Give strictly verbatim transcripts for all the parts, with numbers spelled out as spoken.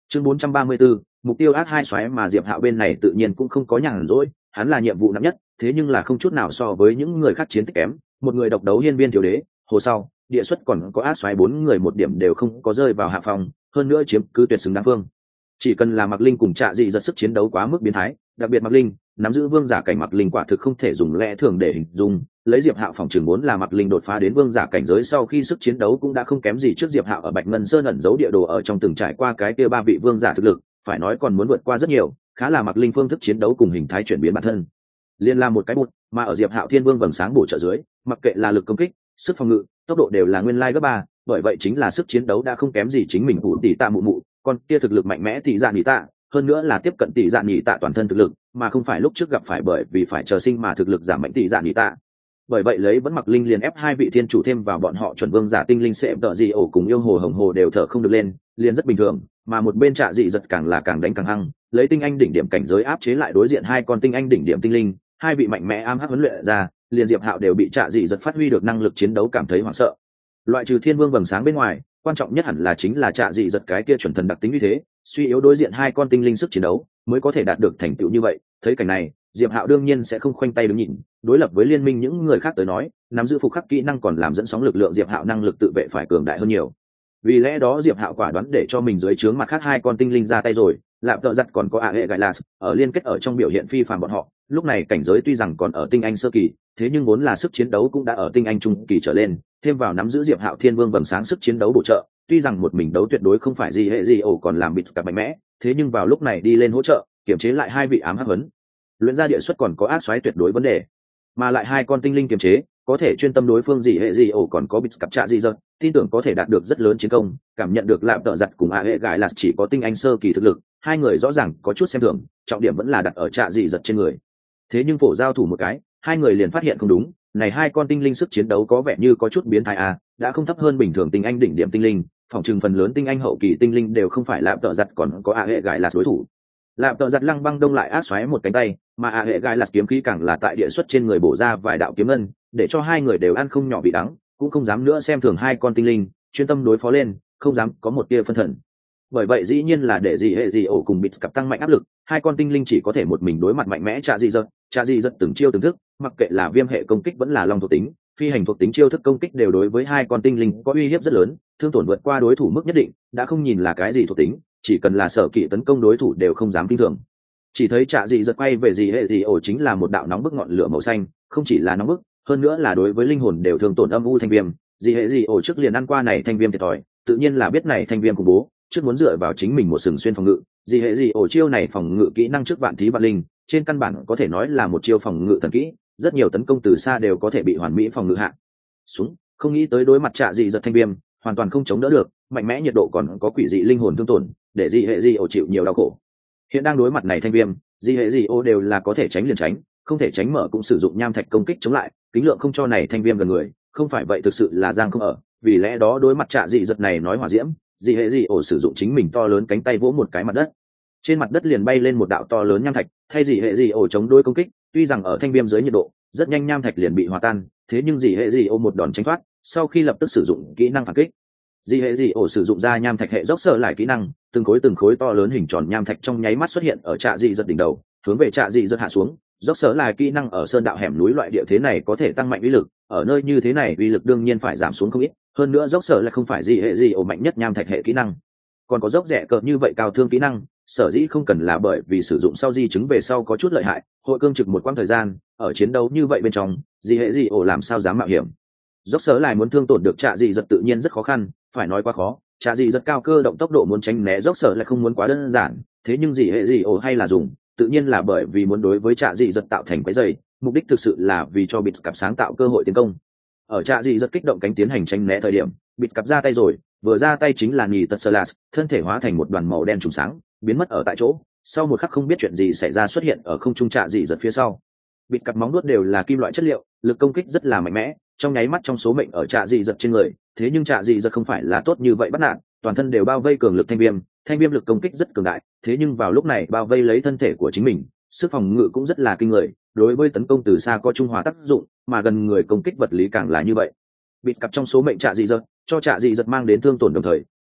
chương bốn trăm ba mươi 4, mục tiêu ác hai xoáy mà Diệp Hạo bên này tự nhiên cũng không có nhàn rỗi, hắn là nhiệm vụ nặng nhất, thế nhưng là không chút nào so với những người khác chiến tích kém, một người độc đấu hiên viên thiếu đế, hồ sau, địa xuất còn có ác xoáy bốn người một điểm đều không có rơi vào hạ phòng, hơn nữa chiếm cứ tuyệt xứng đáng phương. Chỉ cần là Mạc Linh cùng Trạ Dị giật sức chiến đấu quá mức biến thái, đặc biệt Mạc Linh, nắm giữ vương giả cảnh Mạc Linh quả thực không thể dùng lẽ thường để hình dung, lấy Diệp Hạo phòng trường bốn là Mạc Linh đột phá đến vương giả cảnh giới sau khi sức chiến đấu cũng đã không kém gì trước Diệp Hạo ở Bạch Ngân Sơn ẩn giấu địa đồ ở trong từng trải qua cái kia ba vị vương giả thực lực, phải nói còn muốn vượt qua rất nhiều, khá là Mạc Linh phương thức chiến đấu cùng hình thái chuyển biến bản thân. Liên là một cái bút, mà ở Diệp Hạo Thiên Vương vầng sáng bổ trợ dưới, mặc kệ là lực công kích, sức phòng ngự, tốc độ đều là nguyên lai gấp ba, bởi vậy chính là sức chiến đấu đã không kém gì chính mình cụ tỷ tạ mụ mụ, còn kia thực lực mạnh mẽ tỷ dạ nhị tạ, hơn nữa là tiếp cận tỷ dạ nhị tạ toàn thân thực lực, mà không phải lúc trước gặp phải bởi vì phải chờ sinh mà thực lực giảm mạnh tỷ dạ nhị tạ. Bởi vậy lấy vẫn Mặc Linh liền ép hai vị thiên chủ thêm vào bọn họ chuẩn vương giả tinh linh sẽ đợi gì ổ cùng yêu hồ hồng hồ đều thở không được lên, liền rất bình thường, mà một bên Trạ Dị giật càng là càng đánh càng hăng, lấy tinh anh đỉnh điểm cảnh giới áp chế lại đối diện hai con tinh anh đỉnh điểm tinh linh, hai vị mạnh mẽ am hắc huấn luyện ra, liền Diệp Hạo đều bị Trạ Dị giật phát huy được năng lực chiến đấu cảm thấy hoảng sợ. Loại trừ thiên vương vầng sáng bên ngoài, quan trọng nhất hẳn là chính là Trạ Dị giật cái kia chuẩn thần đặc tính như thế, suy yếu đối diện hai con tinh linh sức chiến đấu, mới có thể đạt được thành tựu như vậy. Thấy cảnh này, Diệp Hạo đương nhiên sẽ không khoanh tay đứng nhìn, đối lập với liên minh những người khác tới nói, nắm giữ phục khắc kỹ năng còn làm dẫn sóng lực lượng Diệp Hạo năng lực tự vệ phải cường đại hơn nhiều. Vì lẽ đó Diệp Hạo quả đoán để cho mình dưới trướng mặt khác hai con tinh linh ra tay rồi, lạm tợ giật còn có ạ hệ gại las ở liên kết ở trong biểu hiện phi phàm bọn họ, lúc này cảnh giới tuy rằng còn ở tinh anh sơ kỳ, thế nhưng vốn là sức chiến đấu cũng đã ở tinh anh trung kỳ trở lên, thêm vào nắm giữ Diệp Hạo Thiên Vương vầng sáng sức chiến đấu bổ trợ, tuy rằng một mình đấu tuyệt đối không phải gì hệ gì ổ còn làm bịt cả mạnh mẽ, thế nhưng vào lúc này đi lên hỗ trợ, kiểm chế lại hai vị ám hắc vấn, luyện ra địa xuất còn có ác xoáy tuyệt đối vấn đề, mà lại hai con tinh linh kiểm chế, có thể chuyên tâm đối phương gì hệ gì ổ còn có bịt cặp Trạ Dị giật, tin tưởng có thể đạt được rất lớn chiến công. Cảm nhận được lạm tợ giật cùng ạ hệ gại là chỉ có tinh anh sơ kỳ thực lực, hai người rõ ràng có chút xem thường, trọng điểm vẫn là đặt ở Trạ Dị giật trên người. Thế nhưng phổ giao thủ một cái, hai người liền phát hiện không đúng, này hai con tinh linh sức chiến đấu có vẻ như có chút biến thái à, đã không thấp hơn bình thường tinh anh đỉnh điểm tinh linh, phòng trừng phần lớn tinh anh hậu kỳ tinh linh đều không phải lạm tợ giật còn có ạ hệ gại là đối thủ. Lạm tợ giật lăng băng đông lại ác xoáy một cánh tay, mà ạ hệ gai là kiếm khí càng là tại địa xuất trên người bổ ra vài đạo kiếm ngân, để cho hai người đều ăn không nhỏ bị đắng, cũng không dám nữa xem thường hai con tinh linh, chuyên tâm đối phó lên, không dám có một tia phân thần. Bởi vậy dĩ nhiên là để gì hệ gì ổ cùng bịt cặp tăng mạnh áp lực, hai con tinh linh chỉ có thể một mình đối mặt mạnh mẽ Trạ Dị giật, Trạ Dị giật từng chiêu từng thức, mặc kệ là viêm hệ công kích vẫn là long thuộc tính, phi hành thuộc tính chiêu thức công kích đều đối với hai con tinh linh có uy hiếp rất lớn, thương tổn vượt qua đối thủ mức nhất định, đã không nhìn là cái gì thuộc tính, chỉ cần là sở kỵ tấn công đối thủ đều không dám kinh thường. Chỉ thấy Trạ Dị giật quay về gì hệ gì ổ chính là một đạo nóng bức ngọn lửa màu xanh, không chỉ là nóng bức, hơn nữa là đối với linh hồn đều thương tổn âm u thanh viêm, gì hệ gì ổ trước liền ăn qua này thanh viêm thiệt thòi, tự nhiên là biết này thanh viêm khủng bố, trước muốn dựa vào chính mình một sừng xuyên phòng ngự, gì hệ gì ổ chiêu này phòng ngự kỹ năng trước vạn thí vạn linh, trên căn bản có thể nói là một chiêu phòng ngự thần kỹ, rất nhiều tấn công từ xa đều có thể bị hoàn mỹ phòng ngự hạ xuống, không nghĩ tới đối mặt Trạ Dị giật thanh viêm, hoàn toàn không chống đỡ được, mạnh mẽ nhiệt độ còn có quỷ dị linh hồn thương tổn, để gì hệ gì ổ chịu nhiều đau khổ. Hiện đang đối mặt này thanh viêm, gì hệ gì ổ đều là có thể tránh liền tránh, không thể tránh mở cũng sử dụng nham thạch công kích chống lại, kính lượng không cho này thanh viêm gần người, không phải vậy thực sự là giang không ở, vì lẽ đó đối mặt Trạ Dị giật này nói hỏa diễm, gì hệ gì ổ sử dụng chính mình to lớn cánh tay vỗ một cái mặt đất, trên mặt đất liền bay lên một đạo to lớn nham thạch, thay gì hệ gì ổ chống đối công kích, tuy rằng ở thanh viêm dưới nhiệt độ, rất nhanh nham thạch liền bị hòa tan, thế nhưng gì hệ gì ổ một đòn tránh thoát, sau khi lập tức sử dụng kỹ năng phản kích, gì hệ gì ổ sử dụng ra nham thạch hệ dốc sở lại kỹ năng, từng khối từng khối to lớn hình tròn nham thạch trong nháy mắt xuất hiện ở Trạ Dị giật đỉnh đầu, hướng về Trạ Dị giật hạ xuống. Dốc sở lại kỹ năng ở sơn đạo hẻm núi loại địa thế này có thể tăng mạnh uy lực, ở nơi như thế này uy lực đương nhiên phải giảm xuống không ít, hơn nữa dốc sở lại không phải gì hệ gì ổ mạnh nhất nham thạch hệ kỹ năng, còn có dốc rẻ cờ như vậy cao thương kỹ năng, sở dĩ không cần là bởi vì sử dụng sau di chứng về sau có chút lợi hại, hội cương trực một quãng thời gian, ở chiến đấu như vậy bên trong, gì hệ gì ổ làm sao dám mạo hiểm. Dốc sở lại muốn thương tổn được Trạ Dị giật tự nhiên rất khó khăn, phải nói quá khó, Trạ Dị giật cao cơ động tốc độ muốn tránh né dốc sở lại không muốn quá đơn giản, thế nhưng gì hệ gì ổ hay là dùng, tự nhiên là bởi vì muốn đối với Trạ Dị giật tạo thành cái dày, mục đích thực sự là vì cho bịt cặp sáng tạo cơ hội tiến công. Ở Trạ Dị giật kích động cánh tiến hành tránh né thời điểm, bịt cặp ra tay rồi, vừa ra tay chính là nhì tật sơ lạt, thân thể hóa thành một đoàn màu đen trùng sáng, biến mất ở tại chỗ, sau một khắc không biết chuyện gì xảy ra xuất hiện ở không trung Trạ Dị giật phía sau. Bịt cặp móng nuốt đều là kim loại chất liệu, lực công kích rất là mạnh mẽ, trong nháy mắt trong số mệnh ở Trạ Dị giật trên người, thế nhưng Trạ Dị giật không phải là tốt như vậy bắt nạt, toàn thân đều bao vây cường lực thanh viêm, thanh viêm lực công kích rất cường đại, thế nhưng vào lúc này bao vây lấy thân thể của chính mình, sức phòng ngự cũng rất là kinh người, đối với tấn công từ xa có trung hòa tác dụng, mà gần người công kích vật lý càng là như vậy. Bịt cặp trong số mệnh Trạ Dị giật, cho Trạ Dị giật mang đến thương tổn đồng thời,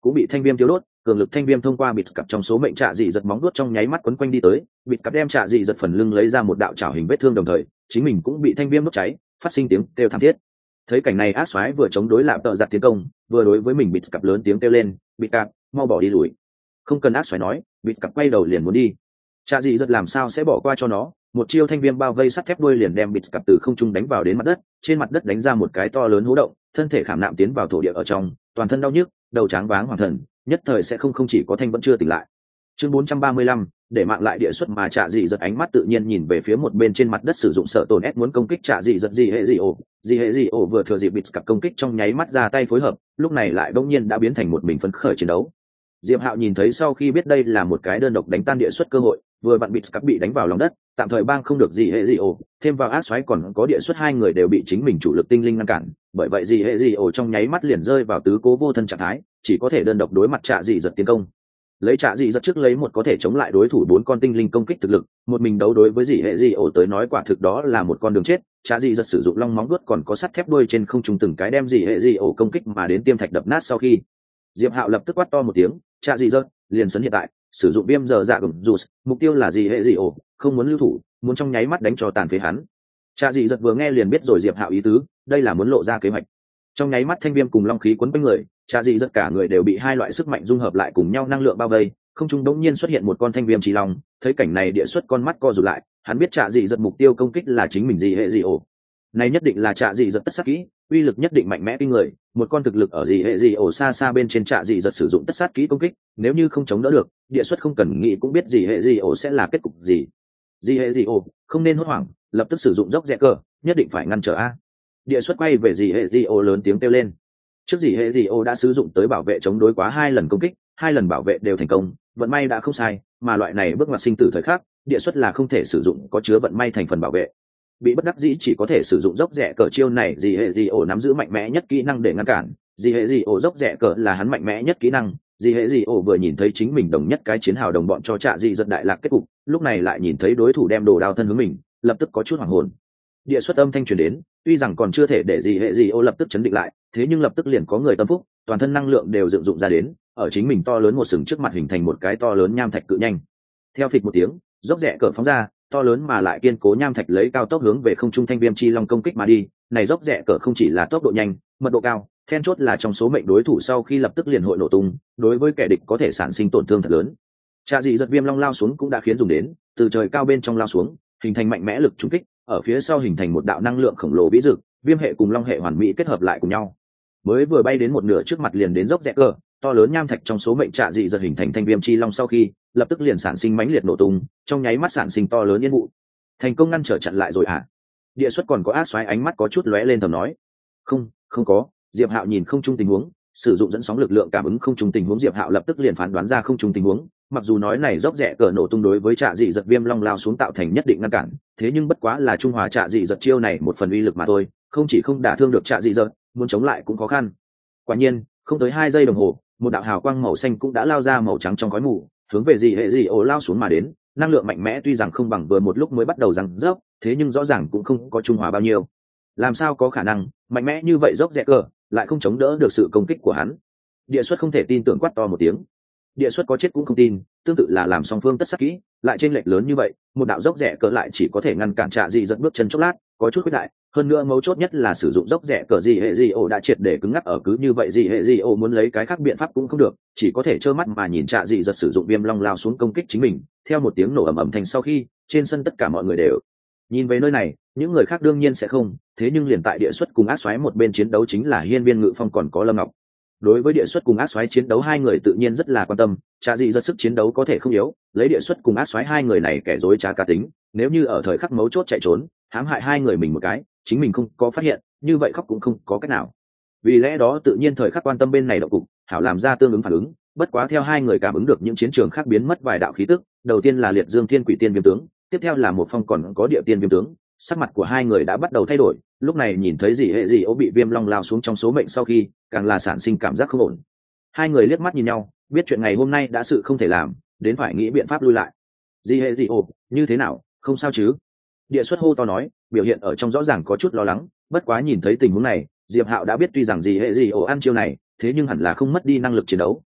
cũng bị thanh viêm tiêu đốt. Cường lực thanh viêm thông qua bịt cặp trong số mệnh trạ dị giật móng đuốt trong nháy mắt quấn quanh đi tới, bịt cặp đem trạ dị giật phần lưng lấy ra một đạo chảo hình vết thương, đồng thời chính mình cũng bị thanh viêm đốt cháy, phát sinh tiếng kêu thảm thiết. Thấy cảnh này, ác xoáy vừa chống đối lạm tợ giặt tiến công, vừa đối với mình bịt cặp lớn tiếng kêu lên, bịt cặp mau bỏ đi lùi. Không cần, ác xoáy nói, bịt cặp quay đầu liền muốn đi. Trạ dị giật làm sao sẽ bỏ qua cho nó, một chiêu thanh viêm bao vây sắt thép đuôi liền đem bịt cặp từ không trung đánh vào đến mặt đất, trên mặt đất đánh ra một cái to lớn hố động, thân thể khảm nạm tiến vào thổ địa ở trong, toàn thân đau nhức, đầu tráng váng hoàng thần, nhất thời sẽ không không chỉ có thanh vẫn chưa tỉnh lại. Chương bốn trăm ba mươi lăm, để mạng lại địa xuất mà trạ dị giật ánh mắt tự nhiên nhìn về phía một bên trên mặt đất sử dụng sợ tổn ép muốn công kích trạ dị giật dị hệ dị ổ, dị hệ dị ổ vừa thừa dịp bịt cặp công kích trong nháy mắt ra tay phối hợp, lúc này lại đột nhiên đã biến thành một mình phấn khởi chiến đấu. Diệp Hạo nhìn thấy sau khi biết đây là một cái đơn độc đánh tan địa xuất cơ hội, vừa vặn bịt cặp bị đánh vào lòng đất, tạm thời bang không được dị hệ dị ổ, thêm vào ác xoáy còn có địa xuất hai người đều bị chính mình chủ lực tinh linh ngăn cản, bởi vậy dị hệ dị ổ trong nháy mắt liền rơi vào tứ cố vô thân trạng thái, chỉ có thể đơn độc đối mặt trạ dị giật tiến công. Lấy trạ dị giật trước lấy một có thể chống lại đối thủ bốn con tinh linh công kích thực lực, một mình đấu đối với dị hệ dị ổ tới nói quả thực đó là một con đường chết. Trạ dị giật sử dụng long móng vuốt còn có sắt thép đuôi trên không trung từng cái đem dị hệ dị ổ công kích mà đến tiêm thạch đập nát. Sau khi Diệp Hạo lập tức quát to một tiếng, trạ dị giật liền sấn hiện tại, sử dụng viêm giờ dạ gầm rụt, mục tiêu là dị hệ dị ổ, không muốn lưu thủ, muốn trong nháy mắt đánh cho tàn phế hắn. Trạ dị giật vừa nghe liền biết rồi Diệp Hạo ý tứ, đây là muốn lộ ra kế hoạch. Trong nháy mắt thanh viêm cùng long khí quấn quanh người, trạ dị giật cả người đều bị hai loại sức mạnh dung hợp lại cùng nhau năng lượng bao vây, không trung đống nhiên xuất hiện một con thanh viêm trí long. Thấy cảnh này, địa xuất con mắt co rụt lại, hắn biết trạ dị giật mục tiêu công kích là chính mình dị hệ dị ổ, này nhất định là trạ dị giật tất sát kỹ, uy lực nhất định mạnh mẽ kinh người. Một con thực lực ở dị hệ dị ổ xa xa bên trên trạ dị giật sử dụng tất sát kỹ công kích, nếu như không chống đỡ được, địa xuất không cần nghĩ cũng biết dị hệ dị ổ sẽ là kết cục gì. Dị hệ dị ổ không nên hốt hoảng, lập tức sử dụng dốc rẽ cờ, nhất định phải ngăn trở a. Địa xuất quay về dị hệ dị ổ lớn tiếng kêu lên. Trước dị hệ dị ổ đã sử dụng tới bảo vệ chống đối quá hai lần công kích, hai lần bảo vệ đều thành công, vận may đã không sai, mà loại này bước ngoặt sinh tử thời khắc, địa xuất là không thể sử dụng có chứa vận may thành phần bảo vệ. Bị bất đắc dĩ chỉ có thể sử dụng dốc rẽ cờ chiêu này, dị hệ dị ổ nắm giữ mạnh mẽ nhất kỹ năng để ngăn cản. Dị hệ dị ổ dốc rẽ cờ là hắn mạnh mẽ nhất kỹ năng. Dị hệ dị ổ vừa nhìn thấy chính mình đồng nhất cái chiến hào đồng bọn cho trạ dị giật đại lạc kết cục, lúc này lại nhìn thấy đối thủ đem đồ đao thân hướng mình, lập tức có chút hoảng hồn. Địa xuất âm thanh truyền đến, tuy rằng còn chưa thể để dị hệ dị ổ lập tức chấn định lại, thế nhưng lập tức liền có người tâm phúc, toàn thân năng lượng đều dựng dụng ra đến, ở chính mình to lớn một sừng trước mặt hình thành một cái to lớn nham thạch cự nhanh. Theo phịch một tiếng, dốc rẽ cờ phóng ra, to lớn mà lại kiên cố nham thạch lấy cao tốc hướng về không trung thanh viêm chi long công kích mà đi. Này dốc rẽ cờ không chỉ là tốc độ nhanh, mật độ cao, then chốt là trong số mệnh đối thủ sau khi lập tức liền hội nổ tung, đối với kẻ địch có thể sản sinh tổn thương thật lớn. Trạ dị giật viêm long lao xuống cũng đã khiến dùng đến, từ trời cao bên trong lao xuống, hình thành mạnh mẽ lực trúng kích, ở phía sau hình thành một đạo năng lượng khổng lồ vĩ dực, viêm hệ cùng long hệ hoàn mỹ kết hợp lại cùng nhau. Mới vừa bay đến một nửa trước mặt liền đến dốc rẽ cờ, to lớn nham thạch trong số mệnh trạ dị giật hình thành thanh viêm chi long sau khi lập tức liền sản sinh mãnh liệt nổ tung, trong nháy mắt sản sinh to lớn yên vụ, thành công ngăn trở chặn lại rồi à? Địa xuất còn có ác xoáy ánh mắt có chút lóe lên thầm nói, không, không có. Diệp Hạo nhìn không trung tình huống, sử dụng dẫn sóng lực lượng cảm ứng không trung tình huống, Diệp Hạo lập tức liền phán đoán ra không trung tình huống. Mặc dù nói này dốc rẽ cờ nổ tung đối với trạ dị giật viêm long lao xuống tạo thành nhất định ngăn cản, thế nhưng bất quá là trung hòa trạ dị giật chiêu này một phần uy lực mà thôi, không chỉ không đả thương được trạ dị giật, muốn chống lại cũng khó khăn. Quả nhiên, không tới hai giây đồng hồ, một đạo hào quang màu xanh cũng đã lao ra màu trắng trong khói mù, hướng về dị hệ dị ổ lao xuống mà đến. Năng lượng mạnh mẽ tuy rằng không bằng vừa một lúc mới bắt đầu răng rớp, thế nhưng rõ ràng cũng không có trung hòa bao nhiêu. Làm sao có khả năng mạnh mẽ như vậy dốc rẽ cờ lại không chống đỡ được sự công kích của hắn? Địa xuất không thể tin tưởng quát to một tiếng. Địa xuất có chết cũng không tin, tương tự là làm song phương tất sắc kỹ, lại trên lệch lớn như vậy, một đạo dốc rẽ cờ lại chỉ có thể ngăn cản trạ dị giật bước chân chốc lát, có chút khuyết đại. Hơn nữa mấu chốt nhất là sử dụng dốc rẽ cờ dị hệ dị ổ đã triệt để cứng ngắc ở, cứ như vậy dị hệ dị ổ muốn lấy cái khác biện pháp cũng không được, chỉ có thể trơ mắt mà nhìn trạ dị giật sử dụng viêm long lao xuống công kích chính mình. Theo một tiếng nổ ầm ầm thành sau khi, trên sân tất cả mọi người đều nhìn về nơi này, những người khác đương nhiên sẽ không, thế nhưng liền tại địa xuất cùng ác xoáy một bên chiến đấu chính là hiên viên ngự phong còn có Lâm Ngọc. Đối với địa xuất cùng ác xoáy chiến đấu, hai người tự nhiên rất là quan tâm. Trạ dị giật sức chiến đấu có thể không yếu, lấy địa xuất cùng ác xoáy hai người này kẻ dối trá cá tính, nếu như ở thời khắc mấu chốt chạy trốn hãm hại hai người mình một cái, chính mình không có phát hiện, như vậy khóc cũng không có cách nào. Vì lẽ đó tự nhiên thời khắc quan tâm bên này động cục, hảo làm ra tương ứng phản ứng. Bất quá theo hai người cảm ứng được những chiến trường khác biến mất vài đạo khí tức, đầu tiên là liệt dương thiên quỷ tiên viêm tướng, tiếp theo là một phong còn có địa tiên viêm tướng. Sắc mặt của hai người đã bắt đầu thay đổi, lúc này nhìn thấy dị hệ dị ố bị viêm long lao xuống trong số mệnh sau khi, càng là sản sinh cảm giác không ổn. Hai người liếc mắt nhìn nhau, biết chuyện ngày hôm nay đã sự không thể làm, đến phải nghĩ biện pháp lui lại. Dị hệ dị ố, như thế nào, không sao chứ? Địa xuất hô to nói, biểu hiện ở trong rõ ràng có chút lo lắng. Bất quá nhìn thấy tình huống này, Diệp Hạo đã biết tuy rằng dị hệ dị ố ăn chiêu này, thế nhưng hẳn là không mất đi năng lực chiến đấu,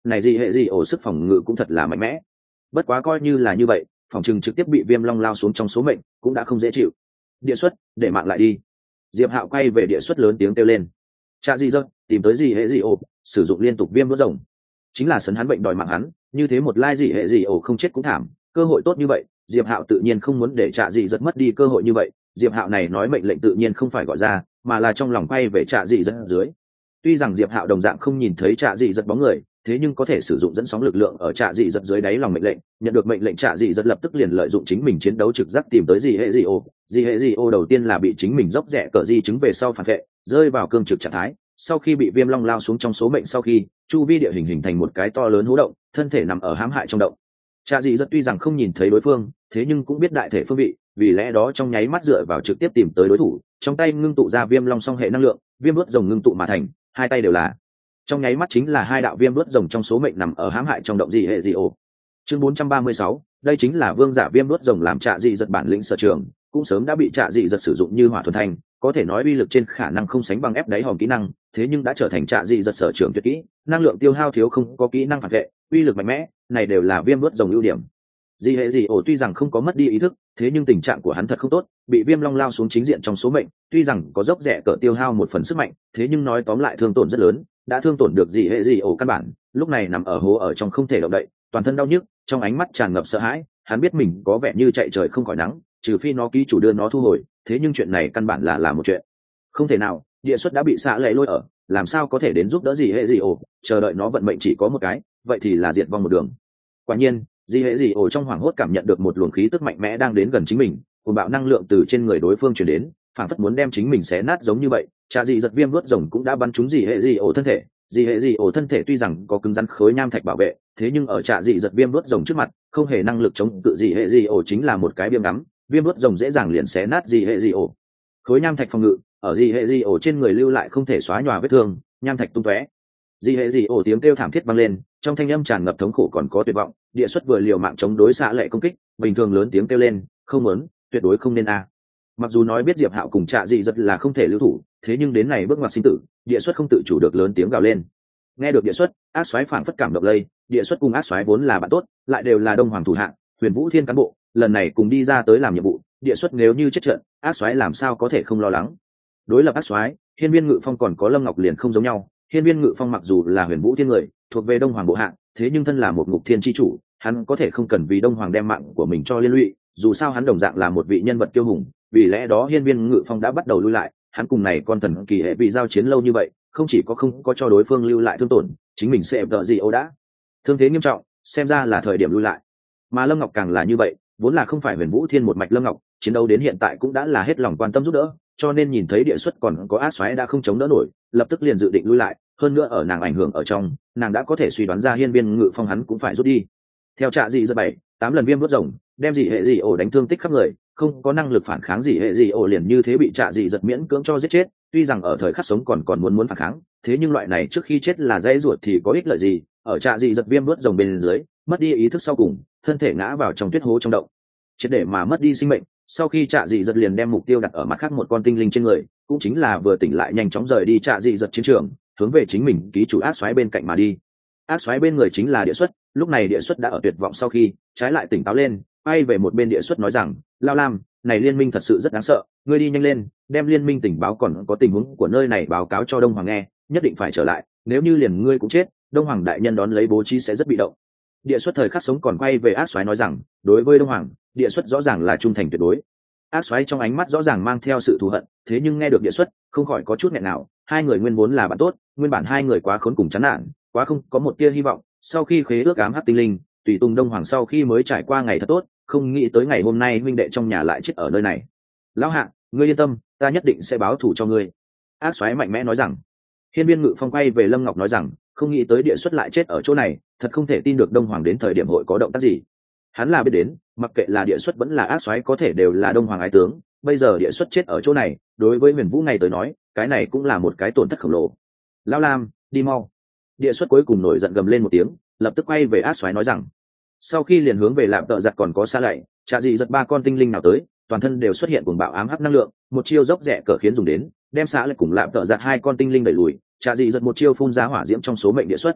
này gì hệ gì ổ sức phòng ngự cũng thật là mạnh mẽ. Bất quá coi như là như vậy, phòng trừng trực tiếp bị viêm long lao xuống trong số mệnh cũng đã không dễ chịu. Địa xuất, để mạng lại đi. Diệp Hạo quay về địa xuất lớn tiếng kêu lên. Cha gì giật, tìm tới gì hệ gì ổ, sử dụng liên tục viêm đốt rồng. Chính là sấn hắn bệnh đòi mạng hắn, như thế một lai gì hệ gì ổ không chết cũng thảm, cơ hội tốt như vậy, Diệp Hạo tự nhiên không muốn để Trạ Dị giật mất đi cơ hội như vậy. Diệp Hạo này nói mệnh lệnh tự nhiên không phải gọi ra, mà là trong lòng quay về Trạ Dị giật dưới. Tuy rằng Diệp Hạo đồng dạng không nhìn thấy Trạ Dị giật bóng người, thế nhưng có thể sử dụng dẫn sóng lực lượng ở Trạ Dị giật dưới đáy lòng mệnh lệnh, nhận được mệnh lệnh Trạ Dị giật lập tức liền lợi dụng chính mình chiến đấu trực giác tìm tới gì hệ gì ô. Gì hệ gì ô đầu tiên là bị chính mình dốc rẻ cờ di chứng về sau phản vệ, rơi vào cương trực trạng thái. Sau khi bị viêm long lao xuống trong số mệnh sau khi, chu vi địa hình hình thành một cái to lớn hố động, thân thể nằm ở hãm hại trong động. Trạ Dị giật tuy rằng không nhìn thấy đối phương, thế nhưng cũng biết đại thể phương vị, vì lẽ đó trong nháy mắt dựa vào trực tiếp tìm tới đối thủ, trong tay ngưng tụ ra viêm long song hệ năng lượng, viêm đuốt rồng ngưng tụ mà thành, hai tay đều là. Trong nháy mắt chính là hai đạo viêm đuốt rồng trong số mệnh nằm ở hãm hại trong động gì hệ gì ổ. Chương bốn trăm ba mươi sáu, đây chính là vương giả viêm đuốt rồng làm Trạ Dị giật bản lĩnh sở trường, cũng sớm đã bị Trạ Dị giật sử dụng như hỏa thuần thành, có thể nói uy lực trên khả năng không sánh bằng ép đáy hòm kỹ năng, thế nhưng đã trở thành Trạ Dị giật sở trường tuyệt kỹ, năng lượng tiêu hao thiếu không có kỹ năng phản vệ, uy lực mạnh mẽ, này đều là viêm đuốt rồng ưu điểm. Dị hệ dị ổ tuy rằng không có mất đi ý thức, thế nhưng tình trạng của hắn thật không tốt, bị viêm long lao xuống chính diện trong số mệnh, tuy rằng có dốc rẻ cỡ tiêu hao một phần sức mạnh, thế nhưng nói tóm lại thương tổn rất lớn, đã thương tổn được dị hệ dị ổ căn bản, lúc này nằm ở hố ở trong không thể động đậy, toàn thân đau nhức, trong ánh mắt tràn ngập sợ hãi, hắn biết mình có vẻ như chạy trời không khỏi nắng, trừ phi nó ký chủ đưa nó thu hồi, thế nhưng chuyện này căn bản là là một chuyện không thể nào. Địa xuất đã bị xạ lệ lôi ở, làm sao có thể đến giúp đỡ dị hệ dị ổ, chờ đợi nó vận mệnh chỉ có một cái, vậy thì là diệt vong một đường. Quả nhiên, dị hệ dị ổ trong hoảng hốt cảm nhận được một luồng khí tức mạnh mẽ đang đến gần chính mình, cuồng bạo năng lượng từ trên người đối phương truyền đến, phản phất muốn đem chính mình xé nát giống như vậy. Trạ Dị giật viêm vớt rồng cũng đã bắn trúng dị hệ dị ổ thân thể. Dị hệ dị ổ thân thể tuy rằng có cứng rắn khối nham thạch bảo vệ, thế nhưng ở Trạ Dị giật viêm vớt rồng trước mặt, không hề năng lực chống cự. Dị hệ dị ổ chính là một cái biêm ngắm, viêm vớt rồng dễ dàng liền xé nát dị hệ dị ổ. Khối nham thạch phòng ngự ở dị hệ dị ổ trên người lưu lại không thể xóa nhòa vết thương, nham thạch tung tóe. Dị hệ dị ổ tiếng kêu thảm thiết vang lên, trong thanh âm tràn ngập thống khổ còn có tuyệt vọng. Địa xuất vừa liều mạng chống đối xạ lệ công kích, bình thường lớn tiếng kêu lên, không muốn, tuyệt đối không nên a. Mặc dù nói biết Diệp Hạo cùng Trạ Dị giật là không thể lưu thủ, thế nhưng đến này bước ngoặt sinh tử, địa xuất không tự chủ được lớn tiếng gào lên. Nghe được địa xuất, ác soái phảng phất cảm động lây, địa xuất cùng ác soái vốn là bạn tốt, lại đều là đông hoàng thủ hạng, Huyền Vũ Thiên cán bộ, lần này cùng đi ra tới làm nhiệm vụ, địa xuất nếu như chết trận, ác soái làm sao có thể không lo lắng. Đối lập ác soái, Hiên Viên Ngự Phong còn có Lâm Ngọc liền không giống nhau. Hiên Viên Ngự Phong mặc dù là Huyền Vũ Thiên người, thuộc về đông hoàng bộ hạng, thế nhưng thân là một ngục thiên chi chủ, hắn có thể không cần vì đông hoàng đem mạng của mình cho liên lụy, dù sao hắn đồng dạng là một vị nhân vật kiêu hùng, vì lẽ đó Hiên Viên Ngự Phong đã bắt đầu lui lại. Hắn cùng này con thần kỳ hệ bị giao chiến lâu như vậy, không chỉ có không có cho đối phương lưu lại thương tổn, chính mình sẽ đợi gì ấu đã thương thế nghiêm trọng, xem ra là thời điểm lui lại. Mà Lâm Ngọc càng là như vậy, vốn là không phải Huyền Vũ Thiên một mạch Lâm Ngọc, chiến đấu đến hiện tại cũng đã là hết lòng quan tâm giúp đỡ, cho nên nhìn thấy địa xuất còn có ác xoáy đã không chống đỡ nổi, lập tức liền dự định lui lại. Hơn nữa ở nàng ảnh hưởng ở trong, nàng đã có thể suy đoán ra Hiên Viên Ngự Phong hắn cũng phải rút đi. Theo Trạ Dị giật bảy tám lần viêm đốt rồng, đem dị hệ dị ổ đánh thương tích khắp người, không có năng lực phản kháng dị hệ dị ổ liền như thế bị Trạ Dị giật miễn cưỡng cho giết chết. Tuy rằng ở thời khắc sống còn còn muốn muốn phản kháng, thế nhưng loại này trước khi chết là dễ ruột thì có ích lợi gì? Ở Trạ Dị giật viêm đốt rồng bên dưới, mất đi ý thức sau cùng, thân thể ngã vào trong tuyết hố trong động, triệt để mà mất đi sinh mệnh. Sau khi Trạ Dị giật liền đem mục tiêu đặt ở mặt khác một con tinh linh trên người, cũng chính là vừa tỉnh lại nhanh chóng rời đi Trạ Dị giật chiến trường, hướng về chính mình ký chủ ác xoáy bên cạnh mà đi. Ác xoáy bên người chính là địa xuất, lúc này địa xuất đã ở tuyệt vọng sau khi trái lại tỉnh táo lên, quay về một bên địa xuất nói rằng, Lao Lam, này liên minh thật sự rất đáng sợ, ngươi đi nhanh lên, đem liên minh tình báo còn có tình huống của nơi này báo cáo cho Đông Hoàng nghe, nhất định phải trở lại, nếu như liền ngươi cũng chết, Đông Hoàng đại nhân đón lấy bố trí sẽ rất bị động. Địa xuất thời khắc sống còn quay về ác xoáy nói rằng, đối với Đông Hoàng, địa xuất rõ ràng là trung thành tuyệt đối. Ác xoáy trong ánh mắt rõ ràng mang theo sự thù hận, thế nhưng nghe được địa xuất, không khỏi có chút nghẹn nào, hai người nguyên vốn là bạn tốt, nguyên bản hai người quá khốn cùng chán nản, quá không có một tia hy vọng, sau khi khế ước ám hắc tinh linh, tùy tùng Đông Hoàng sau khi mới trải qua ngày thật tốt, không nghĩ tới ngày hôm nay huynh đệ trong nhà lại chết ở nơi này. Lão hạ, ngươi yên tâm, ta nhất định sẽ báo thù cho ngươi. Ác xoáy mạnh mẽ nói rằng. Hiên Viên Ngự Phong quay về Lâm Ngọc nói rằng, không nghĩ tới địa xuất lại chết ở chỗ này, thật không thể tin được Đông Hoàng đến thời điểm hội có động tác gì. Hắn là biết đến, mặc kệ là địa xuất vẫn là ác xoáy có thể đều là Đông Hoàng ái tướng, bây giờ địa xuất chết ở chỗ này, đối với Huyền Vũ ngày tới nói, cái này cũng là một cái tổn thất khổng lồ. Lão Lam, đi mau. Địa xuất cuối cùng nổi giận gầm lên một tiếng, lập tức quay về ác xoáy nói rằng. Sau khi liền hướng về Lạm Tợ Giật còn có xa lạy, Trạ Dị giật ba con tinh linh nào tới, toàn thân đều xuất hiện cuồng bạo ám hắc năng lượng, một chiêu dốc rẽ cờ khiến dùng đến, đem xã lại cùng Lạm Tợ Giật hai con tinh linh đẩy lùi. Trạ Dị giật một chiêu phun ra hỏa diễm trong số mệnh địa xuất.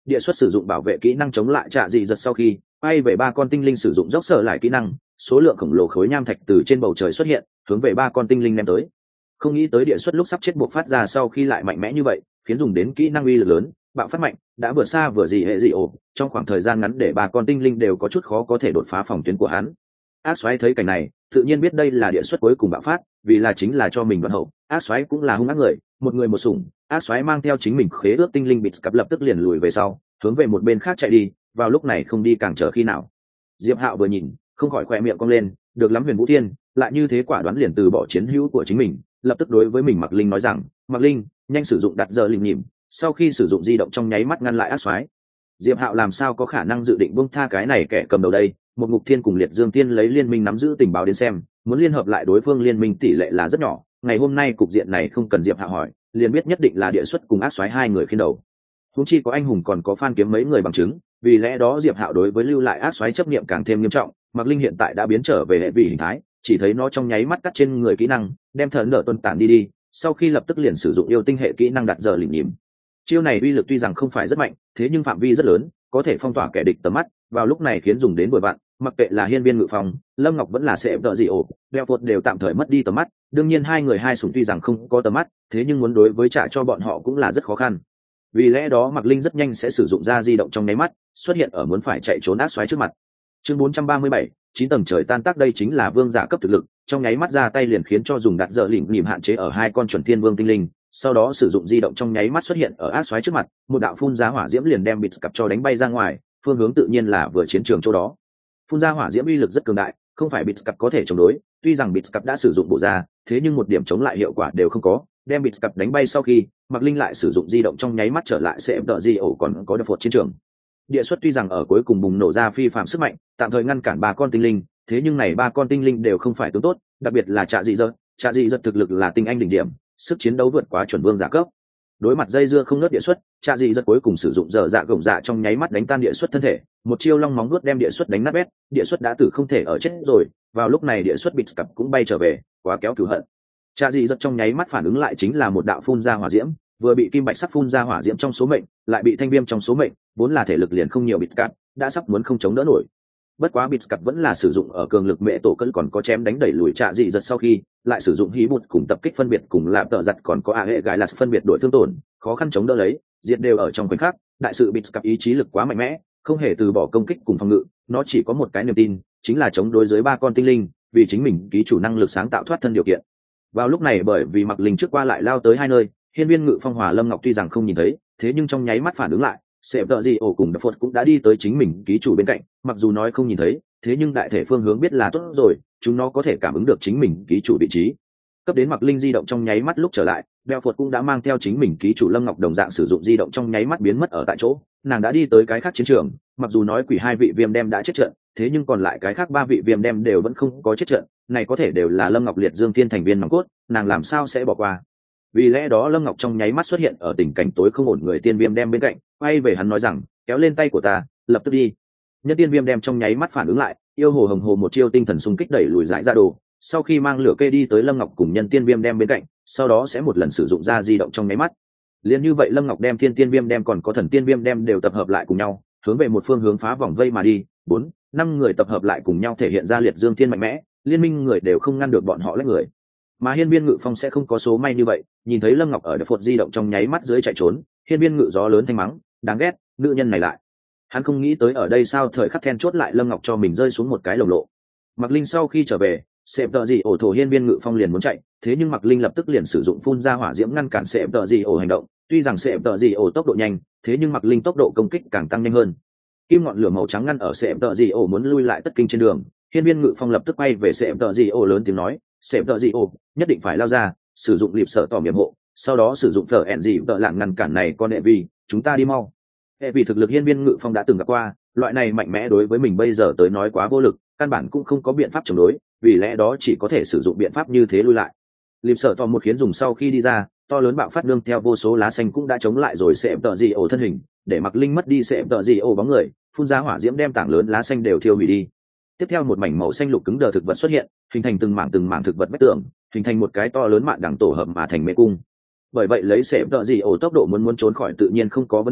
Địa xuất sử dụng bảo vệ kỹ năng chống lại trạ dị giật sau khi quay về ba con tinh linh sử dụng dốc sở lại kỹ năng, số lượng khổng lồ khối nham thạch từ trên bầu trời xuất hiện hướng về ba con tinh linh ném tới. Không nghĩ tới địa xuất lúc sắp chết buộc phát ra sau khi lại mạnh mẽ như vậy, khiến dùng đến kỹ năng uy lực lớn bạo phát mạnh, đã vượt xa vừa gì hệ gì ổ trong khoảng thời gian ngắn để ba con tinh linh đều có chút khó có thể đột phá phòng tuyến của hắn. Ác xoáy thấy cảnh này tự nhiên biết đây là địa xuất cuối cùng bạo phát, vì là chính là cho mình đoạn hậu. Ác xoáy cũng là hung ác người, một người một sủng. Ác xoáy mang theo chính mình khế ước tinh linh bịt cặp lập tức liền lùi về sau, hướng về một bên khác chạy đi. Vào lúc này không đi càng chờ khi nào. Diệp Hạo vừa nhìn không khỏi khoe miệng cong lên, được lắm Huyền Vũ Thiên, lại như thế quả đoán liền từ bỏ chiến hữu của chính mình, lập tức đối với mình Mặc Linh nói rằng, Mặc Linh, nhanh sử dụng đặt giờ linh nhìm, sau khi sử dụng di động trong nháy mắt ngăn lại ác xoáy. Diệp Hạo làm sao có khả năng dự định buông tha cái này kẻ cầm đầu đây? Một Ngục Thiên cùng Liệt Dương Thiên lấy liên minh nắm giữ tình báo đến xem, muốn liên hợp lại đối phương liên minh tỷ lệ là rất nhỏ. Ngày hôm nay cục diện này không cần Diệp Hạo hỏi, liền biết nhất định là địa xuất cùng ác xoáy hai người khiên đầu. Huống chi có anh hùng còn có Phan Kiếm mấy người bằng chứng, vì lẽ đó Diệp Hạo đối với lưu lại ác xoáy chấp niệm càng thêm nghiêm trọng. Mặc Linh hiện tại đã biến trở về hệ vị hình thái, chỉ thấy nó trong nháy mắt cắt trên người kỹ năng, đem thần nở tuân tản đi đi, sau khi lập tức liền sử dụng yêu tinh hệ kỹ năng đặt giờ lỉnh nhìm. Chiêu này uy lực tuy rằng không phải rất mạnh, thế nhưng phạm vi rất lớn, có thể phong tỏa kẻ địch tầm mắt, vào lúc này khiến dùng đến bội bạn, mặc kệ là Hiên Viên Ngự Phong, Lâm Ngọc vẫn là sẽ đợi gì ổ, đeo phột đều tạm thời mất đi tầm mắt, đương nhiên hai người hai sủng tuy rằng không có tầm mắt, thế nhưng muốn đối với trả cho bọn họ cũng là rất khó khăn. Vì lẽ đó Mạc Linh rất nhanh sẽ sử dụng ra di động trong nháy mắt, xuất hiện ở muốn phải chạy trốn ác xoáy trước mặt. Chương bốn trăm ba mươi bảy, chín tầng trời tan tác, đây chính là vương giả cấp thực lực, trong nháy mắt ra tay liền khiến cho dùng đặt giờ lỉnh nhìm hạn chế ở hai con chuẩn thiên vương tinh linh, sau đó sử dụng di động trong nháy mắt xuất hiện ở ác xoáy trước mặt, một đạo phun ra hỏa diễm liền đem bịt cặp cho đánh bay ra ngoài, phương hướng tự nhiên là vừa chiến trường chỗ đó. Phun ra hỏa diễm uy lực rất cường đại, không phải bịt cặp có thể chống đối, tuy rằng bịt cặp đã sử dụng bộ ra, thế nhưng một điểm chống lại hiệu quả đều không có, đem bịt cặp đánh bay sau khi, Mạc Linh lại sử dụng di động trong nháy mắt trở lại sẽ đợi gì ổ còn có đập phột chiến trường. Địa xuất tuy rằng ở cuối cùng bùng nổ ra phi phạm sức mạnh, tạm thời ngăn cản ba con tinh linh, thế nhưng này ba con tinh linh đều không phải tướng tốt, đặc biệt là Trạ Dị Dật, Trạ Dị Dật thực lực là tinh anh đỉnh điểm, sức chiến đấu vượt quá chuẩn vương giả cấp. Đối mặt dây dưa không ngớt địa xuất, Trạ Dị Dật cuối cùng sử dụng dở dạ gồng dạ trong nháy mắt đánh tan địa xuất thân thể, một chiêu long móng vuốt đem địa xuất đánh nát bét, địa xuất đã tử không thể ở chết rồi, vào lúc này địa xuất bịt cặp cũng bay trở về, quá kéo cửu hận. Trạ Dị Dật trong nháy mắt phản ứng lại chính là một đạo phun ra hỏa diễm, vừa bị kim bạch sắc phun ra hỏa diễm trong số mệnh, lại bị thanh viêm trong số mệnh, vốn là thể lực liền không nhiều bịt cặp, đã sắp muốn không chống đỡ nổi. Bất quá bịt cặp vẫn là sử dụng ở cường lực mẹ tổ cân còn có chém đánh đẩy lùi Trạ Dị Dật sau khi, lại sử dụng hí bụt cùng tập kích phân biệt cùng lạp tợ giật còn có a hệ gái là phân biệt đổi thương tổn, khó khăn chống đỡ lấy, diệt đều ở trong khoảnh khắc. Đại sự bịt cặp ý chí lực quá mạnh mẽ, không hề từ bỏ công kích cùng phòng ngự, nó chỉ có một cái niềm tin, chính là chống đối dưới ba con tinh linh, vì chính mình ký chủ năng lực sáng tạo thoát thân điều kiện. Vào lúc này bởi vì Mặc Linh trước qua lại lao tới hai nơi, Hiên Viên Ngự Phong Hòa Lâm Ngọc tuy rằng không nhìn thấy, thế nhưng trong nháy mắt phản ứng lại, sẽ đợi gì ổ cùng đập phột cũng đã đi tới chính mình ký chủ bên cạnh, mặc dù nói không nhìn thấy, thế nhưng đại thể phương hướng biết là tốt rồi, chúng nó có thể cảm ứng được chính mình ký chủ vị trí. Cấp đến Mặc Linh di động trong nháy mắt lúc trở lại, đeo phột cũng đã mang theo chính mình ký chủ Lâm Ngọc đồng dạng sử dụng di động trong nháy mắt biến mất ở tại chỗ, nàng đã đi tới cái khác chiến trường, mặc dù nói quỷ hai vị viêm đem đã chết trận, thế nhưng còn lại cái khác ba vị viêm đem đều vẫn không có chết trận, này có thể đều là Lâm Ngọc Liệt Dương Thiên thành viên nòng cốt, nàng làm sao sẽ bỏ qua. Vì lẽ đó Lâm Ngọc trong nháy mắt xuất hiện ở tình cảnh tối không ổn người tiên viêm đem bên cạnh, quay về hắn nói rằng, kéo lên tay của ta, lập tức đi. Nhân tiên viêm đem trong nháy mắt phản ứng lại, yêu hồ hồng hồ một chiêu tinh thần xung kích đẩy lùi dại ra đồ, sau khi mang lửa kê đi tới Lâm Ngọc cùng nhân tiên viêm đem bên cạnh, sau đó sẽ một lần sử dụng ra di động trong nháy mắt. Liên như vậy Lâm Ngọc đem thiên tiên viêm đem còn có thần tiên viêm đem đều tập hợp lại cùng nhau, hướng về một phương hướng phá vòng vây mà đi. Bốn, năm người tập hợp lại cùng nhau thể hiện ra liệt dương thiên mạnh mẽ, liên minh người đều không ngăn được bọn họ lấy người. Mà Hiên Viên Ngự Phong sẽ không có số may như vậy, nhìn thấy Lâm Ngọc ở đập phột di động trong nháy mắt dưới chạy trốn, Hiên Viên Ngự gió lớn thanh mắng, đáng ghét, nữ nhân này lại. Hắn không nghĩ tới ở đây sao thời khắc then chốt lại Lâm Ngọc cho mình rơi xuống một cái lồng lộ. Mặc Linh sau khi trở về, sệm tợ gì ổ thổ Hiên Viên Ngự Phong liền muốn chạy, thế nhưng Mặc Linh lập tức liền sử dụng phun ra hỏa diễm ngăn cản sệm tợ gì ổ hành động. Tuy rằng sệm tợ gì ổ tốc độ nhanh, thế nhưng Mặc Linh tốc độ công kích càng tăng nhanh hơn. Kim ngọn lửa màu trắng ngăn ở sệm tợ gì ổ muốn lui lại tất kinh trên đường, Hiên Viên Ngự Phong lập tức quay về sệm tợ gì ổ lớn tiếng nói, sệm tợ gì ổ nhất định phải lao ra, sử dụng liệp sở tỏ miệng hộ, sau đó sử dụng phở ẹn gì tợ lạng ngăn cản này con đệ vì chúng ta đi mau. Hệ vì thực lực Hiên Viên Ngự Phong đã từng gặp qua, loại này mạnh mẽ đối với mình bây giờ tới nói quá vô lực, căn bản cũng không có biện pháp chống đối, vì lẽ đó chỉ có thể sử dụng biện pháp như thế lui lại. Liệp sở tỏ một khiến dùng sau khi đi ra, to lớn bạo phát nương theo vô số lá xanh cũng đã chống lại rồi sệm tợ gì ổ thân hình, để Mặc Linh mất đi sệm tợ gì ổ bóng người, phun ra hỏa diễm đem tảng lớn lá xanh đều thiêu hủy đi. Tiếp theo một mảnh màu xanh lục cứng đờ thực vật xuất hiện, hình thành từng mảng từng mảng thực vật vách tường, hình thành một cái to lớn mạn đằng tổ hợp mà thành mê cung. Bởi vậy lấy sệm tợ gì ổ tốc độ muốn muốn trốn khỏi tự nhiên không có vấn đề,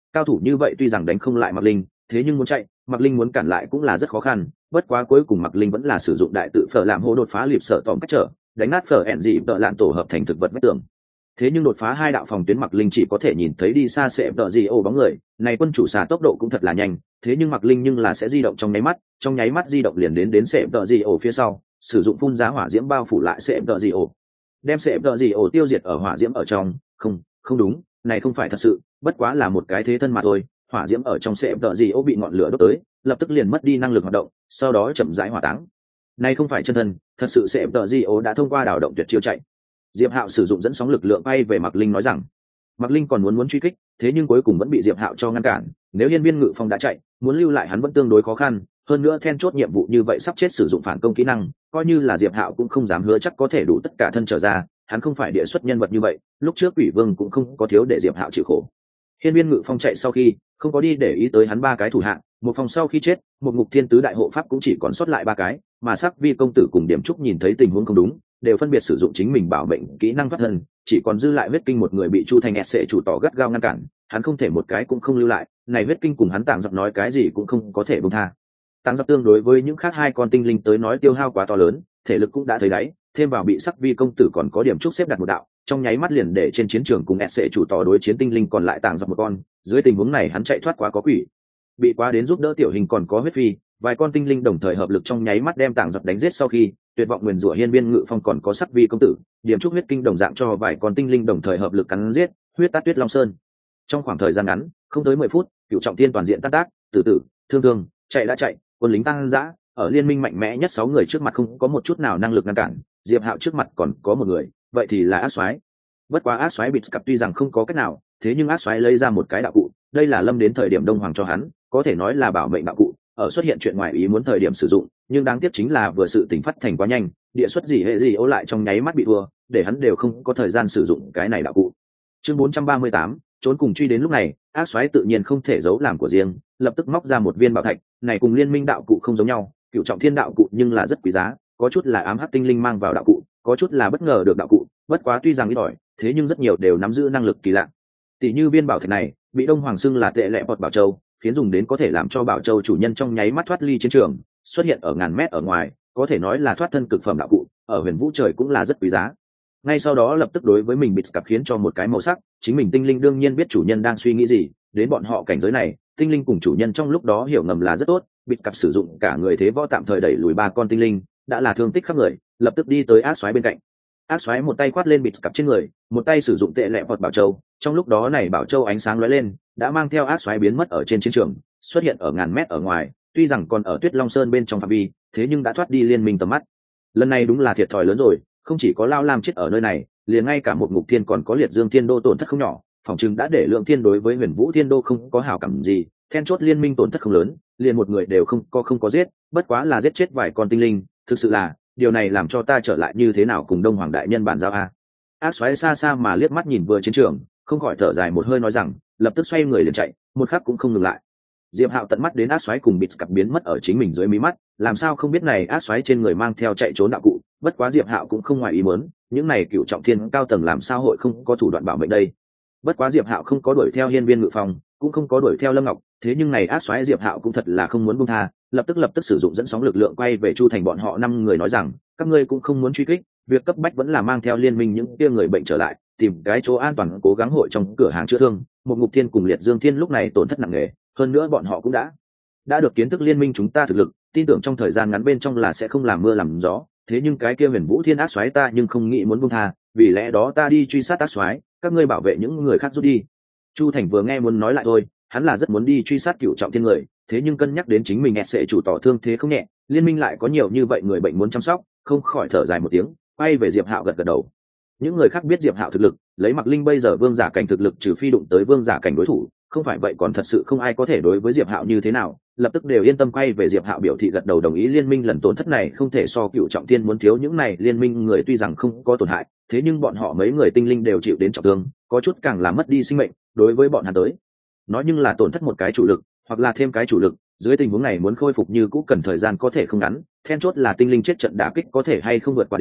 cao thủ như vậy tuy rằng đánh không lại Mạc Linh, thế nhưng muốn chạy, Mạc Linh muốn cản lại cũng là rất khó khăn. Bất quá cuối cùng Mạc Linh vẫn là sử dụng đại tự phở làm hố đột phá liệp sợ tòm cách trở, đánh nát phở ẹn dị tợ lạn tổ hợp thành thực vật vách tường. Thế nhưng đột phá hai đạo phòng tuyến Mạc Linh chỉ có thể nhìn thấy đi xa sẽ tợ gì ô bóng người, này quân chủ xà tốc độ cũng thật là nhanh, thế nhưng Mạc Linh nhưng là sẽ di động trong nháy mắt, trong nháy mắt di động liền đến đến sẽ tợ gì ổ phía sau, sử dụng phun giá hỏa diễm bao phủ lại sẽ tợ gì ổ, đem sẽ tợ gì ổ tiêu diệt ở hỏa diễm ở trong. Không, không đúng, này không phải thật sự, bất quá là một cái thế thân mà thôi. Hỏa diễm ở trong sẽ tợ gì ổ bị ngọn lửa đốt tới, lập tức liền mất đi năng lực hoạt động, sau đó chậm rãi hỏa táng. Này không phải chân thân, thật sự sẽ tợ gì ổ đã thông qua đảo động tuyệt chiêu chạy. Diệp Hạo sử dụng dẫn sóng lực lượng bay về Mạc Linh nói rằng, Mạc Linh còn muốn muốn truy kích, thế nhưng cuối cùng vẫn bị Diệp Hạo cho ngăn cản. Nếu Hiên Viên Ngự Phong đã chạy, muốn lưu lại hắn vẫn tương đối khó khăn, hơn nữa then chốt nhiệm vụ như vậy sắp chết sử dụng phản công kỹ năng, coi như là Diệp Hạo cũng không dám hứa chắc có thể đủ tất cả thân trở ra, hắn không phải địa xuất nhân vật như vậy, lúc trước Quỷ Vương cũng không có thiếu để Diệp Hạo chịu khổ. Hiên Viên Ngự Phong chạy sau khi, không có đi để ý tới hắn ba cái thủ hạng, một phòng sau khi chết, một ngục thiên tứ đại hộ pháp cũng chỉ còn sót lại ba cái, mà Sắc Vi công tử cùng Điểm Trúc nhìn thấy tình huống không đúng, đều phân biệt sử dụng chính mình bảo mệnh kỹ năng thoát thân, chỉ còn dư lại huyết kinh một người bị Chu Thành sẽ chủ tỏ gắt gao ngăn cản, hắn không thể một cái cũng không lưu lại, này huyết kinh cùng hắn tàng dập nói cái gì cũng không có thể buông tha. Tàng dập tương đối với những khác hai con tinh linh tới nói tiêu hao quá to lớn, thể lực cũng đã thấy đáy, thêm vào bị Sắc Vi công tử còn có Điểm Trúc xếp đặt một đạo, trong nháy mắt liền để trên chiến trường cùng sẽ chủ tỏ đối chiến tinh linh còn lại tàng dập một con, dưới tình huống này hắn chạy thoát quá có quỷ, bị quá đến giúp đỡ tiểu hình còn có huyết phi, vài con tinh linh đồng thời hợp lực trong nháy mắt đem tàng dập đánh giết sau khi, tuyệt vọng nguyền rủa Hiên Viên Ngự Phong còn có Sắc Vi công tử, Điểm Trúc huyết kinh đồng dạng cho vài con tinh linh đồng thời hợp lực cắn giết, huyết tát Tuyết Long Sơn. Trong khoảng thời gian ngắn, không tới mười phút, Cửu Trọng Thiên toàn diện tác tác, tử tử, thương thương, chạy đã chạy, quân lính tăng dã, ở liên minh mạnh mẽ nhất sáu người trước mặt không có một chút nào năng lực ngăn cản, Diệp Hạo trước mặt còn có một người, vậy thì là Ác Soái. Bất quá Ác Soái bịt cặp tuy rằng không có cách nào, thế nhưng Ác Soái lấy ra một cái đạo cụ, đây là Lâm đến thời điểm Đông Hoàng cho hắn, có thể nói là bảo mệnh đạo cụ, ở xuất hiện chuyện ngoài ý muốn thời điểm sử dụng, nhưng đáng tiếc chính là vừa sự tình phát thành quá nhanh, địa xuất gì hệ gì ố lại trong nháy mắt bị thua, để hắn đều không có thời gian sử dụng cái này đạo cụ. Chương bốn trăm ba mươi tám, trốn cùng truy đến lúc này, Ác Soái tự nhiên không thể giấu làm của riêng, lập tức móc ra một viên bảo thạch, này cùng liên minh đạo cụ không giống nhau, Cửu Trọng Thiên đạo cụ nhưng là rất quý giá, có chút là ám hắc tinh linh mang vào đạo cụ, có chút là bất ngờ được đạo cụ, bất quá tuy rằng ít ỏi, thế nhưng rất nhiều đều nắm giữ năng lực kỳ lạ. Tỷ như viên bảo thạch này, bị Đông Hoàng xưng là tệ lệ bọt bảo châu, khiến dùng đến có thể làm cho bảo châu chủ nhân trong nháy mắt thoát ly chiến trường, xuất hiện ở ngàn mét ở ngoài, có thể nói là thoát thân cực phẩm đạo cụ, ở huyền vũ trời cũng là rất quý giá. Ngay sau đó lập tức đối với mình bịt cặp khiến cho một cái màu sắc, chính mình tinh linh đương nhiên biết chủ nhân đang suy nghĩ gì, đến bọn họ cảnh giới này, tinh linh cùng chủ nhân trong lúc đó hiểu ngầm là rất tốt, bịt cặp sử dụng cả người thế võ tạm thời đẩy lùi ba con tinh linh, đã là thương tích khắp người, lập tức đi tới Ác Soái bên cạnh. Ác Soái một tay quát lên bịt cặp trên người, một tay sử dụng tệ lệ bọt bảo châu, trong lúc đó này bảo châu ánh sáng lóe lên, đã mang theo Ác Soái biến mất ở trên chiến trường, xuất hiện ở ngàn mét ở ngoài, tuy rằng còn ở Tuyết Long Sơn bên trong phạm vi, thế nhưng đã thoát đi liên minh tầm mắt. Lần này đúng là thiệt thòi lớn rồi, không chỉ có Lao Lam chết ở nơi này, liền ngay cả một ngục thiên còn có Liệt Dương Thiên Đô tổn thất không nhỏ, phòng chừng đã để Lượng Thiên đối với Huyền Vũ Thiên Đô không có hảo cảm gì, then chốt liên minh tổn thất không lớn, liền một người đều không có không có giết, bất quá là giết chết vài con tinh linh, thực sự là, điều này làm cho ta trở lại như thế nào cùng Đông Hoàng đại nhân bàn giao a. Ác Soái xa xa mà liếc mắt nhìn vừa chiến trường, không khỏi thở dài một hơi nói rằng, lập tức xoay người liền chạy, một khắc cũng không ngừng lại. Diệp Hạo tận mắt đến Ác Soái cùng bịt cặp biến mất ở chính mình dưới mí mắt, làm sao không biết này Ác Soái trên người mang theo chạy trốn đạo cụ, bất quá Diệp Hạo cũng không ngoài ý muốn, những này Cửu Trọng Thiên cao tầng làm sao hội không có thủ đoạn bảo mệnh đây. Bất quá Diệp Hạo không có đuổi theo Hiên Viên Ngự Phong, cũng không có đuổi theo Lâm Ngọc, thế nhưng này Ác Soái Diệp Hạo cũng thật là không muốn buông tha, lập tức lập tức sử dụng dẫn sóng lực lượng quay về Chu Thành bọn họ năm người nói rằng, các ngươi cũng không muốn truy kích, việc cấp bách vẫn là mang theo liên minh những kia người bệnh trở lại, tìm cái chỗ an toàn cố gắng hội trong cửa hàng chữa thương. Một Ngục Thiên cùng Liệt Dương Thiên lúc này tổn thất nặng nề, hơn nữa bọn họ cũng đã đã được kiến thức liên minh chúng ta thực lực, tin tưởng trong thời gian ngắn bên trong là sẽ không làm mưa làm gió, thế nhưng cái kia Huyền Vũ Thiên Ác Soái ta nhưng không nghĩ muốn buông tha, vì lẽ đó ta đi truy sát Ác Soái, các ngươi bảo vệ những người khác rút đi. Chu Thành vừa nghe muốn nói lại thôi, hắn là rất muốn đi truy sát Cửu Trọng Thiên người, thế nhưng cân nhắc đến chính mình sẽ chủ tỏ thương thế không nhẹ, liên minh lại có nhiều như vậy người bệnh muốn chăm sóc, không khỏi thở dài một tiếng, quay về Diệp Hạo gật gật đầu. Những người khác biết Diệp Hạo thực lực, lấy Mặc Linh bây giờ vương giả cảnh thực lực trừ phi đụng tới vương giả cảnh đối thủ, không phải vậy còn thật sự không ai có thể đối với Diệp Hạo như thế nào, lập tức đều yên tâm quay về Diệp Hạo biểu thị gật đầu đồng ý liên minh lần tổn thất này không thể so Cửu Trọng Thiên muốn thiếu những này liên minh người tuy rằng không có tổn hại, thế nhưng bọn họ mấy người tinh linh đều chịu đến trọng thương, có chút càng là mất đi sinh mệnh, đối với bọn hắn tới nói nhưng là tổn thất một cái chủ lực, hoặc là thêm cái chủ lực, dưới tình huống này muốn khôi phục như cũ cần thời gian có thể không ngắn, then chốt là tinh linh chết trận đả kích có thể hay không vượt qua đến,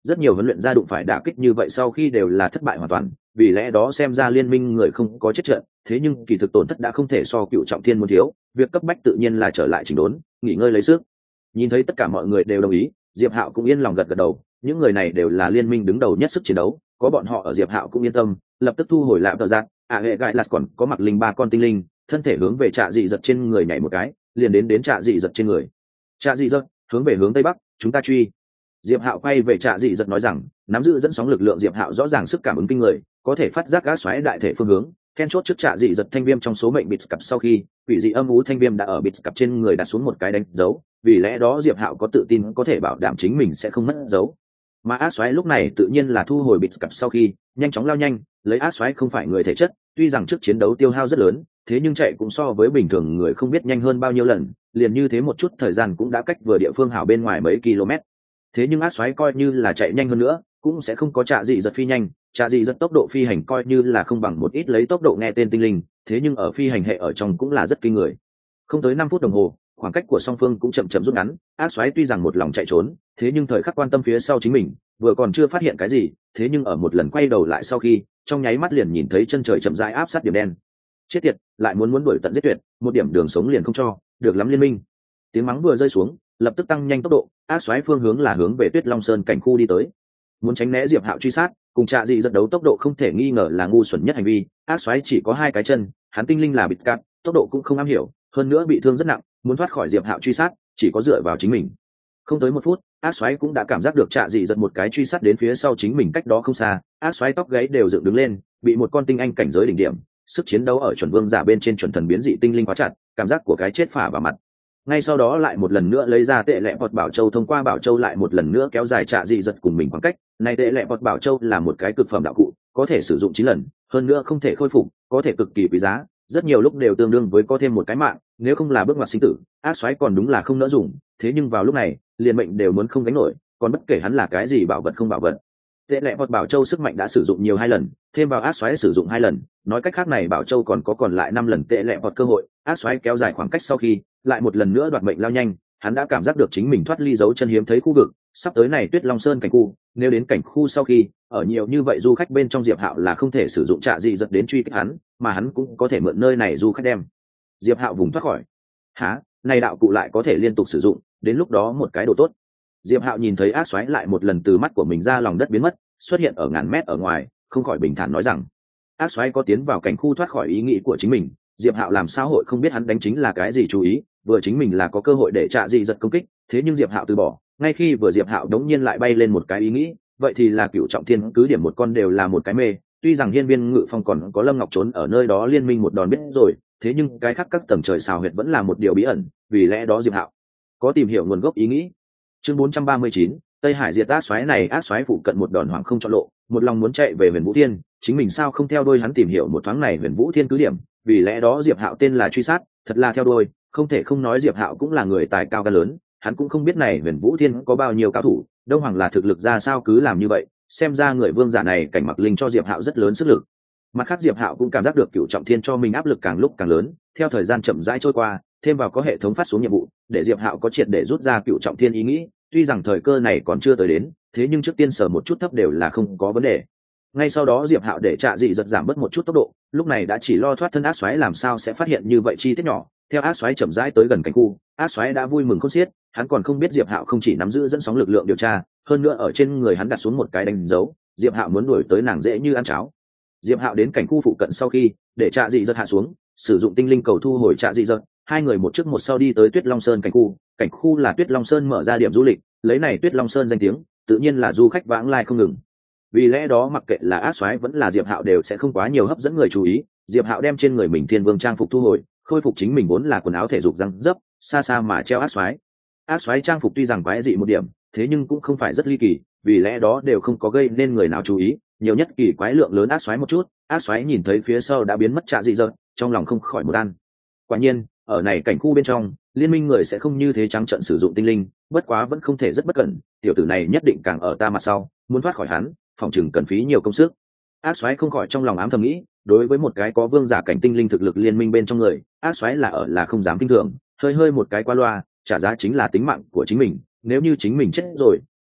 rất nhiều huấn luyện gia đụng phải đả kích như vậy sau khi đều là thất bại hoàn toàn, vì lẽ đó xem ra liên minh người không có chết trận, thế nhưng kỳ thực tổn thất đã không thể so cựu trọng thiên muốn thiếu, việc cấp bách tự nhiên là trở lại chỉnh đốn, nghỉ ngơi lấy sức. Nhìn thấy tất cả mọi người đều đồng ý, Diệp Hạo cũng yên lòng gật gật đầu, những người này đều là liên minh đứng đầu nhất sức chiến đấu, có bọn họ ở Diệp Hạo cũng yên tâm, lập tức thu hồi lạm tờ giác, à hệ gại là còn có mặc linh ba con tinh linh, thân thể hướng về Trạ Dị Giật trên người nhảy một cái, liền đến đến Trạ Dị Giật trên người. Trạ Dị Giật, hướng về hướng tây bắc, chúng ta truy. Diệp Hạo quay về Trạ Dị Giật nói rằng, nắm giữ dẫn sóng lực lượng Diệp Hạo rõ ràng sức cảm ứng kinh người, có thể phát giác gác xoáy đại thể phương hướng. Then chốt trước Trạ Dị Giật thanh viêm trong số mệnh bịt cặp sau khi, quỷ dị âm u thanh viêm đã ở bịt cặp trên người đặt xuống một cái đánh dấu, vì lẽ đó Diệp Hạo có tự tin có thể bảo đảm chính mình sẽ không mất dấu. Mà ác xoáy lúc này tự nhiên là thu hồi bịt cặp sau khi, nhanh chóng lao nhanh, lấy ác xoáy không phải người thể chất, tuy rằng trước chiến đấu tiêu hao rất lớn, thế nhưng chạy cũng so với bình thường người không biết nhanh hơn bao nhiêu lần, liền như thế một chút thời gian cũng đã cách vừa địa phương hảo bên ngoài mấy km. Thế nhưng ác xoáy coi như là chạy nhanh hơn nữa, cũng sẽ không có Trạ Dị Giật phi nhanh, Trạ Dị Giật tốc độ phi hành coi như là không bằng một ít lấy tốc độ nghe tên tinh linh, thế nhưng ở phi hành hệ ở trong cũng là rất kinh người. Không tới năm phút đồng hồ, khoảng cách của song phương cũng chậm chậm rút ngắn, ác xoáy tuy rằng một lòng chạy trốn, thế nhưng thời khắc quan tâm phía sau chính mình, vừa còn chưa phát hiện cái gì, thế nhưng ở một lần quay đầu lại sau khi, trong nháy mắt liền nhìn thấy chân trời chậm rãi áp sát điểm đen. Chết tiệt, lại muốn muốn đuổi tận giết tuyệt, một điểm đường sống liền không cho, được lắm liên minh. Tiếng mắng vừa rơi xuống, lập tức tăng nhanh tốc độ, ác xoáy phương hướng là hướng về Tuyết Long Sơn cảnh khu đi tới. Muốn tránh né Diệp Hạo truy sát, cùng Trạ Dị Giật đấu tốc độ không thể nghi ngờ là ngu xuẩn nhất hành vi, ác xoáy chỉ có hai cái chân, hắn tinh linh là bịt cạp, tốc độ cũng không am hiểu, hơn nữa bị thương rất nặng, muốn thoát khỏi Diệp Hạo truy sát, chỉ có dựa vào chính mình. Không tới một phút, ác xoáy cũng đã cảm giác được Trạ Dị Giật một cái truy sát đến phía sau chính mình cách đó không xa, ác xoáy tóc gáy đều dựng đứng lên, bị một con tinh anh cảnh giới đỉnh điểm, sức chiến đấu ở chuẩn vương giả bên trên chuẩn thần biến dị tinh linh quá chặt, cảm giác của cái chết phả vào mặt. Ngay sau đó lại một lần nữa lấy ra tệ lệ bọt bảo châu, thông qua bảo châu lại một lần nữa kéo dài Trạ Dị Giật cùng mình khoảng cách. Này tệ lệ bọt bảo châu là một cái cực phẩm đạo cụ, có thể sử dụng chín lần, hơn nữa không thể khôi phục, có thể cực kỳ quý giá, rất nhiều lúc đều tương đương với có thêm một cái mạng, nếu không là bước ngoặt sinh tử, ác xoáy còn đúng là không nỡ dùng, thế nhưng vào lúc này, liền mệnh đều muốn không gánh nổi, còn bất kể hắn là cái gì bảo vật không bảo vật. Tệ lệ bọt bảo châu sức mạnh đã sử dụng nhiều hai lần, thêm vào ác xoáy sử dụng hai lần, nói cách khác này bảo châu còn có còn lại năm lần tệ lệ bọt cơ hội, ác xoáy kéo dài khoảng cách sau khi, lại một lần nữa đoạt mệnh lao nhanh, hắn đã cảm giác được chính mình thoát ly dấu chân hiếm thấy khu vực, sắp tới này Tuyết Long Sơn cảnh khu, nếu đến cảnh khu sau khi, ở nhiều như vậy du khách bên trong Diệp Hạo là không thể sử dụng Trạ Dị Giật đến truy kích hắn, mà hắn cũng có thể mượn nơi này du khách đem Diệp Hạo vùng thoát khỏi. Hả, này đạo cụ lại có thể liên tục sử dụng, đến lúc đó một cái đồ tốt. Diệp Hạo nhìn thấy ác xoáy lại một lần từ mắt của mình ra lòng đất biến mất, xuất hiện ở ngàn mét ở ngoài, không khỏi bình thản nói rằng, ác xoáy có tiến vào cảnh khu thoát khỏi ý nghĩ của chính mình, Diệp Hạo làm sao hội không biết hắn đánh chính là cái gì chú ý, vừa chính mình là có cơ hội để Trạ Dị Giật công kích, thế nhưng Diệp Hạo từ bỏ, ngay khi vừa Diệp Hạo đống nhiên lại bay lên một cái ý nghĩ, vậy thì là cựu trọng thiên cứ điểm một con đều là một cái mê, tuy rằng hiên viên ngự phong còn có Lâm Ngọc trốn ở nơi đó liên minh một đòn biết rồi, thế nhưng cái khác các tầng trời xào huyệt vẫn là một điều bí ẩn, vì lẽ đó Diệp Hạo có tìm hiểu nguồn gốc ý nghĩ. Chương bốn trăm ba mươi chín, Tây Hải diệt ác xoáy, này ác xoáy phụ cận một đòn hoàng không chọn lộ, một lòng muốn chạy về Huyền Vũ Thiên, chính mình sao không theo đuôi hắn tìm hiểu một thoáng này Huyền Vũ Thiên cứ điểm, vì lẽ đó Diệp Hạo tên là truy sát, thật là theo đuôi, không thể không nói Diệp Hạo cũng là người tài cao gan lớn, hắn cũng không biết này Huyền Vũ Thiên có bao nhiêu cao thủ, Đông Hoàng là thực lực ra sao cứ làm như vậy, xem ra người vương giả này cảnh mặc linh cho Diệp Hạo rất lớn sức lực. Mặt khác Diệp Hạo cũng cảm giác được cựu trọng thiên cho mình áp lực càng lúc càng lớn, theo thời gian chậm rãi trôi qua, thêm vào có hệ thống phát xuống nhiệm vụ, để Diệp Hạo có triệt để rút ra cựu trọng thiên ý nghĩ, tuy rằng thời cơ này còn chưa tới đến, thế nhưng trước tiên sở một chút thấp đều là không có vấn đề. Ngay sau đó Diệp Hạo để Trạ Dị Giật giảm bớt một chút tốc độ, lúc này đã chỉ lo thoát thân ác xoáy làm sao sẽ phát hiện như vậy chi tiết nhỏ, theo ác xoáy chậm rãi tới gần cảnh khu, ác xoáy đã vui mừng khôn xiết, hắn còn không biết Diệp Hạo không chỉ nắm giữ dẫn sóng lực lượng điều tra, hơn nữa ở trên người hắn đặt xuống một cái đánh dấu, Diệp Hạo muốn đuổi tới nàng dễ như ăn cháo. Diệp Hạo đến cảnh khu phụ cận sau khi, để Trạ Dị Giật hạ xuống, sử dụng tinh linh cầu thu hồi Trạ Dị Giật, hai người một trước một sau đi tới Tuyết Long Sơn cảnh khu, cảnh khu là Tuyết Long Sơn mở ra điểm du lịch, lấy này Tuyết Long Sơn danh tiếng, tự nhiên là du khách vãng lai không ngừng. Vì lẽ đó mặc kệ là ác xoáy vẫn là Diệp Hạo đều sẽ không quá nhiều hấp dẫn người chú ý, Diệp Hạo đem trên người mình Thiên Vương trang phục thu hồi, khôi phục chính mình vốn là quần áo thể dục răng dấp, xa xa mà treo ác xoáy. Ác xoáy trang phục tuy rằng quái dị một điểm, thế nhưng cũng không phải rất ly kỳ, vì lẽ đó đều không có gây nên người nào chú ý, nhiều nhất kỳ quái lượng lớn ác xoáy một chút, ác xoáy nhìn thấy phía sau đã biến mất Trạ Dị Giật, trong lòng không khỏi một an. Quả nhiên, ở này cảnh khu bên trong, liên minh người sẽ không như thế trắng trợn sử dụng tinh linh, bất quá vẫn không thể rất bất cẩn, tiểu tử này nhất định càng ở ta mặt sau, muốn thoát khỏi hắn, phòng chừng cần phí nhiều công sức. Ác xoáy không khỏi trong lòng ám thầm nghĩ, đối với một cái có vương giả cảnh tinh linh thực lực liên minh bên trong người, ác xoáy là ở là không dám kinh thường, hơi hơi một cái qua loa, trả giá chính là tính mạng của chính mình, nếu như chính mình chết rồi,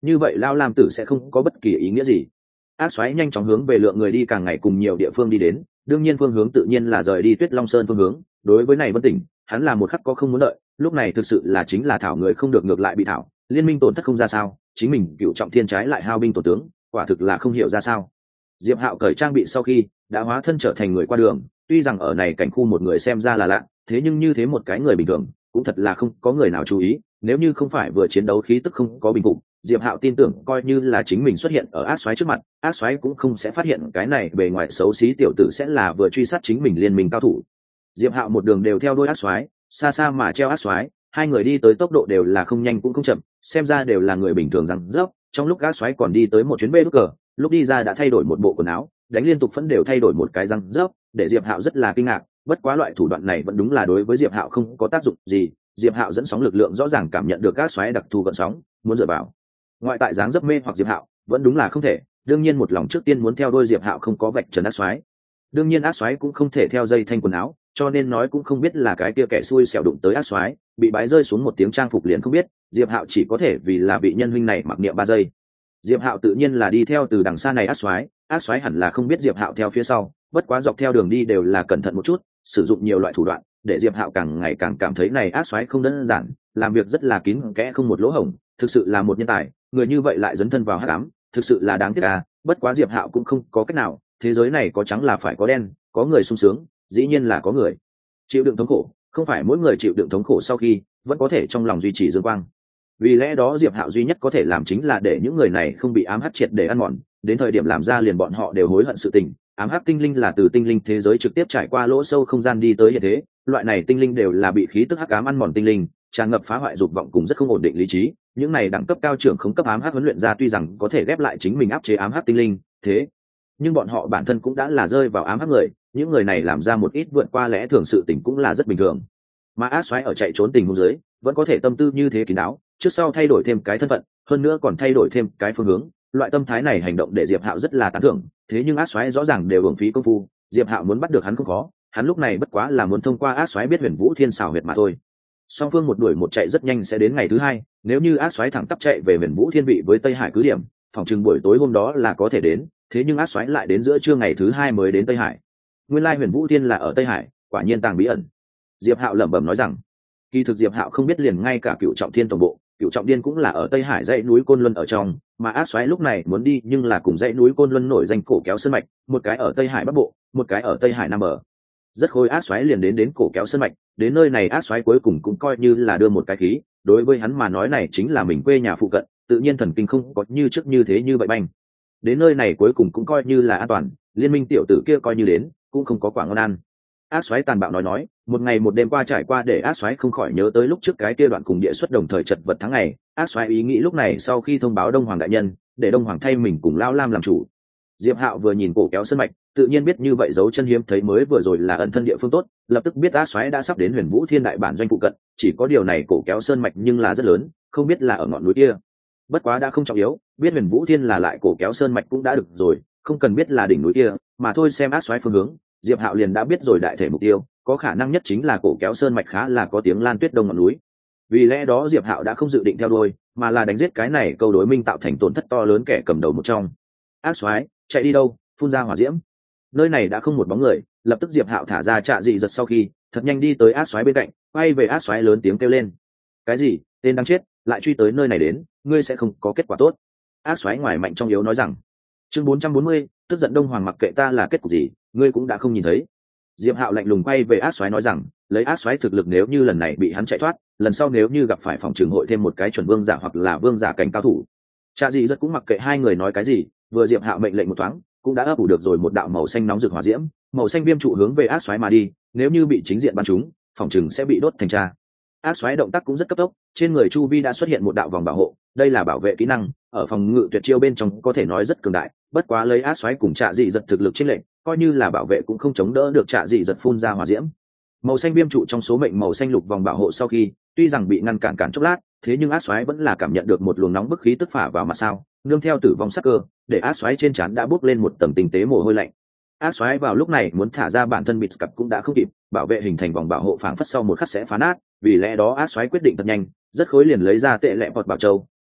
như vậy Lao Lam Tử sẽ không có bất kỳ ý nghĩa gì. Ác xoáy nhanh chóng hướng về lượng người đi càng ngày cùng nhiều địa phương đi đến, đương nhiên phương hướng tự nhiên là rời đi Tuyết Long Sơn phương hướng. Đối với này Vân Tỉnh, hắn là một khắc có không muốn đợi, lúc này thực sự là chính là thảo người không được ngược lại bị thảo, liên minh tổn thất không ra sao, chính mình Cựu Trọng Thiên trái lại hao binh tổ tướng, quả thực là không hiểu ra sao. Diệp Hạo cởi trang bị sau khi đã hóa thân trở thành người qua đường, tuy rằng ở này cảnh khu một người xem ra là lạ, thế nhưng như thế một cái người bình thường cũng thật là không có người nào chú ý, nếu như không phải vừa chiến đấu khí tức không có bình phục, Diệp Hạo tin tưởng coi như là chính mình xuất hiện ở ác xoáy trước mặt, ác xoáy cũng không sẽ phát hiện cái này bề ngoài xấu xí tiểu tử sẽ là vừa truy sát chính mình liên minh cao thủ. Diệp Hạo một đường đều theo đuôi ác xoáy, xa xa mà treo ác xoáy, hai người đi tới tốc độ đều là không nhanh cũng không chậm, xem ra đều là người bình thường rằng dốc. Trong lúc ác xoáy còn đi tới một chuyến bê đúc cờ, lúc đi ra đã thay đổi một bộ quần áo, đánh liên tục phấn đều thay đổi một cái răng rớp, để Diệp Hạo rất là kinh ngạc. Bất quá loại thủ đoạn này vẫn đúng là đối với Diệp Hạo không có tác dụng gì. Diệp Hạo dẫn sóng lực lượng rõ ràng cảm nhận được các xoáy đặc thù gợn sóng, muốn dựa vào ngoại tại dáng dấp mê hoặc Diệp Hạo vẫn đúng là không thể. Đương nhiên một lòng trước tiên muốn theo đuôi Diệp Hạo không có vạch trần ác xoáy. Đương nhiên ác xoáy cũng không thể theo dây thanh quần áo, cho nên nói cũng không biết là cái kia kẻ xui xẻo đụng tới ác xoáy, bị bái rơi xuống một tiếng trang phục liền không biết. Diệp Hạo chỉ có thể vì là bị nhân huynh này mặc niệm ba giây. Diệp Hạo tự nhiên là đi theo từ đằng xa này ác xoáy, ác xoáy hẳn là không biết Diệp Hạo theo phía sau, bất quá dọc theo đường đi đều là cẩn thận một chút, sử dụng nhiều loại thủ đoạn, để Diệp Hạo càng ngày càng cảm thấy này ác xoáy không đơn giản, làm việc rất là kín kẽ không một lỗ hổng, thực sự là một nhân tài, người như vậy lại dấn thân vào hắc ám, thực sự là đáng tiếc à. Bất quá Diệp Hạo cũng không có cách nào, thế giới này có trắng là phải có đen, có người sung sướng, dĩ nhiên là có người chịu đựng thống khổ, không phải mỗi người chịu đựng thống khổ sau khi vẫn có thể trong lòng duy trì dương quang. Vì lẽ đó Diệp Hạo duy nhất có thể làm chính là để những người này không bị ám hắc triệt để ăn mòn, đến thời điểm làm ra liền bọn họ đều hối hận sự tình. Ám hắc tinh linh là từ tinh linh thế giới trực tiếp trải qua lỗ sâu không gian đi tới hiện thế, loại này tinh linh đều là bị khí tức hắc ám ăn mòn tinh linh, tràn ngập phá hoại dục vọng cùng rất không ổn định lý trí. Những này đẳng cấp cao trưởng không cấp ám hắc huấn luyện ra tuy rằng có thể ghép lại chính mình áp chế ám hắc tinh linh, thế nhưng bọn họ bản thân cũng đã là rơi vào ám hắc người, những người này làm ra một ít vượt qua lẽ thường sự tình cũng là rất bình thường. Mà ác xoáy ở chạy trốn tình huống dưới vẫn có thể tâm tư như thế kín đáo, trước sau thay đổi thêm cái thân phận, hơn nữa còn thay đổi thêm cái phương hướng, loại tâm thái này hành động để Diệp Hạo rất là tán thưởng. Thế nhưng ác xoáy rõ ràng đều uổng phí công phu, Diệp Hạo muốn bắt được hắn không khó, hắn lúc này bất quá là muốn thông qua ác xoáy biết Huyền Vũ Thiên xảo huyệt mà thôi. Song phương một đuổi một chạy rất nhanh sẽ đến ngày thứ hai, nếu như ác xoáy thẳng tắp chạy về Huyền Vũ Thiên vị với Tây Hải cứ điểm, phòng chừng buổi tối hôm đó là có thể đến, thế nhưng ác xoáy lại đến giữa trưa ngày thứ hai mới đến Tây Hải. Nguyên lai Huyền Vũ Thiên là ở Tây Hải, quả nhiên tàng bí ẩn. Diệp Hạo lẩm bẩm nói rằng, kỳ thực Diệp Hạo không biết liền ngay cả Cựu Trọng Thiên tổng bộ, Cựu Trọng Điên cũng là ở Tây Hải dãy núi Côn Luân ở trong, mà ác xoáy lúc này muốn đi nhưng là cùng dãy núi Côn Luân nổi danh cổ kéo sơn mạch, một cái ở Tây Hải bắc bộ, một cái ở Tây Hải nam bờ. Rất khôi ác xoáy liền đến đến cổ kéo sơn mạch, đến nơi này ác xoáy cuối cùng cũng coi như là đưa một cái khí, đối với hắn mà nói này chính là mình quê nhà phụ cận, tự nhiên thần kinh không có như trước như thế như vậy banh. Đến nơi này cuối cùng cũng coi như là an toàn, liên minh tiểu tử kia coi như đến, cũng không có quả ngon ăn. Ác xoáy tàn bạo nói nói, một ngày một đêm qua trải qua để ác xoáy không khỏi nhớ tới lúc trước cái kia đoạn cùng địa xuất đồng thời chật vật tháng ngày. Ác xoáy ý nghĩ lúc này sau khi thông báo Đông Hoàng đại nhân, để Đông Hoàng thay mình cùng Lao Lam làm chủ. Diệp Hạo vừa nhìn cổ kéo sơn mạch, tự nhiên biết như vậy dấu chân hiếm thấy mới vừa rồi là ẩn thân địa phương tốt, lập tức biết ác xoáy đã sắp đến Huyền Vũ Thiên đại bản doanh phụ cận, chỉ có điều này cổ kéo sơn mạch nhưng là rất lớn, không biết là ở ngọn núi kia. Bất quá đã không trọng yếu, biết Huyền Vũ Thiên là lại cổ kéo sơn mạch cũng đã được rồi, không cần biết là đỉnh núi kia, mà thôi xem ác xoáy phương hướng, Diệp Hạo liền đã biết rồi đại thể mục tiêu, có khả năng nhất chính là cổ kéo sơn mạch khá là có tiếng Lan Tuyết Đông ngọn núi. Vì lẽ đó Diệp Hạo đã không dự định theo đuôi, mà là đánh giết cái này câu đối minh tạo thành tổn thất to lớn kẻ cầm đầu một trong. Ác xoáy, chạy đi đâu? Phun ra hỏa diễm. Nơi này đã không một bóng người, lập tức Diệp Hạo thả ra trạ dị giật sau khi, thật nhanh đi tới ác xoáy bên cạnh, quay về ác xoáy lớn tiếng kêu lên. Cái gì? Tên đáng chết, lại truy tới nơi này đến, ngươi sẽ không có kết quả tốt. Ác xoáy ngoài mạnh trong yếu nói rằng. Chương bốn trăm bốn mươi, tức giận Đông Hoàng mặc kệ ta là kết cục gì, ngươi cũng đã không nhìn thấy. Diệp Hạo lạnh lùng quay về ác xoáy nói rằng, lấy ác xoáy thực lực nếu như lần này bị hắn chạy thoát, lần sau nếu như gặp phải phòng trường hội thêm một cái chuẩn vương giả hoặc là vương giả cảnh cao thủ. Trạ dị rất cũng mặc kệ hai người nói cái gì, vừa Diệp Hạo mệnh lệnh một thoáng, cũng đã ấp ủ được rồi một đạo màu xanh nóng rực hỏa diễm, màu xanh viêm trụ hướng về ác xoáy mà đi, nếu như bị chính diện bắn trúng, phòng trường sẽ bị đốt thành tro. Ác xoáy động tác cũng rất cấp tốc, trên người chu vi đã xuất hiện một đạo vòng bảo hộ, đây là bảo vệ kỹ năng, ở phòng ngự tuyệt chiêu bên trong có thể nói rất cường đại, bất quá lấy ác xoáy cùng trạ dị giật thực lực chênh lệch, coi như là bảo vệ cũng không chống đỡ được trạ dị giật phun ra hỏa diễm. Màu xanh viêm trụ trong số mệnh màu xanh lục vòng bảo hộ sau khi, tuy rằng bị ngăn cản cản chốc lát, thế nhưng ác xoáy vẫn là cảm nhận được một luồng nóng bức khí tức phả vào mặt sao, nương theo tử vong sắc cơ, để ác xoáy trên trán đã bốc lên một tầng tinh tế mồ hôi lạnh. Ác xoáy vào lúc này muốn thả ra bản thân bịt cặp cũng đã không kịp, bảo vệ hình thành vòng bảo hộ phảng phất sau một khắc sẽ phá nát, vì lẽ đó ác xoáy quyết định thật nhanh, rất khối liền lấy ra tệ lệ bọt bảo châu,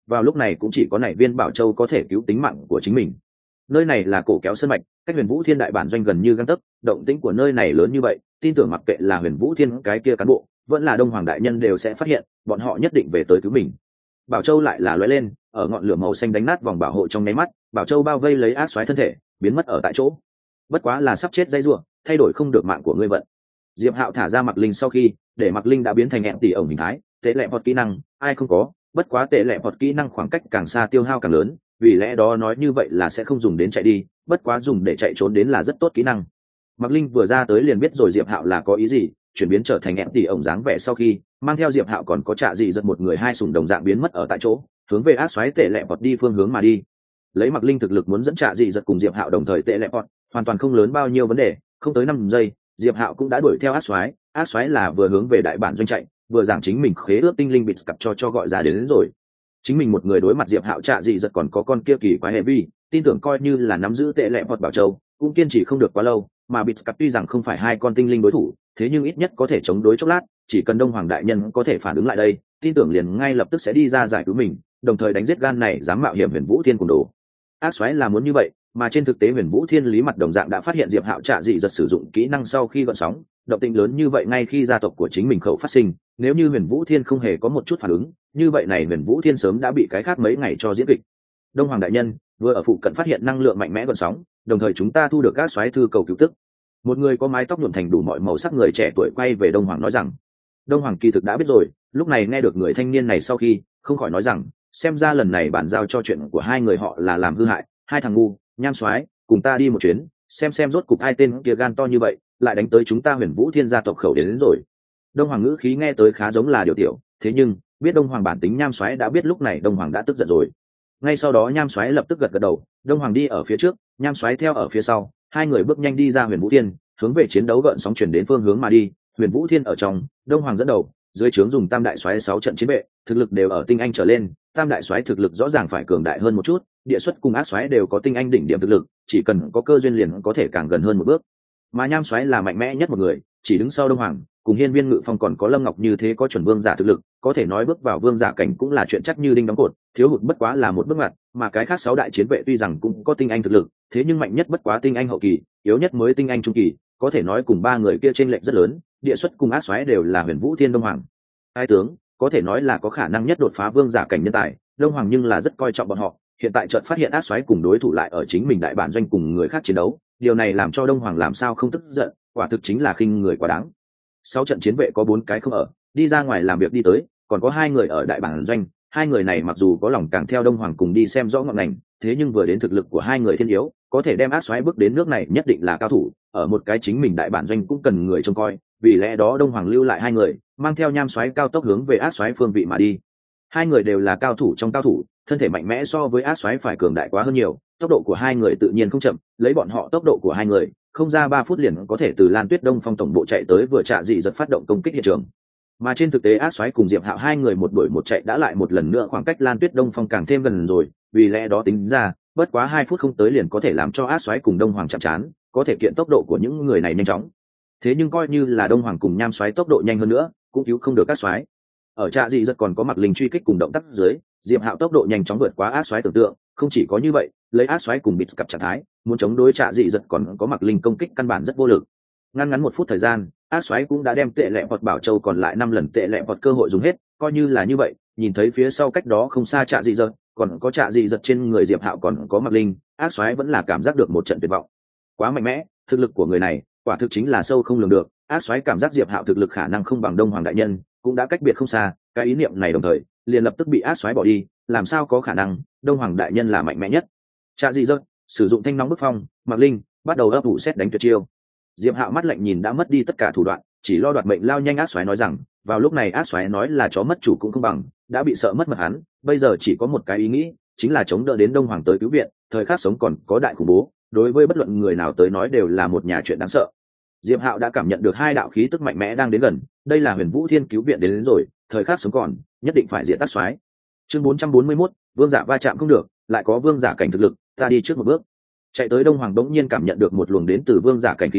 vào lúc này cũng chỉ có nảy viên bảo châu có thể cứu tính mạng của chính mình. Nơi này là cổ kéo sơn mạch, cách Huyền Vũ Thiên đại bản doanh gần như gang tấc, động tĩnh của nơi này lớn như vậy, tin tưởng mặc kệ là Huyền Vũ Thiên cái kia cán bộ vẫn là Đông Hoàng đại nhân đều sẽ phát hiện, bọn họ nhất định về tới cứu mình. Bảo châu lại là lóe lên, ở ngọn lửa màu xanh đánh nát vòng bảo hộ trong nháy mắt, bảo châu bao vây lấy ác xoáy thân thể, biến mất ở tại chỗ. Bất quá là sắp chết dây rủa, thay đổi không được mạng của ngươi vận. Diệp Hạo thả ra Mặc Linh sau khi, để Mặc Linh đã biến thành ẹn tỷ ổng hình thái, tệ lệ bọt kỹ năng, ai không có, bất quá tệ lệ bọt kỹ năng khoảng cách càng xa tiêu hao càng lớn, vì lẽ đó nói như vậy là sẽ không dùng đến chạy đi, bất quá dùng để chạy trốn đến là rất tốt kỹ năng. Mặc Linh vừa ra tới liền biết rồi Diệp Hạo là có ý gì, chuyển biến trở thành ẹn tỷ ổng dáng vẻ sau khi, mang theo Diệp Hạo còn có Trạ Dị Giật một người hai sủng đồng dạng biến mất ở tại chỗ, hướng về ác xoáy tệ lệ bọt đi phương hướng mà đi. Lấy Mặc Linh thực lực muốn dẫn Trạ Dị Giật cùng Diệp Hạo đồng thời tệ lệ bọt, hoàn toàn không lớn bao nhiêu vấn đề, không tới năm giây, Diệp Hạo cũng đã đuổi theo ác xoáy, ác xoáy là vừa hướng về đại bản doanh chạy, vừa giảng chính mình khế ước tinh linh bịt cặp cho cho gọi ra đến, đến rồi. Chính mình một người đối mặt Diệp Hạo Trạ Dị Giật còn có con kia kỳ quái hệ vi, tin tưởng coi như là nắm giữ tệ lệ bọt bảo châu, cũng kiên trì không được quá lâu, mà bịt cặp tuy rằng không phải hai con tinh linh đối thủ, thế nhưng ít nhất có thể chống đối chốc lát, chỉ cần Đông Hoàng đại nhân có thể phản ứng lại đây, tin tưởng liền ngay lập tức sẽ đi ra giải cứu mình, đồng thời đánh giết gan này dám mạo hiểm Huyền Vũ Thiên cùng đồ. Ác xoáy là muốn như vậy, mà trên thực tế Huyền Vũ Thiên lý mặt đồng dạng đã phát hiện Diệp Hạo Trạ Dị Giật sử dụng kỹ năng sau khi gợn sóng, động tĩnh lớn như vậy ngay khi gia tộc của chính mình khẩu phát sinh, nếu như Huyền Vũ Thiên không hề có một chút phản ứng, như vậy này Huyền Vũ Thiên sớm đã bị cái khác mấy ngày cho diễn kịch. Đông Hoàng đại nhân vừa ở phụ cận phát hiện năng lượng mạnh mẽ gợn sóng, đồng thời chúng ta thu được các xoáy thư cầu cứu tức. Một người có mái tóc nhuộm thành đủ mọi màu sắc người trẻ tuổi quay về Đông Hoàng nói rằng. Đông Hoàng kỳ thực đã biết rồi, lúc này nghe được người thanh niên này sau khi, không khỏi nói rằng, xem ra lần này bản giao cho chuyện của hai người họ là làm hư hại, hai thằng ngu, nham soái, cùng ta đi một chuyến, xem xem rốt cục hai tên kia gan to như vậy, lại đánh tới chúng ta Huyền Vũ Thiên gia tộc khẩu đến, đến rồi. Đông Hoàng ngữ khí nghe tới khá giống là điều tiểu, thế nhưng biết Đông Hoàng bản tính nham soái đã biết lúc này Đông Hoàng đã tức giận rồi. Ngay sau đó nham soái lập tức gật gật đầu, Đông Hoàng đi ở phía trước, nham soái theo ở phía sau, hai người bước nhanh đi ra Huyền Vũ Thiên, hướng về chiến đấu gợn sóng chuyển đến phương hướng mà đi. Huyền Vũ Thiên ở trong, Đông Hoàng dẫn đầu, dưới trướng dùng tam đại soái sáu trận chiến vệ, thực lực đều ở tinh anh trở lên, tam đại soái thực lực rõ ràng phải cường đại hơn một chút, địa xuất cùng ác soái đều có tinh anh đỉnh điểm thực lực, chỉ cần có cơ duyên liền có thể càng gần hơn một bước. Mà nham soái là mạnh mẽ nhất một người, chỉ đứng sau Đông Hoàng, cùng Hiên Viên Ngự Phong còn có Lâm Ngọc như thế có chuẩn vương giả thực lực, có thể nói bước vào vương giả cảnh cũng là chuyện chắc như đinh đóng cột, thiếu hụt bất quá là một bước ngoặt, mà cái khác sáu đại chiến vệ tuy rằng cũng có tinh anh thực lực, thế nhưng mạnh nhất bất quá tinh anh hậu kỳ, yếu nhất mới tinh anh trung kỳ, có thể nói cùng ba người kia chênh lệch rất lớn, địa xuất cùng ác soái đều là Huyền Vũ Thiên Đông Hoàng. Hai tướng, có thể nói là có khả năng nhất đột phá vương giả cảnh nhân tài, Đông Hoàng nhưng là rất coi trọng bọn họ, hiện tại chợt phát hiện ác soái cùng đối thủ lại ở chính mình đại bản doanh cùng người khác chiến đấu, điều này làm cho Đông Hoàng làm sao không tức giận, quả thực chính là khinh người quá đáng. Sáu trận chiến vệ có bốn cái không ở, đi ra ngoài làm việc đi tới, còn có hai người ở đại bản doanh, hai người này mặc dù có lòng càng theo Đông Hoàng cùng đi xem rõ ngọn ngành, thế nhưng vừa đến thực lực của hai người thiên yếu, có thể đem ác soái bước đến nước này nhất định là cao thủ, ở một cái chính mình đại bản doanh cũng cần người trông coi, vì lẽ đó Đông Hoàng lưu lại hai người, mang theo nham soái cao tốc hướng về ác soái phương vị mà đi. Hai người đều là cao thủ trong cao thủ, thân thể mạnh mẽ so với ác soái phải cường đại quá hơn nhiều, tốc độ của hai người tự nhiên không chậm, lấy bọn họ tốc độ của hai người, không ra ba phút liền có thể từ Lan Tuyết Đông Phong tổng bộ chạy tới vừa Trạ Dị Giật phát động công kích hiện trường. Mà trên thực tế ác soái cùng Diệp Hạo hai người một đuổi một chạy đã lại một lần nữa khoảng cách Lan Tuyết Đông Phong càng thêm gần rồi, vì lẽ đó tính ra, bất quá hai phút không tới liền có thể làm cho ác soái cùng Đông Hoàng chạm trán, có thể kiện tốc độ của những người này nhanh chóng. Thế nhưng coi như là Đông Hoàng cùng nham soái tốc độ nhanh hơn nữa, cũng cứu không được ác soái. Ở Trạ Dị Giật còn có Mặc Linh truy kích cùng động tác dưới, Diệp Hạo tốc độ nhanh chóng vượt quá ác soái tưởng tượng, không chỉ có như vậy, lấy ác xoáy cùng bịt cặp trạng thái, muốn chống đối Trạ Dị Giật còn có Mặc Linh công kích căn bản rất vô lực. Ngắn ngắn một phút thời gian, ác xoáy cũng đã đem tệ lệ bọt bảo châu còn lại năm lần tệ lệ bọt cơ hội dùng hết, coi như là như vậy, nhìn thấy phía sau cách đó không xa Trạ Dị Giật, còn có Trạ Dị Giật trên người Diệp Hạo còn có Mặc Linh, ác xoáy vẫn là cảm giác được một trận tuyệt vọng. Quá mạnh mẽ, thực lực của người này, quả thực chính là sâu không lường được, ác xoáy cảm giác Diệp Hạo thực lực khả năng không bằng Đông Hoàng đại nhân, cũng đã cách biệt không xa, cái ý niệm này đồng thời, liền lập tức bị ác xoáy bỏ đi, làm sao có khả năng, Đông Hoàng đại nhân là mạnh mẽ nhất. Trạ Dị Giật sử dụng thanh nóng bức phong, Mặc Linh bắt đầu ấp ủ xét đánh tuyệt chiêu. Diệp Hạo mắt lạnh nhìn đã mất đi tất cả thủ đoạn, chỉ lo đoạt mệnh lao nhanh ác xoáy nói rằng, vào lúc này ác xoáy nói là chó mất chủ cũng không bằng, đã bị sợ mất mật hắn, bây giờ chỉ có một cái ý nghĩ, chính là chống đỡ đến Đông Hoàng tới cứu viện, thời khắc sống còn có đại khủng bố, đối với bất luận người nào tới nói đều là một nhà chuyện đáng sợ. Diệp Hạo đã cảm nhận được hai đạo khí tức mạnh mẽ đang đến gần, đây là Huyền Vũ Thiên cứu viện đến, đến rồi, thời khắc sống còn, nhất định phải diệt ác xoáy. Chương bốn trăm bốn mươi mốt, vương giả va chạm không được, lại có vương giả cảnh thực lực, ta đi trước một bước. Chạy tới Đông Hoàng đống nhiên cảm nhận được một luồng đến từ vương giả cảnh khí tức,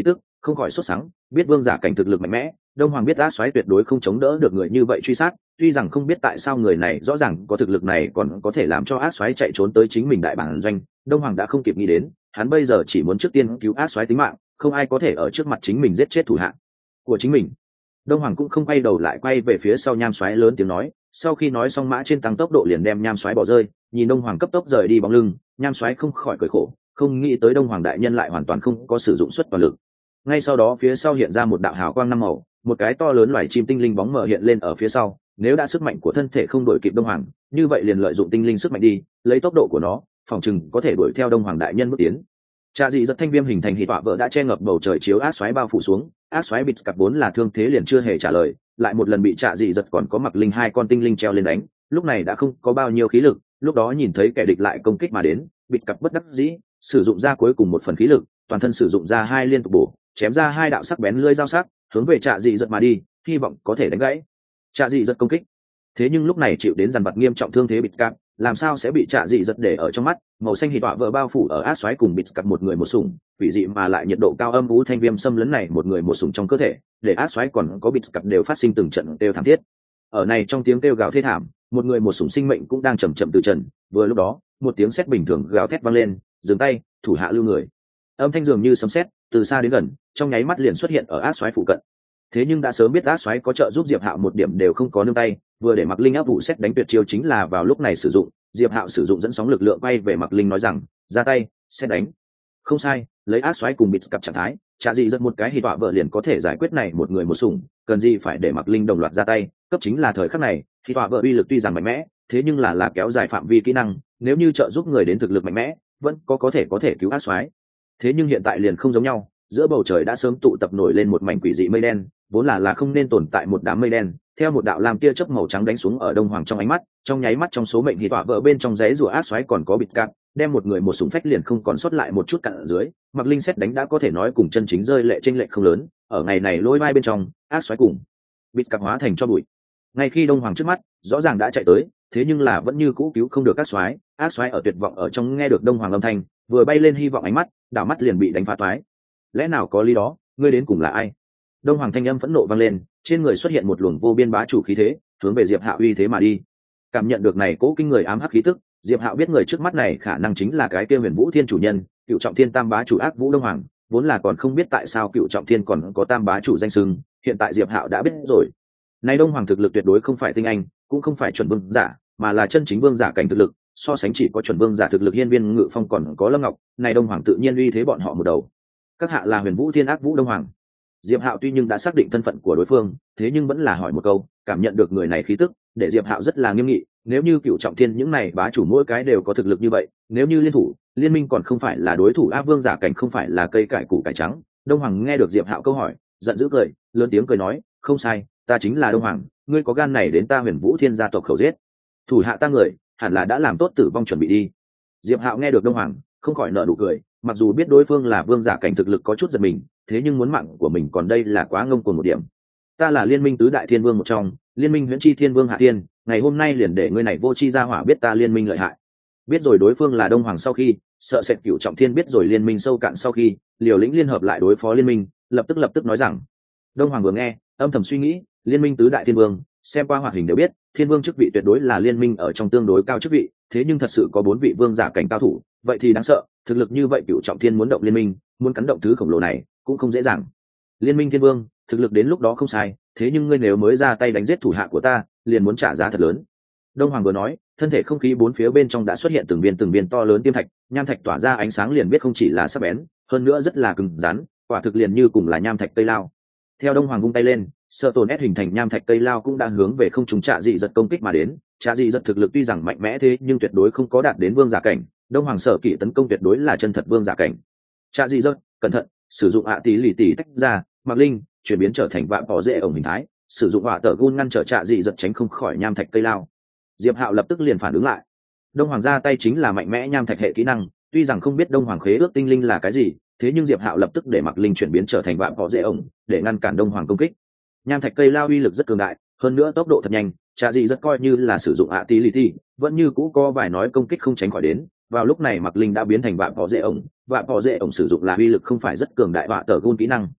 không khỏi sốt sắng, biết vương giả cảnh thực lực mạnh mẽ. Đông Hoàng biết ác xoáy tuyệt đối không chống đỡ được người như vậy truy sát, tuy rằng không biết tại sao người này rõ ràng có thực lực này còn có thể làm cho ác xoáy chạy trốn tới chính mình đại bản doanh. Đông Hoàng đã không kịp nghĩ đến, hắn bây giờ chỉ muốn trước tiên cứu ác xoáy tính mạng, không ai có thể ở trước mặt chính mình giết chết thủ hạ của chính mình. Đông Hoàng cũng không quay đầu lại, quay về phía sau nham xoáy lớn tiếng nói, sau khi nói xong mã trên tăng tốc độ liền đem nham xoáy bỏ rơi. Nhìn Đông Hoàng cấp tốc rời đi bóng lưng, nham xoáy không khỏi cười khổ, không nghĩ tới Đông Hoàng đại nhân lại hoàn toàn không có sử dụng suất toàn lực. Ngay sau đó phía sau hiện ra một đạo hào quang năm màu, một cái to lớn loài chim tinh linh bóng mờ hiện lên ở phía sau. Nếu đã sức mạnh của thân thể không đuổi kịp Đông Hoàng, như vậy liền lợi dụng tinh linh sức mạnh đi, lấy tốc độ của nó, phòng chừng có thể đuổi theo Đông Hoàng đại nhân bước tiến. Trạ dị giật thanh viêm hình thành hỉ tọa vợ đã che ngập bầu trời chiếu ác xoáy bao phủ xuống. Ác xoáy bịt cặp vốn là thương thế liền chưa hề trả lời, lại một lần bị Trạ dị giật còn có mặc linh hai con tinh linh treo lên đánh, lúc này đã không có bao nhiêu khí lực. Lúc đó nhìn thấy kẻ địch lại công kích mà đến, bịt cặp bất đắc dĩ sử dụng ra cuối cùng một phần khí lực, toàn thân sử dụng ra hai liên tục bổ, chém ra hai đạo sắc bén lưỡi dao sắc, hướng về Trạ dị giật mà đi, hy vọng có thể đánh gãy Trạ dị giật công kích. Thế nhưng lúc này chịu đến dằn vặt nghiêm trọng thương thế bịt cặp, làm sao sẽ bị Trạ dị giật để ở trong mắt. Màu xanh hỉ tọa vợ bao phủ ở ác xoáy cùng bịt cặp một người một sủng, vị dị mà lại nhiệt độ cao âm u thanh viêm xâm lấn này một người một sủng trong cơ thể, để ác xoáy còn có bịt cặp đều phát sinh từng trận kêu thảm thiết. Ở này trong tiếng kêu gào thê thảm, một người một sủng sinh mệnh cũng đang chậm chậm từ trần. Vừa lúc đó, một tiếng sét bình thường gào thét vang lên, dừng tay, thủ hạ lưu người. Âm thanh dường như sấm sét, từ xa đến gần, trong nháy mắt liền xuất hiện ở ác xoáy phụ cận. Thế nhưng đã sớm biết ác xoáy có trợ giúp Diệp Hạo một điểm đều không có nương tay, vừa để Mặc Linh áp vụ sét đánh tuyệt chiêu chính là vào lúc này sử dụng. Diệp Hạo sử dụng dẫn sóng lực lượng quay về Mặc Linh nói rằng, ra tay, sét đánh. Không sai, lấy ác xoáy cùng bịt cặp trạng thái, Trạ dị giật một cái hỉ tọa vợ liền có thể giải quyết này một người một sủng, cần gì phải để Mặc Linh đồng loạt ra tay. Cấp chính là thời khắc này, hỉ tọa vợ uy lực tuy rằng mạnh mẽ, thế nhưng là là kéo dài phạm vi kỹ năng, nếu như trợ giúp người đến thực lực mạnh mẽ, vẫn có có thể có thể cứu ác xoáy. Thế nhưng hiện tại liền không giống nhau, giữa bầu trời đã sớm tụ tập nổi lên một mảnh quỷ dị mây đen, vốn là là không nên tồn tại một đám mây đen, theo một đạo lam tia chớp màu trắng đánh xuống ở Đông Hoàng trong ánh mắt, trong nháy mắt trong số mệnh hỉ tọa vợ bên trong giấy rùa ác xoáy còn có bịt cặp, đem một người một súng phách liền không còn sót lại một chút cặn ở dưới. Mặc Linh xét đánh đã có thể nói cùng chân chính rơi lệ chênh lệch không lớn, ở ngày này lôi vai bên trong, ác xoáy cùng bịt cặp hóa thành cho bụi. Ngay khi Đông Hoàng trước mắt, rõ ràng đã chạy tới, thế nhưng là vẫn như cũ cứu không được ác xoáy. Ác xoáy ở tuyệt vọng ở trong nghe được Đông Hoàng âm thanh, vừa bay lên hy vọng ánh mắt, đảo mắt liền bị đánh phá toái. Lẽ nào có lý đó, ngươi đến cùng là ai? Đông Hoàng thanh âm phẫn nộ vang lên, trên người xuất hiện một luồng vô biên bá chủ khí thế, hướng về Diệp Hạo uy thế mà đi. Cảm nhận được này cố kinh người ám hắc khí tức, Diệp Hạo biết người trước mắt này khả năng chính là cái kia Huyền Vũ Thiên chủ nhân, Cựu Trọng Thiên Tam bá chủ ác vũ Đông Hoàng, vốn là còn không biết tại sao Cựu Trọng Thiên còn có Tam bá chủ danh xưng, hiện tại Diệp Hạo đã biết rồi. Này Đông Hoàng thực lực tuyệt đối không phải tinh anh, cũng không phải chuẩn vương giả, mà là chân chính vương giả cảnh thực lực, so sánh chỉ có chuẩn vương giả thực lực Hiên Viên Ngự Phong còn có Lâm Ngọc, này Đông Hoàng tự nhiên uy thế bọn họ một đầu. Các hạ là Huyền Vũ Thiên ác vũ Đông Hoàng. Diệp Hạo tuy nhưng đã xác định thân phận của đối phương, thế nhưng vẫn là hỏi một câu, cảm nhận được người này khí tức, để Diệp Hạo rất là nghiêm nghị, nếu như Cựu Trọng Thiên những này bá chủ mỗi cái đều có thực lực như vậy, nếu như liên thủ, liên minh còn không phải là đối thủ ác vương giả cảnh không phải là cây cải củ cải trắng. Đông Hoàng nghe được Diệp Hạo câu hỏi, giận dữ cười, lớn tiếng cười nói, không sai, ta chính là Đông Hoàng, ngươi có gan này đến ta Huyền Vũ Thiên gia tộc khẩu giết, thủ hạ ta người, hẳn là đã làm tốt tử vong chuẩn bị đi. Diệp Hạo nghe được Đông Hoàng, không khỏi nở nụ cười, mặc dù biết đối phương là vương giả cảnh thực lực có chút giật mình, thế nhưng muốn mạng của mình còn đây là quá ngông cuồng một điểm. Ta là Liên minh tứ đại thiên vương một trong, Liên minh Huyễn Chi Thiên Vương Hạ Thiên, ngày hôm nay liền để ngươi này vô chi gia hỏa biết ta Liên minh lợi hại. Biết rồi đối phương là Đông Hoàng sau khi, sợ sệt Cửu Trọng Thiên biết rồi Liên minh sâu cạn sau khi, liều lĩnh liên hợp lại đối phó Liên minh, lập tức lập tức nói rằng. Đông Hoàng vừa nghe, âm thầm suy nghĩ, Liên minh tứ đại thiên vương, xem qua hoạt hình đều biết, thiên vương chức vị tuyệt đối là Liên minh ở trong tương đối cao chức vị, thế nhưng thật sự có bốn vị vương giả cảnh cao thủ, vậy thì đáng sợ, thực lực như vậy Cửu Trọng Thiên muốn động Liên minh, muốn cắn động thứ khổng lồ này, cũng không dễ dàng. Liên minh thiên vương, thực lực đến lúc đó không sai, thế nhưng ngươi nếu mới ra tay đánh giết thủ hạ của ta, liền muốn trả giá thật lớn. Đông Hoàng vừa nói, thân thể không khí bốn phía bên trong đã xuất hiện từng viên từng viên to lớn tiêm thạch, nham thạch tỏa ra ánh sáng liền biết không chỉ là sắc bén, hơn nữa rất là cứng rắn, quả thực liền như cùng là nham thạch cây lao. Theo Đông Hoàng vung tay lên, sợ tổn ép hình thành nham thạch cây lao cũng đang hướng về không trùng Trạ dị giật công kích mà đến. Trạ dị giật thực lực tuy rằng mạnh mẽ thế nhưng tuyệt đối không có đạt đến vương giả cảnh, Đông Hoàng sở kỵ tấn công tuyệt đối là chân thật vương giả cảnh. Trạ dị giật, cẩn thận, sử dụng ạ tí lì tỉ tách ra, Mặc Linh chuyển biến trở thành vạn bỏ dễ ổng hình thái, sử dụng hỏa tở gun ngăn trở Trạ dị giật tránh không khỏi nham thạch cây lao. Diệp Hạo lập tức liền phản ứng lại. Đông Hoàng ra tay chính là mạnh mẽ nham thạch hệ kỹ năng, tuy rằng không biết Đông Hoàng khế ước tinh linh là cái gì, thế nhưng Diệp Hạo lập tức để Mặc Linh chuyển biến trở thành vạn bỏ dễ ổng để ngăn cản Đông Hoàng công kích. Nham thạch cây lao uy lực rất cường đại, hơn nữa tốc độ thật nhanh, Trạ dị rất coi như là sử dụng ạ tí lì tỉ, vẫn như cũ có vài nói công kích không tránh khỏi đến. Vào lúc này Mặc Linh đã biến thành vạn bỏ dễ ổng, vạn bỏ dễ ổng sử dụng là uy lực không phải rất cường đại vạ tở gun kỹ năng.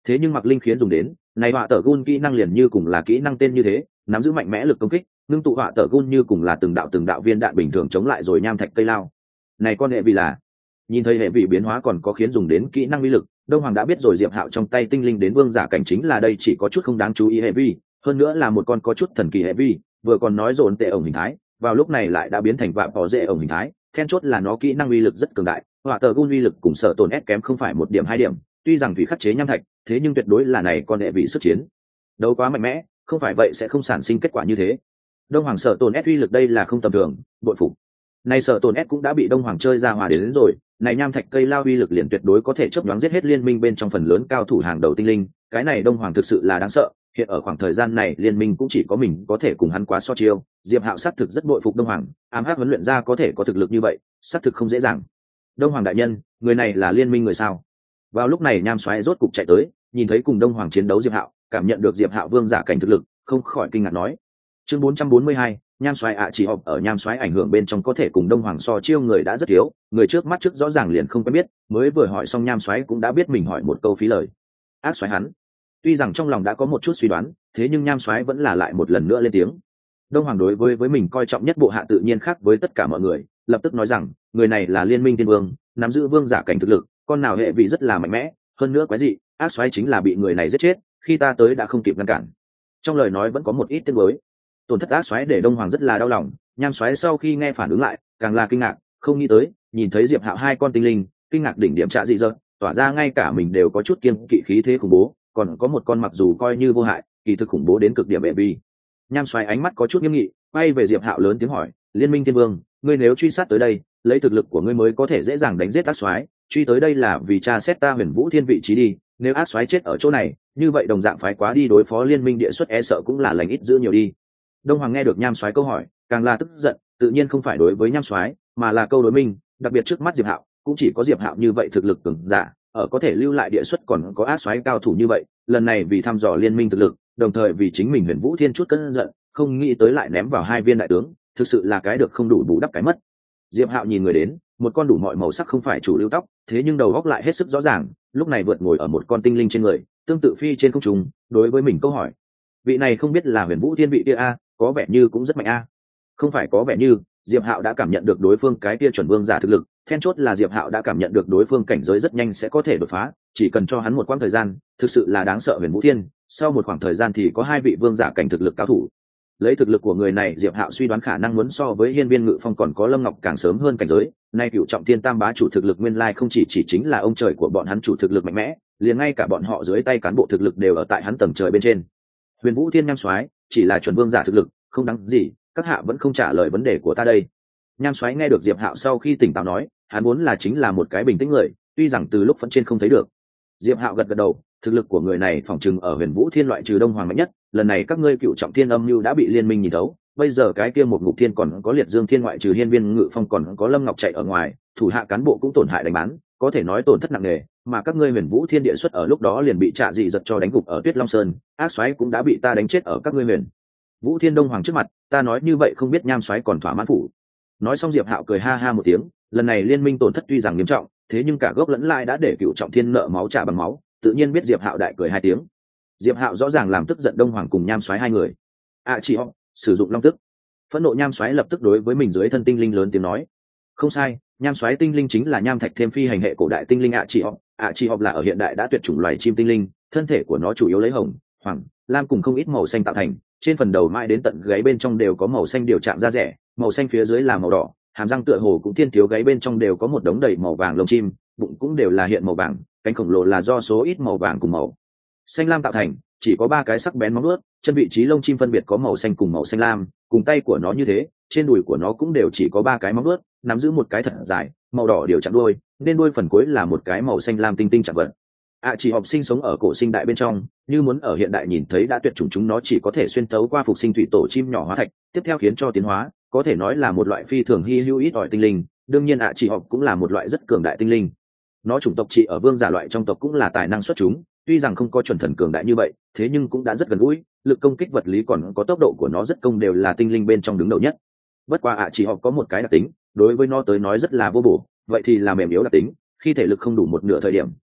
thế nhưng mặc linh khiến dùng đến này họa tờ gun kỹ năng liền như cùng là kỹ năng tên như thế, nắm giữ mạnh mẽ lực công kích, ngưng tụ họa tờ gun như cùng là từng đạo từng đạo viên đạn bình thường chống lại rồi nham thạch cây lao. Này con hệ vị là nhìn thấy hệ vị biến hóa còn có khiến dùng đến kỹ năng uy lực, Đông Hoàng đã biết rồi Diệp Hạo trong tay tinh linh đến vương giả cảnh chính là đây chỉ có chút không đáng chú ý hệ vi, hơn nữa là một con có chút thần kỳ hệ vi, vừa còn nói dồn tệ ổng hình thái, vào lúc này lại đã biến thành vạm bỏ dễ ổng hình thái, then chốt là nó kỹ năng uy lực rất cường đại, hỏa tờ gun uy lực cùng sở tổn ép kém không phải một điểm hai điểm, tuy rằng thủy khắc chế nham thạch, thế nhưng tuyệt đối là này con hệ vị sức chiến đấu quá mạnh mẽ, không phải vậy sẽ không sản sinh kết quả như thế. Đông Hoàng sở tổn ép uy lực đây là không tầm thường, bội phục. Này sở tổn ép cũng đã bị Đông Hoàng chơi ra hòa đến, đến rồi, này nham thạch cây lao uy lực liền tuyệt đối có thể chớp nhoáng giết hết liên minh bên trong phần lớn cao thủ hàng đầu tinh linh, cái này Đông Hoàng thực sự là đáng sợ, hiện ở khoảng thời gian này liên minh cũng chỉ có mình có thể cùng hắn quá so chiêu. Diệp Hạo xác thực rất bội phục Đông Hoàng, ám hắc huấn luyện ra có thể có thực lực như vậy, xác thực không dễ dàng. Đông Hoàng đại nhân, người này là liên minh người sao? Vào lúc này Nham Soái rốt cục chạy tới, nhìn thấy cùng Đông Hoàng chiến đấu Diệp Hạo, cảm nhận được Diệp Hạo vương giả cảnh thực lực, không khỏi kinh ngạc nói. Chương bốn trăm bốn mươi hai, Nham Soái ạ chỉ họp ở Nham Soái ảnh hưởng bên trong có thể cùng Đông Hoàng so chiêu người đã rất thiếu, người trước mắt trước rõ ràng liền không quen biết, mới vừa hỏi xong Nham Soái cũng đã biết mình hỏi một câu phí lời. Ác Soái hắn. Tuy rằng trong lòng đã có một chút suy đoán, thế nhưng Nham Soái vẫn là lại một lần nữa lên tiếng. Đông Hoàng đối với với mình coi trọng nhất bộ hạ tự nhiên khác với tất cả mọi người, lập tức nói rằng, người này là Liên minh Tiên Vương, nắm giữ vương giả cảnh thực lực, con nào hệ vị rất là mạnh mẽ, hơn nữa quái dị, Ác Soái chính là bị người này giết chết, khi ta tới đã không kịp ngăn cản. Trong lời nói vẫn có một ít tiếc nuối. Tổn thất Ác Soái để Đông Hoàng rất là đau lòng, Nham Soái sau khi nghe phản ứng lại, càng là kinh ngạc, không nghĩ tới, nhìn thấy Diệp Hạo hai con tinh linh, kinh ngạc đỉnh điểm trạ dị dợt, tỏa ra ngay cả mình đều có chút kiêng kỵ khí thế khủng bố, còn có một con mặc dù coi như vô hại, kỳ thực khủng bố đến cực điểm bệ bi. Nham Soái ánh mắt có chút nghiêm nghị, quay về Diệp Hạo lớn tiếng hỏi, Liên minh Thiên Vương, ngươi nếu truy sát tới đây, lấy thực lực của ngươi mới có thể dễ dàng đánh giết Ác Soái, truy tới đây là vì tra xét ta Huyền Vũ Thiên vị trí đi, nếu Ác Soái chết ở chỗ này, như vậy đồng dạng phái quá đi đối phó liên minh địa xuất e sợ cũng là lành ít giữ nhiều đi. Đông Hoàng nghe được Nham Soái câu hỏi, càng là tức giận, tự nhiên không phải đối với Nham Soái, mà là câu đối minh, đặc biệt trước mắt Diệp Hạo, cũng chỉ có Diệp Hạo như vậy thực lực cường giả, ở có thể lưu lại địa xuất còn có Ác Soái cao thủ như vậy, lần này vì thăm dò liên minh thực lực, đồng thời vì chính mình Huyền Vũ Thiên chút cơn giận, không nghĩ tới lại ném vào hai viên đại tướng, thực sự là cái được không đủ bù đắp cái mất. Diệp Hạo nhìn người đến, một con đủ mọi màu sắc không phải chủ lưu tóc, thế nhưng đầu góc lại hết sức rõ ràng, lúc này vượt ngồi ở một con tinh linh trên người, tương tự phi trên không trung, đối với mình câu hỏi. Vị này không biết là Huyền Vũ Thiên vị kia a, có vẻ như cũng rất mạnh a. Không phải có vẻ như, Diệp Hạo đã cảm nhận được đối phương cái kia chuẩn vương giả thực lực, then chốt là Diệp Hạo đã cảm nhận được đối phương cảnh giới rất nhanh sẽ có thể đột phá, chỉ cần cho hắn một quãng thời gian, thực sự là đáng sợ Huyền Vũ Thiên, sau một khoảng thời gian thì có hai vị vương giả cảnh thực lực cao thủ. Lấy thực lực của người này, Diệp Hạo suy đoán khả năng muốn so với Hiên Viên Ngự Phong còn có Lâm Ngọc càng sớm hơn cảnh giới, nay Cửu Trọng Thiên Tam bá chủ thực lực nguyên lai không chỉ chỉ chính là ông trời của bọn hắn chủ thực lực mạnh mẽ, liền ngay cả bọn họ dưới tay cán bộ thực lực đều ở tại hắn tầng trời bên trên. Huyền Vũ Thiên Nham Soái chỉ là chuẩn vương giả thực lực, không đáng gì, các hạ vẫn không trả lời vấn đề của ta đây. Nham Soái nghe được Diệp Hạo sau khi tỉnh táo nói, hắn vốn là chính là một cái bình tĩnh người, tuy rằng từ lúc phận trên không thấy được. Diệp Hạo gật gật đầu, thực lực của người này phỏng chừng ở Huyền Vũ Thiên loại trừ Đông Hoàng mạnh nhất, lần này các ngươi Cựu Trọng Thiên âm mưu đã bị liên minh nhìn thấu, bây giờ cái kia một Ngục Thiên còn có Liệt Dương Thiên ngoại trừ Hiên Viên Ngự Phong còn có Lâm Ngọc chạy ở ngoài, thủ hạ cán bộ cũng tổn hại đánh bán, có thể nói tổn thất nặng nề, mà các ngươi Huyền Vũ Thiên địa xuất ở lúc đó liền bị Trạ Dị giật cho đánh gục ở Tuyết Long Sơn, Ác Soái cũng đã bị ta đánh chết ở các ngươi Huyền Vũ Thiên Đông Hoàng trước mặt, ta nói như vậy không biết Nham Soái còn thỏa mãn phủ. Nói xong Diệp Hạo cười ha ha một tiếng, lần này liên minh tổn thất tuy rằng nghiêm trọng, thế nhưng cả gốc lẫn lai đã để Cựu Trọng Thiên nợ máu trả bằng máu, tự nhiên biết Diệp Hạo đại cười hai tiếng. Diệp Hạo rõ ràng làm tức giận Đông Hoàng cùng Nham Soái hai người. À chỉ họ, sử dụng long tức. Phẫn nộ Nham Soái lập tức đối với mình dưới thân tinh linh lớn tiếng nói. Không sai, Nham Soái tinh linh chính là nham thạch thêm phi hành hệ cổ đại tinh linh ạ chỉ họ. ạ chỉ họ là ở hiện đại đã tuyệt chủng loài chim tinh linh, thân thể của nó chủ yếu lấy hồng, hoàng, lam cùng không ít màu xanh tạo thành, trên phần đầu mãi đến tận gáy bên trong đều có màu xanh điều trạng da rẻ, màu xanh phía dưới là màu đỏ, hàm răng tựa hồ cũng thiên thiếu gáy bên trong đều có một đống đầy màu vàng lông chim, bụng cũng đều là hiện màu vàng, cánh khổng lồ là do số ít màu vàng cùng màu xanh lam tạo thành, chỉ có ba cái sắc bén móng vuốt, chân vị trí lông chim phân biệt có màu xanh cùng màu xanh lam, cùng tay của nó như thế, trên đùi của nó cũng đều chỉ có ba cái móng vuốt, nắm giữ một cái thật dài, màu đỏ điều chạm đuôi, nên đuôi phần cuối là một cái màu xanh lam tinh tinh chạm vật. À chỉ học sinh sống ở cổ sinh đại bên trong, như muốn ở hiện đại nhìn thấy đã tuyệt chủng chúng nó chỉ có thể xuyên tấu qua phục sinh thủy tổ chim nhỏ hóa thạch, tiếp theo khiến cho tiến hóa, có thể nói là một loại phi thường hi hữu ít ỏi tinh linh, đương nhiên ạ chỉ học cũng là một loại rất cường đại tinh linh. Nó chủng tộc trị ở vương giả loại trong tộc cũng là tài năng xuất chúng, tuy rằng không có chuẩn thần cường đại như vậy, thế nhưng cũng đã rất gần gũi, lực công kích vật lý còn có tốc độ của nó rất công đều là tinh linh bên trong đứng đầu nhất. Bất quá ạ chỉ học có một cái đặc tính, đối với nó tới nói rất là vô bổ, vậy thì là mềm yếu đặc tính, khi thể lực không đủ một nửa thời điểm,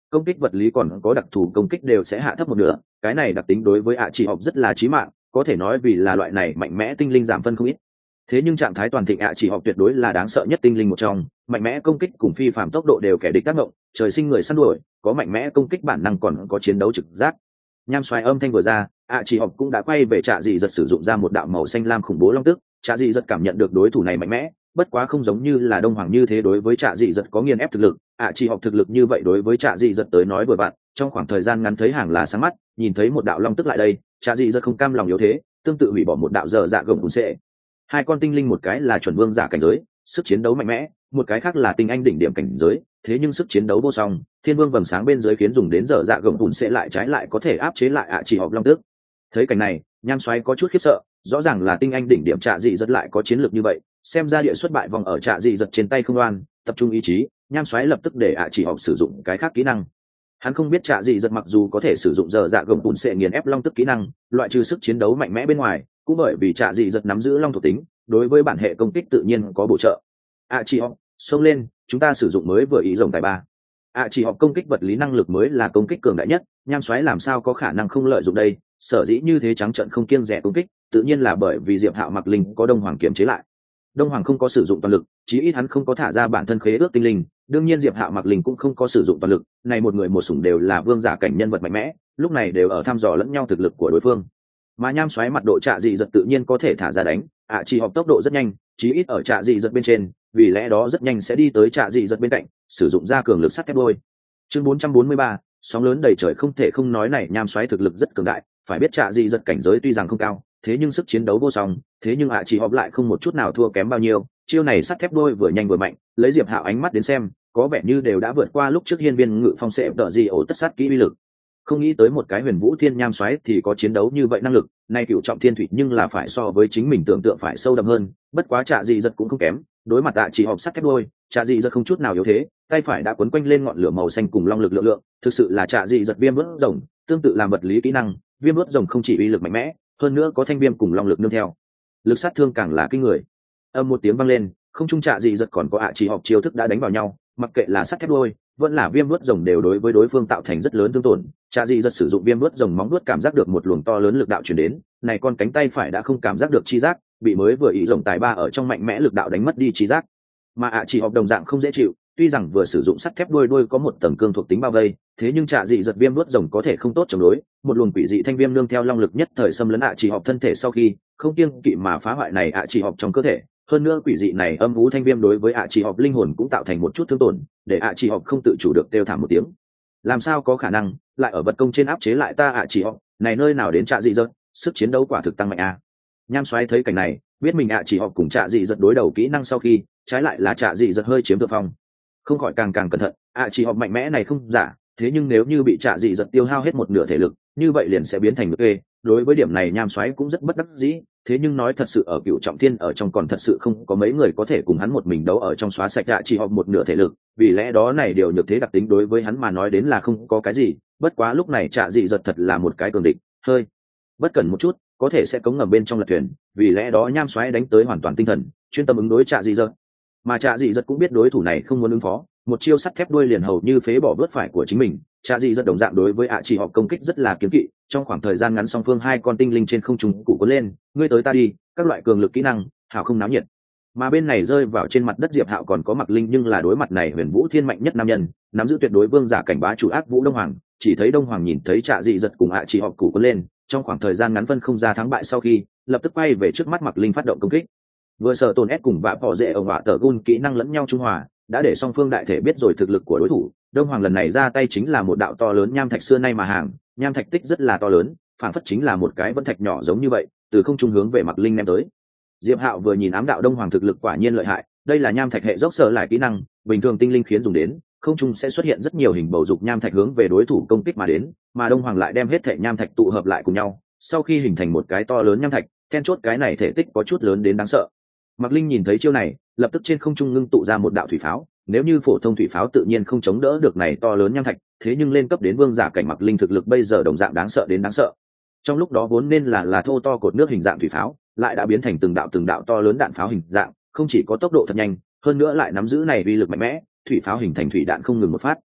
công kích vật lý còn có đặc thù công kích đều sẽ hạ thấp một nửa, cái này đặc tính đối với ạ chỉ học rất là chí mạng, có thể nói vì là loại này mạnh mẽ tinh linh giảm phân không ít. Thế nhưng trạng thái toàn thịnh ạ chỉ học tuyệt đối là đáng sợ nhất tinh linh một trong, mạnh mẽ công kích cùng phi phạm tốc độ đều kẻ địch tác động, trời sinh người săn đuổi, có mạnh mẽ công kích bản năng còn có chiến đấu trực giác. Nham xoáy âm thanh vừa ra, ạ chỉ học cũng đã quay về Trạ Dị Giật sử dụng ra một đạo màu xanh lam khủng bố long tức. Trạ Dị Giật cảm nhận được đối thủ này mạnh mẽ, bất quá không giống như là Đông Hoàng như thế đối với Trạ Dị Giật có nghiền ép thực lực, ạ chỉ học thực lực như vậy đối với Trạ Dị Giật tới nói vừa vặn, trong khoảng thời gian ngắn thấy hàng là sáng mắt, nhìn thấy một đạo long tức lại đây, Trạ Dị Giật không cam lòng yếu thế, tương tự hủy bỏ một đạo dở dạ gồng cuốn sệ. Hai con tinh linh một cái là chuẩn vương giả cảnh giới, sức chiến đấu mạnh mẽ, một cái khác là tinh anh đỉnh điểm cảnh giới, thế nhưng sức chiến đấu vô song, thiên vương vầng sáng bên dưới khiến dùng đến dở dạ gồng cuốn sệ lại trái lại có thể áp chế lại ạ chỉ học long tức. Thấy cảnh này, Nham xoáy có chút khiếp sợ, rõ ràng là tinh anh đỉnh điểm Trạ Dị Giật lại có chiến lược như vậy, xem ra địa xuất bại vòng ở Trạ Dị Giật trên tay không đoan, tập trung ý chí, Nham xoáy lập tức để ạ chỉ học sử dụng cái khác kỹ năng. Hắn không biết Trạ Dị Giật mặc dù có thể sử dụng dở dạ gồng cuốn sệ nghiền ép long tức kỹ năng, loại trừ sức chiến đấu mạnh mẽ bên ngoài, cũng bởi vì Trạ Dị Giật nắm giữ long thuộc tính, đối với bản hệ công kích tự nhiên có bổ trợ. ạ chỉ học xông lên, chúng ta sử dụng mới vừa ý rồng tài ba. ạ chỉ học công kích vật lý năng lực mới là công kích cường đại nhất, Nham xoáy làm sao có khả năng không lợi dụng đây, sở dĩ như thế trắng trợn không kiêng dè công kích, tự nhiên là bởi vì Diệp Hạo Mặc Linh có Đông Hoàng kiềm chế lại. Đông Hoàng không có sử dụng toàn lực, chí ít hắn không có thả ra bản thân khế ước tinh linh, đương nhiên Diệp Hạo Mặc Linh cũng không có sử dụng toàn lực, này một người một sủng đều là vương giả cảnh nhân vật mạnh mẽ, lúc này đều ở thăm dò lẫn nhau thực lực của đối phương. Mà Nham xoáy mặt độ Trạ Dị Giật tự nhiên có thể thả ra đánh, ạ chỉ học tốc độ rất nhanh, chí ít ở Trạ Dị Giật bên trên, vì lẽ đó rất nhanh sẽ đi tới Trạ Dị Giật bên cạnh, sử dụng ra cường lực sắt thép đôi. Chương bốn trăm bốn mươi ba, sóng lớn đầy trời không thể không nói này Nham xoáy thực lực rất cường đại, phải biết Trạ Dị Giật cảnh giới tuy rằng không cao, thế nhưng sức chiến đấu vô song, thế nhưng ạ chỉ học lại không một chút nào thua kém bao nhiêu, chiêu này sắt thép đôi vừa nhanh vừa mạnh, lấy Diệp Hạo ánh mắt đến xem, có vẻ như đều đã vượt qua lúc trước hiên viên ngự phong sẽ đỡ gì ổ tất sát kỹ uy lực. Không nghĩ tới một cái huyền vũ thiên Nham xoáy thì có chiến đấu như vậy năng lực, nay cựu trọng thiên thủy nhưng là phải so với chính mình tưởng tượng phải sâu đậm hơn, bất quá Trạ Dị Giật cũng không kém, đối mặt ạ chỉ học sắt thép đôi, Trạ Dị Giật không chút nào yếu thế, tay phải đã quấn quanh lên ngọn lửa màu xanh cùng long lực lượng lượng, thực sự là Trạ Dị Giật viêm vớt rồng, tương tự làm vật lý kỹ năng, viêm vớt rồng không chỉ uy lực mạnh mẽ, hơn nữa có thanh viêm cùng long lực nương theo, lực sát thương càng là kinh người. Âm một tiếng vang lên, không trung Trạ Dị Giật còn có ạ chỉ học chiêu thức đã đánh vào nhau, mặc kệ là sắt thép đôi vẫn là viêm vớt rồng đều đối với đối phương tạo thành rất lớn thương tổn. Trạ Dị Giật sử dụng viêm vớt rồng móng vuốt cảm giác được một luồng to lớn lực đạo truyền đến, này con cánh tay phải đã không cảm giác được chi giác, bị mới vừa ý rồng tài ba ở trong mạnh mẽ lực đạo đánh mất đi chi giác. Mà ạ chỉ học đồng dạng không dễ chịu, tuy rằng vừa sử dụng sắt thép đuôi đuôi có một tầng cương thuộc tính bao vây, thế nhưng Trạ Dị Giật viêm vớt rồng có thể không tốt chống đối, một luồng quỷ dị thanh viêm nương theo long lực nhất thời xâm lấn ạ chỉ học thân thể sau khi không kiêng kỵ mà phá hoại này ạ chỉ học trong cơ thể. Hơn nữa quỷ dị này âm vũ thanh viêm đối với ạ chỉ học linh hồn cũng tạo thành một chút thương tổn, để ạ chỉ học không tự chủ được kêu thảm một tiếng. Làm sao có khả năng lại ở vật công trên áp chế lại ta ạ chỉ học, này nơi nào đến Trạ Dị Giật, sức chiến đấu quả thực tăng mạnh a. Nham xoáy thấy cảnh này, biết mình ạ chỉ học cùng Trạ Dị Giật đối đầu kỹ năng sau khi, trái lại là Trạ Dị Giật hơi chiếm thượng phong, không khỏi càng càng cẩn thận. ạ chỉ học mạnh mẽ này không giả, thế nhưng nếu như bị Trạ Dị Giật tiêu hao hết một nửa thể lực, như vậy liền sẽ biến thành ngược kê. Đối với điểm này Nham xoáy cũng rất bất đắc dĩ, thế nhưng nói thật sự ở cựu trọng thiên ở trong còn thật sự không có mấy người có thể cùng hắn một mình đấu ở trong xóa sạch ạ chỉ học một nửa thể lực, vì lẽ đó này điều nhược thế đặc tính đối với hắn mà nói đến là không có cái gì. Bất quá lúc này Trạ Dị Giật thật là một cái cường địch, hơi bất cẩn một chút có thể sẽ cống ngầm bên trong lật thuyền, vì lẽ đó Nham xoáy đánh tới hoàn toàn tinh thần, chuyên tâm ứng đối Trạ Dị Giật. Mà Trạ Dị Giật cũng biết đối thủ này không muốn ứng phó, một chiêu sắt thép đuôi liền hầu như phế bỏ vớt phải của chính mình. Trạ Dị Giật đồng dạng đối với ạ chỉ học công kích rất là kiêng kỵ, trong khoảng thời gian ngắn song phương hai con tinh linh trên không trung cụ cuốn lên, ngươi tới ta đi, các loại cường lực kỹ năng, hảo không náo nhiệt. Mà bên này rơi vào trên mặt đất Diệp Hạo còn có Mặc Linh, nhưng là đối mặt này huyền vũ thiên mạnh nhất nam nhân, nắm giữ tuyệt đối vương giả cảnh bá chủ ác vũ Đông Hoàng, chỉ thấy Đông Hoàng nhìn thấy Trạ Dị Giật cùng ạ chỉ học cụ cuốn lên, trong khoảng thời gian ngắn phân không ra thắng bại sau khi, lập tức quay về trước mắt Mặc Linh phát động công kích. Vừa sợ tổn ép cùng vạ bỏ dễ ở họa tờ gun kỹ năng lẫn nhau trung hòa, đã để song phương đại thể biết rồi thực lực của đối thủ. Đông Hoàng lần này ra tay chính là một đạo to lớn nham thạch xưa nay mà hàng, nham thạch tích rất là to lớn, phản phất chính là một cái vân thạch nhỏ giống như vậy, từ không trung hướng về Mặc Linh ném tới. Diệp Hạo vừa nhìn ám đạo Đông Hoàng thực lực quả nhiên lợi hại, đây là nham thạch hệ dốc sở lại kỹ năng, bình thường tinh linh khiến dùng đến, không trung sẽ xuất hiện rất nhiều hình bầu dục nham thạch hướng về đối thủ công kích mà đến, mà Đông Hoàng lại đem hết thể nham thạch tụ hợp lại cùng nhau, sau khi hình thành một cái to lớn nham thạch, then chốt cái này thể tích có chút lớn đến đáng sợ. Mặc Linh nhìn thấy chiêu này, lập tức trên không trung ngưng tụ ra một đạo thủy pháo, nếu như phổ thông thủy pháo tự nhiên không chống đỡ được này to lớn nham thạch, thế nhưng lên cấp đến vương giả cảnh Mặc Linh thực lực bây giờ đồng dạng đáng sợ đến đáng sợ. Trong lúc đó vốn nên là là thô to cột nước hình dạng thủy pháo, lại đã biến thành từng đạo từng đạo to lớn đạn pháo hình dạng, không chỉ có tốc độ thật nhanh, hơn nữa lại nắm giữ này uy lực mạnh mẽ, thủy pháo hình thành thủy đạn không ngừng một phát.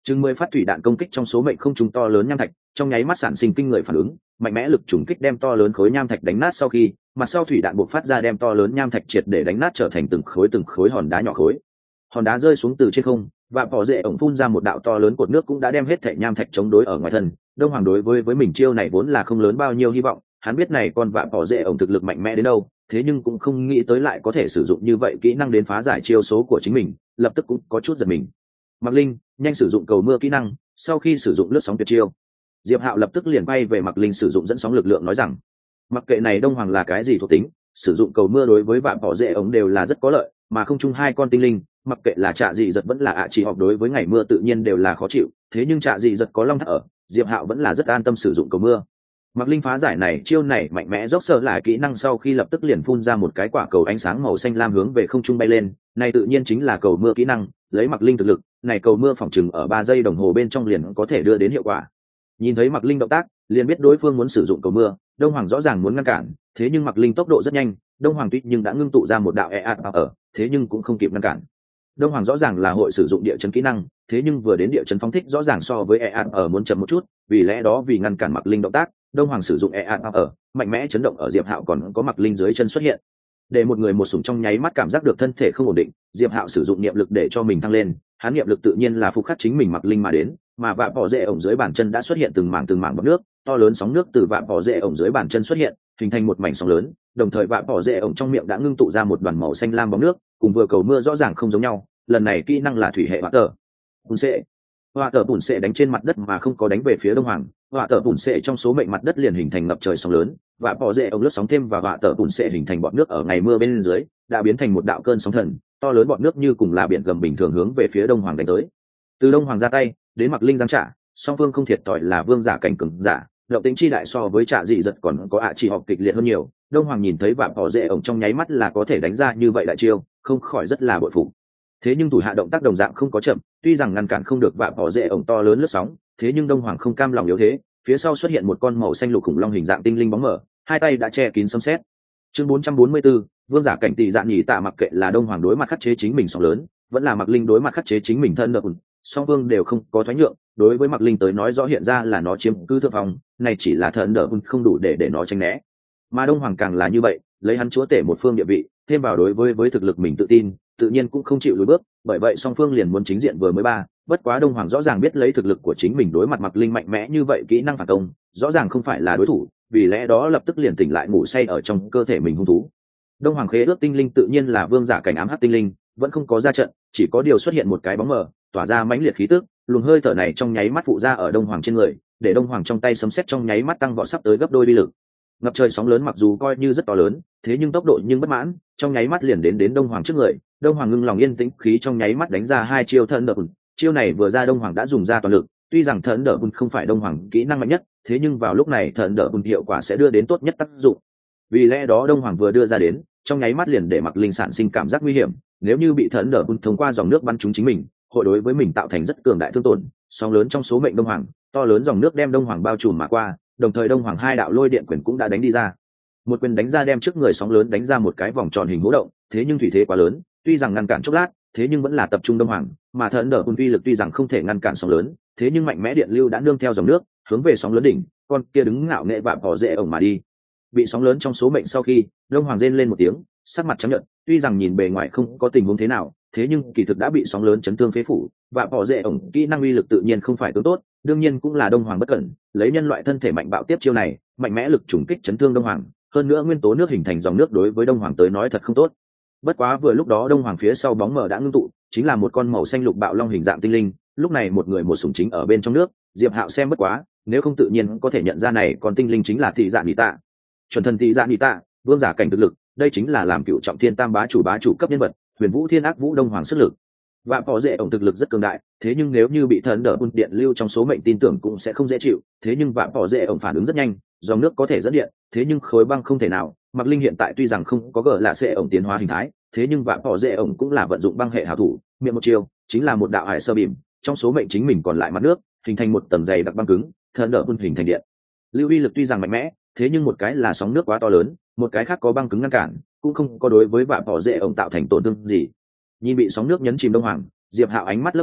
chừng mười phát thủy đạn công kích trong số mệnh không trung to lớn nham thạch, trong nháy mắt sản sinh kinh người phản ứng, mạnh mẽ lực trùng kích đem to lớn khối nham thạch đánh nát, sau khi mặt sau thủy đạn buộc phát ra đem to lớn nham thạch triệt để đánh nát trở thành từng khối từng khối hòn đá nhỏ khối. Hòn đá rơi xuống từ trên không, và bỏ rễ ổng phun ra một đạo to lớn cột nước cũng đã đem hết thảy nham thạch chống đối ở ngoài thân. Đông Hoàng đối với với mình chiêu này vốn là không lớn bao nhiêu hy vọng, hắn biết này con vạ bỏ rễ ổng thực lực mạnh mẽ đến đâu, thế nhưng cũng không nghĩ tới lại có thể sử dụng như vậy kỹ năng đến phá giải chiêu số của chính mình, lập tức cũng có chút giật mình. Mạc Linh, nhanh sử dụng cầu mưa kỹ năng, sau khi sử dụng lướt sóng tuyệt chiêu. Diệp Hạo lập tức liền bay về Mạc Linh sử dụng dẫn sóng lực lượng nói rằng, mặc kệ này Đông Hoàng là cái gì thuộc tính, sử dụng cầu mưa đối với vạ bỏ rễ ổng đều là rất có lợi, mà không chung hai con tinh linh, mặc kệ là Trạ Dị Giật vẫn là ạ chỉ học đối với ngày mưa tự nhiên đều là khó chịu, thế nhưng Trạ Dị Giật có long thác ở, Diệp Hạo vẫn là rất an tâm sử dụng cầu mưa. Mạc Linh phá giải này chiêu này mạnh mẽ dốc sở lại kỹ năng sau khi lập tức liền phun ra một cái quả cầu ánh sáng màu xanh lam hướng về không trung bay lên, này tự nhiên chính là cầu mưa kỹ năng, lấy Mạc Linh thực lực, này cầu mưa phòng trừng ở ba giây đồng hồ bên trong liền có thể đưa đến hiệu quả. Nhìn thấy Mạc Linh động tác, liền biết đối phương muốn sử dụng cầu mưa, Đông Hoàng rõ ràng muốn ngăn cản, thế nhưng Mạc Linh tốc độ rất nhanh, Đông Hoàng tuy nhưng đã ngưng tụ ra một đạo e ạt ở, thế nhưng cũng không kịp ngăn cản. Đông Hoàng rõ ràng là hội sử dụng địa chấn kỹ năng, thế nhưng vừa đến địa chấn phóng thích rõ ràng so với e ạt ở muốn chậm một chút, vì lẽ đó vì ngăn cản Mạc Linh động tác, Đông Hoàng sử dụng e ạt ở, mạnh mẽ chấn động ở Diệp Hạo còn có Mạc Linh dưới chân xuất hiện. Để một người một sủng trong nháy mắt cảm giác được thân thể không ổn định, Diệp Hạo sử dụng niệm lực để cho mình thăng lên, hắn niệm lực tự nhiên là phục khắc chính mình Mạc Linh mà đến, mà vạ bỏ rễ ổng dưới bàn chân đã xuất hiện từng mảng từng mảng bọt nước, to lớn sóng nước từ vạ bỏ rễ ổng dưới bàn chân xuất hiện, hình thành một mảnh sóng lớn, đồng thời vạ bỏ rễ ổng trong miệng đã ngưng tụ ra một đoàn màu xanh lam bọt nước, cùng vừa cầu mưa rõ ràng không giống nhau, lần này kỹ năng là thủy hệ hỏa tở. Bùn sệ. Hỏa tở bùn sệ đánh trên mặt đất mà không có đánh về phía Đông Hoàng, hỏa tở bùn sệ trong số mệnh mặt đất liền hình thành ngập trời sóng lớn, vạ bỏ rễ ổng lướt sóng thêm và hỏa tở bùn sệ hình thành bọt nước ở ngày mưa bên dưới, đã biến thành một đạo cơn sóng thần, to lớn bọt nước như cùng là biển gầm bình thường hướng về phía Đông Hoàng đánh tới. Từ Đông Hoàng ra tay, đến Mạc Linh giáng trả, song phương không thiệt thòi là vương giả cảnh cường giả, động tĩnh chi đại so với Trạ Dị Giật còn có ạ chỉ học kịch liệt hơn nhiều. Đông Hoàng nhìn thấy vạ bỏ rễ ổng trong nháy mắt là có thể đánh ra như vậy đại chiêu, không khỏi rất là bội phục. Thế nhưng thủ hạ động tác đồng dạng không có chậm, tuy rằng ngăn cản không được vạ bỏ rễ ổng to lớn lướt sóng, thế nhưng Đông Hoàng không cam lòng yếu thế, phía sau xuất hiện một con màu xanh lục khủng long hình dạng tinh linh bóng mờ, hai tay đã che kín sấm sét. Chương bốn trăm bốn mươi tư, vương giả cảnh tỷ dạn nhỉ tạ, mặc kệ là Đông Hoàng đối mặt khắc chế chính mình sóng lớn, vẫn là Mạc Linh đối mặt khắc chế chính mình thân đợt, song phương đều không có thoái nhượng, đối với Mạc Linh tới nói rõ hiện ra là nó chiếm cứ thượng phong, này chỉ là thần đỡ không đủ để để nó tránh né. Mà Đông Hoàng càng là như vậy, lấy hắn chúa tể một phương địa vị, thêm vào đối với với thực lực mình tự tin, tự nhiên cũng không chịu lùi bước, bởi vậy song phương liền muốn chính diện vừa mới ba, bất quá Đông Hoàng rõ ràng biết lấy thực lực của chính mình đối mặt Mạc Linh mạnh mẽ như vậy kỹ năng phản công, rõ ràng không phải là đối thủ, vì lẽ đó lập tức liền tỉnh lại ngủ say ở trong cơ thể mình hung thú. Đông Hoàng khế ước tinh linh tự nhiên là vương giả cảnh ám hắc tinh linh, vẫn không có ra trận, chỉ có điều xuất hiện một cái bóng mờ, tỏa ra mãnh liệt khí tức, luồng hơi thở này trong nháy mắt phụ ra ở Đông Hoàng trên người, để Đông Hoàng trong tay sấm sét trong nháy mắt tăng vọt sắp tới gấp đôi uy lực. Ngập trời sóng lớn mặc dù coi như rất to lớn, thế nhưng tốc độ nhưng bất mãn, trong nháy mắt liền đến đến Đông Hoàng trước người. Đông Hoàng ngưng lòng yên tĩnh khí trong nháy mắt đánh ra hai chiêu thần đợt. Chiêu này vừa ra Đông Hoàng đã dùng ra toàn lực, tuy rằng thần đợt không phải Đông Hoàng kỹ năng mạnh nhất, thế nhưng vào lúc này thần đợt hiệu quả sẽ đưa đến tốt nhất tác dụng. Vì lẽ đó Đông Hoàng vừa đưa ra đến, trong nháy mắt liền để Mạc Linh sản sinh cảm giác nguy hiểm, nếu như bị thần đợt thông qua dòng nước bắn trúng chính mình, hội đối với mình tạo thành rất cường đại thương tổn. Sóng lớn trong số mệnh Đông Hoàng, to lớn dòng nước đem Đông Hoàng bao trùm mà qua, đồng thời Đông Hoàng hai đạo lôi điện quyền cũng đã đánh đi ra. Một quyền đánh ra đem trước người sóng lớn đánh ra một cái vòng tròn hình hố động, thế nhưng thủy thế quá lớn, tuy rằng ngăn cản chốc lát, thế nhưng vẫn là tập trung Đông Hoàng, mà thần đỡ uy lực tuy rằng không thể ngăn cản sóng lớn, thế nhưng mạnh mẽ điện lưu đã nương theo dòng nước, hướng về sóng lớn đỉnh, con kia đứng ngạo nghệ vạm bỏ rễ ổng mà đi. Bị sóng lớn trong số mệnh sau khi, Đông Hoàng rên lên một tiếng, sắc mặt trắng nhợt, tuy rằng nhìn bề ngoài không có tình huống thế nào, thế nhưng kỳ thực đã bị sóng lớn chấn thương phế phủ, vạm bỏ rễ ổng kỹ năng uy lực tự nhiên không phải tương tốt, đương nhiên cũng là Đông Hoàng bất cẩn, lấy nhân loại thân thể mạnh bạo tiếp chiêu này, mạnh mẽ lực trùng kích chấn thương Đông Hoàng, hơn nữa nguyên tố nước hình thành dòng nước đối với Đông Hoàng tới nói thật không tốt. Bất quá vừa lúc đó Đông Hoàng phía sau bóng mờ đã ngưng tụ, chính là một con màu xanh lục bạo long hình dạng tinh linh, lúc này một người một sủng chính ở bên trong nước, Diệp Hạo xem bất quá, nếu không tự nhiên có thể nhận ra này còn tinh linh chính là Thị Dạ Nị Tạ. Chuẩn thần Thị Dạ Nị Tạ, vương giả cảnh thực lực, đây chính là làm cựu trọng thiên tam bá chủ bá chủ cấp nhân vật, Huyền Vũ Thiên Ác Vũ Đông Hoàng sức lực. Vạm bỏ rễ ổng thực lực rất cường đại, thế nhưng nếu như bị thần đỡ bun điện lưu trong số mệnh tin tưởng cũng sẽ không dễ chịu, thế nhưng vạm bỏ rễ ổng phản ứng rất nhanh, dòng nước có thể dẫn điện, thế nhưng khối băng không thể nào. Mạc Linh hiện tại tuy rằng không có gỡ lạ sẽ ổng tiến hóa hình thái, thế nhưng vạm bỏ rễ ổng cũng là vận dụng băng hệ hảo thủ, miệng một chiều chính là một đạo hải sơ bìm, trong số mệnh chính mình còn lại mặt nước, hình thành một tầng dày đặc băng cứng, thần đỡ bun hình thành điện. Lưu uy lực tuy rằng mạnh mẽ, thế nhưng một cái là sóng nước quá to lớn, một cái khác có băng cứng ngăn cản, cũng không có đối với vạm bỏ rễ ổng tạo thành tổn thương gì. Nhìn bị sóng nước nhấn chìm Đông Hoàng, Diệp Hạo ánh mắt lấp lóe,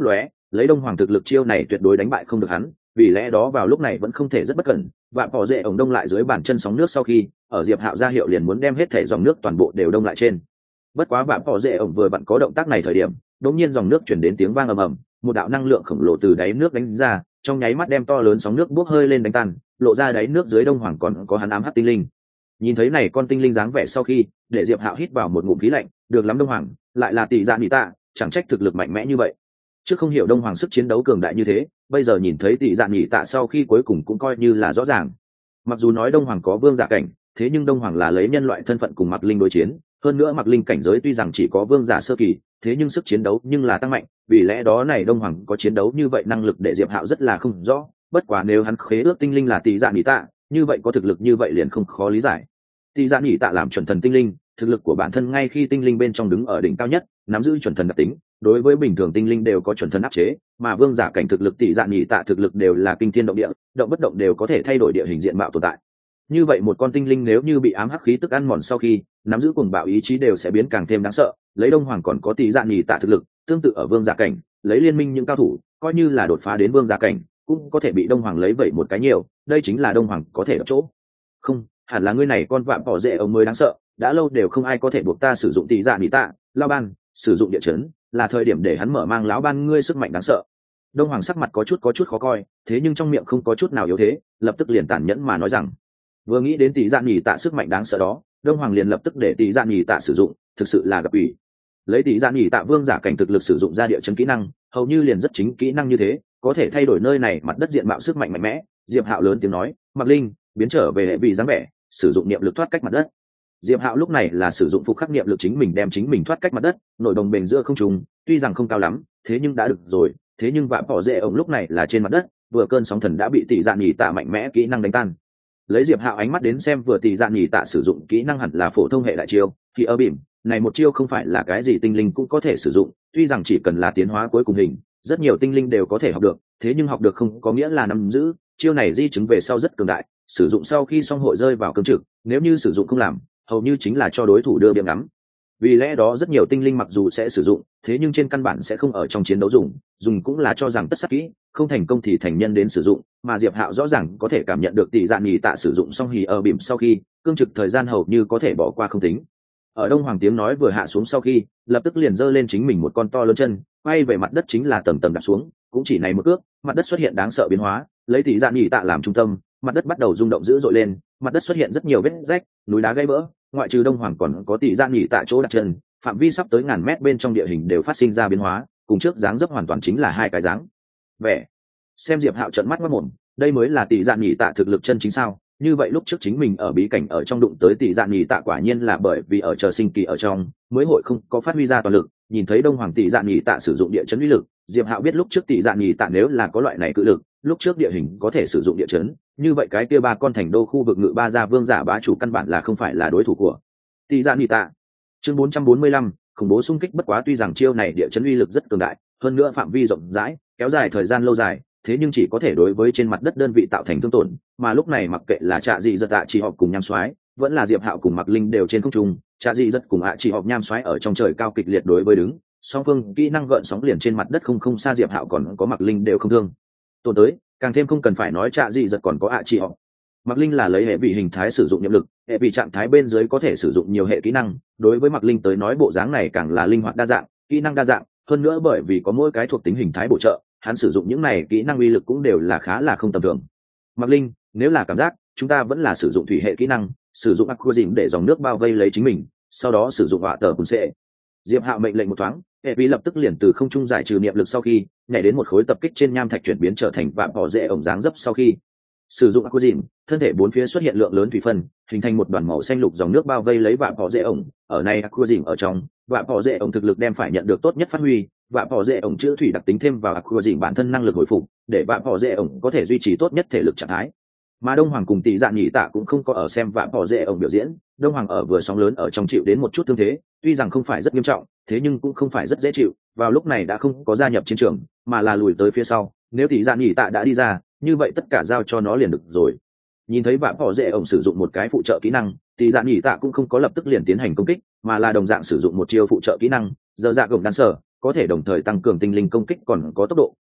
lấy đông hoàng thực lực chiêu này tuyệt đối đánh bại không được hắn, vì lẽ đó vào lúc này vẫn không thể rất bất cẩn, vạm bỏ dễ ổng đông lại dưới bàn chân sóng nước sau khi ở diệp hạo ra hiệu liền muốn đem hết thể dòng nước toàn bộ đều đông lại trên. Bất quá vạm bỏ dễ ổng vừa vặn có động tác này thời điểm, đột nhiên dòng nước chuyển đến tiếng vang ầm ầm, một đạo năng lượng khổng lồ từ đáy nước đánh ra, trong nháy mắt đem to lớn sóng nước bốc hơi lên đánh tan, lộ ra đáy nước dưới đông hoàng còn có hắn ám hắc tinh linh. Nhìn thấy này con tinh linh dáng vẻ sau khi, để diệp hạo hít vào một ngụm khí lạnh, được lắm đông hoàng, lại là tỷ dạ nỉ tạ, chẳng trách thực lực mạnh mẽ như vậy. Trước không hiểu đông hoàng sức chiến đấu cường đại như thế, bây giờ nhìn thấy tỷ dạ nỉ tạ sau khi cuối cùng cũng coi như là rõ ràng. Mặc dù nói đông hoàng có vương giả cảnh, thế nhưng đông hoàng là lấy nhân loại thân phận cùng mặc linh đối chiến, hơn nữa mặc linh cảnh giới tuy rằng chỉ có vương giả sơ kỳ, thế nhưng sức chiến đấu nhưng là tăng mạnh, vì lẽ đó này đông hoàng có chiến đấu như vậy năng lực để diệp hạo rất là không rõ. Bất quá nếu hắn khế ước tinh linh là tỷ dạ nỉ tạ, như vậy có thực lực như vậy liền không khó lý giải. Tỷ dạ nỉ tạ làm chuẩn thần tinh linh, thực lực của bản thân ngay khi tinh linh bên trong đứng ở đỉnh cao nhất, nắm giữ chuẩn thần đặc tính, đối với bình thường tinh linh đều có chuẩn thần áp chế, mà vương giả cảnh thực lực tỷ dạ nỉ tạ thực lực đều là kinh thiên động địa, động bất động đều có thể thay đổi địa hình diện mạo tồn tại. Như vậy một con tinh linh nếu như bị ám hắc khí tức ăn mòn sau khi nắm giữ cuồng bạo ý chí đều sẽ biến càng thêm đáng sợ. Lấy đông hoàng còn có tỷ dạ nỉ tạ thực lực tương tự ở vương giả cảnh, lấy liên minh những cao thủ coi như là đột phá đến vương giả cảnh cũng có thể bị đông hoàng lấy vậy một cái nhiều, đây chính là đông hoàng có thể đập chỗ. Không, hẳn là ngươi này con vạm bỏ rễ ông mới đáng sợ, đã lâu đều không ai có thể buộc ta sử dụng tỷ dạ nỉ tạ, lao ban sử dụng địa chấn là thời điểm để hắn mở mang lão ban ngươi sức mạnh đáng sợ. Đông hoàng sắc mặt có chút có chút khó coi, thế nhưng trong miệng không có chút nào yếu thế, lập tức liền tàn nhẫn mà nói rằng, vừa nghĩ đến tỷ dạ nhì tạ sức mạnh đáng sợ đó, đông hoàng liền lập tức để tỷ dạ nhì tạ sử dụng, thực sự là gặp ủy. Lấy tỷ dạ nhì tạ vương giả cảnh thực lực sử dụng ra địa chấn kỹ năng, hầu như liền rất chính kỹ năng như thế, có thể thay đổi nơi này mặt đất diện mạo sức mạnh mạnh mẽ. Diệp Hạo lớn tiếng nói, mặc linh biến trở về hệ vị dáng vẻ, sử dụng niệm lực thoát cách mặt đất. Diệp Hạo lúc này là sử dụng phục khắc niệm lực chính mình đem chính mình thoát cách mặt đất, nội đồng bền giữa không trung, tuy rằng không cao lắm, thế nhưng đã được rồi. Thế nhưng vạm bỏ rễ ổng lúc này là trên mặt đất, vừa cơn sóng thần đã bị tỷ dạ nhì tạ mạnh mẽ kỹ năng đánh tan. Lấy Diệp Hạo ánh mắt đến xem, vừa tỷ dạ nhì tạ sử dụng kỹ năng hẳn là phổ thông hệ đại chiêu, thì ở bìm này một chiêu không phải là cái gì tinh linh cũng có thể sử dụng, tuy rằng chỉ cần là tiến hóa cuối cùng hình, rất nhiều tinh linh đều có thể học được, thế nhưng học được không có nghĩa là nắm giữ, chiêu này di chứng về sau rất cường đại, sử dụng sau khi xong hội rơi vào cương trực, nếu như sử dụng không làm, hầu như chính là cho đối thủ đưa biếng ngắm. Vì lẽ đó rất nhiều tinh linh mặc dù sẽ sử dụng, thế nhưng trên căn bản sẽ không ở trong chiến đấu dùng, dùng cũng là cho rằng tất sắc kỹ, không thành công thì thành nhân đến sử dụng, mà Diệp Hạo rõ ràng có thể cảm nhận được tỷ dạ nhì tạ sử dụng xong hì ở bìm sau khi, cương trực thời gian hầu như có thể bỏ qua không tính. Ở đông hoàng tiếng nói vừa hạ xuống sau khi, lập tức liền giơ lên chính mình một con to lớn chân, quay về mặt đất chính là tầm tầm đạp xuống, cũng chỉ này một cước, mặt đất xuất hiện đáng sợ biến hóa, lấy tỷ dạ nhì tạ làm trung tâm, mặt đất bắt đầu rung động dữ dội lên, mặt đất xuất hiện rất nhiều vết rách, núi đá gãy vỡ, ngoại trừ đông hoàng còn có tỷ dạ nhì tạ chỗ đặt chân, phạm vi sắp tới ngàn mét bên trong địa hình đều phát sinh ra biến hóa, cùng trước dáng dấp hoàn toàn chính là hai cái dáng vẻ. Xem Diệp Hạo trợn mắt mắt mồm, đây mới là tỷ dạ nhì tạ thực lực chân chính sao? Như vậy lúc trước chính mình ở bí cảnh ở trong đụng tới tỷ dạ nhì tạ quả nhiên là bởi vì ở chờ sinh kỳ ở trong mới hội không có phát huy ra toàn lực, nhìn thấy đông hoàng tỷ dạ nhì tạ sử dụng địa chấn uy lực, Diệp Hạo biết lúc trước tỷ dạ nhì tạ nếu là có loại này cự lực, lúc trước địa hình có thể sử dụng địa chấn, như vậy cái kia ba con thành đô khu vực ngự ba gia vương giả bá chủ căn bản là không phải là đối thủ của tỷ dạ nhì tạ. Chương bốn trăm bốn mươi lăm, khủng bố xung kích. Bất quá tuy rằng chiêu này địa chấn uy lực rất cường đại, hơn nữa phạm vi rộng rãi, kéo dài thời gian lâu dài, thế nhưng chỉ có thể đối với trên mặt đất đơn vị tạo thành thương tổn, mà lúc này mặc kệ là Trạ Dị Dật Tạ Chỉ Họp cùng Nham Soái, vẫn là Diệp Hạo cùng Mặc Linh đều trên không trung, Trạ Dị Dật cùng ạ Chỉ Họp Nham Soái ở trong trời cao kịch liệt đối với đứng, song phương kỹ năng gợn sóng liền trên mặt đất không không xa, Diệp Hạo còn có Mặc Linh đều không thương tổn tới, càng thêm không cần phải nói Trạ Dị Dật còn có ạ Chỉ Họp. Mặc Linh là lấy hệ vị hình thái sử dụng niệm lực, hệ vị trạng thái bên dưới có thể sử dụng nhiều hệ kỹ năng, đối với Mặc Linh tới nói bộ dáng này càng là linh hoạt đa dạng, kỹ năng đa dạng, hơn nữa bởi vì có mỗi cái thuộc tính hình thái bổ trợ, hắn sử dụng những này kỹ năng uy lực cũng đều là khá là không tầm thường. Mặc Linh, nếu là cảm giác, chúng ta vẫn là sử dụng thủy hệ kỹ năng, sử dụng aqua dìm để dòng nước bao vây lấy chính mình, sau đó sử dụng hỏa tờ cùng sẽ. Diệp Hạo mệnh lệnh một thoáng, hệ vi lập tức liền từ không trung giải trừ niệm lực sau khi nhảy đến một khối tập kích trên nham thạch chuyển biến trở thành vạm bỏ rễ ổng dáng dấp sau khi sử dụng aqua dìm, thân thể bốn phía xuất hiện lượng lớn thủy phân, hình thành một đoàn màu xanh lục dòng nước bao vây lấy vạm bỏ rễ ổng. Ở này aqua dìm ở trong, vạm bỏ rễ ổng thực lực đem phải nhận được tốt nhất phát huy. Vạm bỏ rễ ổng chữ thủy đặc tính thêm vào aqua dìm bản thân năng lực hồi phục, để vạm bỏ rễ ổng có thể duy trì tốt nhất thể lực trạng thái. Mà đông hoàng cùng tỷ dạ nhì tạ cũng không có ở xem vạm bỏ rễ ổng biểu diễn, đông hoàng ở vừa sóng lớn ở trong chịu đến một chút thương thế, tuy rằng không phải rất nghiêm trọng, thế nhưng cũng không phải rất dễ chịu, vào lúc này đã không có gia nhập chiến trường mà là lùi tới phía sau. Nếu tỷ dạ nhì tạ đã đi ra, như vậy tất cả giao cho nó liền được rồi. Nhìn thấy vạm bỏ rễ ổng sử dụng một cái phụ trợ kỹ năng, tỷ dạ nhì tạ cũng không có lập tức liền tiến hành công kích, mà là đồng dạng sử dụng một chiêu phụ trợ kỹ năng giờ dạ gồng đan sở, có thể đồng thời tăng cường tinh linh công kích còn có tốc độ,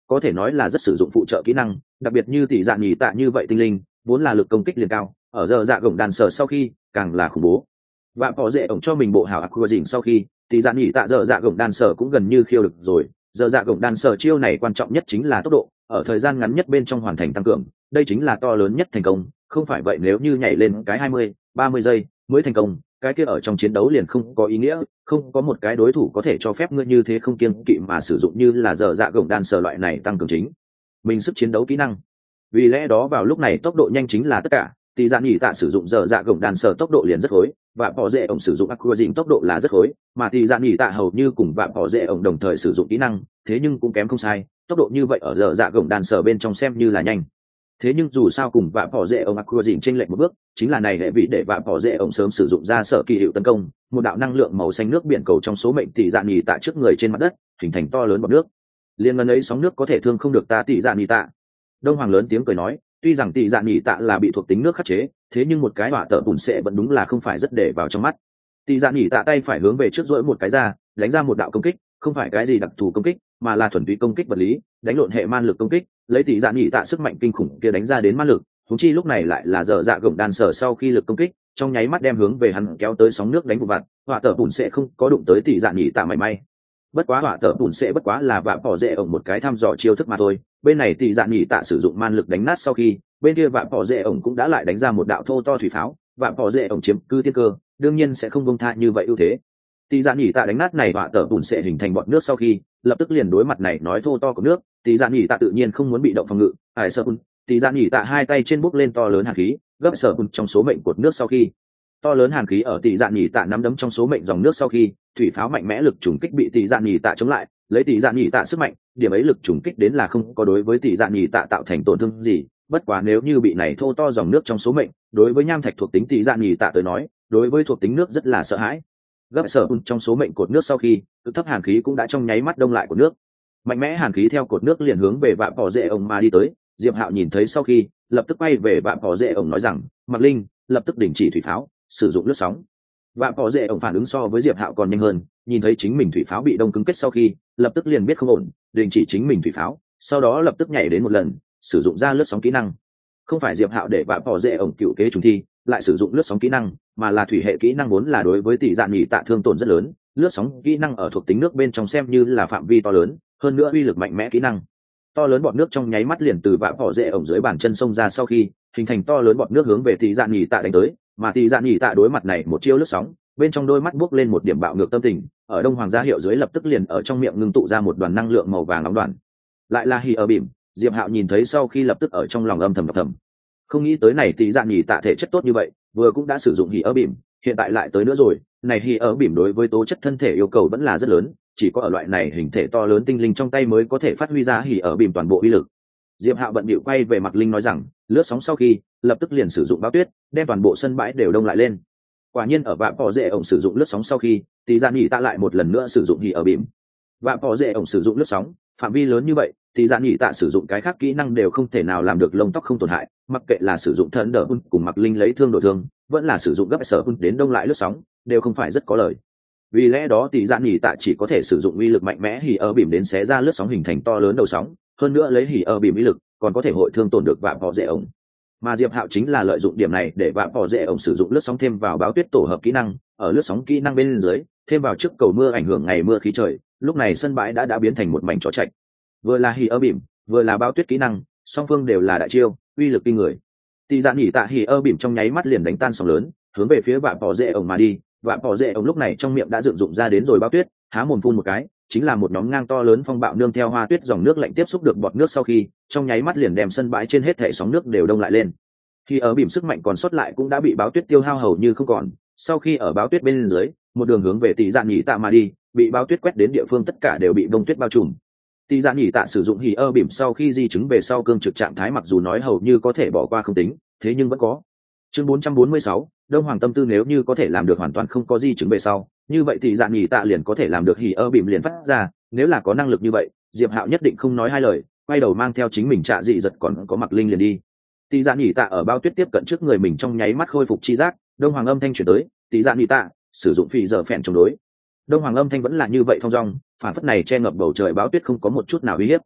có thể nói là rất sử dụng phụ trợ kỹ năng, đặc biệt như tỷ dạ nhì tạ như vậy tinh linh vốn là lực công kích liền cao, ở giờ dạ gồng đàn sở sau khi càng là khủng bố. Và bỏ dễ ổng cho mình bộ hào aqua dình sau khi tỷ dạ nhì tạ giờ dạ gồng đàn sở cũng gần như khiêu được rồi. Giờ dạ gồng đàn sở chiêu này quan trọng nhất chính là tốc độ, ở thời gian ngắn nhất bên trong hoàn thành tăng cường, đây chính là to lớn nhất thành công, không phải vậy nếu như nhảy lên cái hai mươi, ba mươi giây mới thành công, cái kia ở trong chiến đấu liền không có ý nghĩa, không có một cái đối thủ có thể cho phép ngươi như thế không kiêng kỵ mà sử dụng như là giờ dạ gồng đan sở loại này tăng cường chính mình sức chiến đấu kỹ năng. Vì lẽ đó vào lúc này tốc độ nhanh chính là tất cả, tỷ dạ nhì tạ sử dụng giờ dạ gồng đan sở tốc độ liền rất khối, và bỏ dễ ổng sử dụng aqua dình tốc độ là rất khối, mà tỷ dạ nhì tạ hầu như cùng và bỏ dễ ổng đồng thời sử dụng kỹ năng, thế nhưng cũng kém không sai, tốc độ như vậy ở giờ dạ gồng đan sở bên trong xem như là nhanh. Thế nhưng dù sao cùng vạ bỏ dễ ông aqua dình chênh lệch một bước, chính là này hệ vị để vạ bỏ dễ ông sớm sử dụng ra sở kỳ hiệu tấn công, một đạo năng lượng màu xanh nước biển cầu trong số mệnh tỷ dạ nhì tạ trước người trên mặt đất, hình thành to lớn bọt nước. Liên ngân ấy sóng nước có thể thương không được ta tỷ dạ nhì tạ. Đông Hoàng lớn tiếng cười nói, tuy rằng tỷ dạ nhì tạ là bị thuộc tính nước khắc chế, thế nhưng một cái hỏa tợ bùn sệ vẫn đúng là không phải rất để vào trong mắt. Tỷ dạ nhì tạ tay phải hướng về trước duỗi một cái ra, đánh ra một đạo công kích, không phải cái gì đặc thù công kích, mà là thuần túy công kích vật lý, đánh lộn hệ man lực công kích, lấy tỷ dạ nhì tạ sức mạnh kinh khủng kia đánh ra đến man lực, thúng chi lúc này lại là dở dạ gồng đan sở sau khi lực công kích trong nháy mắt đem hướng về hắn kéo tới sóng nước đánh vụ vặt, hỏa tở bùn sẽ không có đụng tới tỷ dạ nhì tạ mảy may. Bất quá hỏa tở bùn sẽ bất quá là vạ bỏ dễ ổng một cái thăm dò chiêu thức mà thôi, bên này tỷ dạ nhì tạ sử dụng man lực đánh nát sau khi, bên kia vạ bỏ dễ ổng cũng đã lại đánh ra một đạo thô to thủy pháo, vạ bỏ dễ ổng chiếm cư tiên cơ, đương nhiên sẽ không buông tha như vậy ưu thế. Tỷ dạ nhì tạ đánh nát này hỏa tở bùn sẽ hình thành bọt nước sau khi, lập tức liền đối mặt này nói thô to của nước, tỷ dạ nhì tạ tự nhiên không muốn bị động phòng ngự, ải sợ bùn, tỷ dạ nhì tạ hai tay trên bốc lên to lớn hàn khí, gấp sợ bùn trong số mệnh cột nước sau khi, to lớn hàn khí ở tỷ dạ nhì tạ nắm đấm trong số mệnh dòng nước sau khi, thủy pháo mạnh mẽ lực trùng kích bị tỷ dạ nhì tạ chống lại, lấy tỷ dạ nhì tạ sức mạnh, điểm ấy lực trùng kích đến là không có đối với tỷ dạ nhì tạ tạo thành tổn thương gì, bất quá nếu như bị này thô to dòng nước trong số mệnh, đối với nham thạch thuộc tính tỷ dạ nhì tạ tới nói, đối với thuộc tính nước rất là sợ hãi. Gấp sở trong số mệnh cột nước sau khi cực thấp hàn khí cũng đã trong nháy mắt đông lại cột nước, mạnh mẽ hàn khí theo cột nước liền hướng về vạ bỏ dễ ổng mà đi tới. Diệp Hạo nhìn thấy sau khi lập tức quay về vạ bỏ dễ ổng nói rằng, Mặc Linh lập tức đình chỉ thủy pháo, sử dụng lướt sóng. Vạ bỏ dễ ổng phản ứng so với Diệp Hạo còn nhanh hơn, nhìn thấy chính mình thủy pháo bị đông cứng kết sau khi lập tức liền biết không ổn, đình chỉ chính mình thủy pháo, sau đó lập tức nhảy đến một lần sử dụng ra lướt sóng kỹ năng. Không phải Diệp Hạo để vạ bỏ dễ ổng cựu kế trùng thi lại sử dụng lướt sóng kỹ năng, mà là thủy hệ kỹ năng vốn là đối với tỷ dạ nhì tạ thương tổn rất lớn, lướt sóng kỹ năng ở thuộc tính nước bên trong xem như là phạm vi to lớn, hơn nữa uy lực mạnh mẽ kỹ năng. To lớn bọt nước trong nháy mắt liền từ vạ bỏ rễ ổng dưới bàn chân sông ra sau khi hình thành to lớn bọt nước hướng về tỷ dạ nhì tạ đánh tới, mà tỷ dạ nhì tạ đối mặt này một chiêu lướt sóng, bên trong đôi mắt buốc lên một điểm bạo ngược tâm tình, ở Đông Hoàng gia hiệu dưới lập tức liền ở trong miệng ngưng tụ ra một đoàn năng lượng màu vàng nóng đoàn. Lại là hì ở bìm, Diệp Hạo nhìn thấy sau khi lập tức ở trong lòng âm thầm đọc thầm. Không nghĩ tới này tỷ dạ nhì tạ thể chất tốt như vậy, vừa cũng đã sử dụng hì ở bìm, hiện tại lại tới nữa rồi, này hì ở bìm đối với tố chất thân thể yêu cầu vẫn là rất lớn, chỉ có ở loại này hình thể to lớn tinh linh trong tay mới có thể phát huy ra hì ở bìm toàn bộ uy lực. Diệp Hạo bận bịu quay về Mặc Linh nói rằng, lướt sóng sau khi lập tức liền sử dụng báo tuyết, đem toàn bộ sân bãi đều đông lại lên. Quả nhiên ở vạ bỏ rễ ổng sử dụng lướt sóng sau khi, tỷ dạ nhì tạ lại một lần nữa sử dụng hì ở bìm. Vạ bỏ rễ ổng sử dụng lướt sóng, phạm vi lớn như vậy, tỷ dạ nhì tạ sử dụng cái khác kỹ năng đều không thể nào làm được lông tóc không tổn hại, mặc kệ là sử dụng thần đỡ cùng Mặc Linh lấy thương đổi thương, vẫn là sử dụng gấp sở đến đông lại lướt sóng, đều không phải rất có lời. Vì lẽ đó tỷ dạ nhì tạ chỉ có thể sử dụng uy lực mạnh mẽ hỉ ở bìm đến xé ra lướt sóng hình thành to lớn đầu sóng, hơn nữa lấy hỉ ở bìm uy lực còn có thể hội thương tổn được vạ bỏ rễ ổng. Mà Diệp Hạo chính là lợi dụng điểm này để vạ bỏ rễ ổng sử dụng lướt sóng thêm vào báo tuyết tổ hợp kỹ năng, ở lướt sóng kỹ năng bên dưới thêm vào trước cầu mưa ảnh hưởng ngày mưa khí trời, lúc này sân bãi đã đã biến thành một mảnh chó chạch. Vừa là hỉ ở bìm, vừa là báo tuyết kỹ năng, song phương đều là đại chiêu, uy lực kinh người. Tỷ dạ nhì tạ hỉ ở bìm trong nháy mắt liền đánh tan sóng lớn, hướng về phía vạ bỏ rễ ổng mà đi. Vạ bỏ rễ ổng lúc này trong miệng đã dựng dụng ra đến rồi báo tuyết, há mồm phun một cái, chính là một nhóm ngang to lớn phong bạo nương theo hoa tuyết dòng nước lạnh tiếp xúc được bọt nước sau khi, trong nháy mắt liền đem sân bãi trên hết thảy sóng nước đều đông lại lên. Khi ở bìm sức mạnh còn sót lại cũng đã bị báo tuyết tiêu hao hầu như không còn, sau khi ở báo tuyết bên dưới, một đường hướng về tỷ dạ nhì tạ mà đi, bị báo tuyết quét đến địa phương tất cả đều bị bông tuyết bao trùm. Tỷ dạ nhì tạ sử dụng hỉ ơ bìm sau khi di chứng về sau cương trực trạng thái mặc dù nói hầu như có thể bỏ qua không tính, thế nhưng vẫn có. Chương bốn trăm bốn mươi sáu, Đông Hoàng tâm tư nếu như có thể làm được hoàn toàn không có di chứng về sau, như vậy thì dạ nhì tạ liền có thể làm được hỉ ơ bìm liền phát ra, nếu là có năng lực như vậy, Diệp Hạo nhất định không nói hai lời, quay đầu mang theo chính mình trạ dị giật còn có Mặc Linh liền đi. Tỷ dạ nhì tạ ở bao tuyết tiếp cận trước người mình trong nháy mắt khôi phục chi giác, Đông Hoàng âm thanh truyền tới, tỷ dạ nhì tạ sử dụng phi giờ phèn chống đối. Đông Hoàng âm thanh vẫn là như vậy thong dong, phản phất này che ngập bầu trời báo tuyết không có một chút nào uy hiếp.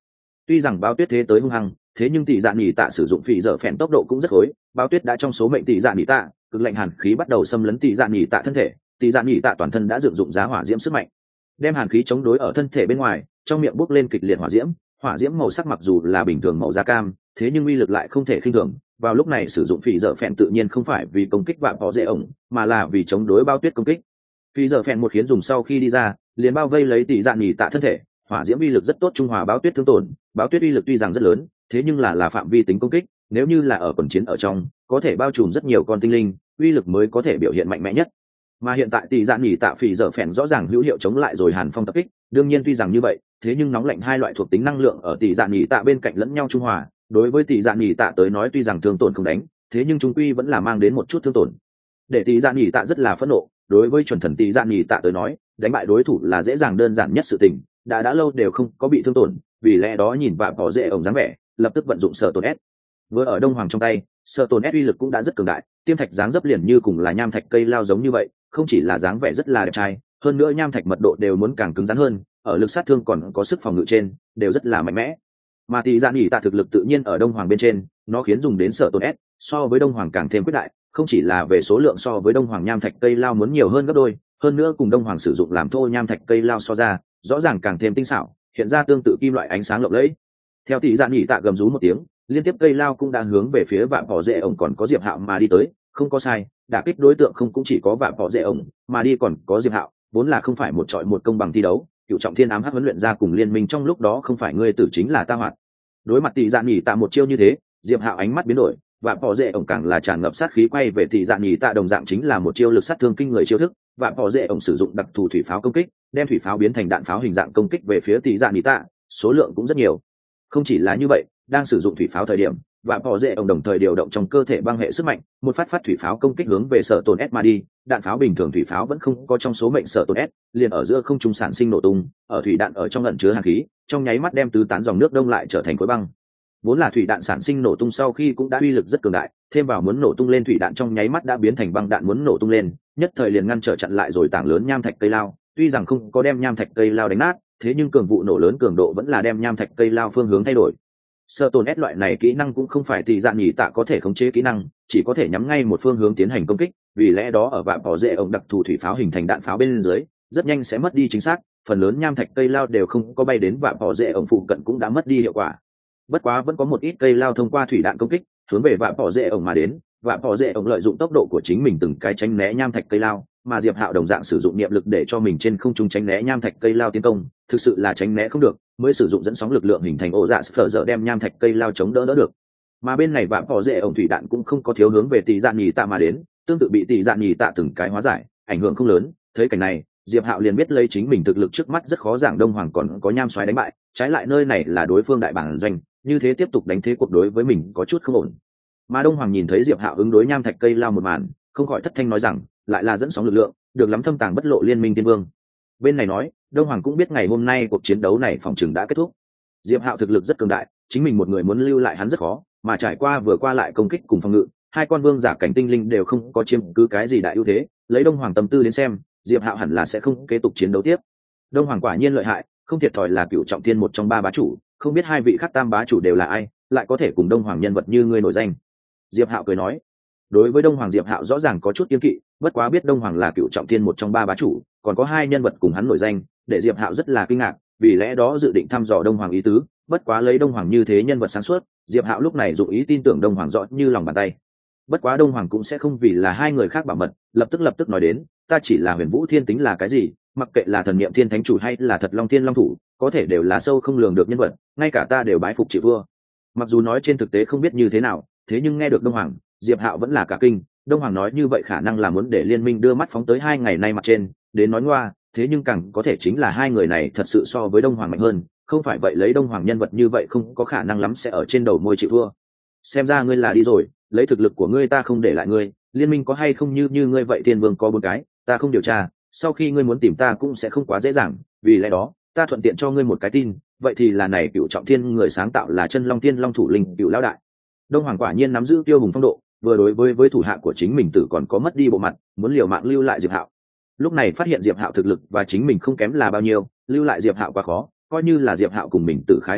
Tuy rằng Bao Tuyết thế tới hung hăng, thế nhưng tỷ dạ nhị tạ sử dụng phỉ dở phèn tốc độ cũng rất khối. Bao Tuyết đã trong số mệnh tỷ dạ nhị tạ, cực lạnh hàn khí bắt đầu xâm lấn tỷ dạ nhị tạ thân thể, tỷ dạ nhị tạ toàn thân đã dựng dụng giá hỏa diễm sức mạnh, đem hàn khí chống đối ở thân thể bên ngoài, trong miệng bốc lên kịch liệt hỏa diễm. Hỏa diễm màu sắc mặc dù là bình thường màu da cam, thế nhưng uy lực lại không thể khinh thường. Vào lúc này sử dụng phỉ dở phèn tự nhiên không phải vì công kích vạm bỏ dễ ổng, mà là vì chống đối Bao Tuyết công kích. Phỉ dở phèn một khiến dùng sau khi đi ra, liền bao vây lấy tỷ dạ nhị tạ thân thể. Hỏa diễm uy lực rất tốt trung hòa Báo Tuyết thương tổn. Báo Tuyết uy lực tuy rằng rất lớn, thế nhưng là là phạm vi tính công kích, nếu như là ở quần chiến ở trong, có thể bao trùm rất nhiều con tinh linh, uy lực mới có thể biểu hiện mạnh mẽ nhất. Mà hiện tại tỷ dạ nhị tạ phỉ dở phèn rõ ràng hữu hiệu chống lại rồi hàn phong tập kích, đương nhiên tuy rằng như vậy, thế nhưng nóng lạnh hai loại thuộc tính năng lượng ở tỷ dạ nhị tạ bên cạnh lẫn nhau trung hòa, đối với tỷ dạ nhị tạ tới nói tuy rằng thương tổn không đánh, thế nhưng trung quy vẫn là mang đến một chút thương tổn. Để tỷ dạ nhị tạ rất là phẫn nộ, đối với chuẩn thần tỷ dạ nhị tạ tới nói, đánh bại đối thủ là dễ dàng đơn giản nhất sự tình, đã đã lâu đều không có bị thương tổn, vì lẽ đó nhìn vạ bỏ dễ ổng dáng vẻ, lập tức vận dụng sở tổn S. Vừa ở Đông Hoàng trong tay, sở tổn S uy lực cũng đã rất cường đại, tiêm thạch dáng dấp liền như cùng là nham thạch cây lao giống như vậy, không chỉ là dáng vẻ rất là đẹp trai, hơn nữa nham thạch mật độ đều muốn càng cứng rắn hơn, ở lực sát thương còn có sức phòng ngự trên, đều rất là mạnh mẽ. Mà tỷ dạ nhị tạ thực lực tự nhiên ở Đông Hoàng bên trên, nó khiến dùng đến sở tổn S, so với Đông Hoàng càng thêm quyết đại, không chỉ là về số lượng so với Đông Hoàng nham thạch cây lao muốn nhiều hơn gấp đôi, hơn nữa cùng Đông Hoàng sử dụng làm thô nham thạch cây lao so ra, rõ ràng càng thêm tinh xảo, hiện ra tương tự kim loại ánh sáng lộng lẫy. Theo tỷ dạ nhị tạ gầm rú một tiếng, liên tiếp cây lao cũng đang hướng về phía vạm bỏ dễ ổng còn có Diệp Hạo mà đi tới, không có sai, đả kích đối tượng không cũng chỉ có vạm bỏ dễ ổng, mà đi còn có Diệp Hạo, vốn là không phải một trọi một công bằng thi đấu, cựu trọng thiên ám hắc huấn luyện ra cùng liên minh trong lúc đó không phải ngươi tử chính là ta hoạt. Đối mặt tỷ dạ nhị tạ một chiêu như thế, Diệp Hạo ánh mắt biến đổi, vạm bỏ dễ ổng càng là tràn ngập sát khí quay về tỷ dạ nhị tạ đồng dạng chính là một chiêu lực sát thương kinh người chiêu thức, vạm bỏ dễ ổng sử dụng đặc thù thủy pháo công kích, đem thủy pháo biến thành đạn pháo hình dạng công kích về phía tỷ dạ nhị tạ, số lượng cũng rất nhiều. Không chỉ là như vậy, đang sử dụng thủy pháo thời điểm, vạm bỏ dễ ổng đồng thời điều động trong cơ thể băng hệ sức mạnh, một phát phát thủy pháo công kích hướng về sở tổn S mà đi, đạn pháo bình thường thủy pháo vẫn không có trong số mệnh sở tổn S, liền ở giữa không trung sản sinh nổ tung, ở thủy đạn ở trong ẩn chứa hàn khí, trong nháy mắt đem tứ tán dòng nước đông lại trở thành khối băng. Vốn là thủy đạn sản sinh nổ tung sau khi cũng đã uy lực rất cường đại, thêm vào muốn nổ tung lên thủy đạn trong nháy mắt đã biến thành băng đạn muốn nổ tung lên, nhất thời liền ngăn trở chặn lại rồi tảng lớn nham thạch cây lao, tuy rằng không có đem nham thạch cây lao đánh nát, thế nhưng cường vụ nổ lớn cường độ vẫn là đem nham thạch cây lao phương hướng thay đổi. Sở tổn S loại này kỹ năng cũng không phải tỷ dạ nhị tạ có thể khống chế kỹ năng, chỉ có thể nhắm ngay một phương hướng tiến hành công kích, vì lẽ đó ở vạm bỏ dễ ổng đặc thù thủy pháo hình thành đạn pháo bên dưới, rất nhanh sẽ mất đi chính xác, phần lớn nham thạch cây lao đều không có bay đến vạm bỏ dễ ổng phụ cận cũng đã mất đi hiệu quả. Bất quá vẫn có một ít cây lao thông qua thủy đạn công kích, hướng về vạm bỏ dễ ổng mà đến, vạm bỏ dễ ổng lợi dụng tốc độ của chính mình từng cái tránh né nham thạch cây lao, mà Diệp Hạo đồng dạng sử dụng niệm lực để cho mình trên không trung tránh né nham thạch cây lao tiến công, thực sự là tránh né không được, mới sử dụng dẫn sóng lực lượng hình thành ổ dạ phở dở đem nham thạch cây lao chống đỡ đỡ được. Mà bên này vạm bỏ dễ ổng thủy đạn cũng không có thiếu hướng về tỷ dạ nhị tạ mà đến, tương tự bị tỷ dạ nhị tạ từng cái hóa giải, ảnh hưởng không lớn. Thấy cảnh này, Diệp Hạo liền biết lấy chính mình thực lực trước mắt rất khó giảng Đông Hoàng còn có nham xoáy đánh bại, trái lại nơi này là đối phương đại bản doanh, như thế tiếp tục đánh thế cuộc đối với mình có chút không ổn. Mà Đông Hoàng nhìn thấy Diệp Hạo ứng đối nham thạch cây lao một màn, không khỏi thất thanh nói rằng, lại là dẫn sóng lực lượng, được lắm thâm tàng bất lộ liên minh tiên vương. Bên này nói, Đông Hoàng cũng biết ngày hôm nay cuộc chiến đấu này phòng trường đã kết thúc. Diệp Hạo thực lực rất cường đại, chính mình một người muốn lưu lại hắn rất khó, mà trải qua vừa qua lại công kích cùng phòng ngự, hai con vương giả cảnh tinh linh đều không có chiếm cứ cái gì đại ưu thế, lấy Đông Hoàng tâm tư đến xem, Diệp Hạo hẳn là sẽ không kế tục chiến đấu tiếp. Đông Hoàng quả nhiên lợi hại, không thiệt thòi là cựu trọng thiên một trong ba bá chủ, không biết hai vị khác tam bá chủ đều là ai, lại có thể cùng Đông Hoàng nhân vật như ngươi nổi danh. Diệp Hạo cười nói. Đối với Đông Hoàng, Diệp Hạo rõ ràng có chút kiêng kỵ, bất quá biết Đông Hoàng là cựu trọng thiên một trong ba bá chủ, còn có hai nhân vật cùng hắn nổi danh, để Diệp Hạo rất là kinh ngạc, vì lẽ đó dự định thăm dò Đông Hoàng ý tứ, bất quá lấy Đông Hoàng như thế nhân vật sáng suốt, Diệp Hạo lúc này dụng ý tin tưởng Đông Hoàng rõ như lòng bàn tay. Bất quá Đông Hoàng cũng sẽ không vì là hai người khác bảo mật, lập tức lập tức nói đến, ta chỉ là Huyền Vũ Thiên tính là cái gì, mặc kệ là thần niệm thiên thánh chủ hay là thật Long Thiên Long thủ, có thể đều là sâu không lường được nhân vật, ngay cả ta đều bái phục chịu vua. Mặc dù nói trên thực tế không biết như thế nào, thế nhưng nghe được Đông Hoàng, Diệp Hạo vẫn là cả kinh. Đông Hoàng nói như vậy khả năng là muốn để liên minh đưa mắt phóng tới hai ngày nay mặt trên, đến nói ngoa, thế nhưng càng có thể chính là hai người này thật sự so với Đông Hoàng mạnh hơn, không phải vậy lấy Đông Hoàng nhân vật như vậy không có khả năng lắm sẽ ở trên đầu môi chịu thua. Xem ra ngươi là đi rồi, lấy thực lực của ngươi ta không để lại ngươi, liên minh có hay không như như ngươi vậy thiên vương có bốn cái, ta không điều tra, sau khi ngươi muốn tìm ta cũng sẽ không quá dễ dàng, vì lẽ đó, ta thuận tiện cho ngươi một cái tin, vậy thì là này cựu trọng thiên người sáng tạo là chân Long Thiên Long thủ linh cựu lão đại. Đông Hoàng quả nhiên nắm giữ tiêu hùng phong độ, vừa đối với với thủ hạ của chính mình tử còn có mất đi bộ mặt, muốn liều mạng lưu lại Diệp Hạo. Lúc này phát hiện Diệp Hạo thực lực và chính mình không kém là bao nhiêu, lưu lại Diệp Hạo quá khó, coi như là Diệp Hạo cùng mình tử khái không đi,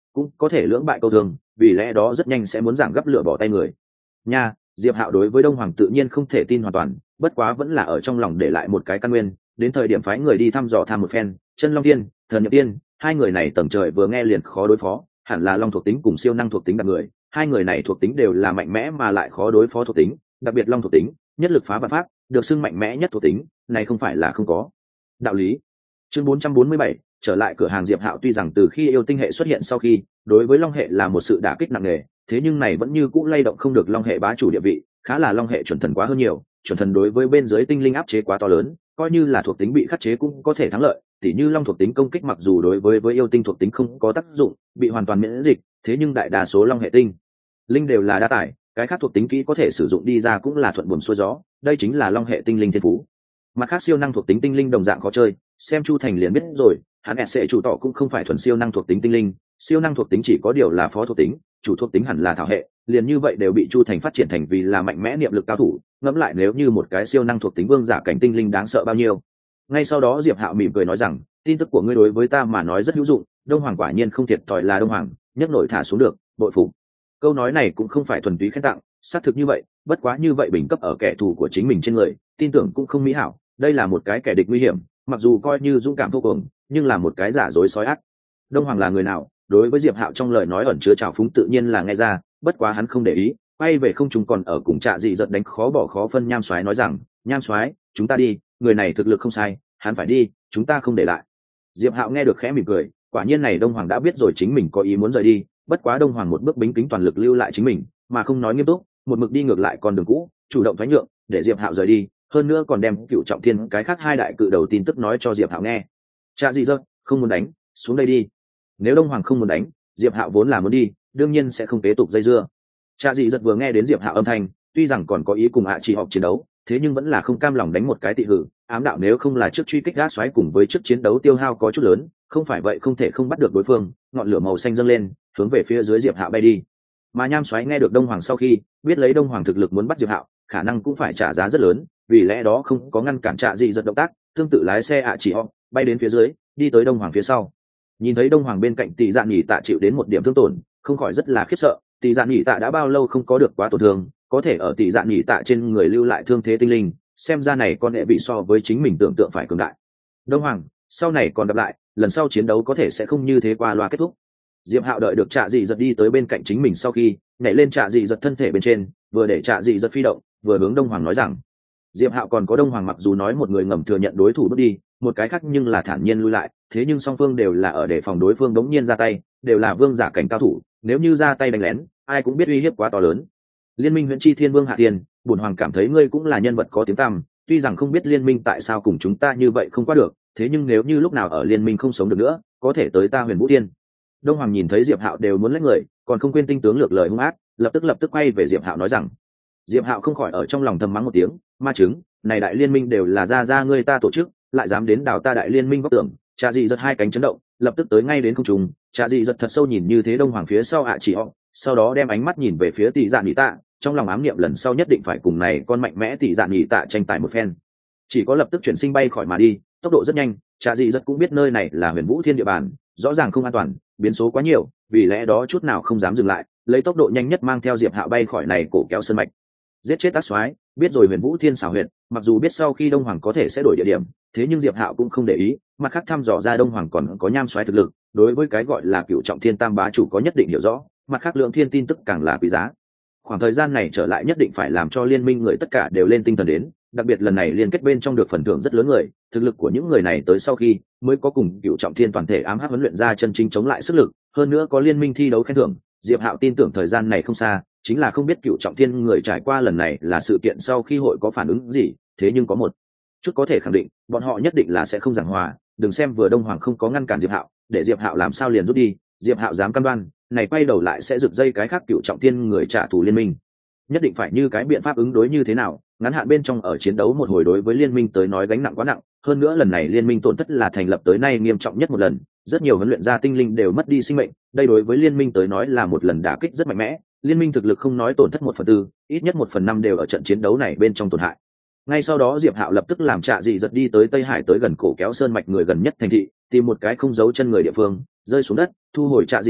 cũng có thể lưỡng bại câu thương, vì lẽ đó rất nhanh sẽ muốn giảng gấp lửa bỏ tay người nha. Diệp Hạo đối với Đông Hoàng tự nhiên không thể tin hoàn toàn, bất quá vẫn là ở trong lòng để lại một cái căn nguyên, đến thời điểm phái người đi thăm dò tham một phen. Chân Long Tiên, Thần Nhập Tiên, hai người này tầng trời vừa nghe liền khó đối phó, hẳn là long thuộc tính cùng siêu năng thuộc tính đặc người, hai người này thuộc tính đều là mạnh mẽ mà lại khó đối phó thuộc tính, đặc biệt long thuộc tính, nhất lực phá vạn pháp, được xưng mạnh mẽ nhất thuộc tính, này không phải là không có đạo lý. Chương bốn trăm bốn mươi bảy, trở lại cửa hàng. Diệp Hạo tuy rằng từ khi yêu tinh hệ xuất hiện sau khi, đối với long hệ là một sự đả kích nặng nề, thế nhưng này vẫn như cũ lay động không được long hệ bá chủ địa vị, khá là long hệ chuẩn thần quá hơn nhiều, chuẩn thần đối với bên dưới tinh linh áp chế quá to lớn, coi như là thuộc tính bị khắc chế cũng có thể thắng lợi, tỉ như long thuộc tính công kích mặc dù đối với với yêu tinh thuộc tính không có tác dụng, bị hoàn toàn miễn dịch, thế nhưng đại đa số long hệ tinh linh đều là đa tải, cái khác thuộc tính kỹ có thể sử dụng đi ra cũng là thuận buồm xuôi gió, đây chính là long hệ tinh linh thiên phú. Mặt khác siêu năng thuộc tính tinh linh đồng dạng khó chơi, xem Chu Thành liền biết rồi, hắn sẽ chủ tỏ cũng không phải thuần siêu năng thuộc tính tinh linh, siêu năng thuộc tính chỉ có điều là phó thuộc tính, chủ thuộc tính hẳn là thảo hệ, liền như vậy đều bị Chu Thành phát triển thành vì là mạnh mẽ niệm lực cao thủ, ngẫm lại nếu như một cái siêu năng thuộc tính vương giả cảnh tinh linh đáng sợ bao nhiêu. Ngay sau đó Diệp Hạo mỉm cười nói rằng, tin tức của ngươi đối với ta mà nói rất hữu dụng, Đông Hoàng quả nhiên không thiệt thòi là Đông Hoàng, nhấc nổi thả xuống được, bội phục. Câu nói này cũng không phải thuần túy khen tặng, xác thực như vậy, bất quá như vậy bình cấp ở kẻ thù của chính mình trên người, tin tưởng cũng không mỹ hảo, đây là một cái kẻ địch nguy hiểm, mặc dù coi như dũng cảm vô cùng, nhưng là một cái giả dối sói ác. Đông Hoàng là người nào? Đối với Diệp Hạo trong lời nói ẩn chứa trào phúng tự nhiên là nghe ra, bất quá hắn không để ý, quay về không trung còn ở cùng Trạ Dị giật đánh khó bỏ khó phân Nham Soái nói rằng, Nham Soái, chúng ta đi, người này thực lực không sai, hắn phải đi, chúng ta không để lại. Diệp Hạo nghe được khẽ mỉm cười, quả nhiên này Đông Hoàng đã biết rồi chính mình có ý muốn rời đi, bất quá Đông Hoàng một bước bính kính toàn lực lưu lại chính mình, mà không nói nghiêm túc, một mực đi ngược lại con đường cũ, chủ động thoái nhượng, để Diệp Hạo rời đi, hơn nữa còn đem Cựu Trọng Thiên cái khác hai đại cự đầu tin tức nói cho Diệp Hạo nghe. Trạ Dị giật, không muốn đánh, xuống đây đi. Nếu Đông Hoàng không muốn đánh, Diệp Hạo vốn là muốn đi, đương nhiên sẽ không kế tục dây dưa. Trạ Dị giật vừa nghe đến Diệp Hạo âm thanh, tuy rằng còn có ý cùng hạ chỉ họp chiến đấu, thế nhưng vẫn là không cam lòng đánh một cái tị hử, ám đạo nếu không là trước truy kích gác xoáy cùng với trước chiến đấu tiêu hao có chút lớn, không phải vậy không thể không bắt được đối phương. Ngọn lửa màu xanh dâng lên, hướng về phía dưới Diệp Hạo bay đi. Mà Nham Xoáy nghe được Đông Hoàng sau khi biết lấy Đông Hoàng thực lực muốn bắt Diệp Hạo, khả năng cũng phải trả giá rất lớn, vì lẽ đó không có ngăn cản Trạ Dị giật động tác, tương tự lái xe ạ chỉ họ bay đến phía dưới, đi tới Đông Hoàng phía sau. Nhìn thấy Đông Hoàng bên cạnh Tỷ Dạ Nhĩ Tạ chịu đến một điểm thương tổn, không khỏi rất là khiếp sợ. Tỷ Dạ Nhĩ Tạ đã bao lâu không có được quá tổn thương, có thể ở Tỷ Dạ Nhĩ Tạ trên người lưu lại thương thế tinh linh, xem ra này con hệ bị so với chính mình tưởng tượng phải cường đại. Đông Hoàng, sau này còn gặp lại, lần sau chiến đấu có thể sẽ không như thế qua loa kết thúc. Diệp Hạo đợi được Trạ Dị giật đi tới bên cạnh chính mình sau khi nhảy lên Trạ Dị giật thân thể bên trên, vừa để Trạ Dị giật phi động, vừa hướng Đông Hoàng nói rằng, Diệp Hạo còn có Đông Hoàng mặc dù nói một người ngầm thừa nhận đối thủ bước đi, một cái khác nhưng là thản nhiên lui lại, thế nhưng song phương đều là ở để phòng đối phương đống nhiên ra tay, đều là vương giả cảnh cao thủ, nếu như ra tay đánh lén, ai cũng biết uy hiếp quá to lớn. Liên minh Huyền Chi Thiên Vương Hạ Tiên, bổn hoàng cảm thấy ngươi cũng là nhân vật có tiếng tăm, tuy rằng không biết liên minh tại sao cùng chúng ta như vậy không qua được, thế nhưng nếu như lúc nào ở liên minh không sống được nữa, có thể tới ta Huyền Vũ Tiên. Đông Hoàng nhìn thấy Diệp Hạo đều muốn lấy người, còn không quên tinh tướng lược lời hung ác, lập tức lập tức quay về Diệp Hạo nói rằng. Diệp Hạo không khỏi ở trong lòng thầm mắng một tiếng, ma chứng, này đại liên minh đều là ra ra ngươi ta tổ chức, lại dám đến đào ta đại liên minh góc tưởng. Trạ Dị giật hai cánh chấn động, lập tức tới ngay đến không trung. Trạ Dị giật thật sâu nhìn như thế Đông Hoàng phía sau ạ chỉ họ, sau đó đem ánh mắt nhìn về phía Tỷ Dạ Nhĩ Tạ, trong lòng ám niệm lần sau nhất định phải cùng này con mạnh mẽ Tỷ Dạ Nhĩ Tạ tranh tài một phen. Chỉ có lập tức chuyển sinh bay khỏi mà đi, tốc độ rất nhanh. Trạ Dị giật cũng biết nơi này là Huyền Vũ Thiên địa bàn, rõ ràng không an toàn, biến số quá nhiều, vì lẽ đó chút nào không dám dừng lại, lấy tốc độ nhanh nhất mang theo Diệp Hạo bay khỏi này cổ kéo sơn mạch. Giết chết tác soái, biết rồi Huyền Vũ Thiên xảo huyệt, mặc dù biết sau khi Đông Hoàng có thể sẽ đổi địa điểm, thế nhưng Diệp Hạo cũng không để ý, mặt khác thăm dò ra Đông Hoàng còn có Nham Soái thực lực, đối với cái gọi là Cựu Trọng Thiên Tam bá chủ có nhất định hiểu rõ, mặt khác lượng thiên tin tức càng là quý giá. Khoảng thời gian này trở lại nhất định phải làm cho liên minh người tất cả đều lên tinh thần đến, đặc biệt lần này liên kết bên trong được phần thưởng rất lớn người, thực lực của những người này tới sau khi mới có cùng Cựu Trọng Thiên toàn thể ám hắc huấn luyện ra chân chính chống lại sức lực, hơn nữa có liên minh thi đấu khen thưởng. Diệp Hạo tin tưởng thời gian này không xa, chính là không biết Cựu Trọng Thiên người trải qua lần này là sự kiện sau khi hội có phản ứng gì, thế nhưng có một chút có thể khẳng định, bọn họ nhất định là sẽ không giảng hòa. Đừng xem vừa Đông Hoàng không có ngăn cản Diệp Hạo, để Diệp Hạo làm sao liền rút đi, Diệp Hạo dám cam đoan, này quay đầu lại sẽ rực dây cái khác Cựu Trọng Thiên người trả thù liên minh. Nhất định phải như cái biện pháp ứng đối như thế nào, ngắn hạn bên trong ở chiến đấu một hồi đối với liên minh tới nói gánh nặng quá nặng, hơn nữa lần này liên minh tổn thất là thành lập tới nay nghiêm trọng nhất một lần, rất nhiều huấn luyện gia tinh linh đều mất đi sinh mệnh, đây đối với liên minh tới nói là một lần đả kích rất mạnh mẽ. Liên minh thực lực không nói tổn thất một phần tư, ít nhất một phần năm đều ở trận chiến đấu này bên trong tổn hại. Ngay sau đó Diệp Hạo lập tức làm Trạ Dị giật đi tới Tây Hải tới gần cổ kéo sơn mạch người gần nhất thành thị, tìm một cái không giấu chân người địa phương, rơi xuống đất, thu hồi Trạ Dị giật,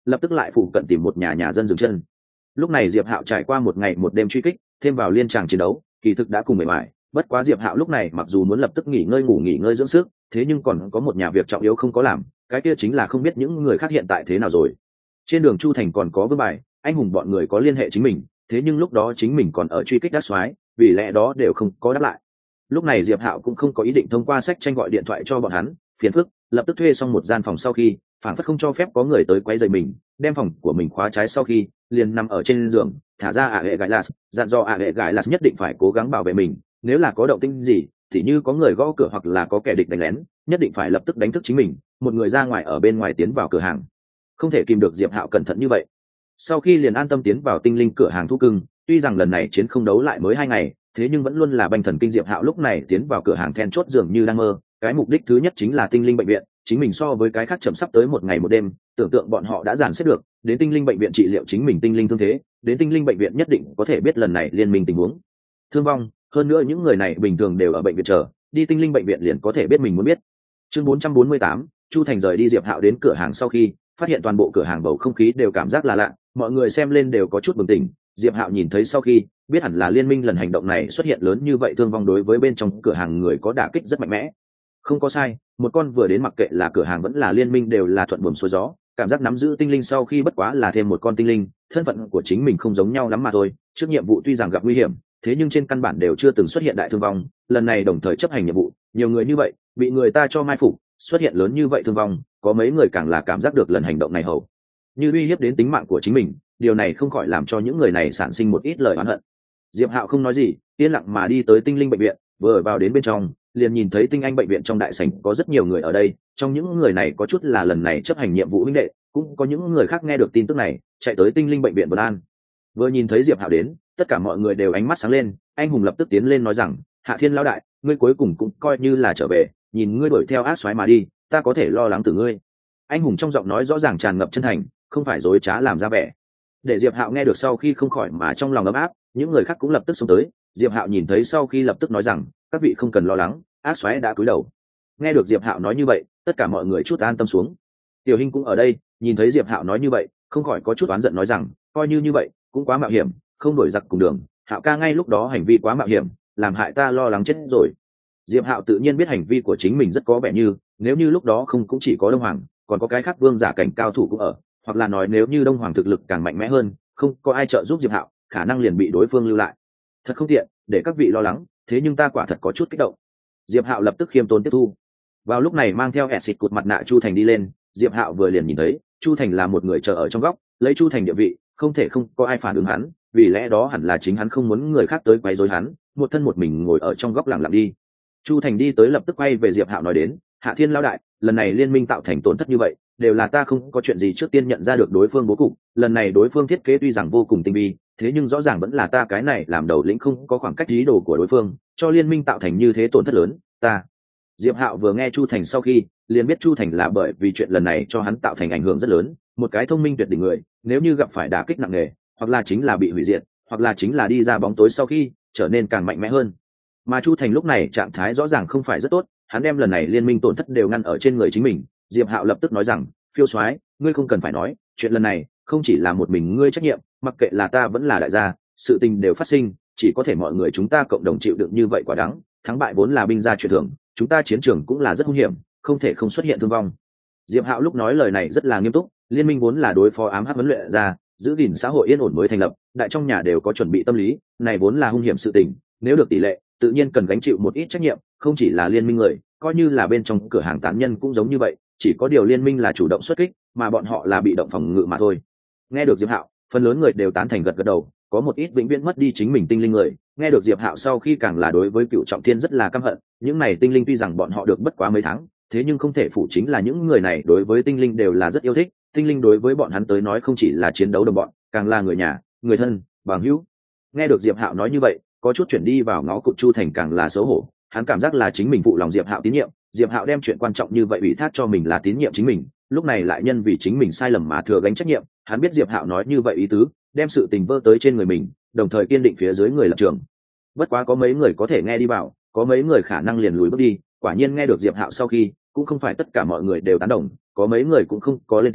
lập tức lại phụ cận tìm một nhà nhà dân dừng chân. Lúc này Diệp Hạo trải qua một ngày một đêm truy kích, thêm vào liên tràng chiến đấu, kỳ thực đã cùng mệt mỏi. Bất quá Diệp Hạo lúc này mặc dù muốn lập tức nghỉ ngơi ngủ nghỉ ngơi dưỡng sức, thế nhưng còn có một nhà việc trọng yếu không có làm, cái kia chính là không biết những người khác hiện tại thế nào rồi. Trên đường Chu Thành còn có Vương Bài, anh hùng bọn người có liên hệ chính mình, thế nhưng lúc đó chính mình còn ở truy kích Đát Soái, vì lẽ đó đều không có đáp lại. Lúc này Diệp Hạo cũng không có ý định thông qua sách tranh gọi điện thoại cho bọn hắn, phiền phức, lập tức thuê xong một gian phòng sau khi, phản phất không cho phép có người tới quấy rầy mình, đem phòng của mình khóa trái sau khi, liền nằm ở trên giường, thả ra ạ hệ gái lạt, dặn dò ạ hệ gái lạt nhất định phải cố gắng bảo vệ mình, nếu là có động tĩnh gì, thì như có người gõ cửa hoặc là có kẻ địch đánh lén, nhất định phải lập tức đánh thức chính mình, một người ra ngoài ở bên ngoài tiến vào cửa hàng. Không thể kìm được Diệp Hạo cẩn thận như vậy. Sau khi liền an tâm tiến vào tinh linh cửa hàng thú cưng, tuy rằng lần này chiến không đấu lại mới hai ngày, thế nhưng vẫn luôn là banh thần kinh. Diệp Hạo lúc này tiến vào cửa hàng then chốt dường như đang mơ, cái mục đích thứ nhất chính là tinh linh bệnh viện, chính mình so với cái khác chậm sắp tới một ngày một đêm, tưởng tượng bọn họ đã dàn xếp được, đến tinh linh bệnh viện trị liệu chính mình tinh linh thương thế, đến tinh linh bệnh viện nhất định có thể biết lần này liên minh tình huống thương vong, hơn nữa những người này bình thường đều ở bệnh viện chờ, đi tinh linh bệnh viện liền có thể biết mình muốn biết. Chương bốn trăm bốn mươi tám, Chu Thành rời đi. Diệp Hạo đến cửa hàng sau khi, phát hiện toàn bộ cửa hàng bầu không khí đều cảm giác là lạ, mọi người xem lên đều có chút bừng tỉnh. Diệp Hạo nhìn thấy sau khi, biết hẳn là liên minh lần hành động này xuất hiện lớn như vậy thương vong đối với bên trong cửa hàng người có đả kích rất mạnh mẽ. Không có sai, một con vừa đến mặc kệ là cửa hàng vẫn là liên minh đều là thuận buồm xuôi gió, cảm giác nắm giữ tinh linh sau khi bất quá là thêm một con tinh linh, thân phận của chính mình không giống nhau lắm mà thôi. Trước nhiệm vụ tuy rằng gặp nguy hiểm, thế nhưng trên căn bản đều chưa từng xuất hiện đại thương vong, lần này đồng thời chấp hành nhiệm vụ, nhiều người như vậy, bị người ta cho mai phục, xuất hiện lớn như vậy thương vong, có mấy người càng là cảm giác được lần hành động này hầu như uy hiếp đến tính mạng của chính mình, điều này không khỏi làm cho những người này sản sinh một ít lời oán hận. Diệp Hạo không nói gì, yên lặng mà đi tới tinh linh bệnh viện, vừa vào đến bên trong, liền nhìn thấy tinh anh bệnh viện trong đại sảnh có rất nhiều người ở đây, trong những người này có chút là lần này chấp hành nhiệm vụ huynh đệ, cũng có những người khác nghe được tin tức này, chạy tới tinh linh bệnh viện Vân An. Vừa nhìn thấy Diệp Hạo đến, tất cả mọi người đều ánh mắt sáng lên, anh hùng lập tức tiến lên nói rằng, Hạ Thiên lão đại, ngươi cuối cùng cũng coi như là trở về, nhìn ngươi đuổi theo ác soái mà đi, ta có thể lo lắng từ ngươi. Anh hùng trong giọng nói rõ ràng tràn ngập chân thành, không phải dối trá làm ra vẻ. Để Diệp Hạo nghe được sau khi không khỏi mà trong lòng ấm áp, những người khác cũng lập tức xông tới. Diệp Hạo nhìn thấy sau khi lập tức nói rằng, các vị không cần lo lắng, ác xoáy đã cúi đầu. Nghe được Diệp Hạo nói như vậy, tất cả mọi người chút an tâm xuống. Tiểu Hinh cũng ở đây, nhìn thấy Diệp Hạo nói như vậy, không khỏi có chút oán giận nói rằng, coi như như vậy, cũng quá mạo hiểm, không đổi giặc cùng đường. Hạo ca ngay lúc đó hành vi quá mạo hiểm, làm hại ta lo lắng chết rồi. Diệp Hạo tự nhiên biết hành vi của chính mình rất có vẻ như, nếu như lúc đó không cũng chỉ có Đông Hoàng, còn có cái khác vương giả cảnh cao thủ cũng ở, hoặc là nói nếu như Đông Hoàng thực lực càng mạnh mẽ hơn, không có ai trợ giúp Diệp Hạo, khả năng liền bị đối phương lưu lại. Thật không tiện, để các vị lo lắng, thế nhưng ta quả thật có chút kích động. Diệp Hạo lập tức khiêm tốn tiếp thu. Vào lúc này mang theo exit cột mặt nạ Chu Thành đi lên, Diệp Hạo vừa liền nhìn thấy, Chu Thành là một người chờ ở trong góc, lấy Chu Thành địa vị, không thể không có ai phản ứng hắn, vì lẽ đó hẳn là chính hắn không muốn người khác tới quấy rối hắn, một thân một mình ngồi ở trong góc lặng lặng đi. Chu Thành đi tới lập tức quay về Diệp Hạo nói đến, Hạ Thiên lão đại, lần này liên minh tạo thành tổn thất như vậy, đều là ta không có chuyện gì trước tiên nhận ra được đối phương bố cục, lần này đối phương thiết kế tuy rằng vô cùng tinh vi, thế nhưng rõ ràng vẫn là ta cái này làm đầu lĩnh không có khoảng cách ý đồ của đối phương, cho liên minh tạo thành như thế tổn thất lớn, ta. Diệp Hạo vừa nghe Chu Thành sau khi, liền biết Chu Thành là bởi vì chuyện lần này cho hắn tạo thành ảnh hưởng rất lớn, một cái thông minh tuyệt đỉnh người, nếu như gặp phải đả kích nặng nề, hoặc là chính là bị hủy diệt, hoặc là chính là đi ra bóng tối sau khi, trở nên càng mạnh mẽ hơn. Mà Chu Thành lúc này trạng thái rõ ràng không phải rất tốt, hắn đem lần này liên minh tổn thất đều ngăn ở trên người chính mình. Diệp Hạo lập tức nói rằng, phiêu soái, ngươi không cần phải nói, chuyện lần này không chỉ là một mình ngươi trách nhiệm, mặc kệ là ta vẫn là đại gia, sự tình đều phát sinh, chỉ có thể mọi người chúng ta cộng đồng chịu đựng như vậy quả đáng, thắng bại vốn là binh gia chuyện thường, chúng ta chiến trường cũng là rất nguy hiểm, không thể không xuất hiện thương vong. Diệp Hạo lúc nói lời này rất là nghiêm túc, liên minh vốn là đối phó ám hắc huấn luyện ra, giữ gìn xã hội yên ổn mới thành lập, đại trong nhà đều có chuẩn bị tâm lý, này vốn là hung hiểm sự tình, nếu được tỷ lệ, tự nhiên cần gánh chịu một ít trách nhiệm, không chỉ là liên minh người, coi như là bên trong cửa hàng tán nhân cũng giống như vậy, chỉ có điều liên minh là chủ động xuất kích, mà bọn họ là bị động phòng ngự mà thôi. Nghe được Diệp Hạo, phần lớn người đều tán thành gật gật đầu, có một ít vĩnh viễn mất đi chính mình tinh linh người, nghe được Diệp Hạo sau khi càng là đối với Cựu Trọng Thiên rất là căm hận, những này tinh linh tuy rằng bọn họ được bất quá mấy tháng, thế nhưng không thể phủ chính là những người này đối với tinh linh đều là rất yêu thích, tinh linh đối với bọn hắn tới nói không chỉ là chiến đấu đồng bọn, càng là người nhà, người thân, bằng hữu. Nghe được Diệp Hạo nói như vậy, có chút chuyển đi vào ngõ cụt Chu Thành càng là xấu hổ, hắn cảm giác là chính mình phụ lòng Diệp Hạo tín nhiệm, Diệp Hạo đem chuyện quan trọng như vậy ủy thác cho mình là tín nhiệm chính mình, lúc này lại nhân vì chính mình sai lầm mà thừa gánh trách nhiệm, hắn biết Diệp Hạo nói như vậy ý tứ, đem sự tình vơ tới trên người mình, đồng thời kiên định phía dưới người lập trường. Bất quá có mấy người có thể nghe đi vào, có mấy người khả năng liền lùi bước đi, quả nhiên nghe được Diệp Hạo sau khi, cũng không phải tất cả mọi người đều tán đồng, có mấy người cũng không có lên tiếng,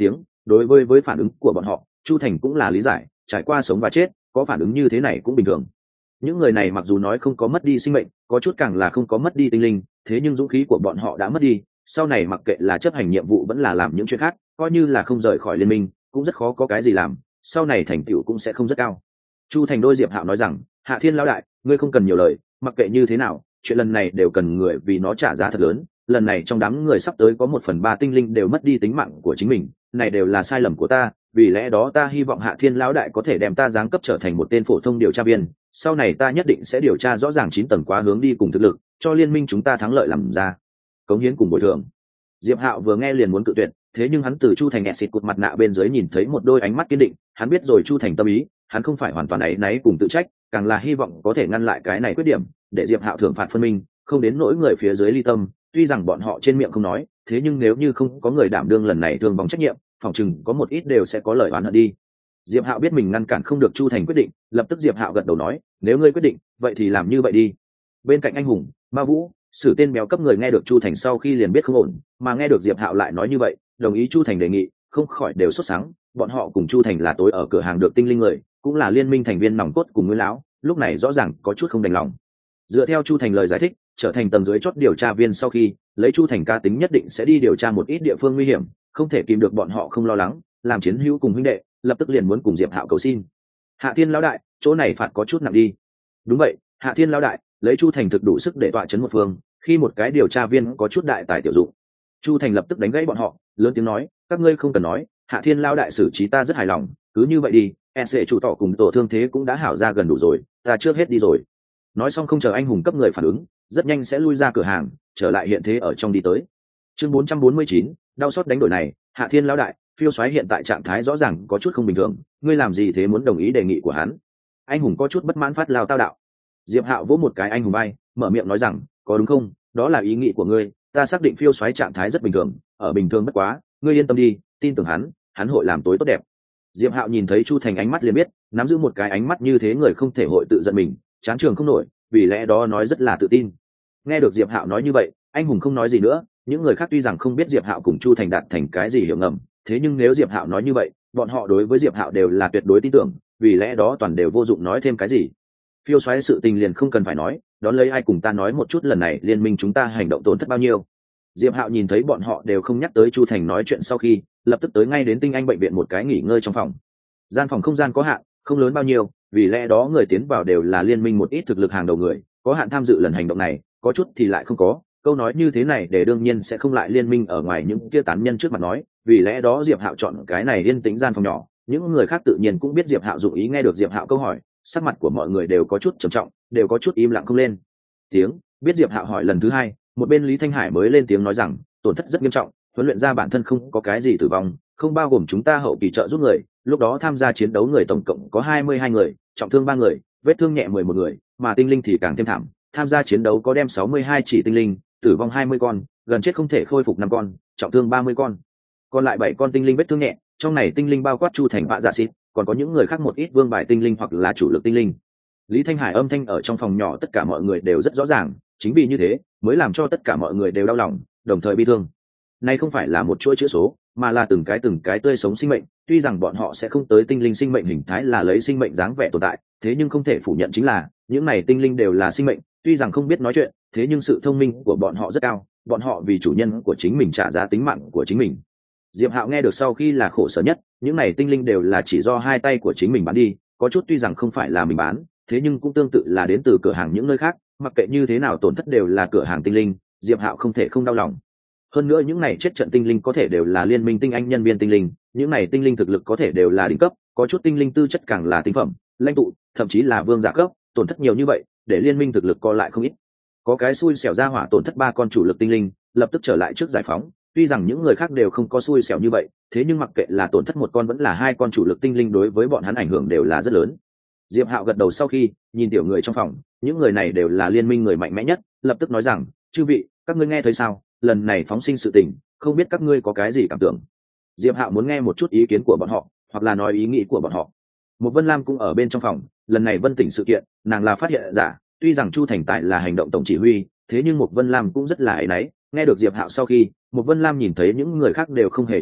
đối với với phản ứng của bọn họ chu thành cũng là lý giải, trải qua sống và chết có phản ứng như thế này cũng bình thường. Những người này mặc dù nói không có mất đi sinh mệnh, có chút càng là không có mất đi tinh linh, thế nhưng dũng khí của bọn họ đã mất đi, sau này mặc kệ là chấp hành nhiệm vụ vẫn là làm những chuyện khác, coi như là không rời khỏi liên minh cũng rất khó có cái gì làm, sau này thành tựu cũng sẽ không rất cao. Chu thành đôi Diệp Hạo nói rằng, Hạ Thiên lão đại, ngươi không cần nhiều lời, mặc kệ như thế nào chuyện lần này đều cần người vì nó trả giá thật lớn, lần này trong đám người sắp tới có một phần ba tinh linh đều mất đi tính mạng của chính mình, này đều là sai lầm của ta, vì lẽ đó ta hy vọng Hạ Thiên lão đại có thể đem ta giáng cấp trở thành một tên phổ thông điều tra viên, sau này ta nhất định sẽ điều tra rõ ràng chín tầng quá hướng đi cùng thực lực, cho liên minh chúng ta thắng lợi làm ra cống hiến cùng bồi thường. Diệp Hạo vừa nghe liền muốn cự tuyệt, thế nhưng hắn từ Chu Thành ẹt xịt cụt mặt nạ bên dưới nhìn thấy một đôi ánh mắt kiên định, hắn biết rồi Chu Thành tâm ý, hắn không phải hoàn toàn áy náy cùng tự trách, càng là hy vọng có thể ngăn lại cái này khuyết điểm, để Diệp Hạo thưởng phạt phân minh, không đến nỗi người phía dưới ly tâm. Tuy rằng bọn họ trên miệng không nói, thế nhưng nếu như không có người đảm đương lần này thương vong trách nhiệm, phòng chừng có một ít đều sẽ có lời oán hận đi. Diệp Hạo biết mình ngăn cản không được Chu Thành quyết định, lập tức Diệp Hạo gật đầu nói, nếu ngươi quyết định, vậy thì làm như vậy đi. Bên cạnh anh hùng, Ma Vũ, Sử tên béo cấp người nghe được Chu Thành sau khi liền biết không ổn, mà nghe được Diệp Hạo lại nói như vậy, đồng ý Chu Thành đề nghị, không khỏi đều sốt sắng, bọn họ cùng Chu Thành là tối ở cửa hàng được tinh linh người, cũng là liên minh thành viên nòng cốt cùng Nguyên lão, lúc này rõ ràng có chút không đành lòng. Dựa theo Chu Thành lời giải thích, trở thành tầng dưới chót điều tra viên sau khi, lấy Chu Thành cá tính nhất định sẽ đi điều tra một ít địa phương nguy hiểm, không thể kìm được bọn họ không lo lắng, làm chiến hữu cùng huynh đệ, lập tức liền muốn cùng Diệp Hạo cầu xin. Hạ Thiên lão đại, chỗ này phạt có chút nặng đi. Đúng vậy, Hạ Thiên lão đại, lấy Chu Thành thực đủ sức để tọa chấn một phương, khi một cái điều tra viên có chút đại tài tiểu dụng. Chu Thành lập tức đánh gãy bọn họ, lớn tiếng nói, các ngươi không cần nói, Hạ Thiên lão đại xử trí ta rất hài lòng, cứ như vậy đi, e sẽ chủ tỏ cùng tổ thương thế cũng đã hảo ra gần đủ rồi, ta trước hết đi rồi. Nói xong không chờ anh hùng cấp người phản ứng, rất nhanh sẽ lui ra cửa hàng, trở lại hiện thế ở trong đi tới. Chương bốn trăm bốn mươi chín, đau xót đánh đổi này, Hạ Thiên lão đại, phiêu xoáy hiện tại trạng thái rõ ràng có chút không bình thường, ngươi làm gì thế muốn đồng ý đề nghị của hắn? Anh hùng có chút bất mãn phát lao tao đạo. Diệp Hạo vỗ một cái anh hùng bay, mở miệng nói rằng, có đúng không, đó là ý nghĩ của ngươi, ta xác định phiêu xoáy trạng thái rất bình thường, ở bình thường bất quá, ngươi yên tâm đi, tin tưởng hắn, hắn hội làm tối tốt đẹp. Diệp Hạo nhìn thấy Chu Thành ánh mắt liền biết, nắm giữ một cái ánh mắt như thế người không thể hội tự giận mình, chán trường không nổi, vì lẽ đó nói rất là tự tin. Nghe được Diệp Hạo nói như vậy, anh hùng không nói gì nữa, những người khác tuy rằng không biết Diệp Hạo cùng Chu Thành đạt thành cái gì hiểu ngầm, thế nhưng nếu Diệp Hạo nói như vậy, bọn họ đối với Diệp Hạo đều là tuyệt đối tin tưởng, vì lẽ đó toàn đều vô dụng nói thêm cái gì. Phiêu xoáy sự tình liền không cần phải nói, đón lấy ai cùng ta nói một chút lần này liên minh chúng ta hành động tổn thất bao nhiêu. Diệp Hạo nhìn thấy bọn họ đều không nhắc tới Chu Thành nói chuyện sau khi, lập tức tới ngay đến Tinh Anh bệnh viện một cái nghỉ ngơi trong phòng. Gian phòng không gian có hạn, không lớn bao nhiêu, vì lẽ đó người tiến vào đều là liên minh một ít thực lực hàng đầu người, có hạn tham dự lần hành động này, có chút thì lại không có. Câu nói như thế này để đương nhiên sẽ không lại liên minh ở ngoài những kia tán nhân trước mặt nói, vì lẽ đó Diệp Hạo chọn cái này yên tĩnh gian phòng nhỏ, những người khác tự nhiên cũng biết Diệp Hạo dụng ý. Nghe được Diệp Hạo câu hỏi, sắc mặt của mọi người đều có chút trầm trọng, đều có chút im lặng không lên tiếng. Biết Diệp Hạo hỏi lần thứ hai, một bên Lý Thanh Hải mới lên tiếng nói rằng, tổn thất rất nghiêm trọng, huấn luyện ra bản thân không có cái gì tử vong, không bao gồm chúng ta hậu kỳ trợ giúp người, lúc đó tham gia chiến đấu người tổng cộng có hai mươi hai người, trọng thương ba người, vết thương nhẹ mười một người, mà tinh linh thì càng thêm thảm, tham gia chiến đấu có đem sáu mươi hai chỉ tinh linh, tử vong hai mươi con, gần chết không thể khôi phục năm con, trọng thương ba mươi con, còn lại bảy con tinh linh vết thương nhẹ, trong này tinh linh bao quát Chu Thành Vạ Dạ Xít, còn có những người khác một ít vương bài tinh linh hoặc là chủ lực tinh linh. Lý Thanh Hải âm thanh ở trong phòng nhỏ tất cả mọi người đều rất rõ ràng, chính vì như thế mới làm cho tất cả mọi người đều đau lòng, đồng thời bi thương. Này không phải là một chuỗi chữ số, mà là từng cái từng cái tươi sống sinh mệnh, tuy rằng bọn họ sẽ không tới tinh linh sinh mệnh hình thái là lấy sinh mệnh dáng vẻ tồn tại, thế nhưng không thể phủ nhận chính là những này tinh linh đều là sinh mệnh, tuy rằng không biết nói chuyện, thế nhưng sự thông minh của bọn họ rất cao, bọn họ vì chủ nhân của chính mình trả giá tính mạng của chính mình. Diệp Hạo nghe được sau khi là khổ sở nhất, những này tinh linh đều là chỉ do hai tay của chính mình bán đi, có chút tuy rằng không phải là mình bán, thế nhưng cũng tương tự là đến từ cửa hàng những nơi khác, mặc kệ như thế nào tổn thất đều là cửa hàng tinh linh, Diệp Hạo không thể không đau lòng. Hơn nữa những này chết trận tinh linh có thể đều là liên minh tinh anh nhân viên tinh linh, những này tinh linh thực lực có thể đều là đỉnh cấp, có chút tinh linh tư chất càng là tinh phẩm, lãnh tụ, thậm chí là vương giả cấp, tổn thất nhiều như vậy, để liên minh thực lực co lại không ít. Có cái xui xẻo ra hỏa tổn thất ba con chủ lực tinh linh, lập tức trở lại trước giải phóng, tuy rằng những người khác đều không có xui xẻo như vậy, thế nhưng mặc kệ là tổn thất một con vẫn là hai con chủ lực tinh linh đối với bọn hắn ảnh hưởng đều là rất lớn. Diệp Hạo gật đầu sau khi nhìn tiểu người trong phòng, những người này đều là liên minh người mạnh mẽ nhất, lập tức nói rằng, chư vị, các ngươi nghe thấy sao, lần này phóng sinh sự tình, không biết các ngươi có cái gì cảm tưởng. Diệp Hạo muốn nghe một chút ý kiến của bọn họ, hoặc là nói ý nghĩ của bọn họ. Một Vân Lam cũng ở bên trong phòng, lần này Vân Tỉnh sự kiện, nàng là phát hiện giả, tuy rằng Chu Thành Tài là hành động tổng chỉ huy, thế nhưng một Vân Lam cũng rất là áy náy. Nghe được Diệp Hạo sau khi, một Vân Lam nhìn thấy những người khác đều không hề trả lời,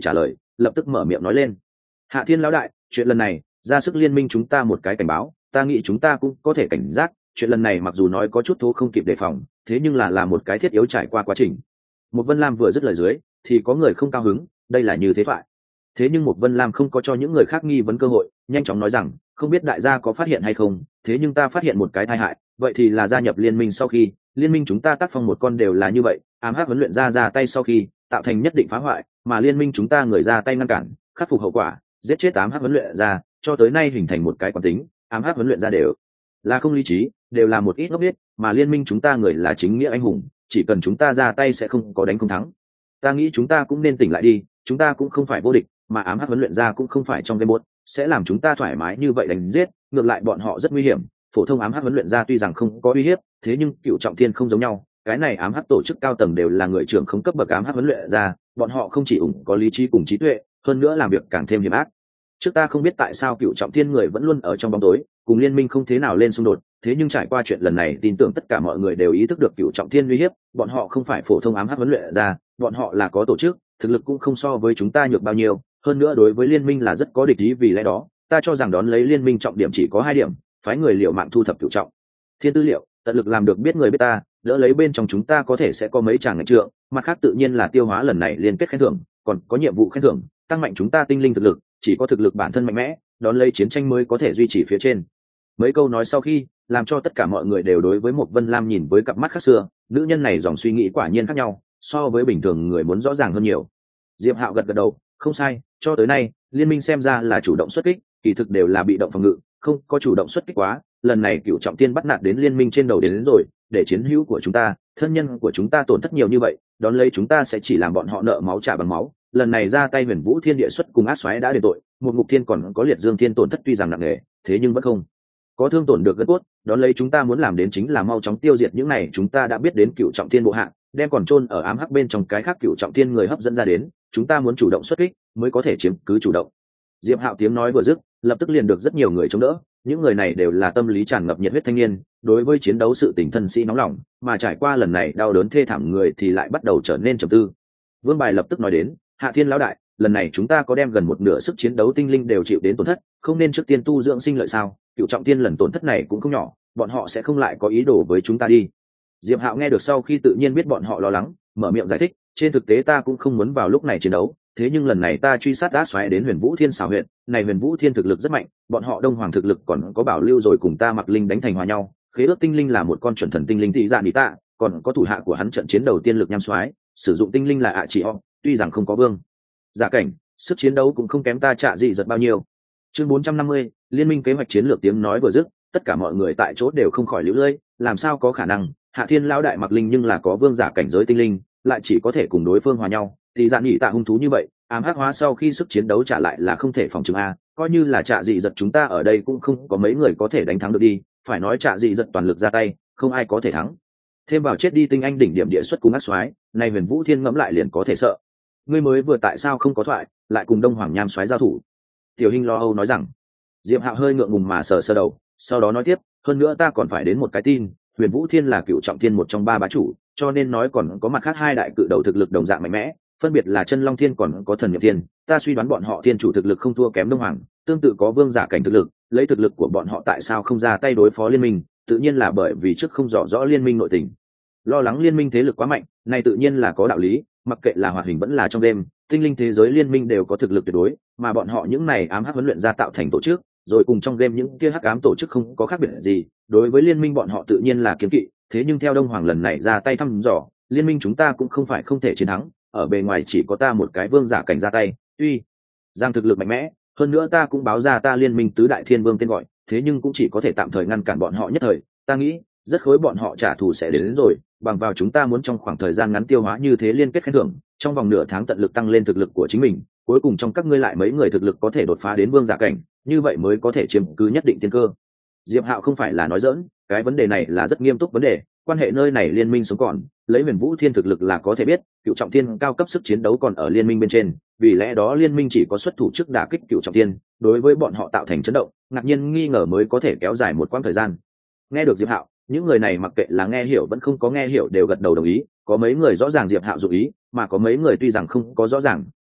lập tức mở miệng nói lên. Hạ Thiên lão đại, chuyện lần này ra sức liên minh chúng ta một cái cảnh báo, ta nghĩ chúng ta cũng có thể cảnh giác, chuyện lần này mặc dù nói có chút thố không kịp đề phòng, thế nhưng là là một cái thiết yếu trải qua quá trình. Một Vân Lam vừa dứt lời dưới thì có người không cao hứng, đây là như thế thoại. Thế nhưng một Vân Lam không có cho những người khác nghi vấn cơ hội, nhanh chóng nói rằng không biết đại gia có phát hiện hay không, thế nhưng ta phát hiện một cái tai hại, vậy thì là gia nhập liên minh sau khi liên minh chúng ta tác phong một con đều là như vậy, ám hắc huấn luyện ra ra tay sau khi tạo thành nhất định phá hoại, mà liên minh chúng ta người ra tay ngăn cản khắc phục hậu quả, giết chết ám hắc huấn luyện ra, cho tới nay hình thành một cái quán tính, ám hắc huấn luyện ra đều là không lý trí, đều là một ít ngốc nghếch, mà liên minh chúng ta người là chính nghĩa anh hùng, chỉ cần chúng ta ra tay sẽ không có đánh không thắng. Ta nghĩ chúng ta cũng nên tỉnh lại đi, chúng ta cũng không phải vô địch, mà ám hắc huấn luyện ra cũng không phải trong game bot sẽ làm chúng ta thoải mái như vậy đánh giết, ngược lại bọn họ rất nguy hiểm. Phổ thông ám hắc huấn luyện ra tuy rằng không có uy hiếp, thế nhưng cựu trọng thiên không giống nhau, cái này ám hắc tổ chức cao tầng đều là người trưởng không cấp bậc ám hắc huấn luyện ra, bọn họ không chỉ ủng có lý trí cùng trí tuệ, hơn nữa làm việc càng thêm hiểm ác. Trước ta không biết tại sao cựu trọng thiên người vẫn luôn ở trong bóng tối, cùng liên minh không thế nào lên xung đột, thế nhưng trải qua chuyện lần này tin tưởng tất cả mọi người đều ý thức được cựu trọng thiên uy hiếp, bọn họ không phải phổ thông ám hắc huấn luyện ra, bọn họ là có tổ chức, thực lực cũng không so với chúng ta nhược bao nhiêu, hơn nữa đối với liên minh là rất có địch ý, vì lẽ đó ta cho rằng đón lấy liên minh trọng điểm chỉ có hai điểm: phái người liệu mạng thu thập cựu trọng thiên tư liệu, tận lực làm được biết người biết ta, đỡ lấy bên trong chúng ta có thể sẽ có mấy chàng ngạch trượng, mặt khác tự nhiên là tiêu hóa lần này liên kết khen thưởng, còn có nhiệm vụ khen thưởng, tăng mạnh chúng ta tinh linh thực lực, chỉ có thực lực bản thân mạnh mẽ, đón lấy chiến tranh mới có thể duy trì phía trên. Mấy câu nói sau khi làm cho tất cả mọi người đều đối với một Vân Lam nhìn với cặp mắt khác xưa, nữ nhân này dòng suy nghĩ quả nhiên khác nhau, so với bình thường người muốn rõ ràng hơn nhiều. Diệp Hạo gật gật đầu, không sai, cho tới nay liên minh xem ra là chủ động xuất kích, kỳ thực đều là bị động phòng ngự, không có chủ động xuất kích quá. Lần này cựu trọng thiên bắt nạt đến liên minh trên đầu đến, đến rồi, để chiến hữu của chúng ta, thân nhân của chúng ta tổn thất nhiều như vậy, đón lấy chúng ta sẽ chỉ làm bọn họ nợ máu trả bằng máu. Lần này ra tay Huyền Vũ Thiên địa xuất cùng ác xoáy đã đền tội, một ngục thiên còn có liệt dương thiên tổn thất tuy rằng nặng nề, thế nhưng vẫn không có thương tổn được gân cốt. Đón lấy chúng ta muốn làm đến chính là mau chóng tiêu diệt những này chúng ta đã biết đến cựu trọng thiên bộ hạ, đem còn chôn ở ám hắc bên trong cái khác cựu trọng thiên người hấp dẫn ra đến, chúng ta muốn chủ động xuất kích mới có thể chiếm cứ chủ động. Diệp Hạo tiếng nói vừa dứt, lập tức liền được rất nhiều người chống đỡ, những người này đều là tâm lý tràn ngập nhiệt huyết thanh niên, đối với chiến đấu sự tình thân sĩ nóng lòng, mà trải qua lần này đau đớn thê thảm người thì lại bắt đầu trở nên trầm tư. Vương Bài lập tức nói đến, Hạ Thiên lão đại, lần này chúng ta có đem gần một nửa sức chiến đấu tinh linh đều chịu đến tổn thất, không nên trước tiên tu dưỡng sinh lợi sao? Cựu trọng thiên lần tổn thất này cũng không nhỏ, bọn họ sẽ không lại có ý đồ với chúng ta đi. Diệp Hạo nghe được sau khi tự nhiên biết bọn họ lo lắng, mở miệng giải thích, trên thực tế ta cũng không muốn vào lúc này chiến đấu, thế nhưng lần này ta truy sát ác xoáy đến Huyền Vũ Thiên xảo huyện, này Huyền Vũ Thiên thực lực rất mạnh, bọn họ Đông Hoàng thực lực còn có bảo lưu rồi cùng ta Mặc Linh đánh thành hòa nhau, khế ước tinh linh là một con chuẩn thần tinh linh thị dạ nỉ tạ, còn có thủ hạ của hắn trận chiến đầu tiên lực nham xoáy, sử dụng tinh linh là ạ chỉ họ, tuy rằng không có vương giả cảnh, sức chiến đấu cũng không kém ta Trạ Dị Giật bao nhiêu. Chương bốn trăm năm mươi, liên minh kế hoạch chiến lược tiếng nói vừa dứt, tất cả mọi người tại chỗ đều không khỏi liễu lơi, làm sao có khả năng, Hạ Thiên lão đại Mặc Linh nhưng là có vương giả cảnh giới tinh linh, lại chỉ có thể cùng đối phương hòa nhau, thì dạ nhị tạ hung thú như vậy, ám hắc hóa sau khi sức chiến đấu trả lại là không thể phòng chứng a, coi như là Trạ Dị Giật chúng ta ở đây cũng không có mấy người có thể đánh thắng được đi, phải nói Trạ Dị Giật toàn lực ra tay, không ai có thể thắng. Thêm vào chết đi tinh anh đỉnh điểm địa xuất cùng ác soái, này Huyền Vũ Thiên ngẫm lại liền có thể sợ. Ngươi mới vừa tại sao không có thoại, lại cùng Đông Hoàng Nham soái giao thủ? Tiểu Hinh lo âu nói rằng. Diệp Hạo hơi ngượng ngùng mà sờ sờ đầu, sau đó nói tiếp, hơn nữa ta còn phải đến một cái tin, Huyền Vũ Thiên là cựu trọng thiên một trong ba bá chủ, cho nên nói còn có mặt khác hai đại cự đầu thực lực đồng dạng mạnh mẽ, phân biệt là Chân Long Thiên còn có Thần Niệm Thiên, ta suy đoán bọn họ thiên chủ thực lực không thua kém Đông Hoàng, tương tự có vương giả cảnh thực lực, lấy thực lực của bọn họ tại sao không ra tay đối phó liên minh, tự nhiên là bởi vì trước không rõ rõ liên minh nội tình. Lo lắng liên minh thế lực quá mạnh, này tự nhiên là có đạo lý, mặc kệ là hoạt hình vẫn là trong đêm, tinh linh thế giới liên minh đều có thực lực tuyệt đối, mà bọn họ những này ám hắc huấn luyện ra tạo thành tổ chức, rồi cùng trong game những kia hắc ám tổ chức không có khác biệt gì, đối với liên minh bọn họ tự nhiên là kiêng kỵ, thế nhưng theo Đông Hoàng lần này ra tay thăm dò, liên minh chúng ta cũng không phải không thể chiến thắng, ở bề ngoài chỉ có ta một cái vương giả cảnh ra tay, tuy rằng thực lực mạnh mẽ, hơn nữa ta cũng báo ra ta liên minh tứ đại thiên vương tên gọi, thế nhưng cũng chỉ có thể tạm thời ngăn cản bọn họ nhất thời, ta nghĩ rất khối bọn họ trả thù sẽ đến, đến rồi, bằng vào chúng ta muốn trong khoảng thời gian ngắn tiêu hóa như thế liên kết khen thưởng, trong vòng nửa tháng tận lực tăng lên thực lực của chính mình, cuối cùng trong các ngươi lại mấy người thực lực có thể đột phá đến vương giả cảnh, như vậy mới có thể chiếm cứ nhất định tiên cơ. Diệp Hạo không phải là nói giỡn, cái vấn đề này là rất nghiêm túc vấn đề, quan hệ nơi này liên minh sống còn, lấy Huyền Vũ Thiên thực lực là có thể biết, cựu trọng thiên cao cấp sức chiến đấu còn ở liên minh bên trên, vì lẽ đó liên minh chỉ có xuất thủ trước đả kích cựu trọng thiên, đối với bọn họ tạo thành chấn động, ngạc nhiên nghi ngờ mới có thể kéo dài một quãng thời gian. Nghe được Diệp Hạo, những người này mặc kệ là nghe hiểu vẫn không có nghe hiểu đều gật đầu đồng ý, có mấy người rõ ràng Diệp Hạo dụng ý, mà có mấy người tuy rằng không có rõ ràng,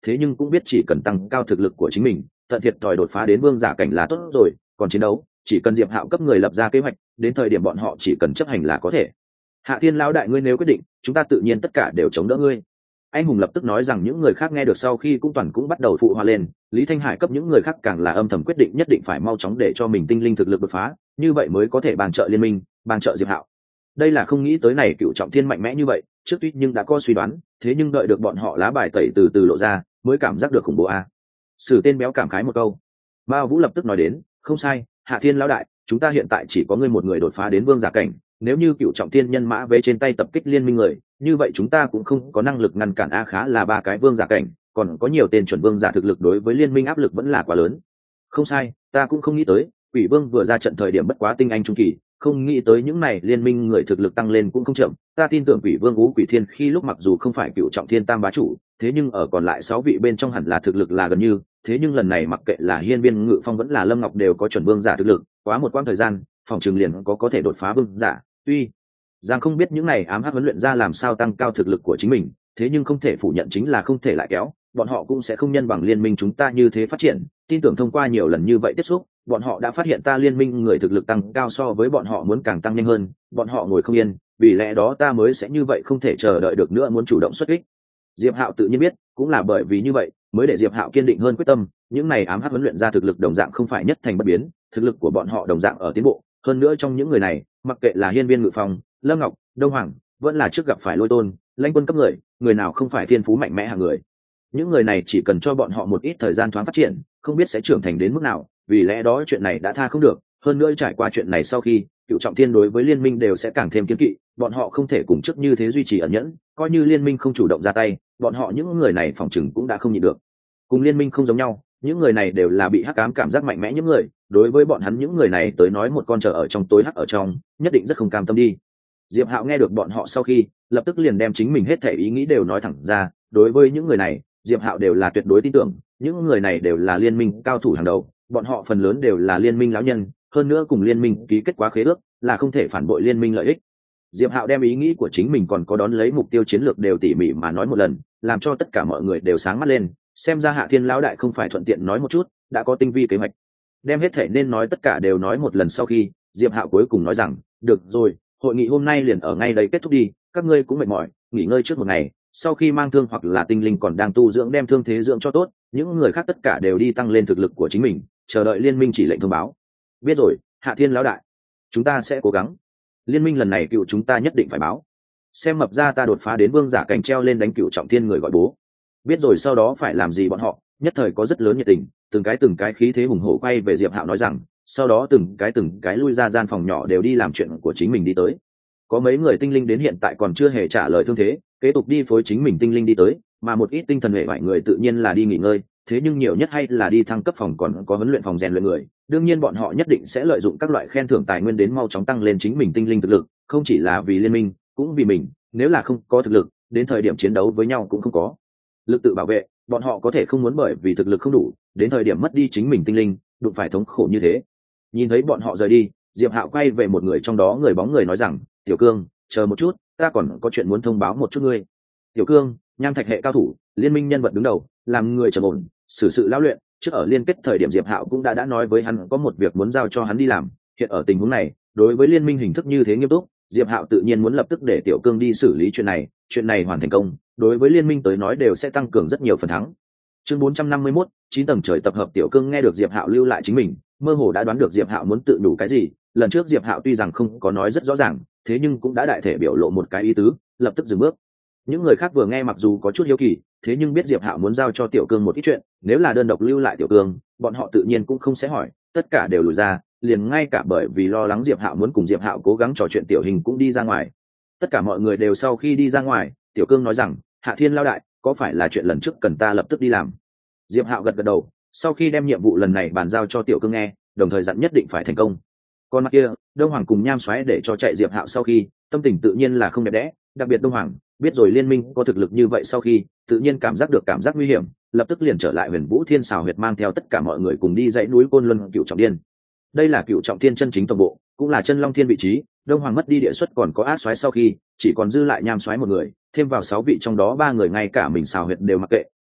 thế nhưng cũng biết chỉ cần tăng cao thực lực của chính mình tận thiệt thòi đột phá đến vương giả cảnh là tốt rồi, còn chiến đấu chỉ cần Diệp Hạo cấp người lập ra kế hoạch, đến thời điểm bọn họ chỉ cần chấp hành là có thể. Hạ Thiên lão đại, ngươi nếu quyết định, chúng ta tự nhiên tất cả đều chống đỡ ngươi. Anh hùng lập tức nói rằng những người khác nghe được sau khi cũng toàn cũng bắt đầu phụ họa lên. Lý Thanh Hải cấp những người khác càng là âm thầm quyết định nhất định phải mau chóng để cho mình tinh linh thực lực đột phá, như vậy mới có thể bàn trợ liên minh, bàn trợ Diệp Hạo. Đây là không nghĩ tới này Cựu Trọng Thiên mạnh mẽ như vậy, trước tuy nhưng đã có suy đoán, thế nhưng đợi được bọn họ lá bài tẩy từ từ lộ ra, mới cảm giác được khủng bố a. Sử tên béo cảm khái một câu. Mao Vũ lập tức nói đến, không sai, Hạ Thiên lão đại, chúng ta hiện tại chỉ có ngươi một người đột phá đến vương giả cảnh, nếu như Cựu Trọng Thiên nhân mã vây trên tay tập kích liên minh người, như vậy chúng ta cũng không có năng lực ngăn cản a, khá là ba cái vương giả cảnh, còn có nhiều tên chuẩn vương giả thực lực, đối với liên minh áp lực vẫn là quá lớn. Không sai, ta cũng không nghĩ tới, Quỷ Vương vừa ra trận thời điểm bất quá tinh anh trung kỳ, không nghĩ tới những này liên minh người thực lực tăng lên cũng không chậm, ta tin tưởng Quỷ Vương Ngũ Quỷ Thiên khi lúc mặc dù không phải Cựu Trọng Thiên tam bá chủ, thế nhưng ở còn lại sáu vị bên trong hẳn là thực lực là gần như, thế nhưng lần này mặc kệ là Hiên Viên Ngự Phong vẫn là Lâm Ngọc đều có chuẩn vương giả thực lực, quá một quãng thời gian, phòng trường liền có có thể đột phá vương giả, tuy rằng không biết những này ám hắc huấn luyện ra làm sao tăng cao thực lực của chính mình, thế nhưng không thể phủ nhận chính là không thể lại kéo, bọn họ cũng sẽ không nhân bằng liên minh chúng ta như thế phát triển, tin tưởng thông qua nhiều lần như vậy tiếp xúc, bọn họ đã phát hiện ta liên minh người thực lực tăng cao so với bọn họ muốn càng tăng nhanh hơn, bọn họ ngồi không yên, vì lẽ đó ta mới sẽ như vậy không thể chờ đợi được nữa muốn chủ động xuất kích. Diệp Hạo tự nhiên biết, cũng là bởi vì như vậy, mới để Diệp Hạo kiên định hơn quyết tâm, những này ám hắc huấn luyện ra thực lực đồng dạng không phải nhất thành bất biến, thực lực của bọn họ đồng dạng ở tiến bộ, hơn nữa trong những người này, mặc kệ là Hiên Viên Ngự Phong, Lâm Ngọc, Đông Hoàng, vẫn là trước gặp phải Lôi Tôn, Lãnh Quân cấp người, người nào không phải thiên phú mạnh mẽ hàng người. Những người này chỉ cần cho bọn họ một ít thời gian thoáng phát triển, không biết sẽ trưởng thành đến mức nào, vì lẽ đó chuyện này đã tha không được, hơn nữa trải qua chuyện này sau khi, Cựu Trọng Thiên đối với liên minh đều sẽ càng thêm kiêng kỵ, bọn họ không thể cùng trước như thế duy trì ẩn nhẫn, coi như liên minh không chủ động ra tay, bọn họ những người này phòng chừng cũng đã không nhịn được. Cùng liên minh không giống nhau, những người này đều là bị hắc ám cảm giác mạnh mẽ những người, đối với bọn hắn những người này tới nói một con chờ ở trong tối hắc ở trong, nhất định rất không cam tâm đi. Diệp Hạo nghe được bọn họ sau khi, lập tức liền đem chính mình hết thể ý nghĩ đều nói thẳng ra, đối với những người này, Diệp Hạo đều là tuyệt đối tin tưởng, những người này đều là liên minh cao thủ hàng đầu, bọn họ phần lớn đều là liên minh lão nhân, hơn nữa cùng liên minh ký kết quá khế ước, là không thể phản bội liên minh lợi ích. Diệp Hạo đem ý nghĩ của chính mình còn có đón lấy mục tiêu chiến lược đều tỉ mỉ mà nói một lần, làm cho tất cả mọi người đều sáng mắt lên, xem ra Hạ Thiên lão đại không phải thuận tiện nói một chút, đã có tinh vi kế hoạch. Đem hết thể nên nói tất cả đều nói một lần sau khi, Diệp Hạo cuối cùng nói rằng, được rồi, hội nghị hôm nay liền ở ngay đây kết thúc đi, các ngươi cũng mệt mỏi, nghỉ ngơi trước một ngày, sau khi mang thương hoặc là tinh linh còn đang tu dưỡng đem thương thế dưỡng cho tốt, những người khác tất cả đều đi tăng lên thực lực của chính mình, chờ đợi liên minh chỉ lệnh thông báo. Biết rồi, Hạ Thiên lão đại, chúng ta sẽ cố gắng. Liên minh lần này cựu chúng ta nhất định phải báo. Xem mập ra ta đột phá đến vương giả cảnh treo lên đánh Cựu Trọng Thiên người gọi bố. Biết rồi sau đó phải làm gì bọn họ, nhất thời có rất lớn nhiệt tình, từng cái từng cái khí thế hùng hổ quay về Diệp Hạo nói rằng, sau đó từng cái từng cái lui ra gian phòng nhỏ đều đi làm chuyện của chính mình đi tới. Có mấy người tinh linh đến hiện tại còn chưa hề trả lời thương thế, kế tục đi phối chính mình tinh linh đi tới, mà một ít tinh thần hệ vải người tự nhiên là đi nghỉ ngơi, thế nhưng nhiều nhất hay là đi thăng cấp phòng còn có huấn luyện phòng rèn luyện người, đương nhiên bọn họ nhất định sẽ lợi dụng các loại khen thưởng tài nguyên đến mau chóng tăng lên chính mình tinh linh thực lực, không chỉ là vì liên minh, cũng vì mình, nếu là không có thực lực, đến thời điểm chiến đấu với nhau cũng không có lực tự bảo vệ, bọn họ có thể không muốn bởi vì thực lực không đủ, đến thời điểm mất đi chính mình tinh linh, đụng phải thống khổ như thế. Nhìn thấy bọn họ rời đi, Diệp Hạo quay về một người trong đó người bóng người nói rằng, Tiểu Cương, chờ một chút, ta còn có chuyện muốn thông báo một chút ngươi. Tiểu Cương, Nham Thạch hệ cao thủ, liên minh nhân vật đứng đầu, làm người trầm ổn, xử sự lão luyện, trước ở liên kết thời điểm Diệp Hạo cũng đã đã nói với hắn có một việc muốn giao cho hắn đi làm, hiện ở tình huống này, đối với liên minh hình thức như thế nghiêm túc, Diệp Hạo tự nhiên muốn lập tức để Tiểu Cương đi xử lý chuyện này, chuyện này hoàn thành công, đối với liên minh tới nói đều sẽ tăng cường rất nhiều phần thắng. Chương bốn trăm năm mươi mốt, chín tầng trời tập hợp. Tiểu Cương nghe được Diệp Hạo lưu lại chính mình, mơ hồ đã đoán được Diệp Hạo muốn tự đủ cái gì, lần trước Diệp Hạo tuy rằng không có nói rất rõ ràng, thế nhưng cũng đã đại thể biểu lộ một cái ý tứ, lập tức dừng bước. Những người khác vừa nghe mặc dù có chút hiếu kỳ, thế nhưng biết Diệp Hạo muốn giao cho Tiểu Cương một ít chuyện, nếu là đơn độc lưu lại Tiểu Cương, bọn họ tự nhiên cũng không sẽ hỏi, tất cả đều lùi ra, liền ngay cả bởi vì lo lắng Diệp Hạo muốn cùng Diệp Hạo cố gắng trò chuyện Tiểu Hình cũng đi ra ngoài. Tất cả mọi người đều sau khi đi ra ngoài, Tiểu Cương nói rằng, Hạ Thiên lão đại, có phải là chuyện lần trước cần ta lập tức đi làm? Diệp Hạo gật gật đầu, sau khi đem nhiệm vụ lần này bàn giao cho Tiểu Cương nghe, đồng thời dặn nhất định phải thành công. Còn mặt kia, Đông Hoàng cùng Nham Soái để cho chạy Diệp Hạo sau khi, tâm tình tự nhiên là không đẹp đẽ, đặc biệt Đông Hoàng, biết rồi liên minh có thực lực như vậy sau khi, tự nhiên cảm giác được cảm giác nguy hiểm, lập tức liền trở lại Huyền Vũ Thiên Sào huyệt mang theo tất cả mọi người cùng đi dãy núi Côn Luân Cựu Trọng Thiên. Đây là Cựu Trọng Thiên chân chính tổng bộ, cũng là chân Long Thiên vị trí, Đông Hoàng mất đi địa xuất còn có Ác Soái sau khi, chỉ còn dư lại Nham Soái một người, thêm vào sáu vị trong đó ba người ngay cả mình Sào huyệt đều mặc kệ,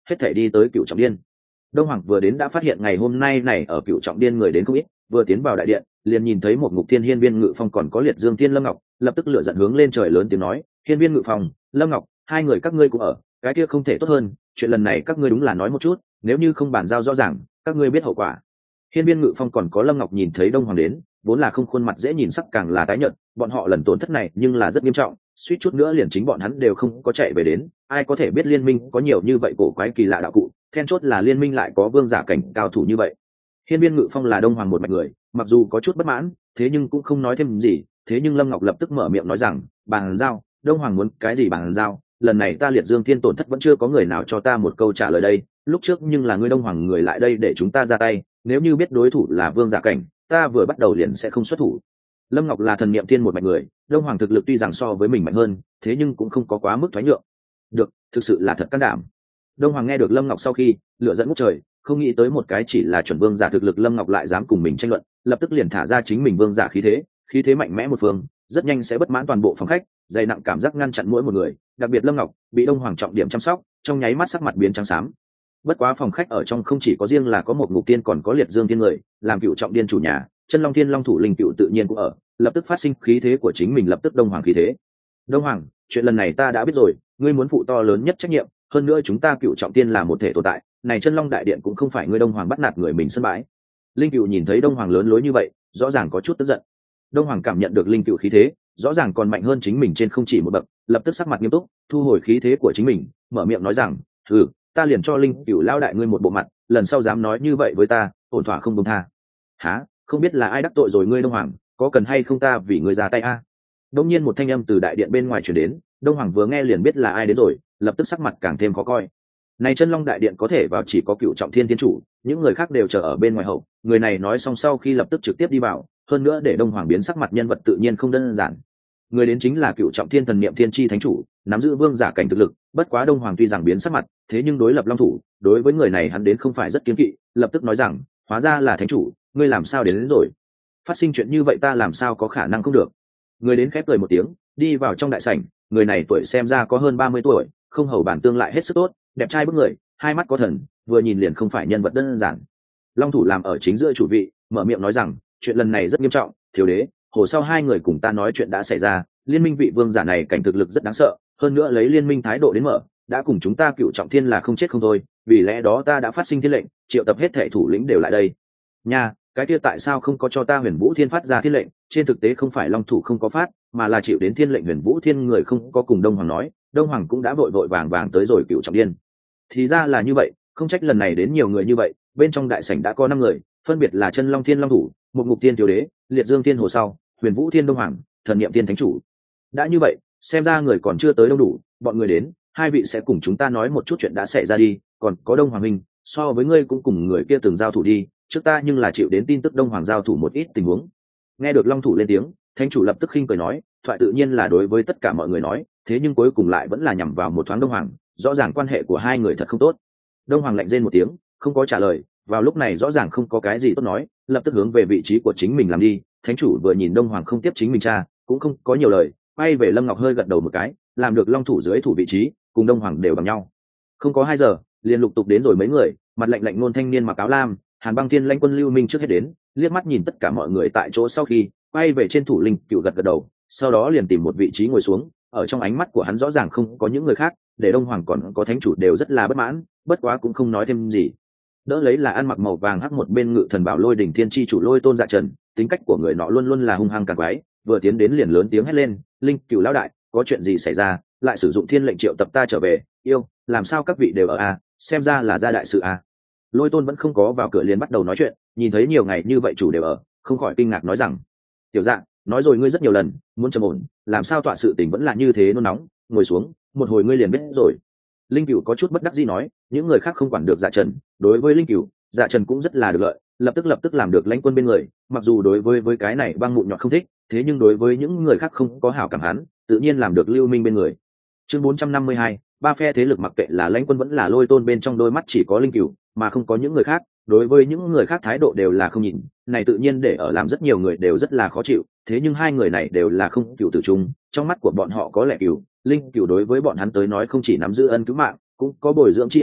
hết thể đi tới Cựu Trọng Điên. Đông Hoàng vừa đến đã phát hiện ngày hôm nay này ở Cựu Trọng Điên người đến không ít, vừa tiến vào đại điện liền nhìn thấy một Ngục Thiên Hiên Viên Ngự Phong còn có Liệt Dương Thiên Lâm Ngọc, lập tức lửa giận hướng lên trời lớn tiếng nói: Hiên Viên Ngự Phong, Lâm Ngọc, hai người các ngươi cũng ở, cái kia không thể tốt hơn, chuyện lần này các ngươi đúng là nói một chút, nếu như không bàn giao rõ ràng các ngươi biết hậu quả. Hiên Viên Ngự Phong còn có Lâm Ngọc nhìn thấy Đông Hoàng đến, vốn là không khuôn mặt dễ nhìn sắc càng là tái nhợt, bọn họ lần tổn thất này nhưng là rất nghiêm trọng, suýt chút nữa liền chính bọn hắn đều không có chạy về đến, ai có thể biết liên minh có nhiều như vậy cổ quái kỳ lạ đạo cụ, then chốt là liên minh lại có vương giả cảnh cao thủ như vậy. Hiên Viên Ngự Phong là Đông Hoàng một mạch người, mặc dù có chút bất mãn, thế nhưng cũng không nói thêm gì, thế nhưng Lâm Ngọc lập tức mở miệng nói rằng: bàn giao, Đông Hoàng muốn cái gì bàn giao, lần này ta Liệt Dương Thiên tổn thất vẫn chưa có người nào cho ta một câu trả lời đây, lúc trước nhưng là ngươi Đông Hoàng người lại đây để chúng ta ra tay, nếu như biết đối thủ là vương giả cảnh, ta vừa bắt đầu liền sẽ không xuất thủ. Lâm Ngọc là thần niệm thiên một mạch người, Đông Hoàng thực lực tuy rằng so với mình mạnh hơn, thế nhưng cũng không có quá mức thoái nhượng. Được, thực sự là thật can đảm. Đông Hoàng nghe được Lâm Ngọc sau khi, lửa giận ngút trời, không nghĩ tới một cái chỉ là chuẩn vương giả thực lực Lâm Ngọc lại dám cùng mình tranh luận, lập tức liền thả ra chính mình vương giả khí thế, khí thế mạnh mẽ một phương, rất nhanh sẽ bất mãn toàn bộ phòng khách, dày nặng cảm giác ngăn chặn mỗi một người, đặc biệt Lâm Ngọc bị Đông Hoàng trọng điểm chăm sóc, trong nháy mắt sắc mặt biến trắng xám. Bất quá phòng khách ở trong không chỉ có riêng là có một Ngục Tiên còn có Liệt Dương Thiên người, làm Cựu Trọng Điên chủ nhà, Chân Long Thiên Long thủ linh cựu tự nhiên cũng ở, lập tức phát sinh khí thế của chính mình, lập tức Đông Hoàng khí thế. Đông Hoàng, chuyện lần này ta đã biết rồi, ngươi muốn phụ to lớn nhất trách nhiệm, hơn nữa chúng ta Cựu Trọng Tiên là một thể tồn tại, này Chân Long đại điện cũng không phải ngươi Đông Hoàng bắt nạt người mình sân bãi. Linh cựu nhìn thấy Đông Hoàng lớn lối như vậy, rõ ràng có chút tức giận. Đông Hoàng cảm nhận được linh cựu khí thế, rõ ràng còn mạnh hơn chính mình trên không chỉ một bậc, lập tức sắc mặt nghiêm túc, thu hồi khí thế của chính mình, mở miệng nói rằng: "Ừ, ta liền cho linh cựu lao đại ngươi một bộ mặt, lần sau dám nói như vậy với ta, ổn thỏa không buông tha." "Hả? Không biết là ai đắc tội rồi ngươi Đông Hoàng, có cần hay không ta vì ngươi ra tay a?" Đông nhiên một thanh âm từ đại điện bên ngoài truyền đến, Đông Hoàng vừa nghe liền biết là ai đến rồi, lập tức sắc mặt càng thêm khó coi. Này Chân Long đại điện có thể vào chỉ có Cựu Trọng Thiên Thiên chủ, những người khác đều chờ ở bên ngoài hậu, người này nói xong sau khi lập tức trực tiếp đi vào, hơn nữa để Đông Hoàng biến sắc mặt nhân vật tự nhiên không đơn giản. Người đến chính là Cựu Trọng Thiên thần niệm thiên chi thánh chủ, nắm giữ vương giả cảnh thực lực, bất quá Đông Hoàng tuy rằng biến sắc mặt, thế nhưng đối lập long thủ, đối với người này hắn đến không phải rất kiêng kỵ, lập tức nói rằng: "Hóa ra là thánh chủ, ngươi làm sao đến, đến rồi? Phát sinh chuyện như vậy ta làm sao có khả năng không được." Người đến khép cười một tiếng, đi vào trong đại sảnh, người này tuổi xem ra có hơn ba mươi tuổi, không hầu bản tương lại hết sức tốt, đẹp trai bức người, hai mắt có thần, vừa nhìn liền không phải nhân vật đơn giản. Long thủ làm ở chính giữa chủ vị, mở miệng nói rằng: "Chuyện lần này rất nghiêm trọng, thiếu đế, hồ sau hai người cùng ta nói chuyện đã xảy ra, liên minh vị vương giả này cảnh thực lực rất đáng sợ, hơn nữa lấy liên minh thái độ đến mở, đã cùng chúng ta Cựu Trọng Thiên là không chết không thôi, vì lẽ đó ta đã phát sinh thiên lệnh, triệu tập hết thảy thủ lĩnh đều lại đây." Nha, cái kia tại sao không có cho ta Huyền Vũ Thiên phát ra thiên lệnh? Trên thực tế không phải Long thủ không có phát, mà là chịu đến thiên lệnh Huyền Vũ Thiên người không có cùng Đông Hoàng nói, Đông Hoàng cũng đã vội vội vàng vàng tới rồi Cựu Trọng Điên. Thì ra là như vậy, không trách lần này đến nhiều người như vậy, bên trong đại sảnh đã có năm người, phân biệt là Chân Long Thiên Long thủ, một Ngục Thiên thiếu đế, Liệt Dương Thiên hồ sau, Huyền Vũ Thiên Đông Hoàng, thần niệm Thiên thánh chủ. Đã như vậy, xem ra người còn chưa tới đông đủ, bọn người đến, hai vị sẽ cùng chúng ta nói một chút chuyện đã xảy ra đi, còn có Đông Hoàng minh, so với ngươi cũng cùng người kia từng giao thủ đi, trước ta nhưng là chịu đến tin tức Đông Hoàng giao thủ một ít tình huống. Nghe được Long thủ lên tiếng, thánh chủ lập tức khinh cười nói, thoại tự nhiên là đối với tất cả mọi người nói, thế nhưng cuối cùng lại vẫn là nhằm vào một thoáng Đông Hoàng, rõ ràng quan hệ của hai người thật không tốt. Đông Hoàng lạnh rên một tiếng, không có trả lời, vào lúc này rõ ràng không có cái gì tốt nói, lập tức hướng về vị trí của chính mình làm đi. Thánh chủ vừa nhìn Đông Hoàng không tiếp chính mình cha, cũng không có nhiều lời, quay về Lâm Ngọc hơi gật đầu một cái, làm được Long thủ dưới thủ vị trí, cùng Đông Hoàng đều bằng nhau. Không có hai giờ, liền lục tục đến rồi mấy người, mặt lạnh lạnh nôn thanh niên mặc áo lam, Hàn Băng Thiên lãnh quân Lưu Minh trước hết đến, liếc mắt nhìn tất cả mọi người tại chỗ sau khi, quay về trên thủ linh cựu gật gật đầu, sau đó liền tìm một vị trí ngồi xuống, ở trong ánh mắt của hắn rõ ràng không có những người khác, để Đông Hoàng còn có thánh chủ đều rất là bất mãn, bất quá cũng không nói thêm gì. Đỡ lấy là ăn mặc màu vàng hắc một bên ngự thần bảo Lôi Đỉnh Thiên chi chủ Lôi Tôn Dạ Trần, tính cách của người nọ luôn luôn là hung hăng càng quái, vừa tiến đến liền lớn tiếng hét lên, "Linh Cửu lão đại, có chuyện gì xảy ra, lại sử dụng thiên lệnh triệu tập ta trở về, yêu, làm sao các vị đều ở a, xem ra là ra đại sự a." Lôi Tôn vẫn không có vào cửa liền bắt đầu nói chuyện, nhìn thấy nhiều ngày như vậy chủ đều ở, không khỏi kinh ngạc nói rằng: "Tiểu Dạ, nói rồi ngươi rất nhiều lần, muốn trầm ổn, làm sao tọa sự tình vẫn là như thế nôn nóng, ngồi xuống, một hồi ngươi liền biết rồi." Linh Cửu có chút bất đắc dĩ nói, những người khác không quản được Dạ Trần, đối với Linh Cửu, Dạ Trần cũng rất là được lợi, lập tức lập tức làm được lãnh quân bên người, mặc dù đối với với cái này băng mụn nhọt không thích, thế nhưng đối với những người khác không có hảo cảm hắn, tự nhiên làm được Lưu Minh bên người. Chương bốn trăm năm mươi hai, ba phe thế lực mặc kệ là lãnh quân vẫn là Lôi Tôn, bên trong đôi mắt chỉ có Linh Cửu, mà không có những người khác, đối với những người khác thái độ đều là không nhìn, này tự nhiên để ở làm rất nhiều người đều rất là khó chịu, thế nhưng hai người này đều là không cửu tử chung, trong mắt của bọn họ có lẽ cửu, Linh Cửu đối với bọn hắn tới nói không chỉ nắm giữ ân cứu mạng, cũng có bồi dưỡng tri ân,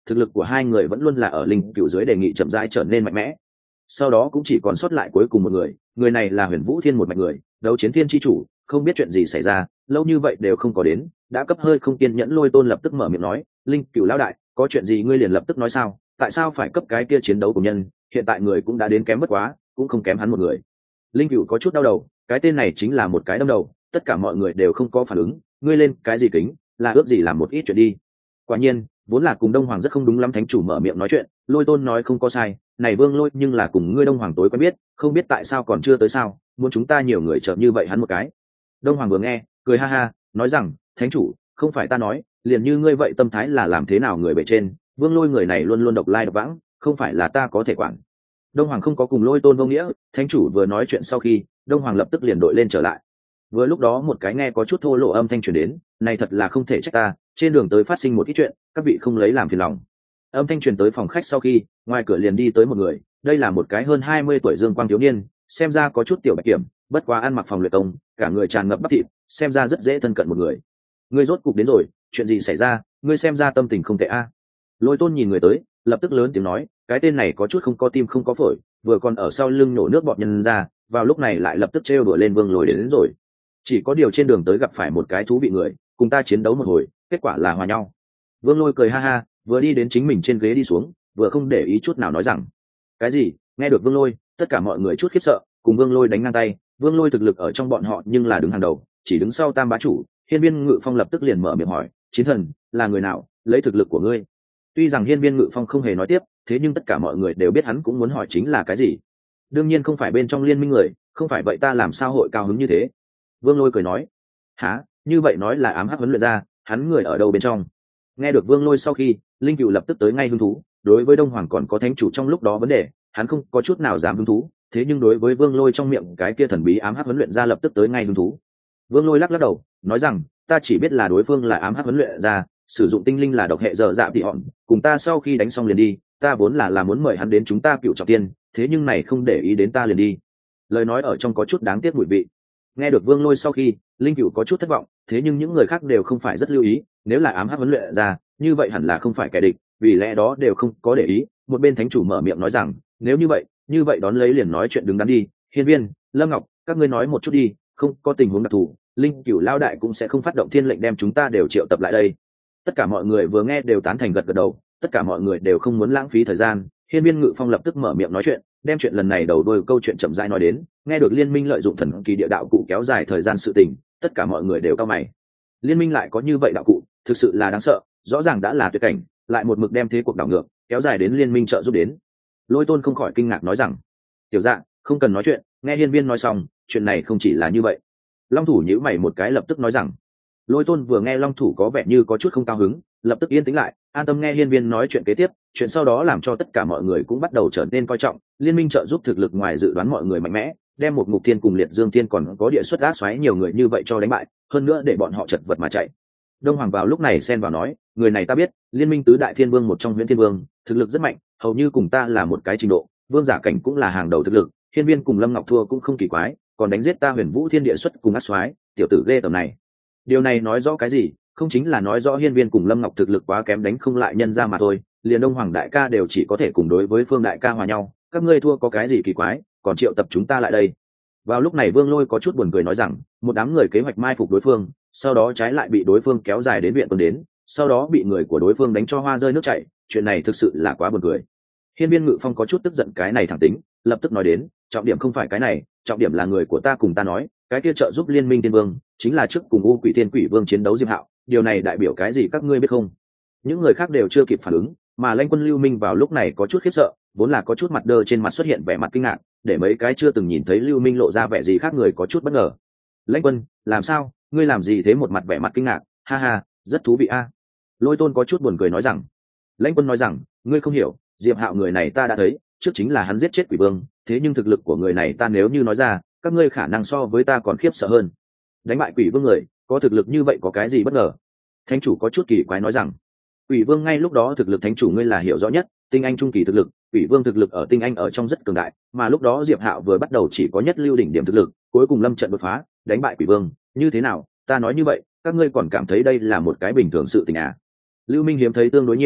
thực lực của hai người vẫn luôn là ở linh cựu dưới đề nghị chậm rãi trở nên mạnh mẽ. Sau đó cũng chỉ còn sót lại cuối cùng một người, người này là Huyền Vũ Thiên một mạch người, đấu chiến thiên chi chủ. Không biết chuyện gì xảy ra, lâu như vậy đều không có đến, đã cấp hơi không kiên nhẫn. Lôi Tôn lập tức mở miệng nói, linh cựu lão đại, có chuyện gì ngươi liền lập tức nói sao, tại sao phải cấp cái kia chiến đấu của nhân, hiện tại người cũng đã đến kém mất quá, cũng không kém hắn một người. Linh cựu có chút đau đầu, cái tên này chính là một cái đâm đầu, tất cả mọi người đều không có phản ứng, ngươi lên cái gì kính, là ước gì làm một ít chuyện đi. Quả nhiên vốn là cùng Đông Hoàng rất không đúng lắm thánh chủ mở miệng nói chuyện. Lôi Tôn nói không có sai, này Vương Lôi nhưng là cùng ngươi Đông Hoàng tối quen biết, không biết tại sao còn chưa tới sao, muốn chúng ta nhiều người chợt như vậy hắn một cái. Đông Hoàng vừa nghe cười ha ha, nói rằng thánh chủ, không phải ta nói, liền như ngươi vậy tâm thái là làm thế nào người bề trên, Vương Lôi người này luôn luôn độc lai độc vãng, không phải là ta có thể quản. Đông Hoàng không có cùng Lôi Tôn vô nghĩa, thánh chủ vừa nói chuyện sau khi, Đông Hoàng lập tức liền đội lên trở lại. Vừa lúc đó một cái nghe có chút thô lộ âm thanh truyền đến, này thật là không thể trách ta, trên đường tới phát sinh một ít chuyện, các vị không lấy làm phiền lòng. Âm thanh truyền tới phòng khách sau khi, ngoài cửa liền đi tới một người, đây là một cái hơn hai mươi tuổi dương quang thiếu niên, xem ra có chút tiểu bạch kiểm, bất quá ăn mặc phòng luyện công, cả người tràn ngập bắp thịt, xem ra rất dễ thân cận một người. Ngươi rốt cục đến rồi, chuyện gì xảy ra, ngươi xem ra tâm tình không tệ a. Lôi Tôn nhìn người tới, lập tức lớn tiếng nói, cái tên này có chút không có tim không có phổi, vừa còn ở sau lưng nổ nước bọt nhân ra, vào lúc này lại lập tức trêu đuổi lên Vương Lôi đến, đến rồi. Chỉ có điều trên đường tới gặp phải một cái thú vị người, cùng ta chiến đấu một hồi, kết quả là hòa nhau. Vương Lôi cười ha ha, vừa đi đến chính mình trên ghế đi xuống, vừa không để ý chút nào nói rằng, cái gì? Nghe được Vương Lôi, tất cả mọi người chút khiếp sợ, cùng Vương Lôi đánh ngang tay. Vương Lôi thực lực ở trong bọn họ nhưng là đứng hàng đầu, chỉ đứng sau Tam bá chủ. Hiên Viên Ngự Phong lập tức liền mở miệng hỏi, chiến thần là người nào, lấy thực lực của ngươi? Tuy rằng Hiên Viên Ngự Phong không hề nói tiếp, thế nhưng tất cả mọi người đều biết hắn cũng muốn hỏi chính là cái gì. Đương nhiên không phải bên trong liên minh người, không phải vậy ta làm sao hội cao hứng như thế. Vương Lôi cười nói, há, như vậy nói là ám hắc huấn luyện ra, hắn người ở đâu bên trong? Nghe được Vương Lôi sau khi, linh cựu lập tức tới ngay hứng thú. Đối với Đông Hoàng còn có thánh chủ trong lúc đó vấn đề, hắn không có chút nào dám hứng thú, thế nhưng đối với Vương Lôi trong miệng cái kia thần bí ám hắc huấn luyện ra lập tức tới ngay hứng thú. Vương Lôi lắc lắc đầu, nói rằng, ta chỉ biết là đối phương là ám hắc huấn luyện ra, sử dụng tinh linh là độc hệ dở dạ tị hòn, cùng ta sau khi đánh xong liền đi, ta vốn là là muốn mời hắn đến chúng ta cựu trọng tiên, thế nhưng này không để ý đến ta liền đi. Lời nói ở trong có chút đáng tiếc mùi vị. Nghe được Vương Lôi sau khi, linh cựu có chút thất vọng, thế nhưng những người khác đều không phải rất lưu ý, nếu là ám hắc huấn luyện ra, như vậy hẳn là không phải kẻ địch, vì lẽ đó đều không có để ý. Một bên thánh chủ mở miệng nói rằng, nếu như vậy, như vậy đón lấy liền nói chuyện đứng đắn đi. Hiên Viên, Lâm Ngọc, các ngươi nói một chút đi, không có tình huống đặc thù, linh cửu lao đại cũng sẽ không phát động thiên lệnh đem chúng ta đều triệu tập lại đây. Tất cả mọi người vừa nghe đều tán thành gật gật đầu, tất cả mọi người đều không muốn lãng phí thời gian. Hiên Viên Ngự Phong lập tức mở miệng nói chuyện, đem chuyện lần này đầu đuôi câu chuyện chậm rãi nói đến. Nghe được liên minh lợi dụng thần kỳ địa đạo cụ kéo dài thời gian sự tình, tất cả mọi người đều cao mày. Liên minh lại có như vậy đạo cụ, thực sự là đáng sợ, rõ ràng đã là tuyệt cảnh, lại một mực đem thế cuộc đảo ngược, kéo dài đến liên minh trợ giúp đến. Lôi Tôn không khỏi kinh ngạc nói rằng, tiểu dạ, không cần nói chuyện. Nghe Hiên Viên nói xong, chuyện này không chỉ là như vậy. Long Thủ nhíu mày một cái lập tức nói rằng, Lôi Tôn vừa nghe Long Thủ có vẻ như có chút không cao hứng, lập tức yên tĩnh lại, an tâm nghe Hiên Viên nói chuyện kế tiếp. Chuyện sau đó làm cho tất cả mọi người cũng bắt đầu trở nên coi trọng, liên minh trợ giúp thực lực ngoài dự đoán mọi người mạnh mẽ, đem một Ngục Thiên cùng Liệt Dương Thiên còn có địa xuất ác xoáy nhiều người như vậy cho đánh bại, hơn nữa để bọn họ chật vật mà chạy. Đông Hoàng vào lúc này xen vào nói, người này ta biết, liên minh tứ đại thiên vương một trong Huyền Thiên Vương, thực lực rất mạnh, hầu như cùng ta là một cái trình độ, vương giả cảnh cũng là hàng đầu thực lực. Hiên Viên cùng Lâm Ngọc thua cũng không kỳ quái, còn đánh giết ta Huyền Vũ Thiên địa xuất cùng ác xoáy, tiểu tử ghê tởm này. Điều này nói rõ cái gì? Không chính là nói rõ Hiên Viên cùng Lâm Ngọc thực lực quá kém đánh không lại nhân ra mà thôi, liền Đông Hoàng đại ca đều chỉ có thể cùng đối với Phương đại ca hòa nhau, các ngươi thua có cái gì kỳ quái, còn triệu tập chúng ta lại đây. Vào lúc này Vương Lôi có chút buồn cười nói rằng, một đám người kế hoạch mai phục đối phương, sau đó trái lại bị đối phương kéo dài đến viện tuần đến, sau đó bị người của đối phương đánh cho hoa rơi nước chảy, chuyện này thực sự là quá buồn cười. Hiên Viên Ngự Phong có chút tức giận cái này thẳng tính, lập tức nói đến, trọng điểm không phải cái này, trọng điểm là người của ta cùng ta nói, cái kia trợ giúp liên minh tiên vương, chính là trước cùng U Quỷ Thiên Quỷ Vương chiến đấu Diêm Hạo, điều này đại biểu cái gì các ngươi biết không? Những người khác đều chưa kịp phản ứng, mà Lãnh Quân Lưu Minh vào lúc này có chút khiếp sợ, vốn là có chút mặt đơ trên mặt xuất hiện vẻ mặt kinh ngạc, để mấy cái chưa từng nhìn thấy Lưu Minh lộ ra vẻ gì khác người có chút bất ngờ. Lãnh Quân, làm sao, ngươi làm gì thế? Một mặt vẻ mặt kinh ngạc, ha ha, rất thú vị a. Lôi Tôn có chút buồn cười nói rằng. Lãnh Quân nói rằng, ngươi không hiểu, Diệp Hạo người này ta đã thấy, trước chính là hắn giết chết Quỷ Vương, thế nhưng thực lực của người này ta nếu như nói ra, các ngươi khả năng so với ta còn khiếp sợ hơn. Đánh bại Quỷ Vương người, có thực lực như vậy có cái gì bất ngờ? Thánh chủ có chút kỳ quái nói rằng, Quỷ Vương ngay lúc đó thực lực thánh chủ ngươi là hiểu rõ nhất, tinh anh trung kỳ thực lực, Quỷ Vương thực lực ở tinh anh ở trong rất cường đại, mà lúc đó Diệp Hạo vừa bắt đầu chỉ có nhất lưu đỉnh điểm thực lực, cuối cùng lâm trận đột phá, đánh bại Quỷ Vương, như thế nào? Ta nói như vậy, các ngươi còn cảm thấy đây là một cái bình thường sự tình à? Lưu Minh hiếm thấy tương đối nhiều,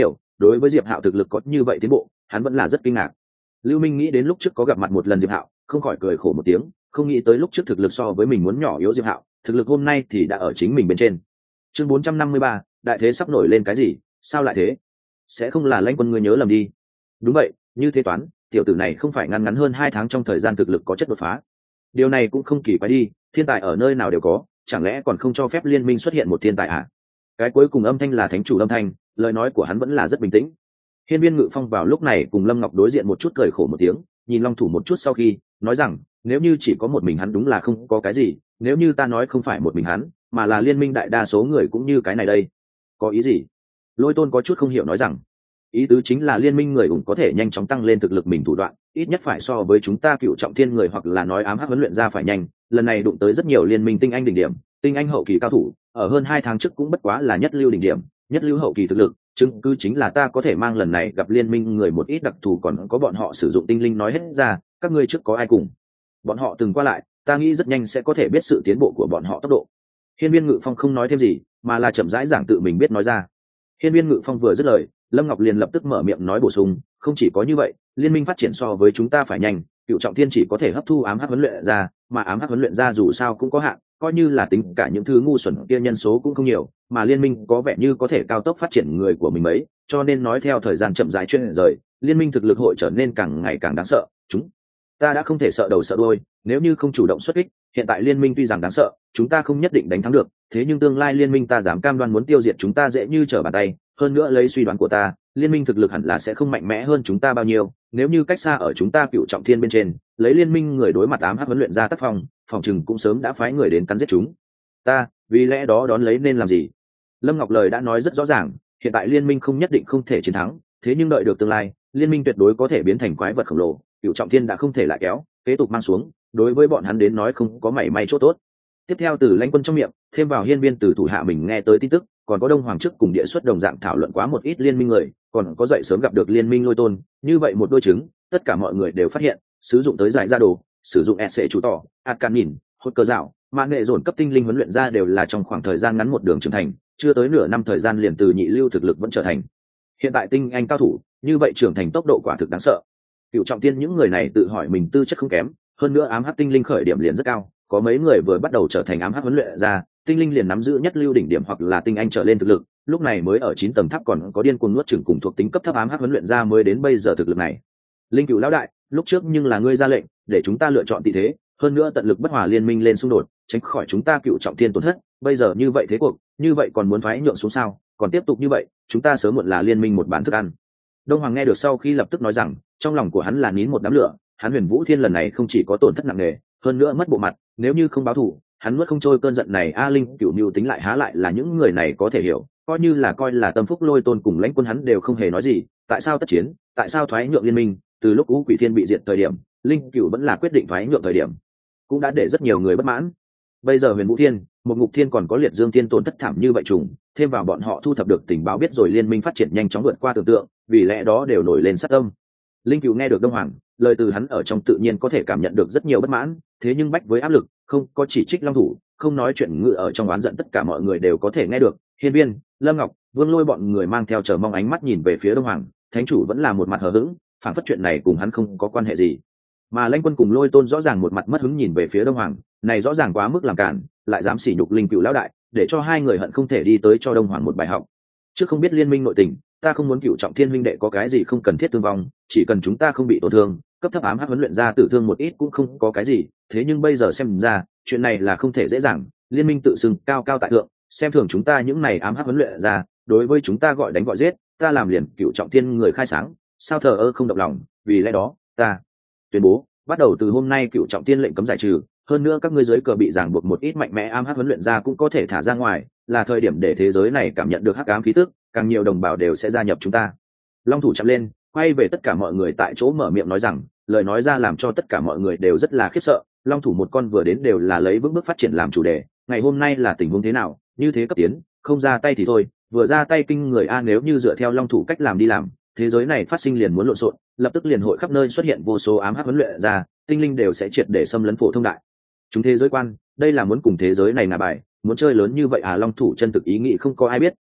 đối với Diệp Hạo thực lực có như vậy tiến bộ hắn vẫn là rất kinh ngạc. Lưu Minh nghĩ đến lúc trước có gặp mặt một lần Diệp Hạo không khỏi cười khổ một tiếng, không nghĩ tới lúc trước thực lực so với mình muốn nhỏ yếu Diệp Hạo thực lực hôm nay thì đã ở chính mình bên trên. Chương bốn trăm năm mươi ba, đại thế sắp nổi lên cái gì? Sao lại thế? Sẽ không là Lãnh Quân ngươi nhớ lầm đi? Đúng vậy, như thế toán, tiểu tử này không phải ngắn ngắn hơn hai tháng trong thời gian thực lực có chất đột phá. Điều này cũng không kỳ quái đi, thiên tài ở nơi nào đều có, chẳng lẽ còn không cho phép liên minh xuất hiện một thiên tài à? Cái cuối cùng âm thanh là thánh chủ âm thanh, lời nói của hắn vẫn là rất bình tĩnh. Hiên Viên Ngự Phong vào lúc này cùng Lâm Ngọc đối diện một chút cười khổ một tiếng, nhìn Long Thủ một chút sau khi nói rằng, nếu như chỉ có một mình hắn đúng là không có cái gì, nếu như ta nói không phải một mình hắn mà là liên minh đại đa số người cũng như cái này đây. Có ý gì? Lôi Tôn có chút không hiểu nói rằng, ý tứ chính là liên minh người ủng có thể nhanh chóng tăng lên thực lực mình thủ đoạn, ít nhất phải so với chúng ta cựu trọng thiên người hoặc là nói ám hắc huấn luyện ra phải nhanh. Lần này đụng tới rất nhiều liên minh tinh anh đỉnh điểm, tinh anh hậu kỳ cao thủ, ở hơn hai tháng trước cũng bất quá là nhất lưu đỉnh điểm, nhất lưu hậu kỳ thực lực, chứng cứ chính là ta có thể mang lần này gặp liên minh người một ít đặc thù, còn có bọn họ sử dụng tinh linh nói hết ra, các ngươi trước có ai cùng bọn họ từng qua lại, ta nghĩ rất nhanh sẽ có thể biết sự tiến bộ của bọn họ tốc độ. Hiên Viên Ngự Phong không nói thêm gì mà là chậm rãi giảng tự mình biết nói ra. Hiên Viên Ngự Phong vừa dứt lời, Lâm Ngọc liền lập tức mở miệng nói bổ sung, không chỉ có như vậy, liên minh phát triển so với chúng ta phải nhanh, cựu trọng thiên chỉ có thể hấp thu ám hắc huấn luyện ra, mà ám hắc huấn luyện ra dù sao cũng có hạn, coi như là tính cả những thứ ngu xuẩn kia nhân số cũng không nhiều, mà liên minh có vẻ như có thể cao tốc phát triển người của mình mấy, cho nên nói theo thời gian chậm rãi chuyển rời, liên minh thực lực hội trở nên càng ngày càng đáng sợ. Chúng ta đã không thể sợ đầu sợ đuôi, nếu như không chủ động xuất kích, hiện tại liên minh tuy rằng đáng sợ, chúng ta không nhất định đánh thắng được, thế nhưng tương lai liên minh ta dám cam đoan muốn tiêu diệt chúng ta dễ như trở bàn tay. Hơn nữa lấy suy đoán của ta, liên minh thực lực hẳn là sẽ không mạnh mẽ hơn chúng ta bao nhiêu, nếu như cách xa ở chúng ta cựu trọng thiên bên trên, lấy liên minh người đối mặt ám hắc huấn luyện ra tác phong, phòng chừng cũng sớm đã phái người đến cắn giết chúng ta, vì lẽ đó đón lấy nên làm gì? Lâm Ngọc lời đã nói rất rõ ràng, hiện tại liên minh không nhất định không thể chiến thắng, thế nhưng đợi được tương lai, liên minh tuyệt đối có thể biến thành quái vật khổng lồ, cựu trọng thiên đã không thể lại kéo, kế tục mang xuống, đối với bọn hắn đến nói không có mảy may chỗ tốt. Tiếp theo từ Lãnh Quân trong miệng, thêm vào Hiên Viên từ thủ hạ mình nghe tới tin tức, còn có Đông Hoàng trước cùng địa xuất đồng dạng thảo luận quá một ít liên minh người, còn có dậy sớm gặp được liên minh Lôi Tôn, như vậy một đôi chứng, tất cả mọi người đều phát hiện, sử dụng tới giải ra đồ, sử dụng ét xê chủ tỏ, ạt can nhìn, hốt cơ dạo, mà nghệ dồn cấp tinh linh huấn luyện ra đều là trong khoảng thời gian ngắn một đường trưởng thành, chưa tới nửa năm thời gian liền từ nhị lưu thực lực vẫn trở thành hiện tại tinh anh cao thủ, như vậy trưởng thành tốc độ quả thực đáng sợ. Cựu trọng tiên những người này tự hỏi mình tư chất không kém, hơn nữa ám hắc tinh linh khởi điểm liền rất cao, có mấy người vừa bắt đầu trở thành ám hắc huấn luyện ra, tinh linh liền nắm giữ nhất lưu đỉnh điểm hoặc là tinh anh trở lên thực lực, lúc này mới ở chín tầng tháp, còn có điên cuồng nuốt chửng cùng thuộc tính cấp thấp ám hắc huấn luyện ra mới đến bây giờ thực lực này. Linh Cựu lão đại, lúc trước nhưng là ngươi ra lệnh để chúng ta lựa chọn tỷ thế, hơn nữa tận lực bất hòa liên minh lên xung đột, tránh khỏi chúng ta cựu trọng thiên tổn thất, bây giờ như vậy thế cuộc, như vậy còn muốn thoái nhượng xuống sao? Còn tiếp tục như vậy, chúng ta sớm muộn là liên minh một bản thức ăn. Đông Hoàng nghe được sau khi lập tức nói rằng, trong lòng của hắn là nín một đám lửa, hắn Huyền Vũ Thiên lần này không chỉ có tổn thất nặng nề, hơn nữa mất bộ mặt, nếu như không báo thù, hắn nuốt không trôi cơn giận này. A Linh Cựu mưu tính lại há lại là những người này có thể hiểu, coi như là coi là Tâm Phúc Lôi Tôn cùng Lãnh Quân hắn đều không hề nói gì, tại sao tất chiến, tại sao thoái nhượng liên minh? Từ lúc Ngũ Quỷ Thiên bị diệt thời điểm, Linh Cựu vẫn là quyết định thoái nhượng thời điểm, cũng đã để rất nhiều người bất mãn. Bây giờ Huyền Vũ Thiên, một Ngục Thiên còn có Liệt Dương Thiên tổn thất thảm như vậy trùng, thêm vào bọn họ thu thập được tình báo biết rồi liên minh phát triển nhanh chóng vượt qua tưởng tượng, vì lẽ đó đều nổi lên sát tâm. Linh Cựu nghe được Đông Hoàng lời từ hắn ở trong tự nhiên có thể cảm nhận được rất nhiều bất mãn, thế nhưng bách với áp lực, không có chỉ trích Long Thủ, không nói chuyện ngự ở trong oán giận, tất cả mọi người đều có thể nghe được. Hiên Viên, Lâm Ngọc, Vương Lôi bọn người mang theo chờ mong ánh mắt nhìn về phía Đông Hoàng, thánh chủ vẫn là một mặt hờ hững, phản phất chuyện này cùng hắn không có quan hệ gì. Mà Lãnh Quân cùng Lôi Tôn rõ ràng một mặt mất hứng nhìn về phía Đông Hoàng, này rõ ràng quá mức làm cản, lại dám sỉ nhục Linh Cựu lão đại, để cho hai người hận không thể đi tới cho Đông Hoàng một bài học. Trước không biết liên minh nội tình, ta không muốn cựu trọng thiên huynh đệ có cái gì không cần thiết thương vong, chỉ cần chúng ta không bị tổn thương, cấp thấp ám hắc huấn luyện ra tử thương một ít cũng không có cái gì. Thế nhưng bây giờ xem ra, chuyện này là không thể dễ dàng, liên minh tự xưng cao cao tại thượng, xem thường chúng ta những này ám hắc huấn luyện ra, đối với chúng ta gọi đánh gọi giết, ta làm liền cựu trọng thiên người khai sáng, sao thờ ơ không động lòng, vì lẽ đó, ta tuyên bố, bắt đầu từ hôm nay cựu trọng thiên lệnh cấm giải trừ, hơn nữa các ngươi dưới cờ bị ràng buộc một ít mạnh mẽ ám hắc huấn luyện ra cũng có thể thả ra ngoài, là thời điểm để thế giới này cảm nhận được hắc ám khí tức, càng nhiều đồng bào đều sẽ gia nhập chúng ta. Long Thủ chạm lên, quay về tất cả mọi người tại chỗ mở miệng nói rằng, lời nói ra làm cho tất cả mọi người đều rất là khiếp sợ. Long Thủ một con vừa đến đều là lấy bước bước phát triển làm chủ đề, ngày hôm nay là tình huống thế nào, như thế cấp tiến, không ra tay thì thôi, vừa ra tay kinh người a, nếu như dựa theo Long Thủ cách làm đi làm, thế giới này phát sinh liền muốn lộn xộn, lập tức liền hội khắp nơi xuất hiện vô số ám hắc huấn luyện ra, tinh linh đều sẽ triệt để xâm lấn phổ thông đại chúng thế giới quan, đây là muốn cùng thế giới này ngả bài, muốn chơi lớn như vậy à? Long Thủ chân thực ý nghĩ không có ai biết,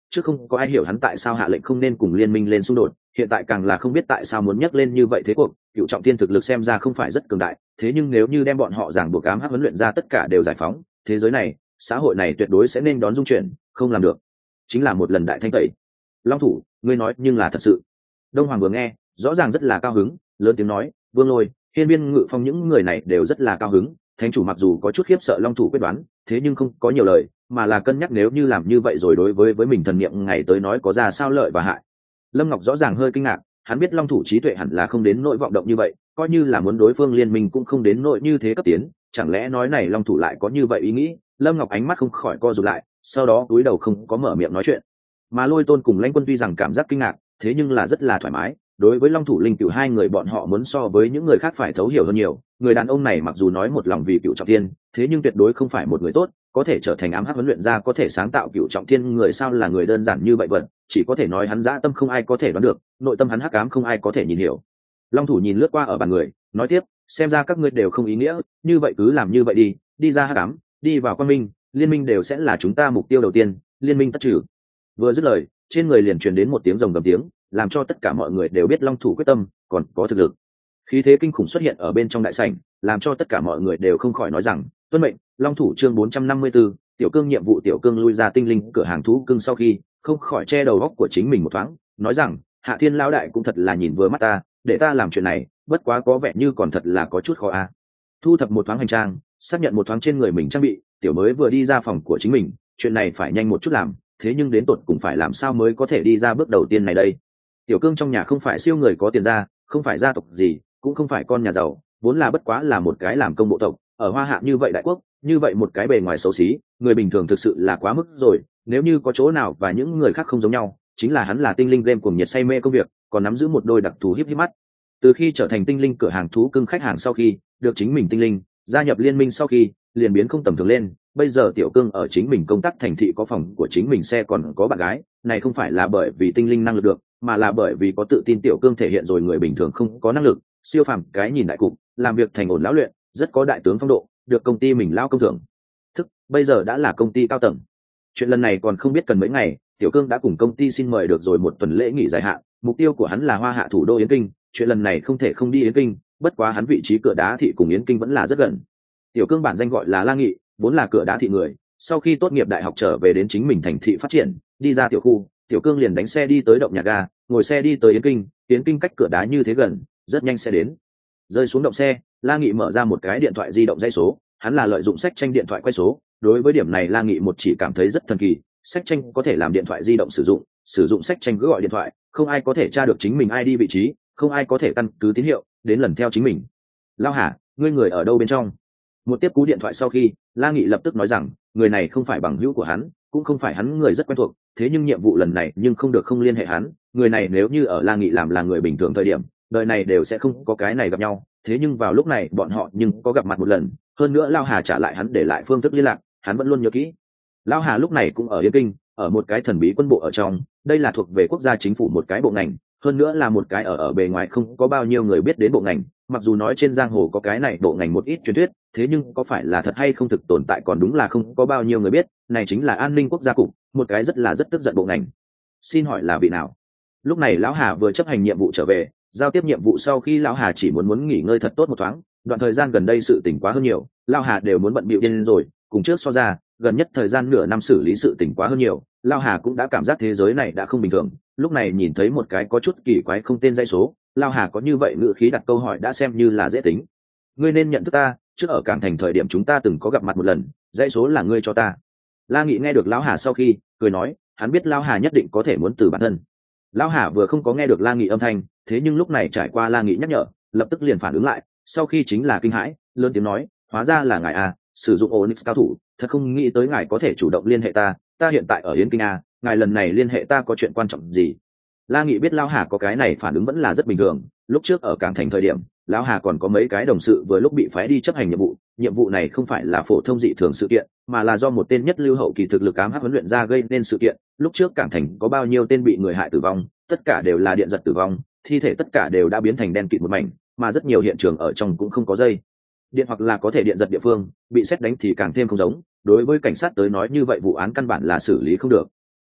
chứ không có ai hiểu hắn tại sao hạ lệnh không nên cùng liên minh lên xung đột, hiện tại càng là không biết tại sao muốn nhắc lên như vậy thế cuộc. Cựu trọng thiên thực lực xem ra không phải rất cường đại, thế nhưng nếu như đem bọn họ giảng buộc ám hắc huấn luyện ra tất cả đều giải phóng, thế giới này, xã hội này tuyệt đối sẽ nên đón dung chuyển, không làm được chính là một lần đại thanh tẩy. Long thủ, ngươi nói nhưng là thật sự. Đông Hoàng vừa nghe, rõ ràng rất là cao hứng, lớn tiếng nói, Vương Lôi, Hiên Viên Ngự Phong những người này đều rất là cao hứng. Thánh chủ mặc dù có chút khiếp sợ Long thủ quyết đoán, thế nhưng không có nhiều lời, mà là cân nhắc nếu như làm như vậy rồi đối với với mình thần niệm ngày tới nói có ra sao lợi và hại. Lâm Ngọc rõ ràng hơi kinh ngạc, hắn biết Long thủ trí tuệ hẳn là không đến nỗi vọng động như vậy, coi như là muốn đối phương liên minh cũng không đến nỗi như thế cấp tiến, chẳng lẽ nói này Long thủ lại có như vậy ý nghĩ. Lâm Ngọc ánh mắt không khỏi co rụt lại, sau đó cúi đầu không có mở miệng nói chuyện. Mà Lôi Tôn cùng Lãnh Quân tuy rằng cảm giác kinh ngạc, thế nhưng là rất là thoải mái. Đối với Long thủ linh cửu hai người bọn họ muốn so với những người khác phải thấu hiểu hơn nhiều. Người đàn ông này mặc dù nói một lòng vì cửu trọng thiên, thế nhưng tuyệt đối không phải một người tốt, có thể trở thành ám hắc huấn luyện ra, có thể sáng tạo cửu trọng thiên người sao là người đơn giản như vậy vật, chỉ có thể nói hắn dã tâm không ai có thể đoán được, nội tâm hắn hắc ám không ai có thể nhìn hiểu. Long thủ nhìn lướt qua ở bàn người, nói tiếp, xem ra các ngươi đều không ý nghĩa, như vậy cứ làm như vậy đi, đi ra hắc ám, đi vào quan minh, liên minh đều sẽ là chúng ta mục tiêu đầu tiên, liên minh tất trừ. Vừa dứt lời, trên người liền truyền đến một tiếng rồng gầm tiếng, làm cho tất cả mọi người đều biết Long thủ quyết tâm, còn có thực lực. Khí thế kinh khủng xuất hiện ở bên trong đại sảnh, làm cho tất cả mọi người đều không khỏi nói rằng, tuân mệnh. Long thủ chương bốn trăm năm mươi tư, tiểu cương nhiệm vụ. Tiểu cương lui ra tinh linh cửa hàng thú cưng sau khi, không khỏi che đầu góc của chính mình một thoáng, nói rằng, Hạ Thiên lão đại cũng thật là nhìn vừa mắt ta, để ta làm chuyện này, bất quá có vẻ như còn thật là có chút khó a. Thu thập một thoáng hành trang, xác nhận một thoáng trên người mình trang bị, tiểu mới vừa đi ra phòng của chính mình, chuyện này phải nhanh một chút làm, thế nhưng đến tột cũng phải làm sao mới có thể đi ra bước đầu tiên này đây. Tiểu cương trong nhà không phải siêu người có tiền ra, không phải gia tộc gì, cũng không phải con nhà giàu, vốn là bất quá là một cái làm công bộ tộc, ở Hoa Hạ như vậy đại quốc, như vậy một cái bề ngoài xấu xí, người bình thường thực sự là quá mức rồi. Nếu như có chỗ nào và những người khác không giống nhau, chính là hắn là tinh linh game cuồng nhiệt say mê công việc, còn nắm giữ một đôi đặc thù hiếp hiếp mắt. Từ khi trở thành tinh linh cửa hàng thú cưng khách hàng sau khi được chính mình tinh linh gia nhập liên minh sau khi liền biến không tầm thường lên. Bây giờ tiểu cương ở chính mình công tác thành thị có phòng của chính mình, xe còn có bạn gái, này không phải là bởi vì tinh linh năng lực được, mà là bởi vì có tự tin. Tiểu cương thể hiện rồi người bình thường không có năng lực, siêu phàm cái nhìn đại cục, làm việc thành ổn lão luyện, rất có đại tướng phong độ, được công ty mình lao công thưởng thức, bây giờ đã là công ty cao tầng. Chuyện lần này còn không biết cần mấy ngày, tiểu cương đã cùng công ty xin mời được rồi một tuần lễ nghỉ dài hạn. Mục tiêu của hắn là Hoa Hạ thủ đô Yến Kinh, chuyện lần này không thể không đi Yến Kinh, bất quá hắn vị trí cửa đá thị cùng Yến Kinh vẫn là rất gần. Tiểu cương bản danh gọi là La Nghị, vốn là cửa đá thị người, sau khi tốt nghiệp đại học trở về đến chính mình thành thị phát triển, đi ra tiểu khu, tiểu cương liền đánh xe đi tới động nhà ga, ngồi xe đi tới Yến Kinh. Yến Kinh cách cửa đá như thế gần, rất nhanh sẽ đến. Rơi xuống động xe, La Nghị mở ra một cái điện thoại di động dây số, hắn là lợi dụng sách tranh điện thoại quay số. Đối với điểm này La Nghị một chỉ cảm thấy rất thần kỳ, sách tranh có thể làm điện thoại di động sử dụng, sử dụng sách tranh cứ gọi điện thoại, không ai có thể tra được chính mình i đê vị trí, không ai có thể căn cứ tín hiệu đến lần theo chính mình. Lao Hà, ngươi người ở đâu bên trong? Một tiếp cú điện thoại sau khi, La Nghị lập tức nói rằng, người này không phải bằng hữu của hắn, cũng không phải hắn người rất quen thuộc, thế nhưng nhiệm vụ lần này nhưng không được không liên hệ hắn. Người này nếu như ở La Nghị làm là người bình thường thời điểm, đời này đều sẽ không có cái này gặp nhau, thế nhưng vào lúc này bọn họ nhưng có gặp mặt một lần, hơn nữa Lao Hà trả lại hắn để lại phương thức liên lạc, hắn vẫn luôn nhớ kỹ. Lao Hà lúc này cũng ở Yên Kinh, ở một cái thần bí quân bộ ở trong, đây là thuộc về quốc gia chính phủ một cái bộ ngành, hơn nữa là một cái ở ở bề ngoài không có bao nhiêu người biết đến bộ ngành. Mặc dù nói trên giang hồ có cái này bộ ngành một ít truyền thuyết, thế nhưng có phải là thật hay không thực tồn tại còn đúng là không có bao nhiêu người biết. Này chính là an ninh quốc gia cục, một cái rất là rất tức giận bộ ngành. Xin hỏi là vị nào? Lúc này lão Hà vừa chấp hành nhiệm vụ trở về, giao tiếp nhiệm vụ sau khi lão Hà chỉ muốn muốn nghỉ ngơi thật tốt một thoáng. Đoạn thời gian gần đây sự tình quá hơn nhiều, lão Hà đều muốn bận bịu điên rồi, cùng trước so ra, gần nhất thời gian nửa năm xử lý sự tình quá hơn nhiều, lão Hà cũng đã cảm giác thế giới này đã không bình thường. Lúc này nhìn thấy một cái có chút kỳ quái không tên dãy số, lão Hà có như vậy ngữ khí đặt câu hỏi đã xem như là dễ tính. Ngươi nên nhận thức ta, trước ở cảng thành thời điểm chúng ta từng có gặp mặt một lần, dãy số là ngươi cho ta. La Nghị nghe được lão Hà sau khi cười nói, hắn biết lão Hà nhất định có thể muốn từ bản thân. Lão Hà vừa không có nghe được La Nghị âm thanh, thế nhưng lúc này trải qua La Nghị nhắc nhở, lập tức liền phản ứng lại, sau khi chính là kinh hãi, lớn tiếng nói, hóa ra là ngài à, sử dụng Onyx cao thủ, thật không nghĩ tới ngài có thể chủ động liên hệ ta, ta hiện tại ở Yên Kinh à, ngài lần này liên hệ ta có chuyện quan trọng gì? La Nghị biết lão Hà có cái này phản ứng vẫn là rất bình thường, lúc trước ở cảng thành thời điểm, lão Hà còn có mấy cái đồng sự vừa lúc bị phái đi chấp hành nhiệm vụ, nhiệm vụ này không phải là phổ thông dị thường sự kiện, mà là do một tên nhất lưu hậu kỳ thực lực ám hắc huấn luyện ra gây nên sự kiện. Lúc trước cảng thành có bao nhiêu tên bị người hại tử vong, tất cả đều là điện giật tử vong, thi thể tất cả đều đã biến thành đen kịt một mảnh, mà rất nhiều hiện trường ở trong cũng không có dây điện hoặc là có thể điện giật địa phương, bị sét đánh thì càng thêm không giống. Đối với cảnh sát tới nói như vậy vụ án căn bản là xử lý không được.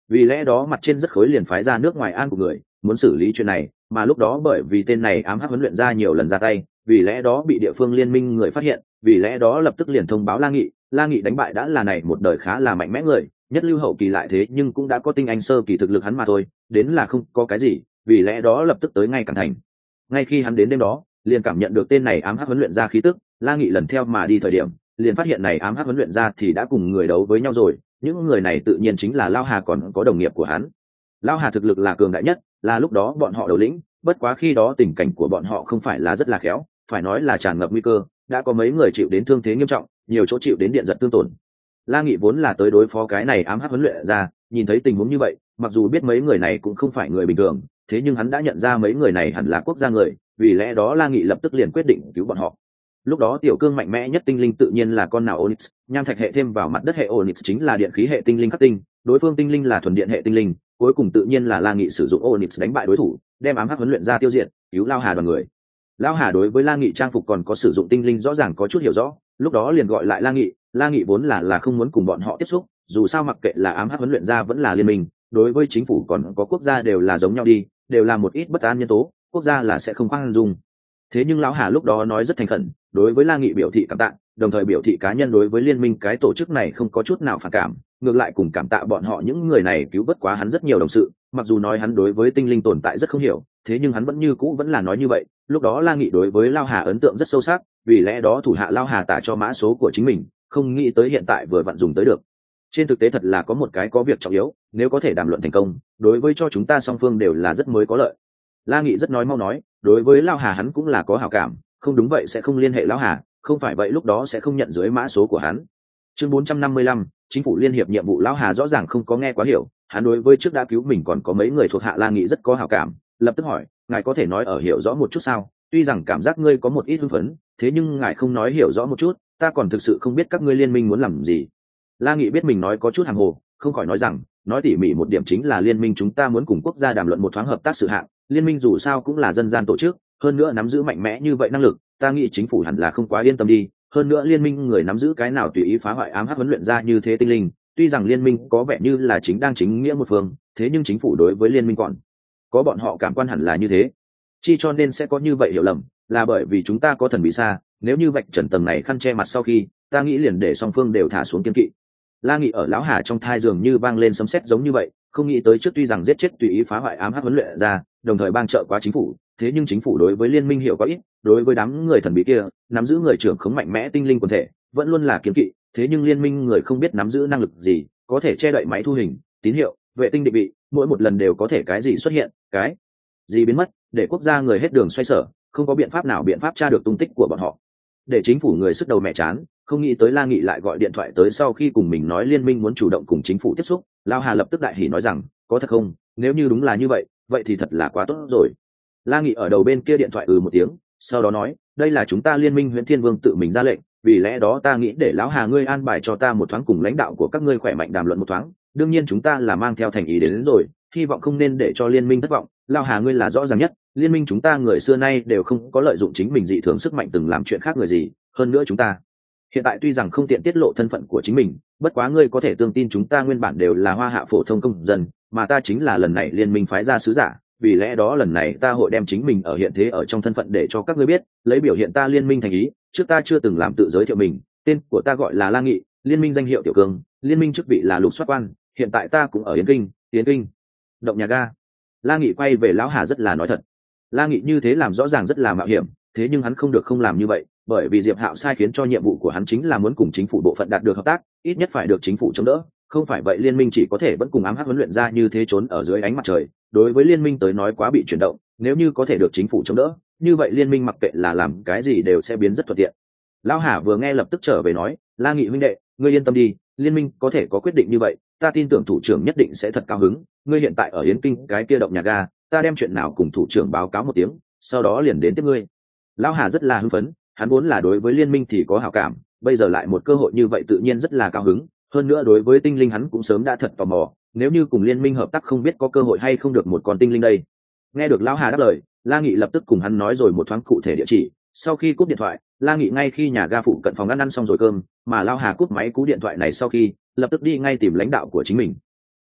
vì lẽ đó mặt trên rất khối liền phái ra nước ngoài an của người muốn xử lý chuyện này, mà lúc đó bởi vì tên này ám hắc huấn luyện ra nhiều lần ra tay, vì lẽ đó bị địa phương liên minh người phát hiện, vì lẽ đó lập tức liền thông báo La Nghị. La Nghị đánh bại đã là này một đời khá là mạnh mẽ người, nhất lưu hậu kỳ lại thế nhưng cũng đã có tinh anh sơ kỳ thực lực hắn mà thôi, đến là không có cái gì, vì lẽ đó lập tức tới ngay Cảng Thành. Ngay khi hắn đến đêm đó, liền cảm nhận được tên này ám hắc huấn luyện ra khí tức. La Nghị lần theo mà đi thời điểm, liền phát hiện này ám hắc huấn luyện ra thì đã cùng người đấu với nhau rồi, những người này tự nhiên chính là Lao Hà còn có đồng nghiệp của hắn. Lao Hà thực lực là cường đại nhất, là lúc đó bọn họ đầu lĩnh, bất quá khi đó tình cảnh của bọn họ không phải là rất là khéo, phải nói là tràn ngập nguy cơ, đã có mấy người chịu đến thương thế nghiêm trọng, nhiều chỗ chịu đến điện giật tương tổn. La Nghị vốn là tới đối phó cái này ám hắc huấn luyện ra, nhìn thấy tình huống như vậy, mặc dù biết mấy người này cũng không phải người bình thường, thế nhưng hắn đã nhận ra mấy người này hẳn là quốc gia người, vì lẽ đó La Nghị lập tức liền quyết định cứu bọn họ. Lúc đó tiểu cương mạnh mẽ nhất tinh linh tự nhiên là con nào Onyx, nham thạch hệ thêm vào mặt đất hệ Onyx chính là điện khí hệ tinh linh khắc tinh, đối phương tinh linh là thuần điện hệ tinh linh, cuối cùng tự nhiên là La Nghị sử dụng Onyx đánh bại đối thủ, đem ám hắc huấn luyện ra tiêu diệt, cứu Lao Hà đoàn người. Lao Hà đối với La Nghị trang phục còn có sử dụng tinh linh rõ ràng có chút hiểu rõ, lúc đó liền gọi lại La Nghị. La Nghị vốn là là không muốn cùng bọn họ tiếp xúc, dù sao mặc kệ là ám hắc huấn luyện ra vẫn là liên minh, đối với chính phủ còn có quốc gia đều là giống nhau đi, đều là một ít bất an nhân tố, quốc gia là sẽ không khoan dung. Thế nhưng lão Hà lúc đó nói rất thành khẩn, đối với La Nghị biểu thị cảm tạ, đồng thời biểu thị cá nhân đối với liên minh cái tổ chức này không có chút nào phản cảm, ngược lại cùng cảm tạ bọn họ những người này cứu vớt quá hắn rất nhiều đồng sự. Mặc dù nói hắn đối với tinh linh tồn tại rất không hiểu, thế nhưng hắn vẫn như cũ vẫn là nói như vậy. Lúc đó La Nghị đối với Lao Hà ấn tượng rất sâu sắc, vì lẽ đó thủ hạ Lao Hà tả cho mã số của chính mình, không nghĩ tới hiện tại vừa vặn dùng tới được. Trên thực tế thật là có một cái có việc trọng yếu, nếu có thể đàm luận thành công, đối với cho chúng ta song phương đều là rất mới có lợi. La Nghị rất nói mau nói, đối với Lao Hà hắn cũng là có hảo cảm, không đúng vậy sẽ không liên hệ Lao Hà, không phải vậy lúc đó sẽ không nhận dưới mã số của hắn. Chương bốn trăm năm mươi lăm, chính phủ liên hiệp nhiệm vụ. Lao Hà rõ ràng không có nghe quá hiểu, hắn đối với trước đã cứu mình còn có mấy người thuộc hạ La Nghị rất có hảo cảm, lập tức hỏi, ngài có thể nói ở hiểu rõ một chút sao? Tuy rằng cảm giác ngươi có một ít hưng phấn, thế nhưng ngài không nói hiểu rõ một chút, ta còn thực sự không biết các ngươi liên minh muốn làm gì. La Nghị biết mình nói có chút hàng hồ, không khỏi nói rằng, nói tỉ mỉ một điểm chính là liên minh chúng ta muốn cùng quốc gia đàm luận một thoáng hợp tác sự hạng. Liên minh dù sao cũng là dân gian tổ chức, hơn nữa nắm giữ mạnh mẽ như vậy năng lực, ta nghĩ chính phủ hẳn là không quá yên tâm đi. Hơn nữa liên minh người nắm giữ cái nào tùy ý phá hoại ám hắc huấn luyện ra như thế tinh linh, tuy rằng liên minh có vẻ như là chính đang chính nghĩa một phương, thế nhưng chính phủ đối với liên minh còn có bọn họ cảm quan hẳn là như thế. Chi cho nên sẽ có như vậy hiểu lầm, là bởi vì chúng ta có thần bí xa, nếu như vạch trần tầng này khăn che mặt sau khi, ta nghĩ liền để song phương đều thả xuống kiên kỵ. La Nghị ở lão Hà trong thai dường như vang lên sấm sét giống như vậy, không nghĩ tới trước tuy rằng giết chết tùy ý phá hoại ám hắc huấn luyện ra, đồng thời bang trợ quá chính phủ, thế nhưng chính phủ đối với liên minh hiểu có ít, đối với đám người thần bí kia, nắm giữ người trưởng khống mạnh mẽ tinh linh quần thể, vẫn luôn là kiên kỵ, thế nhưng liên minh người không biết nắm giữ năng lực gì, có thể che đậy máy thu hình, tín hiệu, vệ tinh định vị, mỗi một lần đều có thể cái gì xuất hiện, cái gì biến mất, để quốc gia người hết đường xoay sở, không có biện pháp nào biện pháp tra được tung tích của bọn họ. Để chính phủ người sức đầu mẹ chán, không nghĩ tới La Nghị lại gọi điện thoại tới sau khi cùng mình nói liên minh muốn chủ động cùng chính phủ tiếp xúc. Lao Hà lập tức đại hỉ nói rằng, có thật không? Nếu như đúng là như vậy, vậy thì thật là quá tốt rồi. La Nghị ở đầu bên kia điện thoại ừ một tiếng, sau đó nói, đây là chúng ta liên minh Huyền Thiên Vương tự mình ra lệnh, vì lẽ đó ta nghĩ để lão Hà ngươi an bài cho ta một thoáng cùng lãnh đạo của các ngươi khỏe mạnh đàm luận một thoáng. Đương nhiên chúng ta là mang theo thành ý đến, đến rồi, hy vọng không nên để cho liên minh thất vọng. Lão Hà ngươi là rõ ràng nhất, liên minh chúng ta người xưa nay đều không có lợi dụng chính mình dị thường sức mạnh từng làm chuyện khác người gì. Hơn nữa chúng ta hiện tại tuy rằng không tiện tiết lộ thân phận của chính mình, bất quá ngươi có thể tương tin chúng ta nguyên bản đều là hoa hạ phổ thông công dân, mà ta chính là lần này liên minh phái ra sứ giả, vì lẽ đó lần này ta hội đem chính mình ở hiện thế ở trong thân phận để cho các ngươi biết, lấy biểu hiện ta liên minh thành ý. Trước ta chưa từng làm tự giới thiệu mình, tên của ta gọi là La Nghị, liên minh danh hiệu Tiểu Cương, liên minh chức vị là lục soát quan, hiện tại ta cũng ở Yến Kinh, Yến Kinh, động nhà ga. La Nghị quay về lão Hà rất là nói thật. La Nghị như thế làm rõ ràng rất là mạo hiểm, thế nhưng hắn không được không làm như vậy, bởi vì Diệp Hạo sai khiến cho nhiệm vụ của hắn chính là muốn cùng chính phủ bộ phận đạt được hợp tác, ít nhất phải được chính phủ chống đỡ, không phải vậy liên minh chỉ có thể vẫn cùng ám hắc huấn luyện ra như thế trốn ở dưới ánh mặt trời, đối với liên minh tới nói quá bị chuyển động, nếu như có thể được chính phủ chống đỡ, như vậy liên minh mặc kệ là làm cái gì đều sẽ biến rất thuận tiện. Lão Hà vừa nghe lập tức trở về nói, La Nghị huynh đệ, ngươi yên tâm đi, liên minh có thể có quyết định như vậy, ta tin tưởng thủ trưởng nhất định sẽ thật cao hứng, ngươi hiện tại ở Yến Kinh cái kia động nhà ga, ta đem chuyện nào cùng thủ trưởng báo cáo một tiếng, sau đó liền đến tiếp ngươi. Lão Hà rất là hưng phấn, hắn vốn là đối với liên minh thì có hảo cảm, bây giờ lại một cơ hội như vậy tự nhiên rất là cao hứng, hơn nữa đối với tinh linh hắn cũng sớm đã thật tò mò, nếu như cùng liên minh hợp tác không biết có cơ hội hay không được một con tinh linh đây. Nghe được Lão Hà đáp lời, La Nghị lập tức cùng hắn nói rồi một thoáng cụ thể địa chỉ, sau khi cúp điện thoại, La Nghị ngay khi nhà ga phụ cận phòng ăn ăn xong rồi cơm, mà Lão Hà cúp máy cú điện thoại này sau khi, lập tức đi ngay tìm lãnh đạo của chính mình.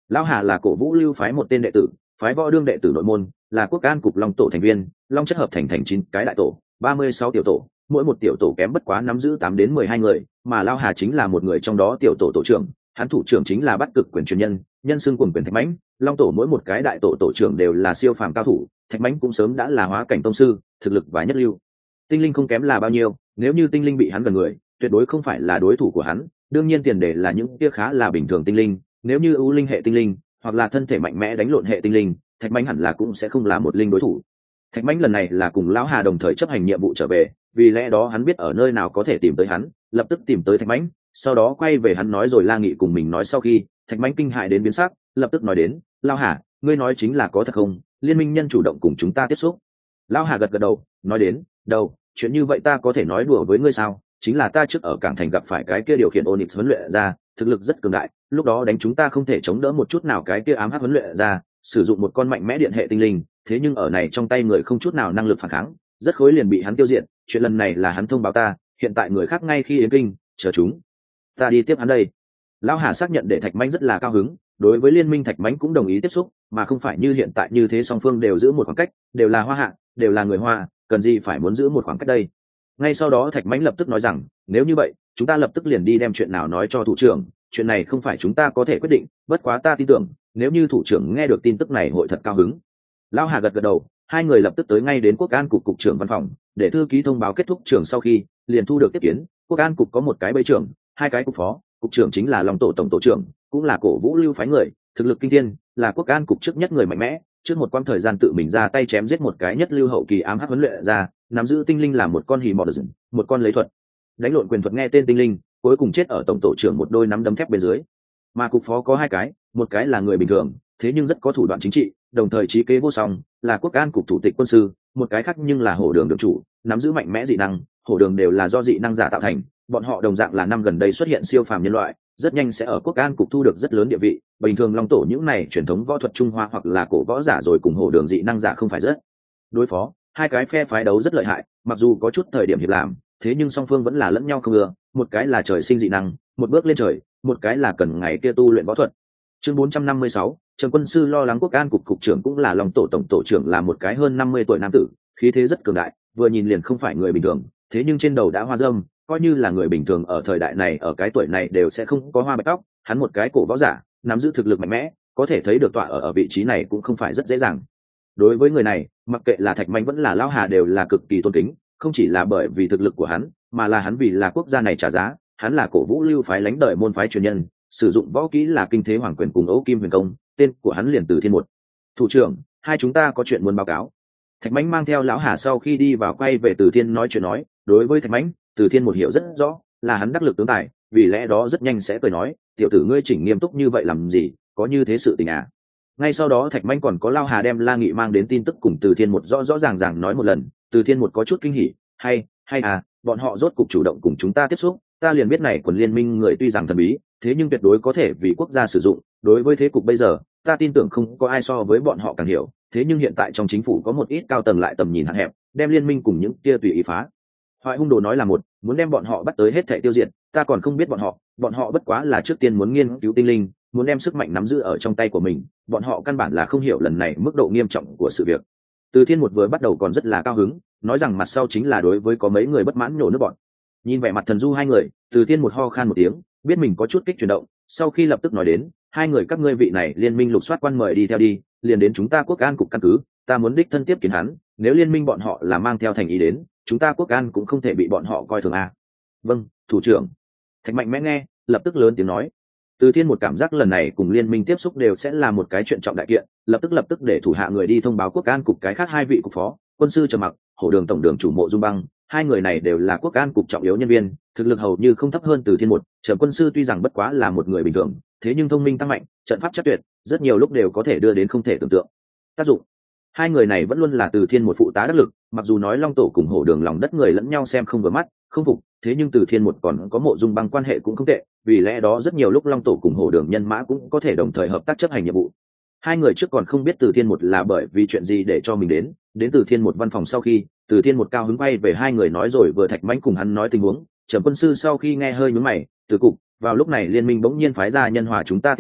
Lão Hà là cổ vũ lưu phái một tên đệ tử, phái võ đương đệ tử nội môn, là quốc an cục long tổ thành viên, long chất hợp thành thành chín cái đại tổ, ba mươi sáu tiểu tổ, mỗi một tiểu tổ kém bất quá nắm giữ tám đến mười hai người, mà Lão Hà chính là một người trong đó tiểu tổ tổ trưởng, hắn thủ trưởng chính là bắt cực quyền truyền nhân, nhân xưng quần quyền Thạch Mãnh, long tổ mỗi một cái đại tổ tổ trưởng đều là siêu phàm cao thủ, Thạch Mãnh cũng sớm đã là hóa cảnh tông sư, thực lực và nhất lưu. Tinh linh không kém là bao nhiêu, nếu như tinh linh bị hắn gần người, tuyệt đối không phải là đối thủ của hắn, đương nhiên tiền đề là những kia khá là bình thường tinh linh, nếu như ưu linh hệ tinh linh, hoặc là thân thể mạnh mẽ đánh lộn hệ tinh linh, Thạch Mãnh hẳn là cũng sẽ không là một linh đối thủ. Thạch Mãnh lần này là cùng Lão Hà đồng thời chấp hành nhiệm vụ trở về, vì lẽ đó hắn biết ở nơi nào có thể tìm tới hắn, lập tức tìm tới Thạch Mãnh, sau đó quay về hắn nói rồi La Nghị cùng mình nói sau khi, Thạch Mãnh kinh hại đến biến sắc, lập tức nói đến, Lão Hà, ngươi nói chính là có thật không? Liên minh nhân chủ động cùng chúng ta tiếp xúc. Lão Hà gật gật đầu, nói đến, đâu, chuyện như vậy ta có thể nói đùa với ngươi sao? Chính là ta trước ở cảng thành gặp phải cái kia điều khiển Onyx huấn luyện ra, thực lực rất cường đại, lúc đó đánh chúng ta không thể chống đỡ một chút nào cái kia ám hắc huấn luyện ra, sử dụng một con mạnh mẽ điện hệ tinh linh, thế nhưng ở này trong tay người không chút nào năng lực phản kháng, rất khối liền bị hắn tiêu diệt, chuyện lần này là hắn thông báo ta, hiện tại người khác ngay khi yến kinh, chờ chúng ta đi tiếp hắn đây. Lão Hà xác nhận để Thạch Mãnh rất là cao hứng, đối với liên minh Thạch Mãnh cũng đồng ý tiếp xúc, mà không phải như hiện tại như thế song phương đều giữ một khoảng cách, đều là Hoa Hạ, đều là người Hoa, cần gì phải muốn giữ một khoảng cách đây. Ngay sau đó Thạch Mãnh lập tức nói rằng, nếu như vậy, chúng ta lập tức liền đi đem chuyện nào nói cho thủ trưởng, chuyện này không phải chúng ta có thể quyết định, bất quá ta tin tưởng, nếu như thủ trưởng nghe được tin tức này hội thật cao hứng. Lão Hà gật gật đầu, hai người lập tức tới ngay đến Quốc an cục cục trưởng văn phòng, để thư ký thông báo kết thúc trưởng sau khi, liền thu được tiếp kiến, Quốc an cục có một cái bấy trưởng, hai cái cục phó, cục trưởng chính là Long tổ tổng tổ trưởng, cũng là cổ vũ lưu phái người, thực lực kinh thiên, là Quốc an cục trước nhất người mạnh mẽ, trước một quãng thời gian tự mình ra tay chém giết một cái nhất lưu hậu kỳ ám hắc huấn luyện ra, nắm giữ tinh linh là một con hì mọt rừng, một con lấy thuật, đánh lộn quyền thuật nghe tên tinh linh, cuối cùng chết ở tổng tổ trưởng một đôi nắm đấm thép bên dưới. Mà cục phó có hai cái, một cái là người bình thường, thế nhưng rất có thủ đoạn chính trị, đồng thời trí kế vô song, là Quốc an cục thủ tịch quân sư, một cái khác nhưng là hổ đường đường chủ, nắm giữ mạnh mẽ dị năng, hổ đường đều là do dị năng giả tạo thành, bọn họ đồng dạng là năm gần đây xuất hiện siêu phàm nhân loại, rất nhanh sẽ ở Quốc an cục thu được rất lớn địa vị. Bình thường long tổ những này truyền thống võ thuật Trung Hoa hoặc là cổ võ giả rồi cùng hổ đường dị năng giả không phải rất đối phó, hai cái phe phái đấu rất lợi hại, mặc dù có chút thời điểm hiệp làm, thế nhưng song phương vẫn là lẫn nhau không ưa, một cái là trời sinh dị năng, một bước lên trời, một cái là cần ngày kia tu luyện võ thuật. Chương bốn trăm năm mươi sáu, Trần Quân Sư lo lắng Quốc an cục cục trưởng cũng là Long tổ tổng tổ trưởng, là một cái hơn năm mươi tuổi nam tử, khí thế rất cường đại, vừa nhìn liền không phải người bình thường, thế nhưng trên đầu đã hoa râm, coi như là người bình thường ở thời đại này ở cái tuổi này đều sẽ không có hoa bạch tóc, hắn một cái cổ võ giả, nắm giữ thực lực mạnh mẽ, có thể thấy được tọa ở ở vị trí này cũng không phải rất dễ dàng. Đối với người này, mặc kệ là Thạch Mãnh vẫn là Lão Hà đều là cực kỳ tôn kính, không chỉ là bởi vì thực lực của hắn, mà là hắn vì là quốc gia này trả giá, hắn là cổ vũ lưu phái lãnh đời môn phái truyền nhân, sử dụng võ kỹ là kinh thế hoàng quyền cùng ấu kim huyền công, tên của hắn liền Từ Thiên một. Thủ trưởng, hai chúng ta có chuyện muốn báo cáo. Thạch Mãnh mang theo Lão Hà sau khi đi vào quay về Từ Thiên nói chuyện nói, đối với Thạch Mãnh, Từ Thiên một hiểu rất rõ, là hắn đắc lực tướng tài, vì lẽ đó rất nhanh sẽ cười nói, tiểu tử ngươi chỉnh nghiêm túc như vậy làm gì, có như thế sự tình à? Ngay sau đó Thạch Mãnh còn có Lão Hà đem La Nghị mang đến tin tức cùng Từ Thiên một rõ rõ ràng ràng nói một lần, Từ Thiên một có chút kinh hỉ, hay, hay à, bọn họ rốt cục chủ động cùng chúng ta tiếp xúc, ta liền biết này quần liên minh người tuy rằng thần bí, thế nhưng tuyệt đối có thể vì quốc gia sử dụng, đối với thế cục bây giờ, ta tin tưởng không có ai so với bọn họ càng hiểu, thế nhưng hiện tại trong chính phủ có một ít cao tầng lại tầm nhìn hạn hẹp, đem liên minh cùng những kia tùy ý phá hoại hung đồ nói là một, muốn đem bọn họ bắt tới hết thảy tiêu diệt, ta còn không biết bọn họ, bọn họ bất quá là trước tiên muốn nghiên cứu tinh linh, muốn đem sức mạnh nắm giữ ở trong tay của mình, bọn họ căn bản là không hiểu lần này mức độ nghiêm trọng của sự việc. Từ Thiên một vừa bắt đầu còn rất là cao hứng, nói rằng mặt sau chính là đối với có mấy người bất mãn nhổ nước bọn. Nhìn vẻ mặt thần du hai người, Từ Thiên một ho khan một tiếng, biết mình có chút kích chuyển động, sau khi lập tức nói đến, hai người các ngươi vị này liên minh lục soát quan mời đi theo đi, liền đến chúng ta Quốc an cục căn cứ, ta muốn đích thân tiếp kiến hắn, nếu liên minh bọn họ là mang theo thành ý đến, chúng ta Quốc an cũng không thể bị bọn họ coi thường a. Vâng, thủ trưởng. Thạch Mạnh mẽ nghe, lập tức lớn tiếng nói. Từ Thiên một cảm giác lần này cùng liên minh tiếp xúc đều sẽ là một cái chuyện trọng đại kiện, lập tức lập tức để thủ hạ người đi thông báo Quốc an cục cái khác hai vị cục phó, quân sư Trầm Mặc, hổ đường tổng đường chủ Mộ Dung Băng, hai người này đều là Quốc an cục trọng yếu nhân viên, thực lực hầu như không thấp hơn Từ Thiên một. Trầm quân sư tuy rằng bất quá là một người bình thường, thế nhưng thông minh tăng mạnh, trận pháp chắc tuyệt, rất nhiều lúc đều có thể đưa đến không thể tưởng tượng tác dụng. Hai người này vẫn luôn là Từ Thiên một phụ tá đắc lực, mặc dù nói Long tổ cùng hổ đường lòng đất người lẫn nhau xem không vừa mắt, không phục, thế nhưng Từ Thiên một còn có Mộ Dung Băng quan hệ cũng không tệ, vì lẽ đó rất nhiều lúc Long tổ cùng hổ đường nhân mã cũng có thể đồng thời hợp tác chấp hành nhiệm vụ. Hai người trước còn không biết Từ Thiên một là bởi vì chuyện gì để cho mình đến, đến Từ Thiên một văn phòng sau khi, Từ Thiên một cao hứng bay về hai người nói rồi vừa Thạch Mãnh cùng hắn nói tình huống, Trầm quân sư sau khi nghe hơi nhướng mày, từ cục, vào lúc này liên minh bỗng nhiên phái ra nhân hòa chúng ta tiếp xúc,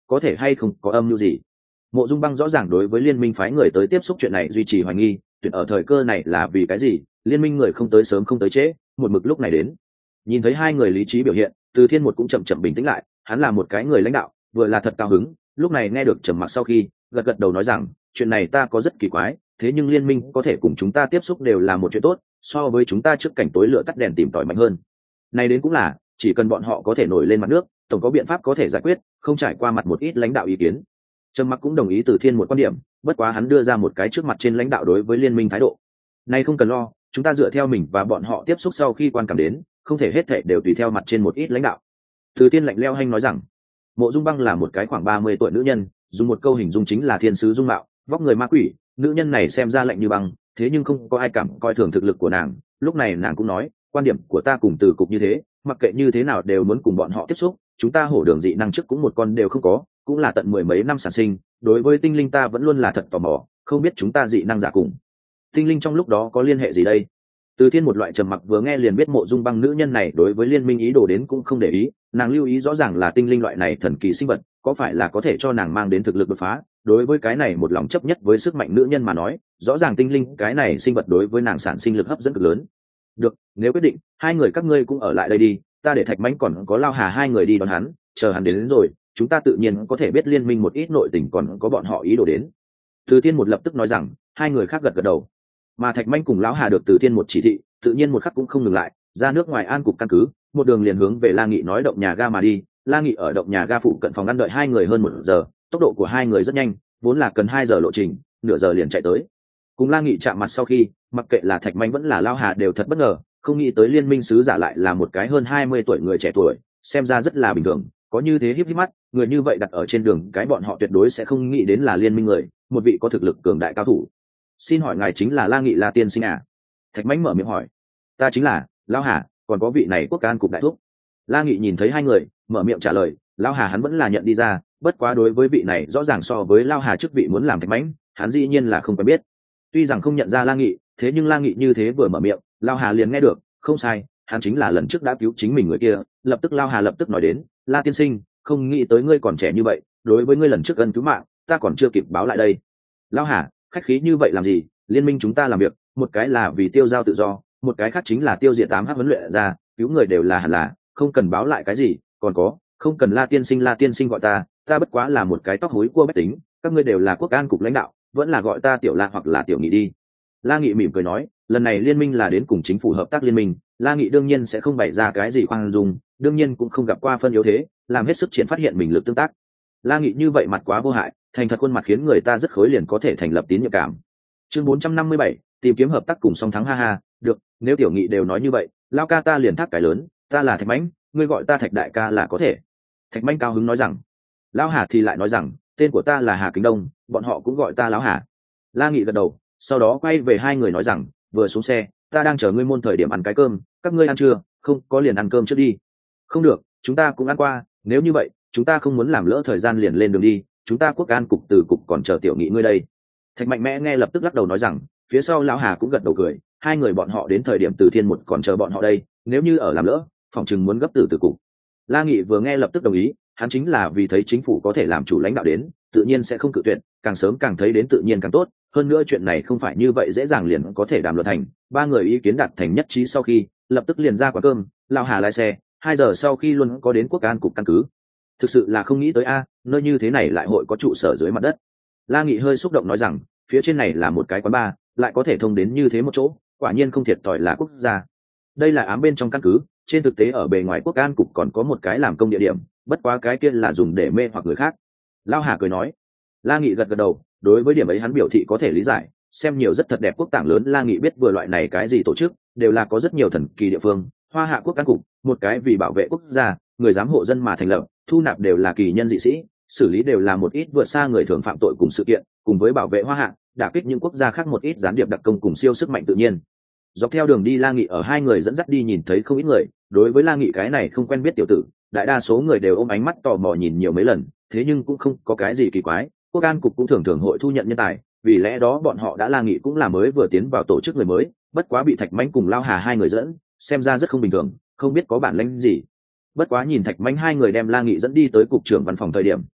có thể hay không có âm mưu gì. Mộ Dung Băng rõ ràng đối với liên minh phái người tới tiếp xúc chuyện này duy trì hoài nghi, tuyệt ở thời cơ này là vì cái gì, liên minh người không tới sớm không tới trễ, một mực lúc này đến. Nhìn thấy hai người lý trí biểu hiện, Từ Thiên một cũng chậm chậm bình tĩnh lại, hắn là một cái người lãnh đạo, vừa là thật cao hứng, lúc này nghe được trầm mặc sau khi, gật gật đầu nói rằng, chuyện này ta có rất kỳ quái, thế nhưng liên minh có thể cùng chúng ta tiếp xúc đều là một chuyện tốt, so với chúng ta trước cảnh tối lửa tắt đèn tìm tòi mạnh hơn. Này đến cũng là, chỉ cần bọn họ có thể nổi lên mặt nước, tổng có biện pháp có thể giải quyết, không trải qua mặt một ít lãnh đạo ý kiến. Trầm mặc cũng đồng ý Từ Thiên một quan điểm, bất quá hắn đưa ra một cái trước mặt trên lãnh đạo đối với liên minh thái độ. Này không cần lo, chúng ta dựa theo mình và bọn họ tiếp xúc sau khi quan cảm đến, không thể hết thảy đều tùy theo mặt trên một ít lãnh đạo. Từ Thiên lạnh lẽo hanh nói rằng, Mộ Dung Băng là một cái khoảng ba mươi tuổi nữ nhân, dùng một câu hình dung chính là thiên sứ dung mạo, vóc người ma quỷ, nữ nhân này xem ra lạnh như băng, thế nhưng không có ai cảm coi thường thực lực của nàng. Lúc này nàng cũng nói, quan điểm của ta cùng Từ cục như thế, mặc kệ như thế nào đều muốn cùng bọn họ tiếp xúc, chúng ta hổ đường dị năng trước cũng một con đều không có, cũng là tận mười mấy năm sản sinh, đối với tinh linh ta vẫn luôn là thật tò mò, không biết chúng ta dị năng giả cùng tinh linh trong lúc đó có liên hệ gì đây. Từ Thiên một loại trầm mặc vừa nghe liền biết Mộ Dung Băng nữ nhân này đối với liên minh ý đồ đến cũng không để ý, nàng lưu ý rõ ràng là tinh linh loại này thần kỳ sinh vật, có phải là có thể cho nàng mang đến thực lực đột phá. Đối với cái này một lòng chấp nhất với sức mạnh nữ nhân mà nói, rõ ràng tinh linh cái này sinh vật đối với nàng sản sinh lực hấp dẫn cực lớn. Được, nếu quyết định, hai người các ngươi cũng ở lại đây đi, ta để Thạch Mãnh còn có Lao Hà hai người đi đón hắn, chờ hắn đến, đến rồi, chúng ta tự nhiên có thể biết liên minh một ít nội tình còn có bọn họ ý đồ đến. Từ Thiên một lập tức nói rằng, hai người khác gật gật đầu. Mà Thạch Mãnh cùng Lão Hà được Từ Thiên một chỉ thị, tự nhiên một khắc cũng không ngừng lại, ra nước ngoài an cục căn cứ, một đường liền hướng về La Nghị nói động nhà ga mà đi. La Nghị ở động nhà ga phụ cận phòng ăn đợi hai người hơn một giờ, tốc độ của hai người rất nhanh, vốn là cần hai giờ lộ trình, nửa giờ liền chạy tới. Cùng La Nghị chạm mặt sau khi, mặc kệ là Thạch Mãnh vẫn là Lão Hà đều thật bất ngờ, không nghĩ tới liên minh sứ giả lại là một cái hơn hai mươi tuổi người trẻ tuổi, xem ra rất là bình thường, có như thế híp híp mắt, người như vậy đặt ở trên đường cái bọn họ tuyệt đối sẽ không nghĩ đến là liên minh người, một vị có thực lực cường đại cao thủ. Xin hỏi ngài chính là La Nghị La tiên sinh à? Thạch Mãnh mở miệng hỏi. Ta chính là Lão Hà, còn có vị này quốc can cục đại thúc. La Nghị nhìn thấy hai người, mở miệng trả lời. Lão Hà hắn vẫn là nhận đi ra, bất quá đối với vị này rõ ràng so với Lão Hà chức vị muốn làm Thạch Mãnh, hắn dĩ nhiên là không quen biết. Tuy rằng không nhận ra La Nghị, thế nhưng La Nghị như thế vừa mở miệng, Lão Hà liền nghe được, không sai, hắn chính là lần trước đã cứu chính mình người kia. Lập tức Lão Hà lập tức nói đến, La tiên sinh, không nghĩ tới ngươi còn trẻ như vậy, đối với ngươi lần trước ân cứu mạng, ta còn chưa kịp báo lại đây. Lão Hà, khách khí như vậy làm gì? Liên minh chúng ta làm việc, một cái là vì tiêu giao tự do, một cái khác chính là tiêu diệt tám hắc huấn luyện ra, cứu người đều là hẳn là, không cần báo lại cái gì. Còn có, không cần La tiên sinh La tiên sinh gọi ta, ta bất quá là một cái tóc hối cua bách tính, các ngươi đều là quốc an cục lãnh đạo, vẫn là gọi ta Tiểu La hoặc là Tiểu Nghị đi. La Nghị mỉm cười nói, lần này liên minh là đến cùng chính phủ hợp tác liên minh, La Nghị đương nhiên sẽ không bày ra cái gì khoan dung, đương nhiên cũng không gặp qua phân yếu thế, làm hết sức triển phát hiện mình lực tương tác. La Nghị như vậy mặt quá vô hại, thành thật khuôn mặt khiến người ta rất khối liền có thể thành lập tín nhiệm cảm. Chương bốn trăm năm mươi bảy, tìm kiếm hợp tác cùng song thắng ha ha, được, nếu Tiểu Nghị đều nói như vậy, lao ca ta liền thác cái lớn, ta là Thạch Mãnh, ngươi gọi ta Thạch đại ca là có thể. Thạch Mãnh cao hứng nói rằng. Lão Hà thì lại nói rằng, tên của ta là Hà Kính Đông, bọn họ cũng gọi ta Lão Hà. La Nghị gật đầu, sau đó quay về hai người nói rằng, vừa xuống xe, ta đang chờ ngươi môn thời điểm ăn cái cơm, các ngươi ăn chưa? Không có liền ăn cơm trước đi. Không được, chúng ta cũng ăn qua, nếu như vậy, chúng ta không muốn làm lỡ thời gian liền lên đường đi, chúng ta quốc an cục từ cục còn chờ Tiểu Nghị ngươi đây. Thạch Mạnh Mẽ nghe lập tức lắc đầu nói rằng, phía sau Lão Hà cũng gật đầu cười, hai người bọn họ đến thời điểm Từ Thiên một còn chờ bọn họ đây, nếu như ở làm lỡ, phòng chừng muốn gấp từ từ cục. La Nghị vừa nghe lập tức đồng ý, hắn chính là vì thấy chính phủ có thể làm chủ lãnh đạo đến, tự nhiên sẽ không cự tuyệt, càng sớm càng thấy đến tự nhiên càng tốt, hơn nữa chuyện này không phải như vậy dễ dàng liền có thể đàm luận thành. Ba người ý kiến đạt thành nhất trí sau khi, lập tức liền ra quán cơm, Lão Hà lái xe, hai giờ sau khi luôn có đến quốc an cục căn cứ. Thực sự là không nghĩ tới a, nơi như thế này lại hội có trụ sở dưới mặt đất. La Nghị hơi xúc động nói rằng, phía trên này là một cái quán bar, lại có thể thông đến như thế một chỗ, quả nhiên không thiệt thòi là quốc gia. Đây là ám bên trong căn cứ, trên thực tế ở bề ngoài quốc an cục còn có một cái làm công địa điểm, bất quá cái kia là dùng để mê hoặc người khác. Lão Hà cười nói. La Nghị gật gật đầu, đối với điểm ấy hắn biểu thị có thể lý giải, xem nhiều rất thật đẹp quốc tảng lớn. La Nghị biết vừa loại này cái gì tổ chức, đều là có rất nhiều thần kỳ địa phương. Hoa Hạ quốc an cục, một cái vì bảo vệ quốc gia, người giám hộ dân mà thành lập, thu nạp đều là kỳ nhân dị sĩ, xử lý đều là một ít vượt xa người thường phạm tội cùng sự kiện, cùng với bảo vệ Hoa Hạ, đả kích những quốc gia khác một ít gián điệp đặc công cùng siêu sức mạnh tự nhiên. Dọc theo đường đi La Nghị ở hai người dẫn dắt đi nhìn thấy không ít người, đối với La Nghị cái này không quen biết tiểu tử, đại đa số người đều ôm ánh mắt tò mò nhìn nhiều mấy lần, thế nhưng cũng không có cái gì kỳ quái, quốc an cục cũng thường thường hội thu nhận nhân tài, vì lẽ đó bọn họ đã La Nghị cũng là mới vừa tiến vào tổ chức người mới, bất quá bị Thạch Mãnh cùng Lão Hà hai người dẫn, xem ra rất không bình thường, không biết có bản lĩnh gì. Bất quá nhìn Thạch Mãnh hai người đem La Nghị dẫn đi tới cục trưởng văn phòng thời điểm,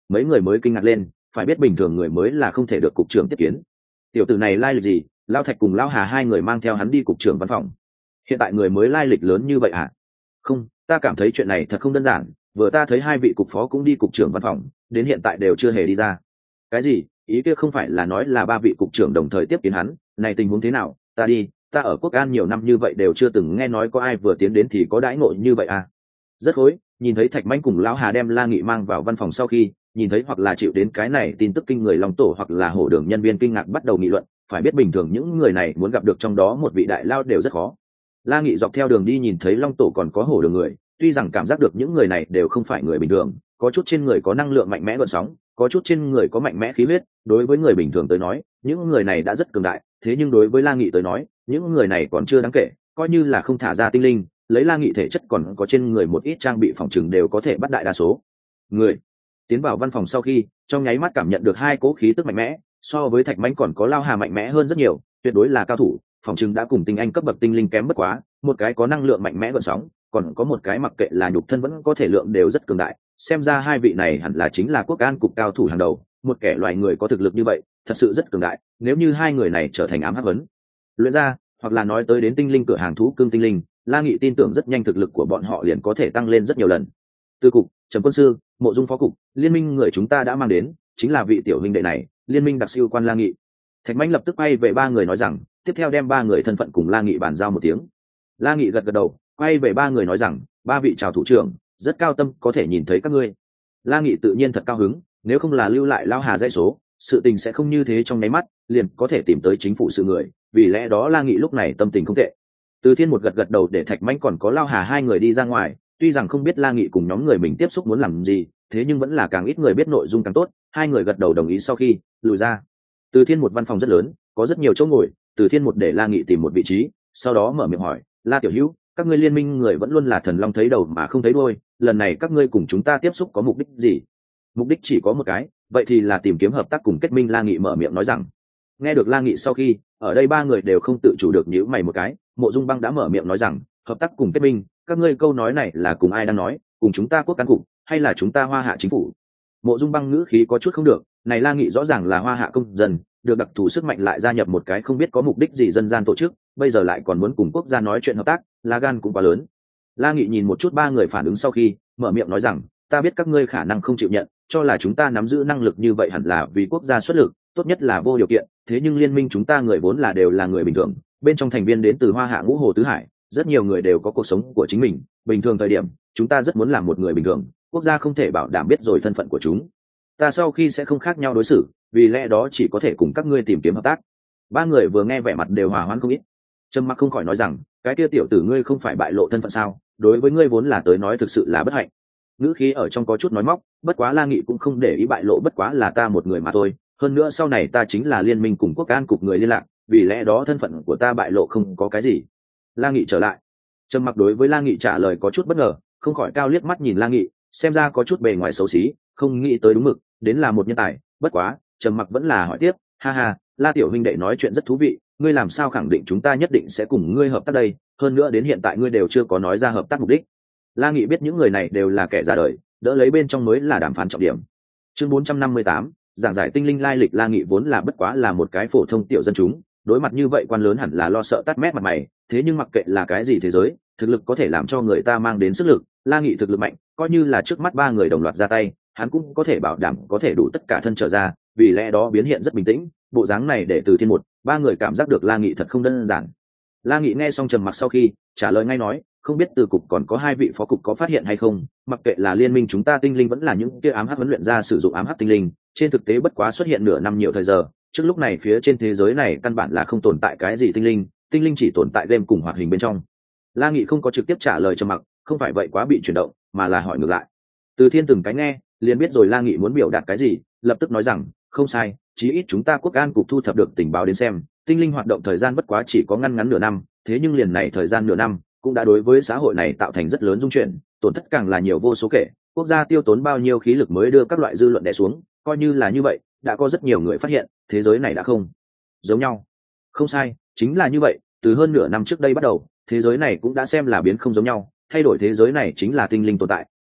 mấy người mới kinh ngạc lên, phải biết bình thường người mới là không thể được cục trưởng tiếp kiến. Tiểu tử này lai lịch gì? Lao Thạch cùng Lao Hà hai người mang theo hắn đi cục trưởng văn phòng. Hiện tại người mới lai lịch lớn như vậy à? Không, ta cảm thấy chuyện này thật không đơn giản, vừa ta thấy hai vị cục phó cũng đi cục trưởng văn phòng, đến hiện tại đều chưa hề đi ra. Cái gì? Ý kia không phải là nói là ba vị cục trưởng đồng thời tiếp kiến hắn, này tình huống thế nào? Ta đi, ta ở Quốc An nhiều năm như vậy đều chưa từng nghe nói có ai vừa tiến đến thì có đãi ngộ như vậy à? Rất hối, nhìn thấy Thạch Manh cùng Lão Hà đem La Nghị mang vào văn phòng sau khi, nhìn thấy hoặc là chịu đến cái này tin tức kinh người lòng tổ hoặc là hổ đường nhân viên kinh ngạc bắt đầu nghị luận, phải biết bình thường những người này muốn gặp được trong đó một vị đại lao đều rất khó. La Nghị dọc theo đường đi nhìn thấy long tổ còn có hổ đường người, tuy rằng cảm giác được những người này đều không phải người bình thường, có chút trên người có năng lượng mạnh mẽ gợn sóng, có chút trên người có mạnh mẽ khí huyết, đối với người bình thường tới nói những người này đã rất cường đại, thế nhưng đối với La Nghị tới nói những người này còn chưa đáng kể, coi như là không thả ra tinh linh, lấy La Nghị thể chất còn có trên người một ít trang bị phòng trừng đều có thể bắt đại đa số người. Tiến vào văn phòng sau khi, trong nháy mắt cảm nhận được hai cỗ khí tức mạnh mẽ, so với Thạch Mãnh còn có Lao Hà mạnh mẽ hơn rất nhiều, tuyệt đối là cao thủ, phòng trừng đã cùng tinh anh cấp bậc tinh linh kém bất quá, một cái có năng lượng mạnh mẽ gợn sóng, còn có một cái mặc kệ là nhục thân vẫn có thể lượng đều rất cường đại, xem ra hai vị này hẳn là chính là Quốc An cục cao thủ hàng đầu, một kẻ loài người có thực lực như vậy, thật sự rất cường đại, nếu như hai người này trở thành ám hắc vấn luyện ra, hoặc là nói tới đến tinh linh cửa hàng thú cưng tinh linh, La Nghị tin tưởng rất nhanh thực lực của bọn họ liền có thể tăng lên rất nhiều lần. Tư cục, Trầm quân sư, Mộ Dung phó cục, liên minh người chúng ta đã mang đến, chính là vị tiểu huynh đệ này, liên minh đặc siêu quan La Nghị. Thạch Mãnh lập tức quay về ba người nói rằng, tiếp theo đem ba người thân phận cùng La Nghị bàn giao một tiếng. La Nghị gật gật đầu, quay về ba người nói rằng, ba vị chào thủ trưởng, rất cao tâm có thể nhìn thấy các ngươi. La Nghị tự nhiên thật cao hứng, nếu không là lưu lại Lao Hà dãy số, sự tình sẽ không như thế trong nháy mắt, liền có thể tìm tới chính phủ sự người, vì lẽ đó La Nghị lúc này tâm tình không tệ. Từ Thiên một gật gật đầu để Thạch Mãnh còn có Lao Hà hai người đi ra ngoài, tuy rằng không biết La Nghị cùng nhóm người mình tiếp xúc muốn làm gì, thế nhưng vẫn là càng ít người biết nội dung càng tốt, hai người gật đầu đồng ý sau khi lùi ra. Từ Thiên một văn phòng rất lớn, có rất nhiều chỗ ngồi, Từ Thiên một để La Nghị tìm một vị trí, sau đó mở miệng hỏi, La tiểu hữu, các ngươi liên minh người vẫn luôn là thần long thấy đầu mà không thấy đuôi, lần này các ngươi cùng chúng ta tiếp xúc có mục đích gì? Mục đích chỉ có một cái, vậy thì là tìm kiếm hợp tác cùng kết minh. La Nghị mở miệng nói rằng. Nghe được La Nghị sau khi, ở đây ba người đều không tự chủ được nhíu mày một cái, Mộ Dung Băng đã mở miệng nói rằng, hợp tác cùng kết minh, các ngươi câu nói này là cùng ai đang nói, cùng chúng ta Quốc Cán cục, hay là chúng ta Hoa Hạ chính phủ? Mộ Dung Băng ngữ khí có chút không được, này La Nghị rõ ràng là Hoa Hạ công dân, được đặc thù sức mạnh lại gia nhập một cái không biết có mục đích gì dân gian tổ chức, bây giờ lại còn muốn cùng quốc gia nói chuyện hợp tác, lá gan cũng quá lớn. La Nghị nhìn một chút ba người phản ứng sau khi, mở miệng nói rằng, ta biết các ngươi khả năng không chịu nhận, cho là chúng ta nắm giữ năng lực như vậy hẳn là vì quốc gia xuất lực, tốt nhất là vô điều kiện, thế nhưng liên minh chúng ta người vốn là đều là người bình thường, bên trong thành viên đến từ Hoa Hạ ngũ hồ tứ hải, rất nhiều người đều có cuộc sống của chính mình, bình thường thời điểm, chúng ta rất muốn làm một người bình thường, quốc gia không thể bảo đảm biết rồi thân phận của chúng ta sau khi sẽ không khác nhau đối xử, vì lẽ đó chỉ có thể cùng các ngươi tìm kiếm hợp tác. Ba người vừa nghe vẻ mặt đều hòa hoãn không ít. Trâm Mặc không khỏi nói rằng, cái kia tiểu tử ngươi không phải bại lộ thân phận sao, đối với ngươi vốn là tới nói thực sự là bất hạnh. Ngữ khí ở trong có chút nói móc, bất quá La Nghị cũng không để ý bại lộ, bất quá là ta một người mà thôi, hơn nữa sau này ta chính là liên minh cùng Quốc An cục người liên lạc, vì lẽ đó thân phận của ta bại lộ không có cái gì. La Nghị trở lại. Trâm Mặc đối với La Nghị trả lời có chút bất ngờ, không khỏi cao liếc mắt nhìn La Nghị, xem ra có chút bề ngoài xấu xí, không nghĩ tới đúng mực, đến là một nhân tài, bất quá, Trâm Mặc vẫn là hỏi tiếp, ha ha, La tiểu huynh đệ nói chuyện rất thú vị, ngươi làm sao khẳng định chúng ta nhất định sẽ cùng ngươi hợp tác đây, hơn nữa đến hiện tại ngươi đều chưa có nói ra hợp tác mục đích. La Nghị biết những người này đều là kẻ già đời, đỡ lấy bên trong mới là đàm phán trọng điểm. Chương bốn trăm năm mươi tám, giảng giải tinh linh lai lịch. La Nghị vốn là bất quá là một cái phổ thông tiểu dân chúng, đối mặt như vậy quan lớn hẳn là lo sợ tắt mét mặt mày, thế nhưng mặc kệ là cái gì thế giới, thực lực có thể làm cho người ta mang đến sức lực, La Nghị thực lực mạnh, coi như là trước mắt ba người đồng loạt ra tay, hắn cũng có thể bảo đảm có thể đủ tất cả thân trở ra, vì lẽ đó biến hiện rất bình tĩnh, bộ dáng này để Từ Thiên một, ba người cảm giác được La Nghị thật không đơn giản. La Nghị nghe xong trầm mặc sau khi, trả lời ngay nói, không biết từ cục còn có hai vị phó cục có phát hiện hay không, mặc kệ là liên minh chúng ta tinh linh vẫn là những kia ám hắc huấn luyện ra sử dụng ám hắc tinh linh, trên thực tế bất quá xuất hiện nửa năm nhiều thời giờ, trước lúc này phía trên thế giới này căn bản là không tồn tại cái gì tinh linh, tinh linh chỉ tồn tại game cùng hoạt hình bên trong. La Nghị không có trực tiếp trả lời trầm mặc, không phải vậy quá bị chuyển động, mà là hỏi ngược lại. Từ Thiên từng cái nghe, liền biết rồi La Nghị muốn biểu đạt cái gì, lập tức nói rằng, không sai, chí ít chúng ta Quốc An cục thu thập được tình báo đến xem, tinh linh hoạt động thời gian bất quá chỉ có ngăn ngắn nửa năm, thế nhưng liền này thời gian nửa năm cũng đã đối với xã hội này tạo thành rất lớn dung chuyển, tổn thất càng là nhiều vô số kể, quốc gia tiêu tốn bao nhiêu khí lực mới đưa các loại dư luận đè xuống, coi như là như vậy, đã có rất nhiều người phát hiện, thế giới này đã không giống nhau. Không sai, chính là như vậy, từ hơn nửa năm trước đây bắt đầu, thế giới này cũng đã xem là biến không giống nhau, thay đổi thế giới này chính là tinh linh tồn tại,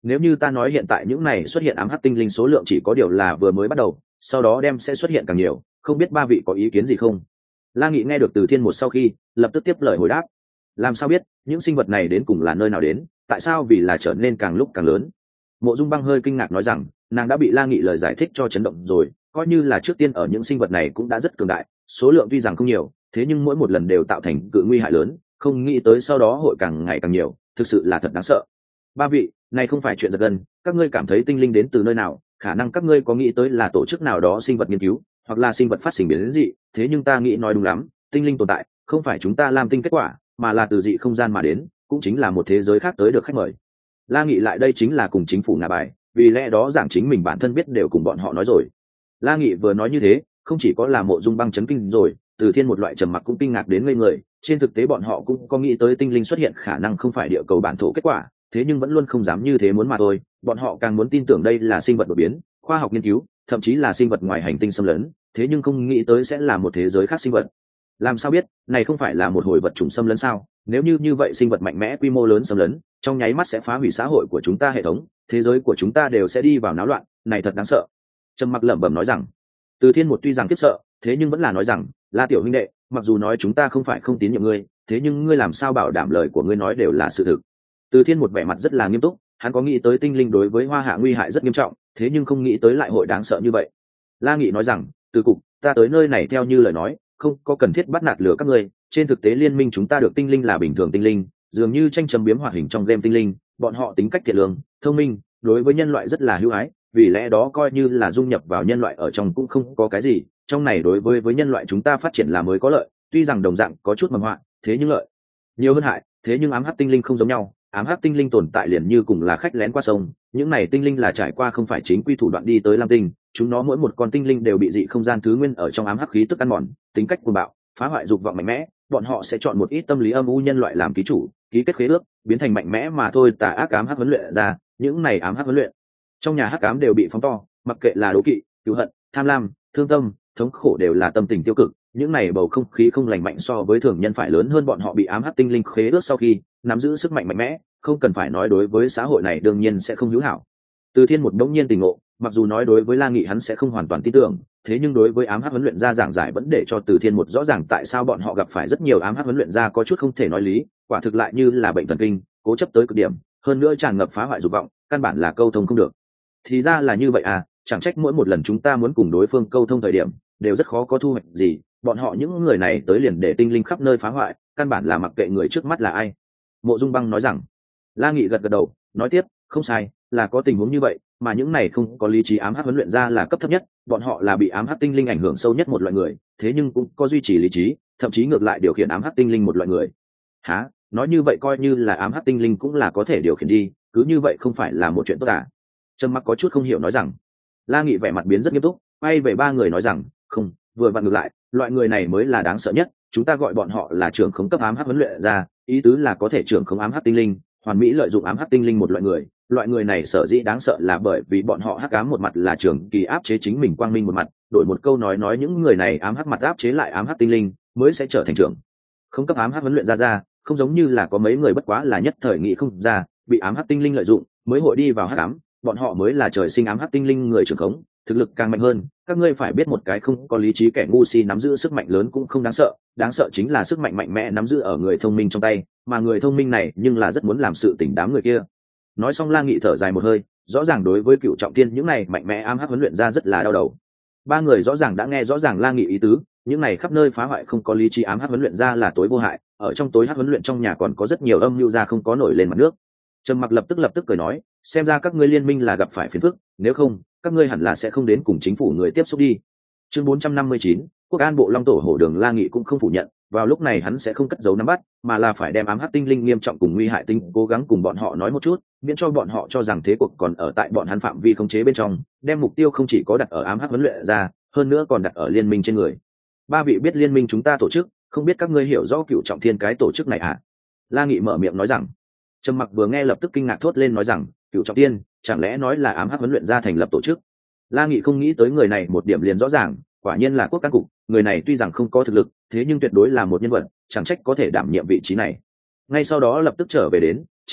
nếu như ta nói hiện tại những này xuất hiện ám hắc tinh linh số lượng chỉ có điều là vừa mới bắt đầu, sau đó đem sẽ xuất hiện càng nhiều, không biết ba vị có ý kiến gì không? La Nghị nghe được Từ Thiên một sau khi lập tức tiếp lời hồi đáp. Làm sao biết những sinh vật này đến cùng là nơi nào đến, tại sao vì là trở nên càng lúc càng lớn? Mộ Dung Băng hơi kinh ngạc nói rằng, nàng đã bị La Nghị lời giải thích cho chấn động rồi, coi như là trước tiên ở những sinh vật này cũng đã rất cường đại, số lượng tuy rằng không nhiều, thế nhưng mỗi một lần đều tạo thành cự nguy hại lớn, không nghĩ tới sau đó hội càng ngày càng nhiều, thực sự là thật đáng sợ. Ba vị, này không phải chuyện giật gân, các ngươi cảm thấy tinh linh đến từ nơi nào, khả năng các ngươi có nghĩ tới là tổ chức nào đó sinh vật nghiên cứu, hoặc là sinh vật phát sinh biến dị, thế nhưng ta nghĩ nói đúng lắm, tinh linh tồn tại không phải chúng ta làm tinh kết quả, mà là từ dị không gian mà đến, cũng chính là một thế giới khác tới được khách mời. La Nghị lại đây chính là cùng chính phủ ngả bài, vì lẽ đó giảng chính mình bản thân biết đều cùng bọn họ nói rồi. La Nghị vừa nói như thế, không chỉ có là Mộ Dung Băng chấn kinh rồi, Từ Thiên một loại trầm mặc cũng kinh ngạc đến ngây người, trên thực tế bọn họ cũng có nghĩ tới tinh linh xuất hiện khả năng không phải địa cầu bản thổ kết quả, thế nhưng vẫn luôn không dám như thế muốn mà thôi, bọn họ càng muốn tin tưởng đây là sinh vật đột biến, khoa học nghiên cứu, thậm chí là sinh vật ngoài hành tinh xâm lấn, thế nhưng không nghĩ tới sẽ là một thế giới khác sinh vật. Làm sao biết, này không phải là một hồi vật chủng xâm lấn sao? Nếu như như vậy sinh vật mạnh mẽ quy mô lớn xâm lấn, trong nháy mắt sẽ phá hủy xã hội của chúng ta hệ thống, thế giới của chúng ta đều sẽ đi vào náo loạn, này thật đáng sợ. Trầm Mặc lẩm bẩm nói rằng. Từ Thiên một tuy rằng khiếp sợ, thế nhưng vẫn là nói rằng, La tiểu huynh đệ, mặc dù nói chúng ta không phải không tín nhiệm ngươi, thế nhưng ngươi làm sao bảo đảm lời của ngươi nói đều là sự thực? Từ Thiên một vẻ mặt rất là nghiêm túc, hắn có nghĩ tới tinh linh đối với Hoa Hạ nguy hại rất nghiêm trọng, thế nhưng không nghĩ tới lại hội đáng sợ như vậy. La Nghị nói rằng, từ cục, ta tới nơi này theo như lời nói, không có cần thiết bắt nạt lừa các ngươi, trên thực tế liên minh chúng ta được tinh linh là bình thường tinh linh, dường như tranh chấm biếm hoạt hình trong game tinh linh, bọn họ tính cách thiện lương, thông minh, đối với nhân loại rất là hữu ái, vì lẽ đó coi như là dung nhập vào nhân loại ở trong cũng không có cái gì, trong này đối với với nhân loại chúng ta phát triển là mới có lợi, tuy rằng đồng dạng có chút mầm họa, thế nhưng lợi nhiều hơn hại, thế nhưng ám hắc tinh linh không giống nhau, ám hắc tinh linh tồn tại liền như cùng là khách lén qua sông, những này tinh linh là trải qua không phải chính quy thủ đoạn đi tới Lam Tinh, chúng nó mỗi một con tinh linh đều bị dị không gian thứ nguyên ở trong ám hắc khí tức ăn mòn, tính cách cuồng bạo, phá hoại dục vọng mạnh mẽ, bọn họ sẽ chọn một ít tâm lý âm u nhân loại làm ký chủ, ký kết khế ước, biến thành mạnh mẽ mà thôi. Tà ác ám hắc huấn luyện ra, những này ám hắc huấn luyện trong nhà hắc ám đều bị phóng to, mặc kệ là đố kỵ, cừu hận, tham lam, thương tâm, thống khổ đều là tâm tình tiêu cực, những này bầu không khí không lành mạnh so với thường nhân phải lớn hơn. Bọn họ bị ám hắc tinh linh khế ước sau khi nắm giữ sức mạnh mạnh mẽ, không cần phải nói đối với xã hội này đương nhiên sẽ không hữu hảo. Từ Thiên một đống nhiên tình ngộ, mặc dù nói đối với La Nghị hắn sẽ không hoàn toàn tin tưởng, thế nhưng đối với ám hắc huấn luyện ra giảng giải vẫn để cho Từ Thiên một rõ ràng tại sao bọn họ gặp phải rất nhiều ám hắc huấn luyện ra có chút không thể nói lý, quả thực lại như là bệnh thần kinh, cố chấp tới cực điểm, hơn nữa tràn ngập phá hoại dục vọng, căn bản là câu thông không được. Thì ra là như vậy à, chẳng trách mỗi một lần chúng ta muốn cùng đối phương câu thông thời điểm đều rất khó có thu hoạch gì, bọn họ những người này tới liền để tinh linh khắp nơi phá hoại, căn bản là mặc kệ người trước mắt là ai. Mộ Dung Băng nói rằng. La Nghị gật gật đầu, nói tiếp, không sai, là có tình huống như vậy, mà những này không có lý trí ám hắc huấn luyện ra là cấp thấp nhất, bọn họ là bị ám hắc tinh linh ảnh hưởng sâu nhất một loại người, thế nhưng cũng có duy trì lý trí, thậm chí ngược lại điều khiển ám hắc tinh linh một loại người. Hả? Nói như vậy coi như là ám hắc tinh linh cũng là có thể điều khiển đi, cứ như vậy không phải là một chuyện tốt à? Trầm Mặc có chút không hiểu nói rằng. La Nghị vẻ mặt biến rất nghiêm túc, quay về ba người nói rằng, không, vừa vặn ngược lại, loại người này mới là đáng sợ nhất, chúng ta gọi bọn họ là trưởng khống cấp ám hắc huấn luyện ra, ý tứ là có thể trưởng khống ám hắc tinh linh, hoàn mỹ lợi dụng ám hắc tinh linh một loại người. Loại người này sở dĩ đáng sợ là bởi vì bọn họ hắc ám một mặt là trường kỳ áp chế chính mình quang minh một mặt, đổi một câu nói nói những người này ám hắc mặt áp chế lại ám hắc tinh linh mới sẽ trở thành trưởng không cấp ám hắc huấn luyện ra ra, không giống như là có mấy người bất quá là nhất thời nghị không ra, bị ám hắc tinh linh lợi dụng mới hội đi vào hắc ám, bọn họ mới là trời sinh ám hắc tinh linh người trưởng khống, thực lực càng mạnh hơn. Các ngươi phải biết một cái không có lý trí kẻ ngu si nắm giữ sức mạnh lớn cũng không đáng sợ, đáng sợ chính là sức mạnh mạnh mẽ nắm giữ ở người thông minh trong tay, mà người thông minh này nhưng là rất muốn làm sự tỉnh đám người kia. Nói xong La Nghị thở dài một hơi, rõ ràng đối với Cựu Trọng Thiên những này mạnh mẽ ám hắc huấn luyện ra rất là đau đầu. Ba người rõ ràng đã nghe rõ ràng La Nghị ý tứ, những này khắp nơi phá hoại không có lý trí ám hắc huấn luyện ra là tối vô hại, ở trong tối hắc huấn luyện trong nhà còn có rất nhiều âm mưu ra không có nổi lên mặt nước. Trầm Mặc lập tức lập tức cười nói, xem ra các ngươi liên minh là gặp phải phiền phức, nếu không các ngươi hẳn là sẽ không đến cùng chính phủ người tiếp xúc đi. Chương bốn trăm năm mươi chín, Quốc an bộ Long Tổ Hổ Đường. La Nghị cũng không phủ nhận, vào lúc này hắn sẽ không cất giấu nắm bắt, mà là phải đem ám hắc tinh linh nghiêm trọng cùng nguy hại tinh cố gắng cùng bọn họ nói một chút, miễn cho bọn họ cho rằng thế cuộc còn ở tại bọn hắn phạm vi khống chế bên trong, đem mục tiêu không chỉ có đặt ở ám hắc huấn luyện ra, hơn nữa còn đặt ở liên minh trên người. Ba vị biết liên minh chúng ta tổ chức, không biết các ngươi hiểu rõ Cựu Trọng Thiên cái tổ chức này à? La Nghị mở miệng nói rằng. Trầm Mặc vừa nghe lập tức kinh ngạc thốt lên nói rằng, Cựu Trọng Thiên, chẳng lẽ nói là ám hắc huấn luyện ra thành lập tổ chức? La Nghị không nghĩ tới người này một điểm liền rõ ràng, quả nhiên là quốc cán cục, người này tuy rằng không có thực lực, thế nhưng tuyệt đối là một nhân vật, chẳng trách có thể đảm nhiệm vị trí này. Ngay sau đó lập tức trở về đến, chính là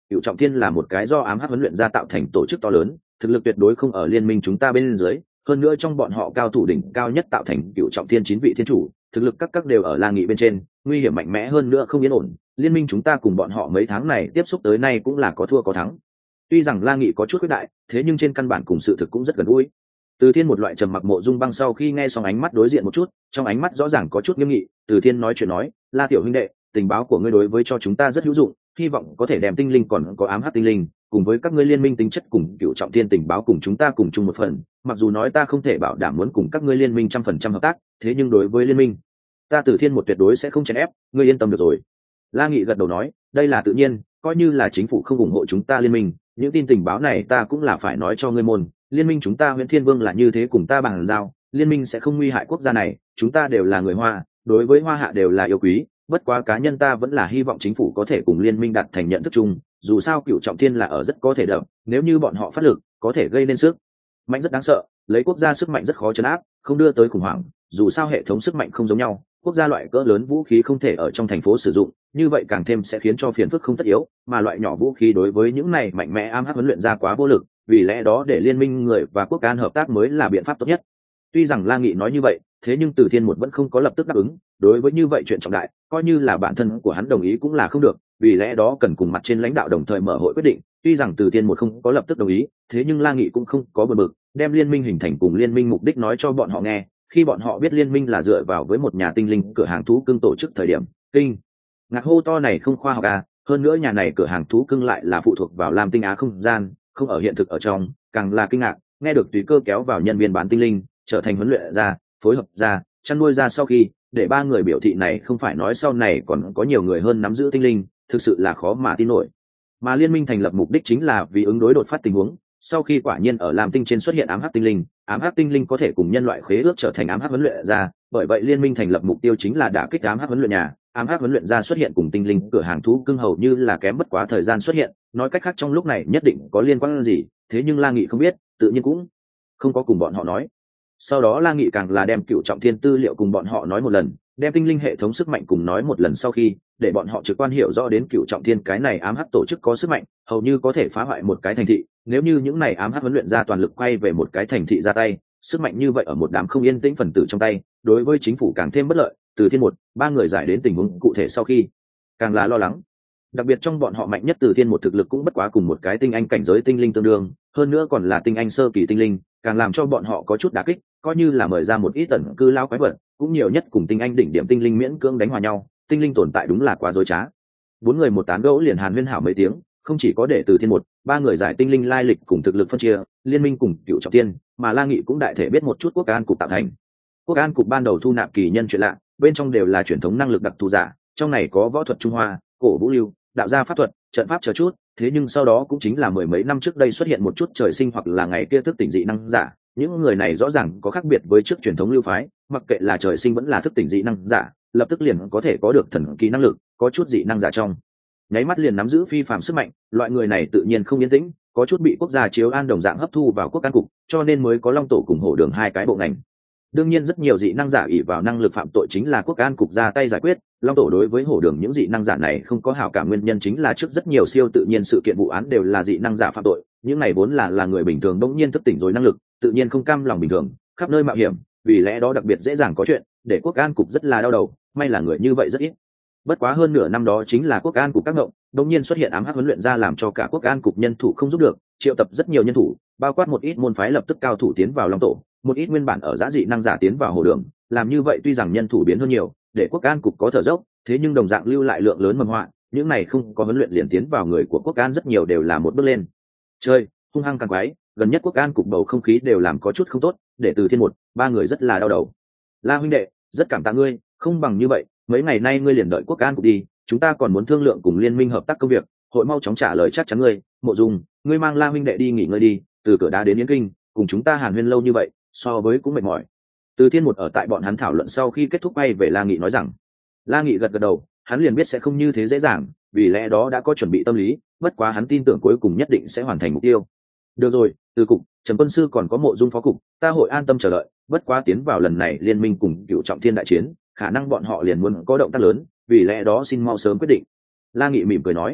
cựu trọng thiên là một cái do ám hắc huấn luyện ra tạo thành tổ chức to lớn, thực lực tuyệt đối không ở liên minh chúng ta bên dưới, hơn nữa trong bọn họ cao thủ đỉnh cao nhất tạo thành cựu trọng thiên chín vị thiên chủ, thực lực các các đều ở La Nghị bên trên, nguy hiểm mạnh mẽ hơn nữa không yên ổn. Liên minh chúng ta cùng bọn họ mấy tháng này tiếp xúc tới nay cũng là có thua có thắng. Tuy rằng La Nghị có chút quyết đại, thế nhưng trên căn bản cùng sự thực cũng rất gần gũi. Từ Thiên một loại trầm mặc mộ dung băng sau khi nghe xong ánh mắt đối diện một chút, trong ánh mắt rõ ràng có chút nghiêm nghị. Từ Thiên nói chuyện nói, La tiểu huynh đệ, tình báo của ngươi đối với cho chúng ta rất hữu dụng, hy vọng có thể đem tinh linh còn có ám hắc tinh linh cùng với các ngươi liên minh tính chất cùng cựu trọng thiên tình báo cùng chúng ta cùng chung một phần. Mặc dù nói ta không thể bảo đảm muốn cùng các ngươi liên minh trăm phần trăm hợp tác, thế nhưng đối với liên minh ta Từ Thiên một tuyệt đối sẽ không chèn ép, ngươi yên tâm được rồi. La Nghị gật đầu nói, đây là tự nhiên, coi như là chính phủ không ủng hộ chúng ta liên minh, những tin tình báo này ta cũng là phải nói cho ngươi môn. Liên minh chúng ta Huyền Thiên Vương là như thế cùng ta bằng giao, liên minh sẽ không nguy hại quốc gia này, chúng ta đều là người Hoa, đối với Hoa Hạ đều là yêu quý, bất quá cá nhân ta vẫn là hy vọng chính phủ có thể cùng liên minh đạt thành nhận thức chung, dù sao cựu trọng thiên là ở rất có thể đậm, nếu như bọn họ phát lực có thể gây nên sức mạnh rất đáng sợ, lấy quốc gia sức mạnh rất khó chấn áp, không đưa tới khủng hoảng, dù sao hệ thống sức mạnh không giống nhau, quốc gia loại cỡ lớn vũ khí không thể ở trong thành phố sử dụng, như vậy càng thêm sẽ khiến cho phiền phức không tất yếu, mà loại nhỏ vũ khí đối với những này mạnh mẽ ám hắc huấn luyện ra quá vô lực, vì lẽ đó để liên minh người và quốc an hợp tác mới là biện pháp tốt nhất. Tuy rằng La Nghị nói như vậy, thế nhưng Từ Thiên một vẫn không có lập tức đáp ứng, đối với như vậy chuyện trọng đại, coi như là bản thân của hắn đồng ý cũng là không được, vì lẽ đó cần cùng mặt trên lãnh đạo đồng thời mở hội quyết định. Tuy rằng Từ Thiên một không có lập tức đồng ý, thế nhưng La Nghị cũng không có bực bực, đem liên minh hình thành cùng liên minh mục đích nói cho bọn họ nghe. Khi bọn họ biết liên minh là dựa vào với một nhà tinh linh cửa hàng thú cưng tổ chức thời điểm, kinh ngạc hô to này không khoa học à, hơn nữa nhà này cửa hàng thú cưng lại là phụ thuộc vào Lam Tinh Á không gian, không ở hiện thực ở trong, càng là kinh ngạc, nghe được tùy cơ kéo vào nhân viên bán tinh linh, trở thành huấn luyện ra, phối hợp ra, chăn nuôi ra sau khi, để ba người biểu thị này không phải nói sau này còn có nhiều người hơn nắm giữ tinh linh, thực sự là khó mà tin nổi. Mà liên minh thành lập mục đích chính là vì ứng đối đột phát tình huống, sau khi quả nhiên ở Lam Tinh trên xuất hiện ám hắc tinh linh, ám hắc tinh linh có thể cùng nhân loại khế ước trở thành ám hắc huấn luyện ra, bởi vậy liên minh thành lập mục tiêu chính là đả kích ám hắc huấn luyện nhà. Ám hắc huấn luyện ra xuất hiện cùng tinh linh cửa hàng thú cưng hầu như là kém bất quá thời gian xuất hiện, nói cách khác trong lúc này nhất định có liên quan gì, thế nhưng La Nghị không biết, tự nhiên cũng không có cùng bọn họ nói. Sau đó La Nghị càng là đem cựu trọng thiên tư liệu cùng bọn họ nói một lần, đem tinh linh hệ thống sức mạnh cùng nói một lần sau khi, để bọn họ trực quan hiểu rõ đến cựu trọng thiên cái này ám hắc tổ chức có sức mạnh, hầu như có thể phá hoại một cái thành thị. Nếu như những này ám hắc huấn luyện ra toàn lực quay về một cái thành thị ra tay, sức mạnh như vậy ở một đám không yên tĩnh phần tử trong tay, đối với chính phủ càng thêm bất lợi. Từ Thiên một, ba người giải đến tình huống cụ thể sau khi, càng là lo lắng. Đặc biệt trong bọn họ mạnh nhất Từ Thiên một thực lực cũng bất quá cùng một cái tinh anh cảnh giới tinh linh tương đương, hơn nữa còn là tinh anh sơ kỳ tinh linh, càng làm cho bọn họ có chút đả kích, coi như là mời ra một ít tần cư lao quái vật, cũng nhiều nhất cùng tinh anh đỉnh điểm tinh linh miễn cưỡng đánh hòa nhau, tinh linh tồn tại đúng là quá dối trá. Bốn người một tán gẫu liền hàn huyên hảo mấy tiếng, không chỉ có để Từ Thiên một, ba người giải tinh linh lai lịch cùng thực lực phân chia, liên minh cùng cựu trọng thiên, mà La Nghị cũng đại thể biết một chút quốc an cục tạo thành. Quốc an cục ban đầu thu nạp kỳ nhân chuyện lạ, bên trong đều là truyền thống năng lực đặc thù giả, trong này có võ thuật Trung Hoa, cổ vũ lưu, đạo gia pháp thuật, trận pháp chờ chút, thế nhưng sau đó cũng chính là mười mấy năm trước đây xuất hiện một chút trời sinh hoặc là ngày kia thức tỉnh dị năng giả, những người này rõ ràng có khác biệt với trước truyền thống lưu phái, mặc kệ là trời sinh vẫn là thức tỉnh dị năng giả, lập tức liền có thể có được thần kỳ năng lực, có chút dị năng giả trong nháy mắt liền nắm giữ phi phàm sức mạnh, loại người này tự nhiên không yên tĩnh, có chút bị quốc gia chiếu an đồng dạng hấp thu vào quốc an cục, cho nên mới có Long tổ cùng Hổ Đường hai cái bộ ngành. Đương nhiên rất nhiều dị năng giả ỷ vào năng lực phạm tội chính là quốc an cục ra tay giải quyết. Long tổ đối với Hổ Đường những dị năng giả này không có hảo cảm, nguyên nhân chính là trước rất nhiều siêu tự nhiên sự kiện vụ án đều là dị năng giả phạm tội, những này vốn là là người bình thường bỗng nhiên thức tỉnh rồi năng lực, tự nhiên không cam lòng bình thường, khắp nơi mạo hiểm, vì lẽ đó đặc biệt dễ dàng có chuyện, để quốc an cục rất là đau đầu, may là người như vậy rất ít. Bất quá hơn nửa năm đó chính là quốc an cục các động, đột nhiên xuất hiện ám hắc huấn luyện ra làm cho cả quốc an cục nhân thủ không giúp được, triệu tập rất nhiều nhân thủ, bao quát một ít môn phái lập tức cao thủ tiến vào Long tổ, một ít nguyên bản ở giã dị năng giả tiến vào Hồ Đường, làm như vậy tuy rằng nhân thủ biến hơn nhiều, để quốc an cục có thở dốc, thế nhưng đồng dạng lưu lại lượng lớn mầm họa, những này không có huấn luyện liền tiến vào người của quốc an rất nhiều đều là một bước lên chơi hung hăng càng quái, gần nhất quốc an cục bầu không khí đều làm có chút không tốt, để Từ Thiên một, ba người rất là đau đầu. La huynh đệ, rất cảm tạ ngươi, không bằng như vậy, mấy ngày nay ngươi liền đợi quốc an cục đi, chúng ta còn muốn thương lượng cùng liên minh hợp tác công việc, hội mau chóng trả lời chắc chắn ngươi. Mộ Dung, ngươi mang La huynh đệ đi nghỉ ngơi đi, từ cửa đá đến Yến Kinh, cùng chúng ta hàn huyên lâu như vậy, so với cũng mệt mỏi. Từ Thiên một ở tại bọn hắn thảo luận sau khi kết thúc bay về La Nghị nói rằng, La Nghị gật gật đầu, hắn liền biết sẽ không như thế dễ dàng, vì lẽ đó đã có chuẩn bị tâm lý, bất quá hắn tin tưởng cuối cùng nhất định sẽ hoàn thành mục tiêu. Được rồi, Từ cục, Trần quân sư còn có Mộ Dung phó cục, ta hội an tâm chờ đợi, bất quá tiến vào lần này liên minh cùng cựu trọng thiên đại chiến, khả năng bọn họ liền muốn có động tác lớn, vì lẽ đó xin mau sớm quyết định. La Nghị mỉm cười nói,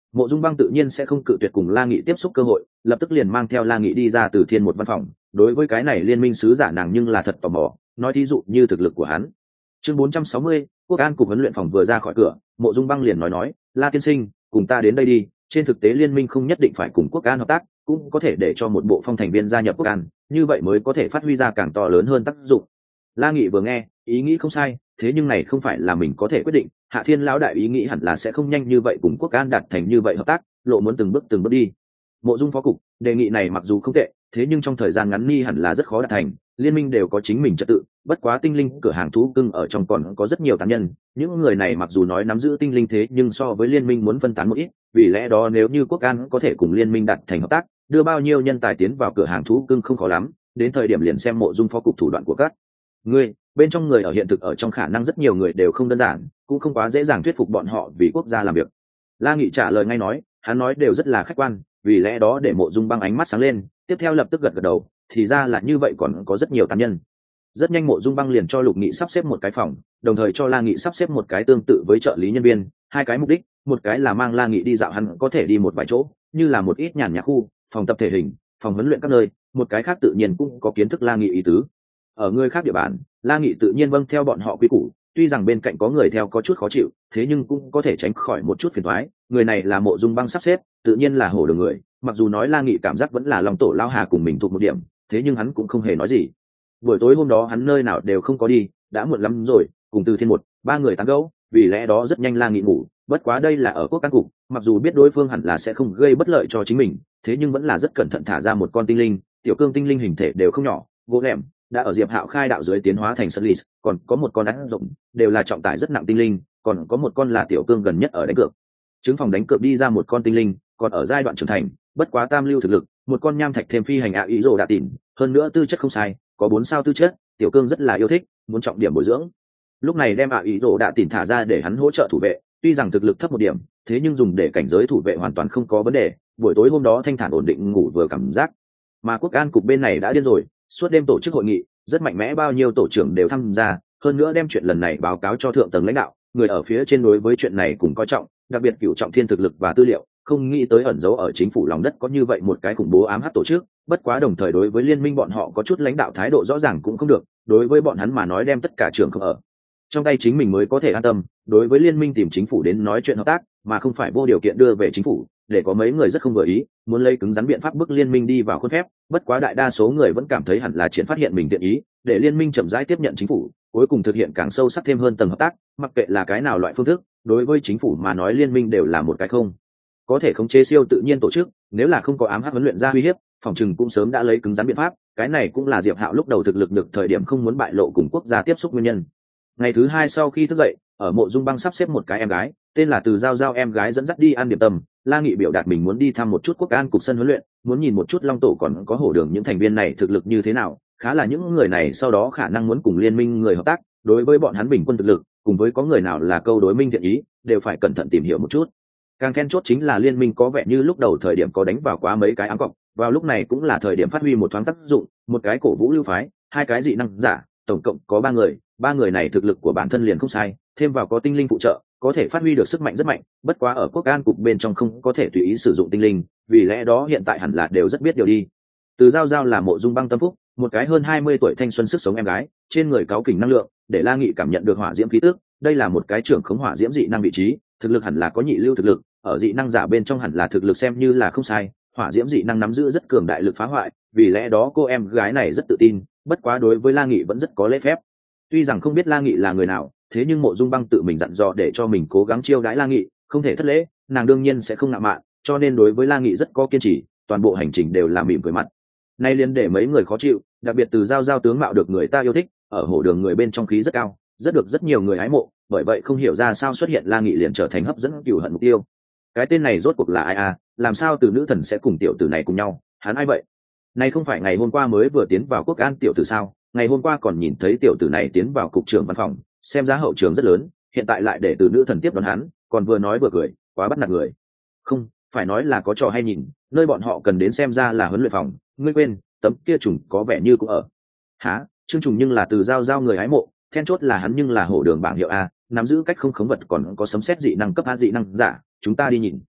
Mộ Dung Băng tự nhiên sẽ không cự tuyệt cùng La Nghị tiếp xúc cơ hội, lập tức liền mang theo La Nghị đi ra từ thiên một văn phòng. Đối với cái này liên minh sứ giả nàng nhưng là thật tò mò, nói thí dụ như thực lực của hắn. Chương bốn trăm sáu mươi, Quốc An cục huấn luyện phòng vừa ra khỏi cửa, Mộ Dung Băng liền nói nói, La tiên sinh, cùng ta đến đây đi. Trên thực tế liên minh không nhất định phải cùng Quốc An hợp tác, cũng có thể để cho một bộ phong thành viên gia nhập Quốc An, như vậy mới có thể phát huy ra càng to lớn hơn tác dụng. La Nghị vừa nghe, ý nghĩ không sai, thế nhưng này không phải là mình có thể quyết định. Hạ Thiên lão đại ý nghĩ hẳn là sẽ không nhanh như vậy cùng Quốc An đạt thành như vậy hợp tác, lộ muốn từng bước từng bước đi. Mộ Dung phó cục, đề nghị này mặc dù không tệ, thế nhưng trong thời gian ngắn ni hẳn là rất khó đạt thành. Liên minh đều có chính mình trật tự, bất quá tinh linh cửa hàng thú cưng ở trong còn có rất nhiều tán nhân, những người này mặc dù nói nắm giữ tinh linh thế nhưng so với liên minh muốn phân tán một ít, vì lẽ đó nếu như Quốc An có thể cùng liên minh đạt thành hợp tác, đưa bao nhiêu nhân tài tiến vào cửa hàng thú cưng không khó lắm, đến thời điểm liền xem Mộ Dung phó cục thủ đoạn của các ngươi, bên trong người ở hiện thực ở trong khả năng rất nhiều người đều không đơn giản, cũng không quá dễ dàng thuyết phục bọn họ vì quốc gia làm việc. La Nghị trả lời ngay nói, hắn nói đều rất là khách quan, vì lẽ đó để Mộ Dung Băng ánh mắt sáng lên, tiếp theo lập tức gật gật đầu, thì ra là như vậy, còn có rất nhiều tán nhân. Rất nhanh Mộ Dung Băng liền cho Lục Nghị sắp xếp một cái phòng, đồng thời cho La Nghị sắp xếp một cái tương tự với trợ lý nhân viên, hai cái mục đích, một cái là mang La Nghị đi dạo, hắn có thể đi một vài chỗ, như là một ít nhàn nhã khu, phòng tập thể hình, phòng huấn luyện các nơi, một cái khác tự nhiên cũng có kiến thức La Nghị ý tứ. Ở người khác địa bàn, La Nghị tự nhiên vâng theo bọn họ quy củ, tuy rằng bên cạnh có người theo có chút khó chịu, thế nhưng cũng có thể tránh khỏi một chút phiền toái. Người này là Mộ Dung Băng sắp xếp, tự nhiên là hổ đường người, mặc dù nói La Nghị cảm giác vẫn là lòng tổ lao hà cùng mình thuộc một điểm, thế nhưng hắn cũng không hề nói gì. Buổi tối hôm đó hắn nơi nào đều không có đi, đã muộn lắm rồi, cùng từ thiên một ba người tán gẫu, vì lẽ đó rất nhanh La Nghị ngủ. Bất quá đây là ở Quốc An cục, mặc dù biết đối phương hẳn là sẽ không gây bất lợi cho chính mình, thế nhưng vẫn là rất cẩn thận thả ra một con tinh linh, tiểu cương tinh linh hình thể đều không nhỏ, gỗ lẻm đã ở Diệp Hạo khai đạo dưới tiến hóa thành Sunlis, còn có một con đá rộng, đều là trọng tải rất nặng tinh linh, còn có một con là tiểu cương gần nhất ở đánh cược. Trứng phòng đánh cược đi ra một con tinh linh, còn ở giai đoạn trưởng thành, bất quá tam lưu thực lực, một con nham thạch thêm phi hành ạ ý rồ đã tỉn, hơn nữa tư chất không sai, có bốn sao tư chất, tiểu cương rất là yêu thích, muốn trọng điểm bồi dưỡng. Lúc này đem ạ ý rồ đã tỉn thả ra để hắn hỗ trợ thủ vệ, tuy rằng thực lực thấp một điểm, thế nhưng dùng để cảnh giới thủ vệ hoàn toàn không có vấn đề. Buổi tối hôm đó thanh thản ổn định ngủ vừa cảm giác. Mà Quốc An cục bên này đã điên rồi, suốt đêm tổ chức hội nghị, rất mạnh mẽ, bao nhiêu tổ trưởng đều tham gia, hơn nữa đem chuyện lần này báo cáo cho thượng tầng lãnh đạo, người ở phía trên đối với chuyện này cũng coi trọng, đặc biệt cửu trọng thiên thực lực và tư liệu, không nghĩ tới ẩn giấu ở chính phủ lòng đất có như vậy một cái khủng bố ám hắc tổ chức. Bất quá đồng thời đối với liên minh bọn họ có chút lãnh đạo thái độ rõ ràng cũng không được, đối với bọn hắn mà nói đem tất cả trưởng không ở trong tay chính mình mới có thể an tâm, đối với liên minh tìm chính phủ đến nói chuyện hợp tác, mà không phải vô điều kiện đưa về chính phủ, để có mấy người rất không vừa ý, muốn lấy cứng rắn biện pháp bức liên minh đi vào khuôn phép. Bất quá đại đa số người vẫn cảm thấy hẳn là triển phát hiện mình tiện ý, để liên minh chậm rãi tiếp nhận chính phủ, cuối cùng thực hiện càng sâu sắc thêm hơn tầng hợp tác. Mặc kệ là cái nào loại phương thức, đối với chính phủ mà nói liên minh đều là một cái không có thể khống chế siêu tự nhiên tổ chức, nếu là không có ám hắc huấn luyện ra uy hiếp, phòng trừng cũng sớm đã lấy cứng rắn biện pháp. Cái này cũng là Diệp Hạo lúc đầu thực lực được thời điểm không muốn bại lộ cùng quốc gia tiếp xúc nguyên nhân. Ngày thứ hai sau khi thức dậy, ở Mộ Dung Băng sắp xếp một cái em gái, tên là Từ Giao Giao em gái dẫn dắt đi ăn điểm tâm. La Nghị biểu đạt mình muốn đi thăm một chút Quốc An cục sân huấn luyện, muốn nhìn một chút Long tổ còn có hổ đường những thành viên này thực lực như thế nào, khá là những người này sau đó khả năng muốn cùng liên minh người hợp tác, đối với bọn hắn bình quân thực lực, cùng với có người nào là câu đối minh thiện ý, đều phải cẩn thận tìm hiểu một chút. Càng then chốt chính là liên minh có vẻ như lúc đầu thời điểm có đánh vào quá mấy cái ám cọc, vào lúc này cũng là thời điểm phát huy một thoáng tác dụng, một cái cổ vũ lưu phái, hai cái dị năng giả, tổng cộng có ba người, ba người này thực lực của bản thân liền không sai, thêm vào có tinh linh phụ trợ, có thể phát huy được sức mạnh rất mạnh. Bất quá ở Quốc An cục bên trong không có thể tùy ý sử dụng tinh linh, vì lẽ đó hiện tại hẳn là đều rất biết điều đi. Từ Giao Giao là Mộ Dung Băng tâm phúc, một cái hơn hai mươi tuổi thanh xuân sức sống em gái, trên người cáu kỉnh năng lượng, để La Nghị cảm nhận được hỏa diễm khí tức. Đây là một cái trưởng khống hỏa diễm dị năng vị trí, thực lực hẳn là có nhị lưu thực lực, ở dị năng giả bên trong hẳn là thực lực xem như là không sai, hỏa diễm dị năng nắm giữ rất cường đại lực phá hoại, vì lẽ đó cô em gái này rất tự tin. Bất quá đối với La Nghị vẫn rất có lễ phép. Tuy rằng không biết La Nghị là người nào, thế nhưng Mộ Dung Băng tự mình dặn dò để cho mình cố gắng chiêu đãi La Nghị, không thể thất lễ, nàng đương nhiên sẽ không ngạo mạn, cho nên đối với La Nghị rất có kiên trì, toàn bộ hành trình đều là mỉm cười mặt. Nay liền để mấy người khó chịu, đặc biệt Từ Giao Giao tướng mạo được người ta yêu thích, ở hổ đường người bên trong khí rất cao, rất được rất nhiều người hái mộ, bởi vậy không hiểu ra sao xuất hiện La Nghị liền trở thành hấp dẫn cừu hận mục tiêu. Cái tên này rốt cuộc là ai à, làm sao từ nữ thần sẽ cùng tiểu tử này cùng nhau, hắn ai vậy? Này không phải ngày hôm qua mới vừa tiến vào Quốc An tiểu tử sao? Ngày hôm qua còn nhìn thấy tiểu tử này tiến vào cục trưởng văn phòng, xem giá hậu trường rất lớn, hiện tại lại để từ nữ thần tiếp đón hắn, còn vừa nói vừa cười, quá bắt nạt người. Không, phải nói là có trò hay nhìn, nơi bọn họ cần đến xem ra là huấn luyện phòng, ngươi quên, tấm kia trùng có vẻ như cũng ở. Hả? Trương Trùng nhưng là Từ Giao Giao người hái mộ, then chốt là hắn nhưng là hổ đường bảng hiệu a, nắm giữ cách không khống vật còn có sấm sét dị năng cấp A dị năng giả, chúng ta đi nhìn.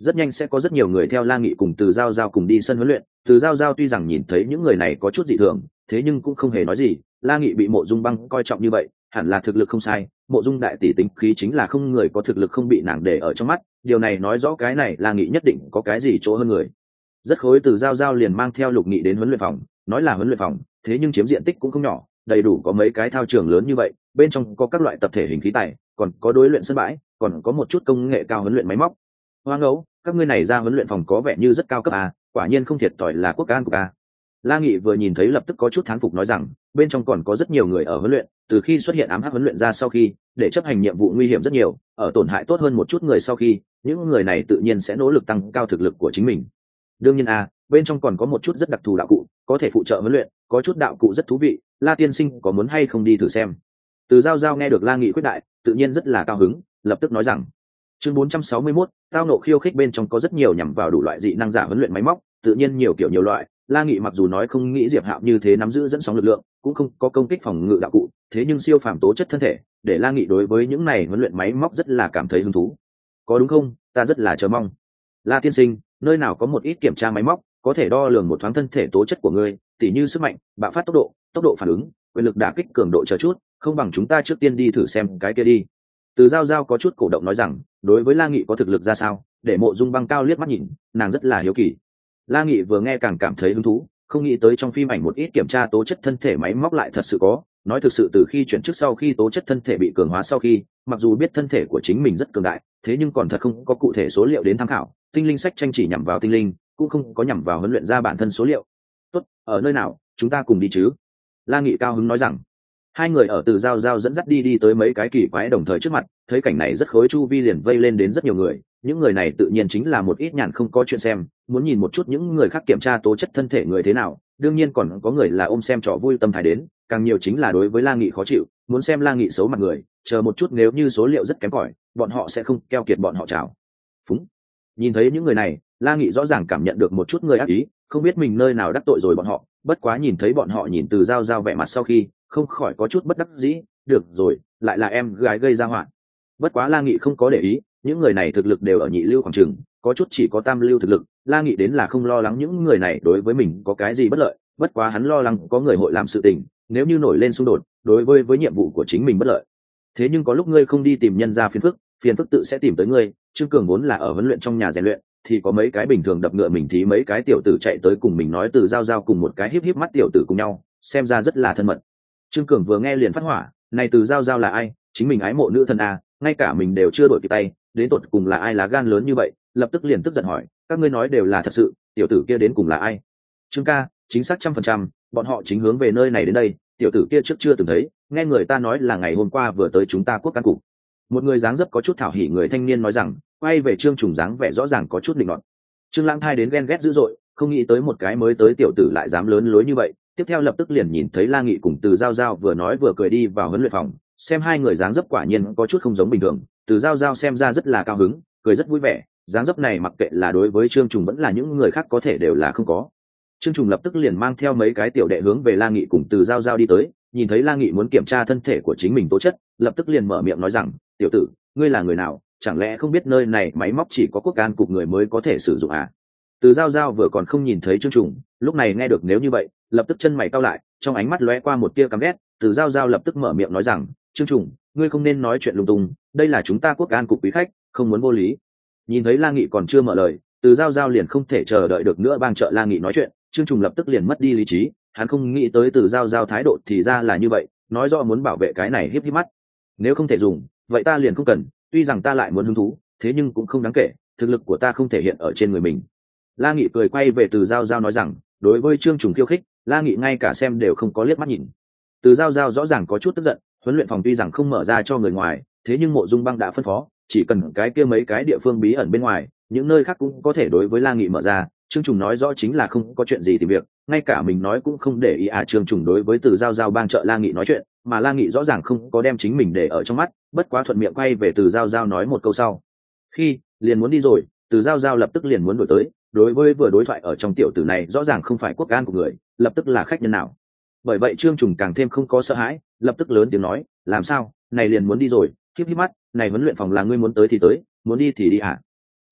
rất nhanh sẽ có rất nhiều người theo La Nghị cùng Từ Giao Giao cùng đi sân huấn luyện. Từ Giao Giao tuy rằng nhìn thấy những người này có chút dị thường, thế nhưng cũng không hề nói gì. La Nghị bị Mộ Dung Băng coi trọng như vậy, hẳn là thực lực không sai. Mộ Dung đại tỷ tính khí chính là không người có thực lực không bị nàng để ở trong mắt, điều này nói rõ cái này La Nghị nhất định có cái gì chỗ hơn người. Rất khối Từ Giao Giao liền mang theo Lục Nghị đến huấn luyện phòng, nói là huấn luyện phòng, thế nhưng chiếm diện tích cũng không nhỏ, đầy đủ có mấy cái thao trường lớn như vậy, bên trong có các loại tập thể hình khí tài, còn có đối luyện sân bãi, còn có một chút công nghệ cao huấn luyện máy móc. Hoa ngẫu, các ngươi này ra huấn luyện phòng có vẻ như rất cao cấp à, quả nhiên không thiệt thòi là quốc an của a. La Nghị vừa nhìn thấy lập tức có chút thán phục nói rằng, bên trong còn có rất nhiều người ở huấn luyện, từ khi xuất hiện ám hắc huấn luyện ra sau khi, để chấp hành nhiệm vụ nguy hiểm rất nhiều, ở tổn hại tốt hơn một chút người sau khi, những người này tự nhiên sẽ nỗ lực tăng cao thực lực của chính mình. Đương nhiên à, bên trong còn có một chút rất đặc thù đạo cụ, có thể phụ trợ huấn luyện, có chút đạo cụ rất thú vị, La tiên sinh có muốn hay không đi thử xem. Từ Giao Giao nghe được La Nghị quyết đại, tự nhiên rất là cao hứng, lập tức nói rằng, chương bốn trăm sáu mươi mốt, tao nộ khiêu khích bên trong có rất nhiều nhằm vào đủ loại dị năng giả huấn luyện máy móc, tự nhiên nhiều kiểu nhiều loại. La Nghị mặc dù nói không nghĩ Diệp Hạo như thế nắm giữ dẫn sóng lực lượng, cũng không có công kích phòng ngự đạo cụ, thế nhưng siêu phàm tố chất thân thể, để La Nghị đối với những này huấn luyện máy móc rất là cảm thấy hứng thú. Có đúng không? Ta rất là chờ mong. La tiên sinh, nơi nào có một ít kiểm tra máy móc, có thể đo lường một thoáng thân thể tố chất của ngươi, tỉ như sức mạnh, bạo phát tốc độ, tốc độ phản ứng, quyền lực đả kích cường độ chờ chút, không bằng chúng ta trước tiên đi thử xem cái kia đi. Từ Giao Giao có chút cổ động nói rằng, đối với La Nghị có thực lực ra sao, để Mộ Dung Băng cao liếc mắt nhìn, nàng rất là hiếu kỳ. La Nghị vừa nghe càng cảm thấy hứng thú, không nghĩ tới trong phim ảnh một ít kiểm tra tố chất thân thể máy móc lại thật sự có. Nói thực sự từ khi chuyển chức sau khi tố chất thân thể bị cường hóa sau khi, mặc dù biết thân thể của chính mình rất cường đại, thế nhưng còn thật không có cụ thể số liệu đến tham khảo. Tinh linh sách tranh chỉ nhắm vào tinh linh, cũng không có nhắm vào huấn luyện ra bản thân số liệu. Tốt, ở nơi nào, chúng ta cùng đi chứ? La Nghị cao hứng nói rằng. Hai người ở Từ Giao Giao dẫn dắt đi đi tới mấy cái kỳ quái đồng thời trước mặt, thấy cảnh này rất khối chu vi liền vây lên đến rất nhiều người, những người này tự nhiên chính là một ít nhàn không có chuyện xem, muốn nhìn một chút những người khác kiểm tra tố chất thân thể người thế nào, đương nhiên còn có người là ôm xem trò vui tâm thái đến, càng nhiều chính là đối với La Nghị khó chịu, muốn xem La Nghị xấu mặt người, chờ một chút nếu như số liệu rất kém cỏi, bọn họ sẽ không keo kiệt bọn họ chào phúng. Nhìn thấy những người này, La Nghị rõ ràng cảm nhận được một chút người ác ý, không biết mình nơi nào đắc tội rồi bọn họ, bất quá nhìn thấy bọn họ nhìn Từ Giao Giao vẻ mặt sau khi, không khỏi có chút bất đắc dĩ, được rồi, lại là em gái gây ra họa. Bất quá La Nghị không có để ý, những người này thực lực đều ở nhị lưu khoảng chừng, có chút chỉ có tam lưu thực lực, La Nghị đến là không lo lắng những người này đối với mình có cái gì bất lợi, bất quá hắn lo lắng có người hội làm sự tình, nếu như nổi lên xung đột, đối với với nhiệm vụ của chính mình bất lợi. Thế nhưng có lúc ngươi không đi tìm nhân ra phiền phức, phiền phức tự sẽ tìm tới ngươi. Trương Cường vốn là ở huấn luyện trong nhà rèn luyện, thì có mấy cái bình thường đập ngựa mình thì mấy cái tiểu tử chạy tới cùng mình nói Từ Giao Giao cùng một cái híp híp mắt tiểu tử cùng nhau, xem ra rất là thân mật. Trương Cường vừa nghe liền phát hỏa, này Từ Giao Giao là ai, chính mình ái mộ nữ thần à, ngay cả mình đều chưa đổi kịp tay, đến tột cùng là ai lá gan lớn như vậy, lập tức liền tức giận hỏi, các ngươi nói đều là thật sự, tiểu tử kia đến cùng là ai? Trương ca, chính xác trăm phần trăm, bọn họ chính hướng về nơi này đến đây, tiểu tử kia trước chưa từng thấy, nghe người ta nói là ngày hôm qua vừa tới chúng ta quốc căn cục. Một người dáng dấp có chút thảo hỉ người thanh niên nói rằng, quay về Trương Trùng dáng vẻ rõ ràng có chút định nọt. Trương Lãng Thai đến ghen ghét dữ dội, không nghĩ tới một cái mới tới tiểu tử lại dám lớn lối như vậy, tiếp theo lập tức liền nhìn thấy La Nghị cùng Từ Giao Giao vừa nói vừa cười đi vào huấn luyện phòng, xem hai người dáng dấp quả nhiên có chút không giống bình thường. Từ Giao Giao xem ra rất là cao hứng, cười rất vui vẻ, dáng dấp này mặc kệ là đối với Trương Trùng vẫn là những người khác có thể đều là không có. Trương Trùng lập tức liền mang theo mấy cái tiểu đệ hướng về La Nghị cùng Từ Giao Giao đi tới, nhìn thấy La Nghị muốn kiểm tra thân thể của chính mình tố chất, lập tức liền mở miệng nói rằng, tiểu tử, ngươi là người nào, chẳng lẽ không biết nơi này máy móc chỉ có quốc can cục người mới có thể sử dụng à? Từ Giao Giao vừa còn không nhìn thấy Trương Trùng, lúc này nghe được nếu như vậy, lập tức chân mày cau lại, trong ánh mắt lóe qua một tia căm ghét. Từ Giao Giao lập tức mở miệng nói rằng, Trương Trùng, ngươi không nên nói chuyện lung tung, đây là chúng ta quốc an cục quý khách, không muốn vô lý. Nhìn thấy La Nghị còn chưa mở lời, Từ Giao Giao liền không thể chờ đợi được nữa bang trợ La Nghị nói chuyện. Trương Trùng lập tức liền mất đi lý trí, hắn không nghĩ tới Từ Giao Giao thái độ thì ra là như vậy, nói rõ muốn bảo vệ cái này híp híp mắt. Nếu không thể dùng, vậy ta liền không cần, tuy rằng ta lại muốn hứng thú, thế nhưng cũng không đáng kể, thực lực của ta không thể hiện ở trên người mình. La Nghị cười quay về Từ Giao Giao nói rằng, đối với Trương Trùng khiêu khích, La Nghị ngay cả xem đều không có liếc mắt nhìn. Từ Giao Giao rõ ràng có chút tức giận, huấn luyện phòng tuy rằng không mở ra cho người ngoài, thế nhưng Mộ Dung Băng đã phân phó, chỉ cần cái kia mấy cái địa phương bí ẩn bên ngoài, những nơi khác cũng có thể đối với La Nghị mở ra. Trương Trùng nói rõ chính là không có chuyện gì tìm việc, ngay cả mình nói cũng không để ý à. Trương Trùng đối với Từ Giao Giao bang trợ La Nghị nói chuyện, mà La Nghị rõ ràng không có đem chính mình để ở trong mắt, bất quá thuận miệng quay về Từ Giao Giao nói một câu sau, khi liền muốn đi rồi. Từ Giao Giao lập tức liền muốn đổi tới, đối với vừa đối thoại ở trong tiểu tử này rõ ràng không phải quốc an của người, lập tức là khách nhân nào. Bởi vậy Trương Trùng càng thêm không có sợ hãi, lập tức lớn tiếng nói, làm sao, này liền muốn đi rồi, híp híp mắt, này huấn luyện phòng là ngươi muốn tới thì tới, muốn đi thì đi à? Chính là,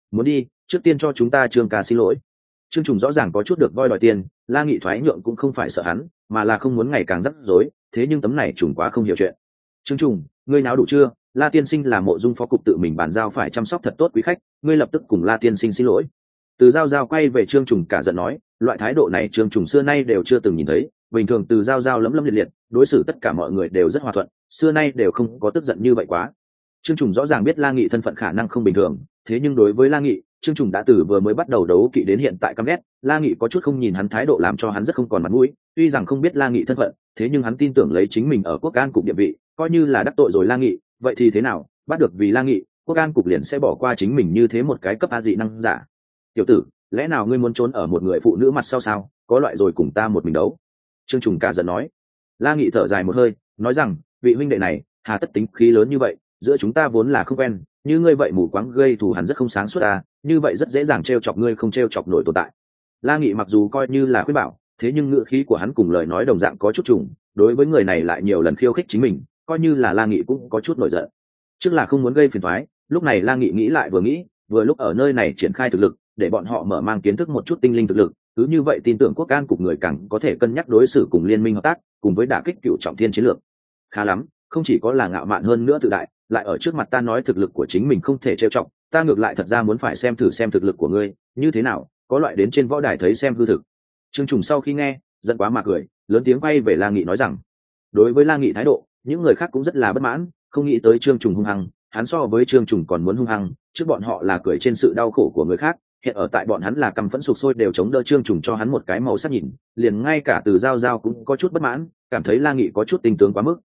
muốn đi trước tiên cho chúng ta trương ca xin lỗi. Trương Trùng rõ ràng có chút được voi đòi tiền, La Nghị thoái nhượng cũng không phải sợ hắn, mà là không muốn ngày càng rắc rối, thế nhưng tấm này Trùng quá không hiểu chuyện. Trương Trùng, ngươi náo đủ chưa? La tiên sinh là Mộ Dung phó cục tự mình bàn giao phải chăm sóc thật tốt quý khách, ngươi lập tức cùng La tiên sinh xin lỗi. Từ Giao Giao quay về Trương Trùng cả giận nói, loại thái độ này Trương Trùng xưa nay đều chưa từng nhìn thấy, bình thường Từ Giao Giao lấm lấm liệt liệt, đối xử tất cả mọi người đều rất hòa thuận, xưa nay đều không có tức giận như vậy quá. Trương Trùng rõ ràng biết La Nghị thân phận khả năng không bình thường, thế nhưng đối với La Nghị, Trương Trùng đã từ vừa mới bắt đầu đấu kỵ đến hiện tại căm ghét. La Nghị có chút không nhìn hắn thái độ làm cho hắn rất không còn mặt mũi, tuy rằng không biết La Nghị thân phận, thế nhưng hắn tin tưởng lấy chính mình ở quốc an cục địa vị, coi như là đắc tội rồi La Nghị, vậy thì thế nào, bắt được vì La Nghị, quốc an cục liền sẽ bỏ qua chính mình như thế một cái cấp a dị năng giả. Tiểu tử, lẽ nào ngươi muốn trốn ở một người phụ nữ mặt sau sao? Có loại rồi cùng ta một mình đấu. Trương Trùng cả giận nói. La Nghị thở dài một hơi, nói rằng, vị huynh đệ này, hà tất tính khí lớn như vậy, giữa chúng ta vốn là không quen, như ngươi vậy mù quáng gây thù hằn rất không sáng suốt à, như vậy rất dễ dàng trêu chọc ngươi không trêu chọc nổi tồn tại. La Nghị mặc dù coi như là khuyên bảo, thế nhưng ngữ khí của hắn cùng lời nói đồng dạng có chút trùng, đối với người này lại nhiều lần khiêu khích chính mình, coi như là La Nghị cũng có chút nổi giận. Trước là không muốn gây phiền toái, lúc này La Nghị nghĩ lại vừa nghĩ, vừa lúc ở nơi này triển khai thực lực, để bọn họ mở mang kiến thức một chút tinh linh thực lực, cứ như vậy tin tưởng quốc an cục người càng có thể cân nhắc đối xử cùng liên minh hợp tác, cùng với đả kích cựu trọng thiên chiến lược. Khá lắm, không chỉ có là ngạo mạn hơn nữa tự đại, lại ở trước mặt ta nói thực lực của chính mình không thể trêu chọc, ta ngược lại thật ra muốn phải xem thử xem thực lực của ngươi như thế nào, có loại đến trên võ đài thấy xem hư thực. Trương Trùng sau khi nghe, giận quá mà cười, lớn tiếng quay về La Nghị nói rằng, đối với La Nghị thái độ, những người khác cũng rất là bất mãn, không nghĩ tới Trương Trùng hung hăng, hắn so với Trương Trùng còn muốn hung hăng, trước bọn họ là cười trên sự đau khổ của người khác, hiện ở tại bọn hắn là căm phẫn sụp sôi đều chống đỡ Trương Trùng cho hắn một cái màu sắc nhìn, liền ngay cả Từ Giao Giao cũng có chút bất mãn, cảm thấy La Nghị có chút tinh tướng quá mức.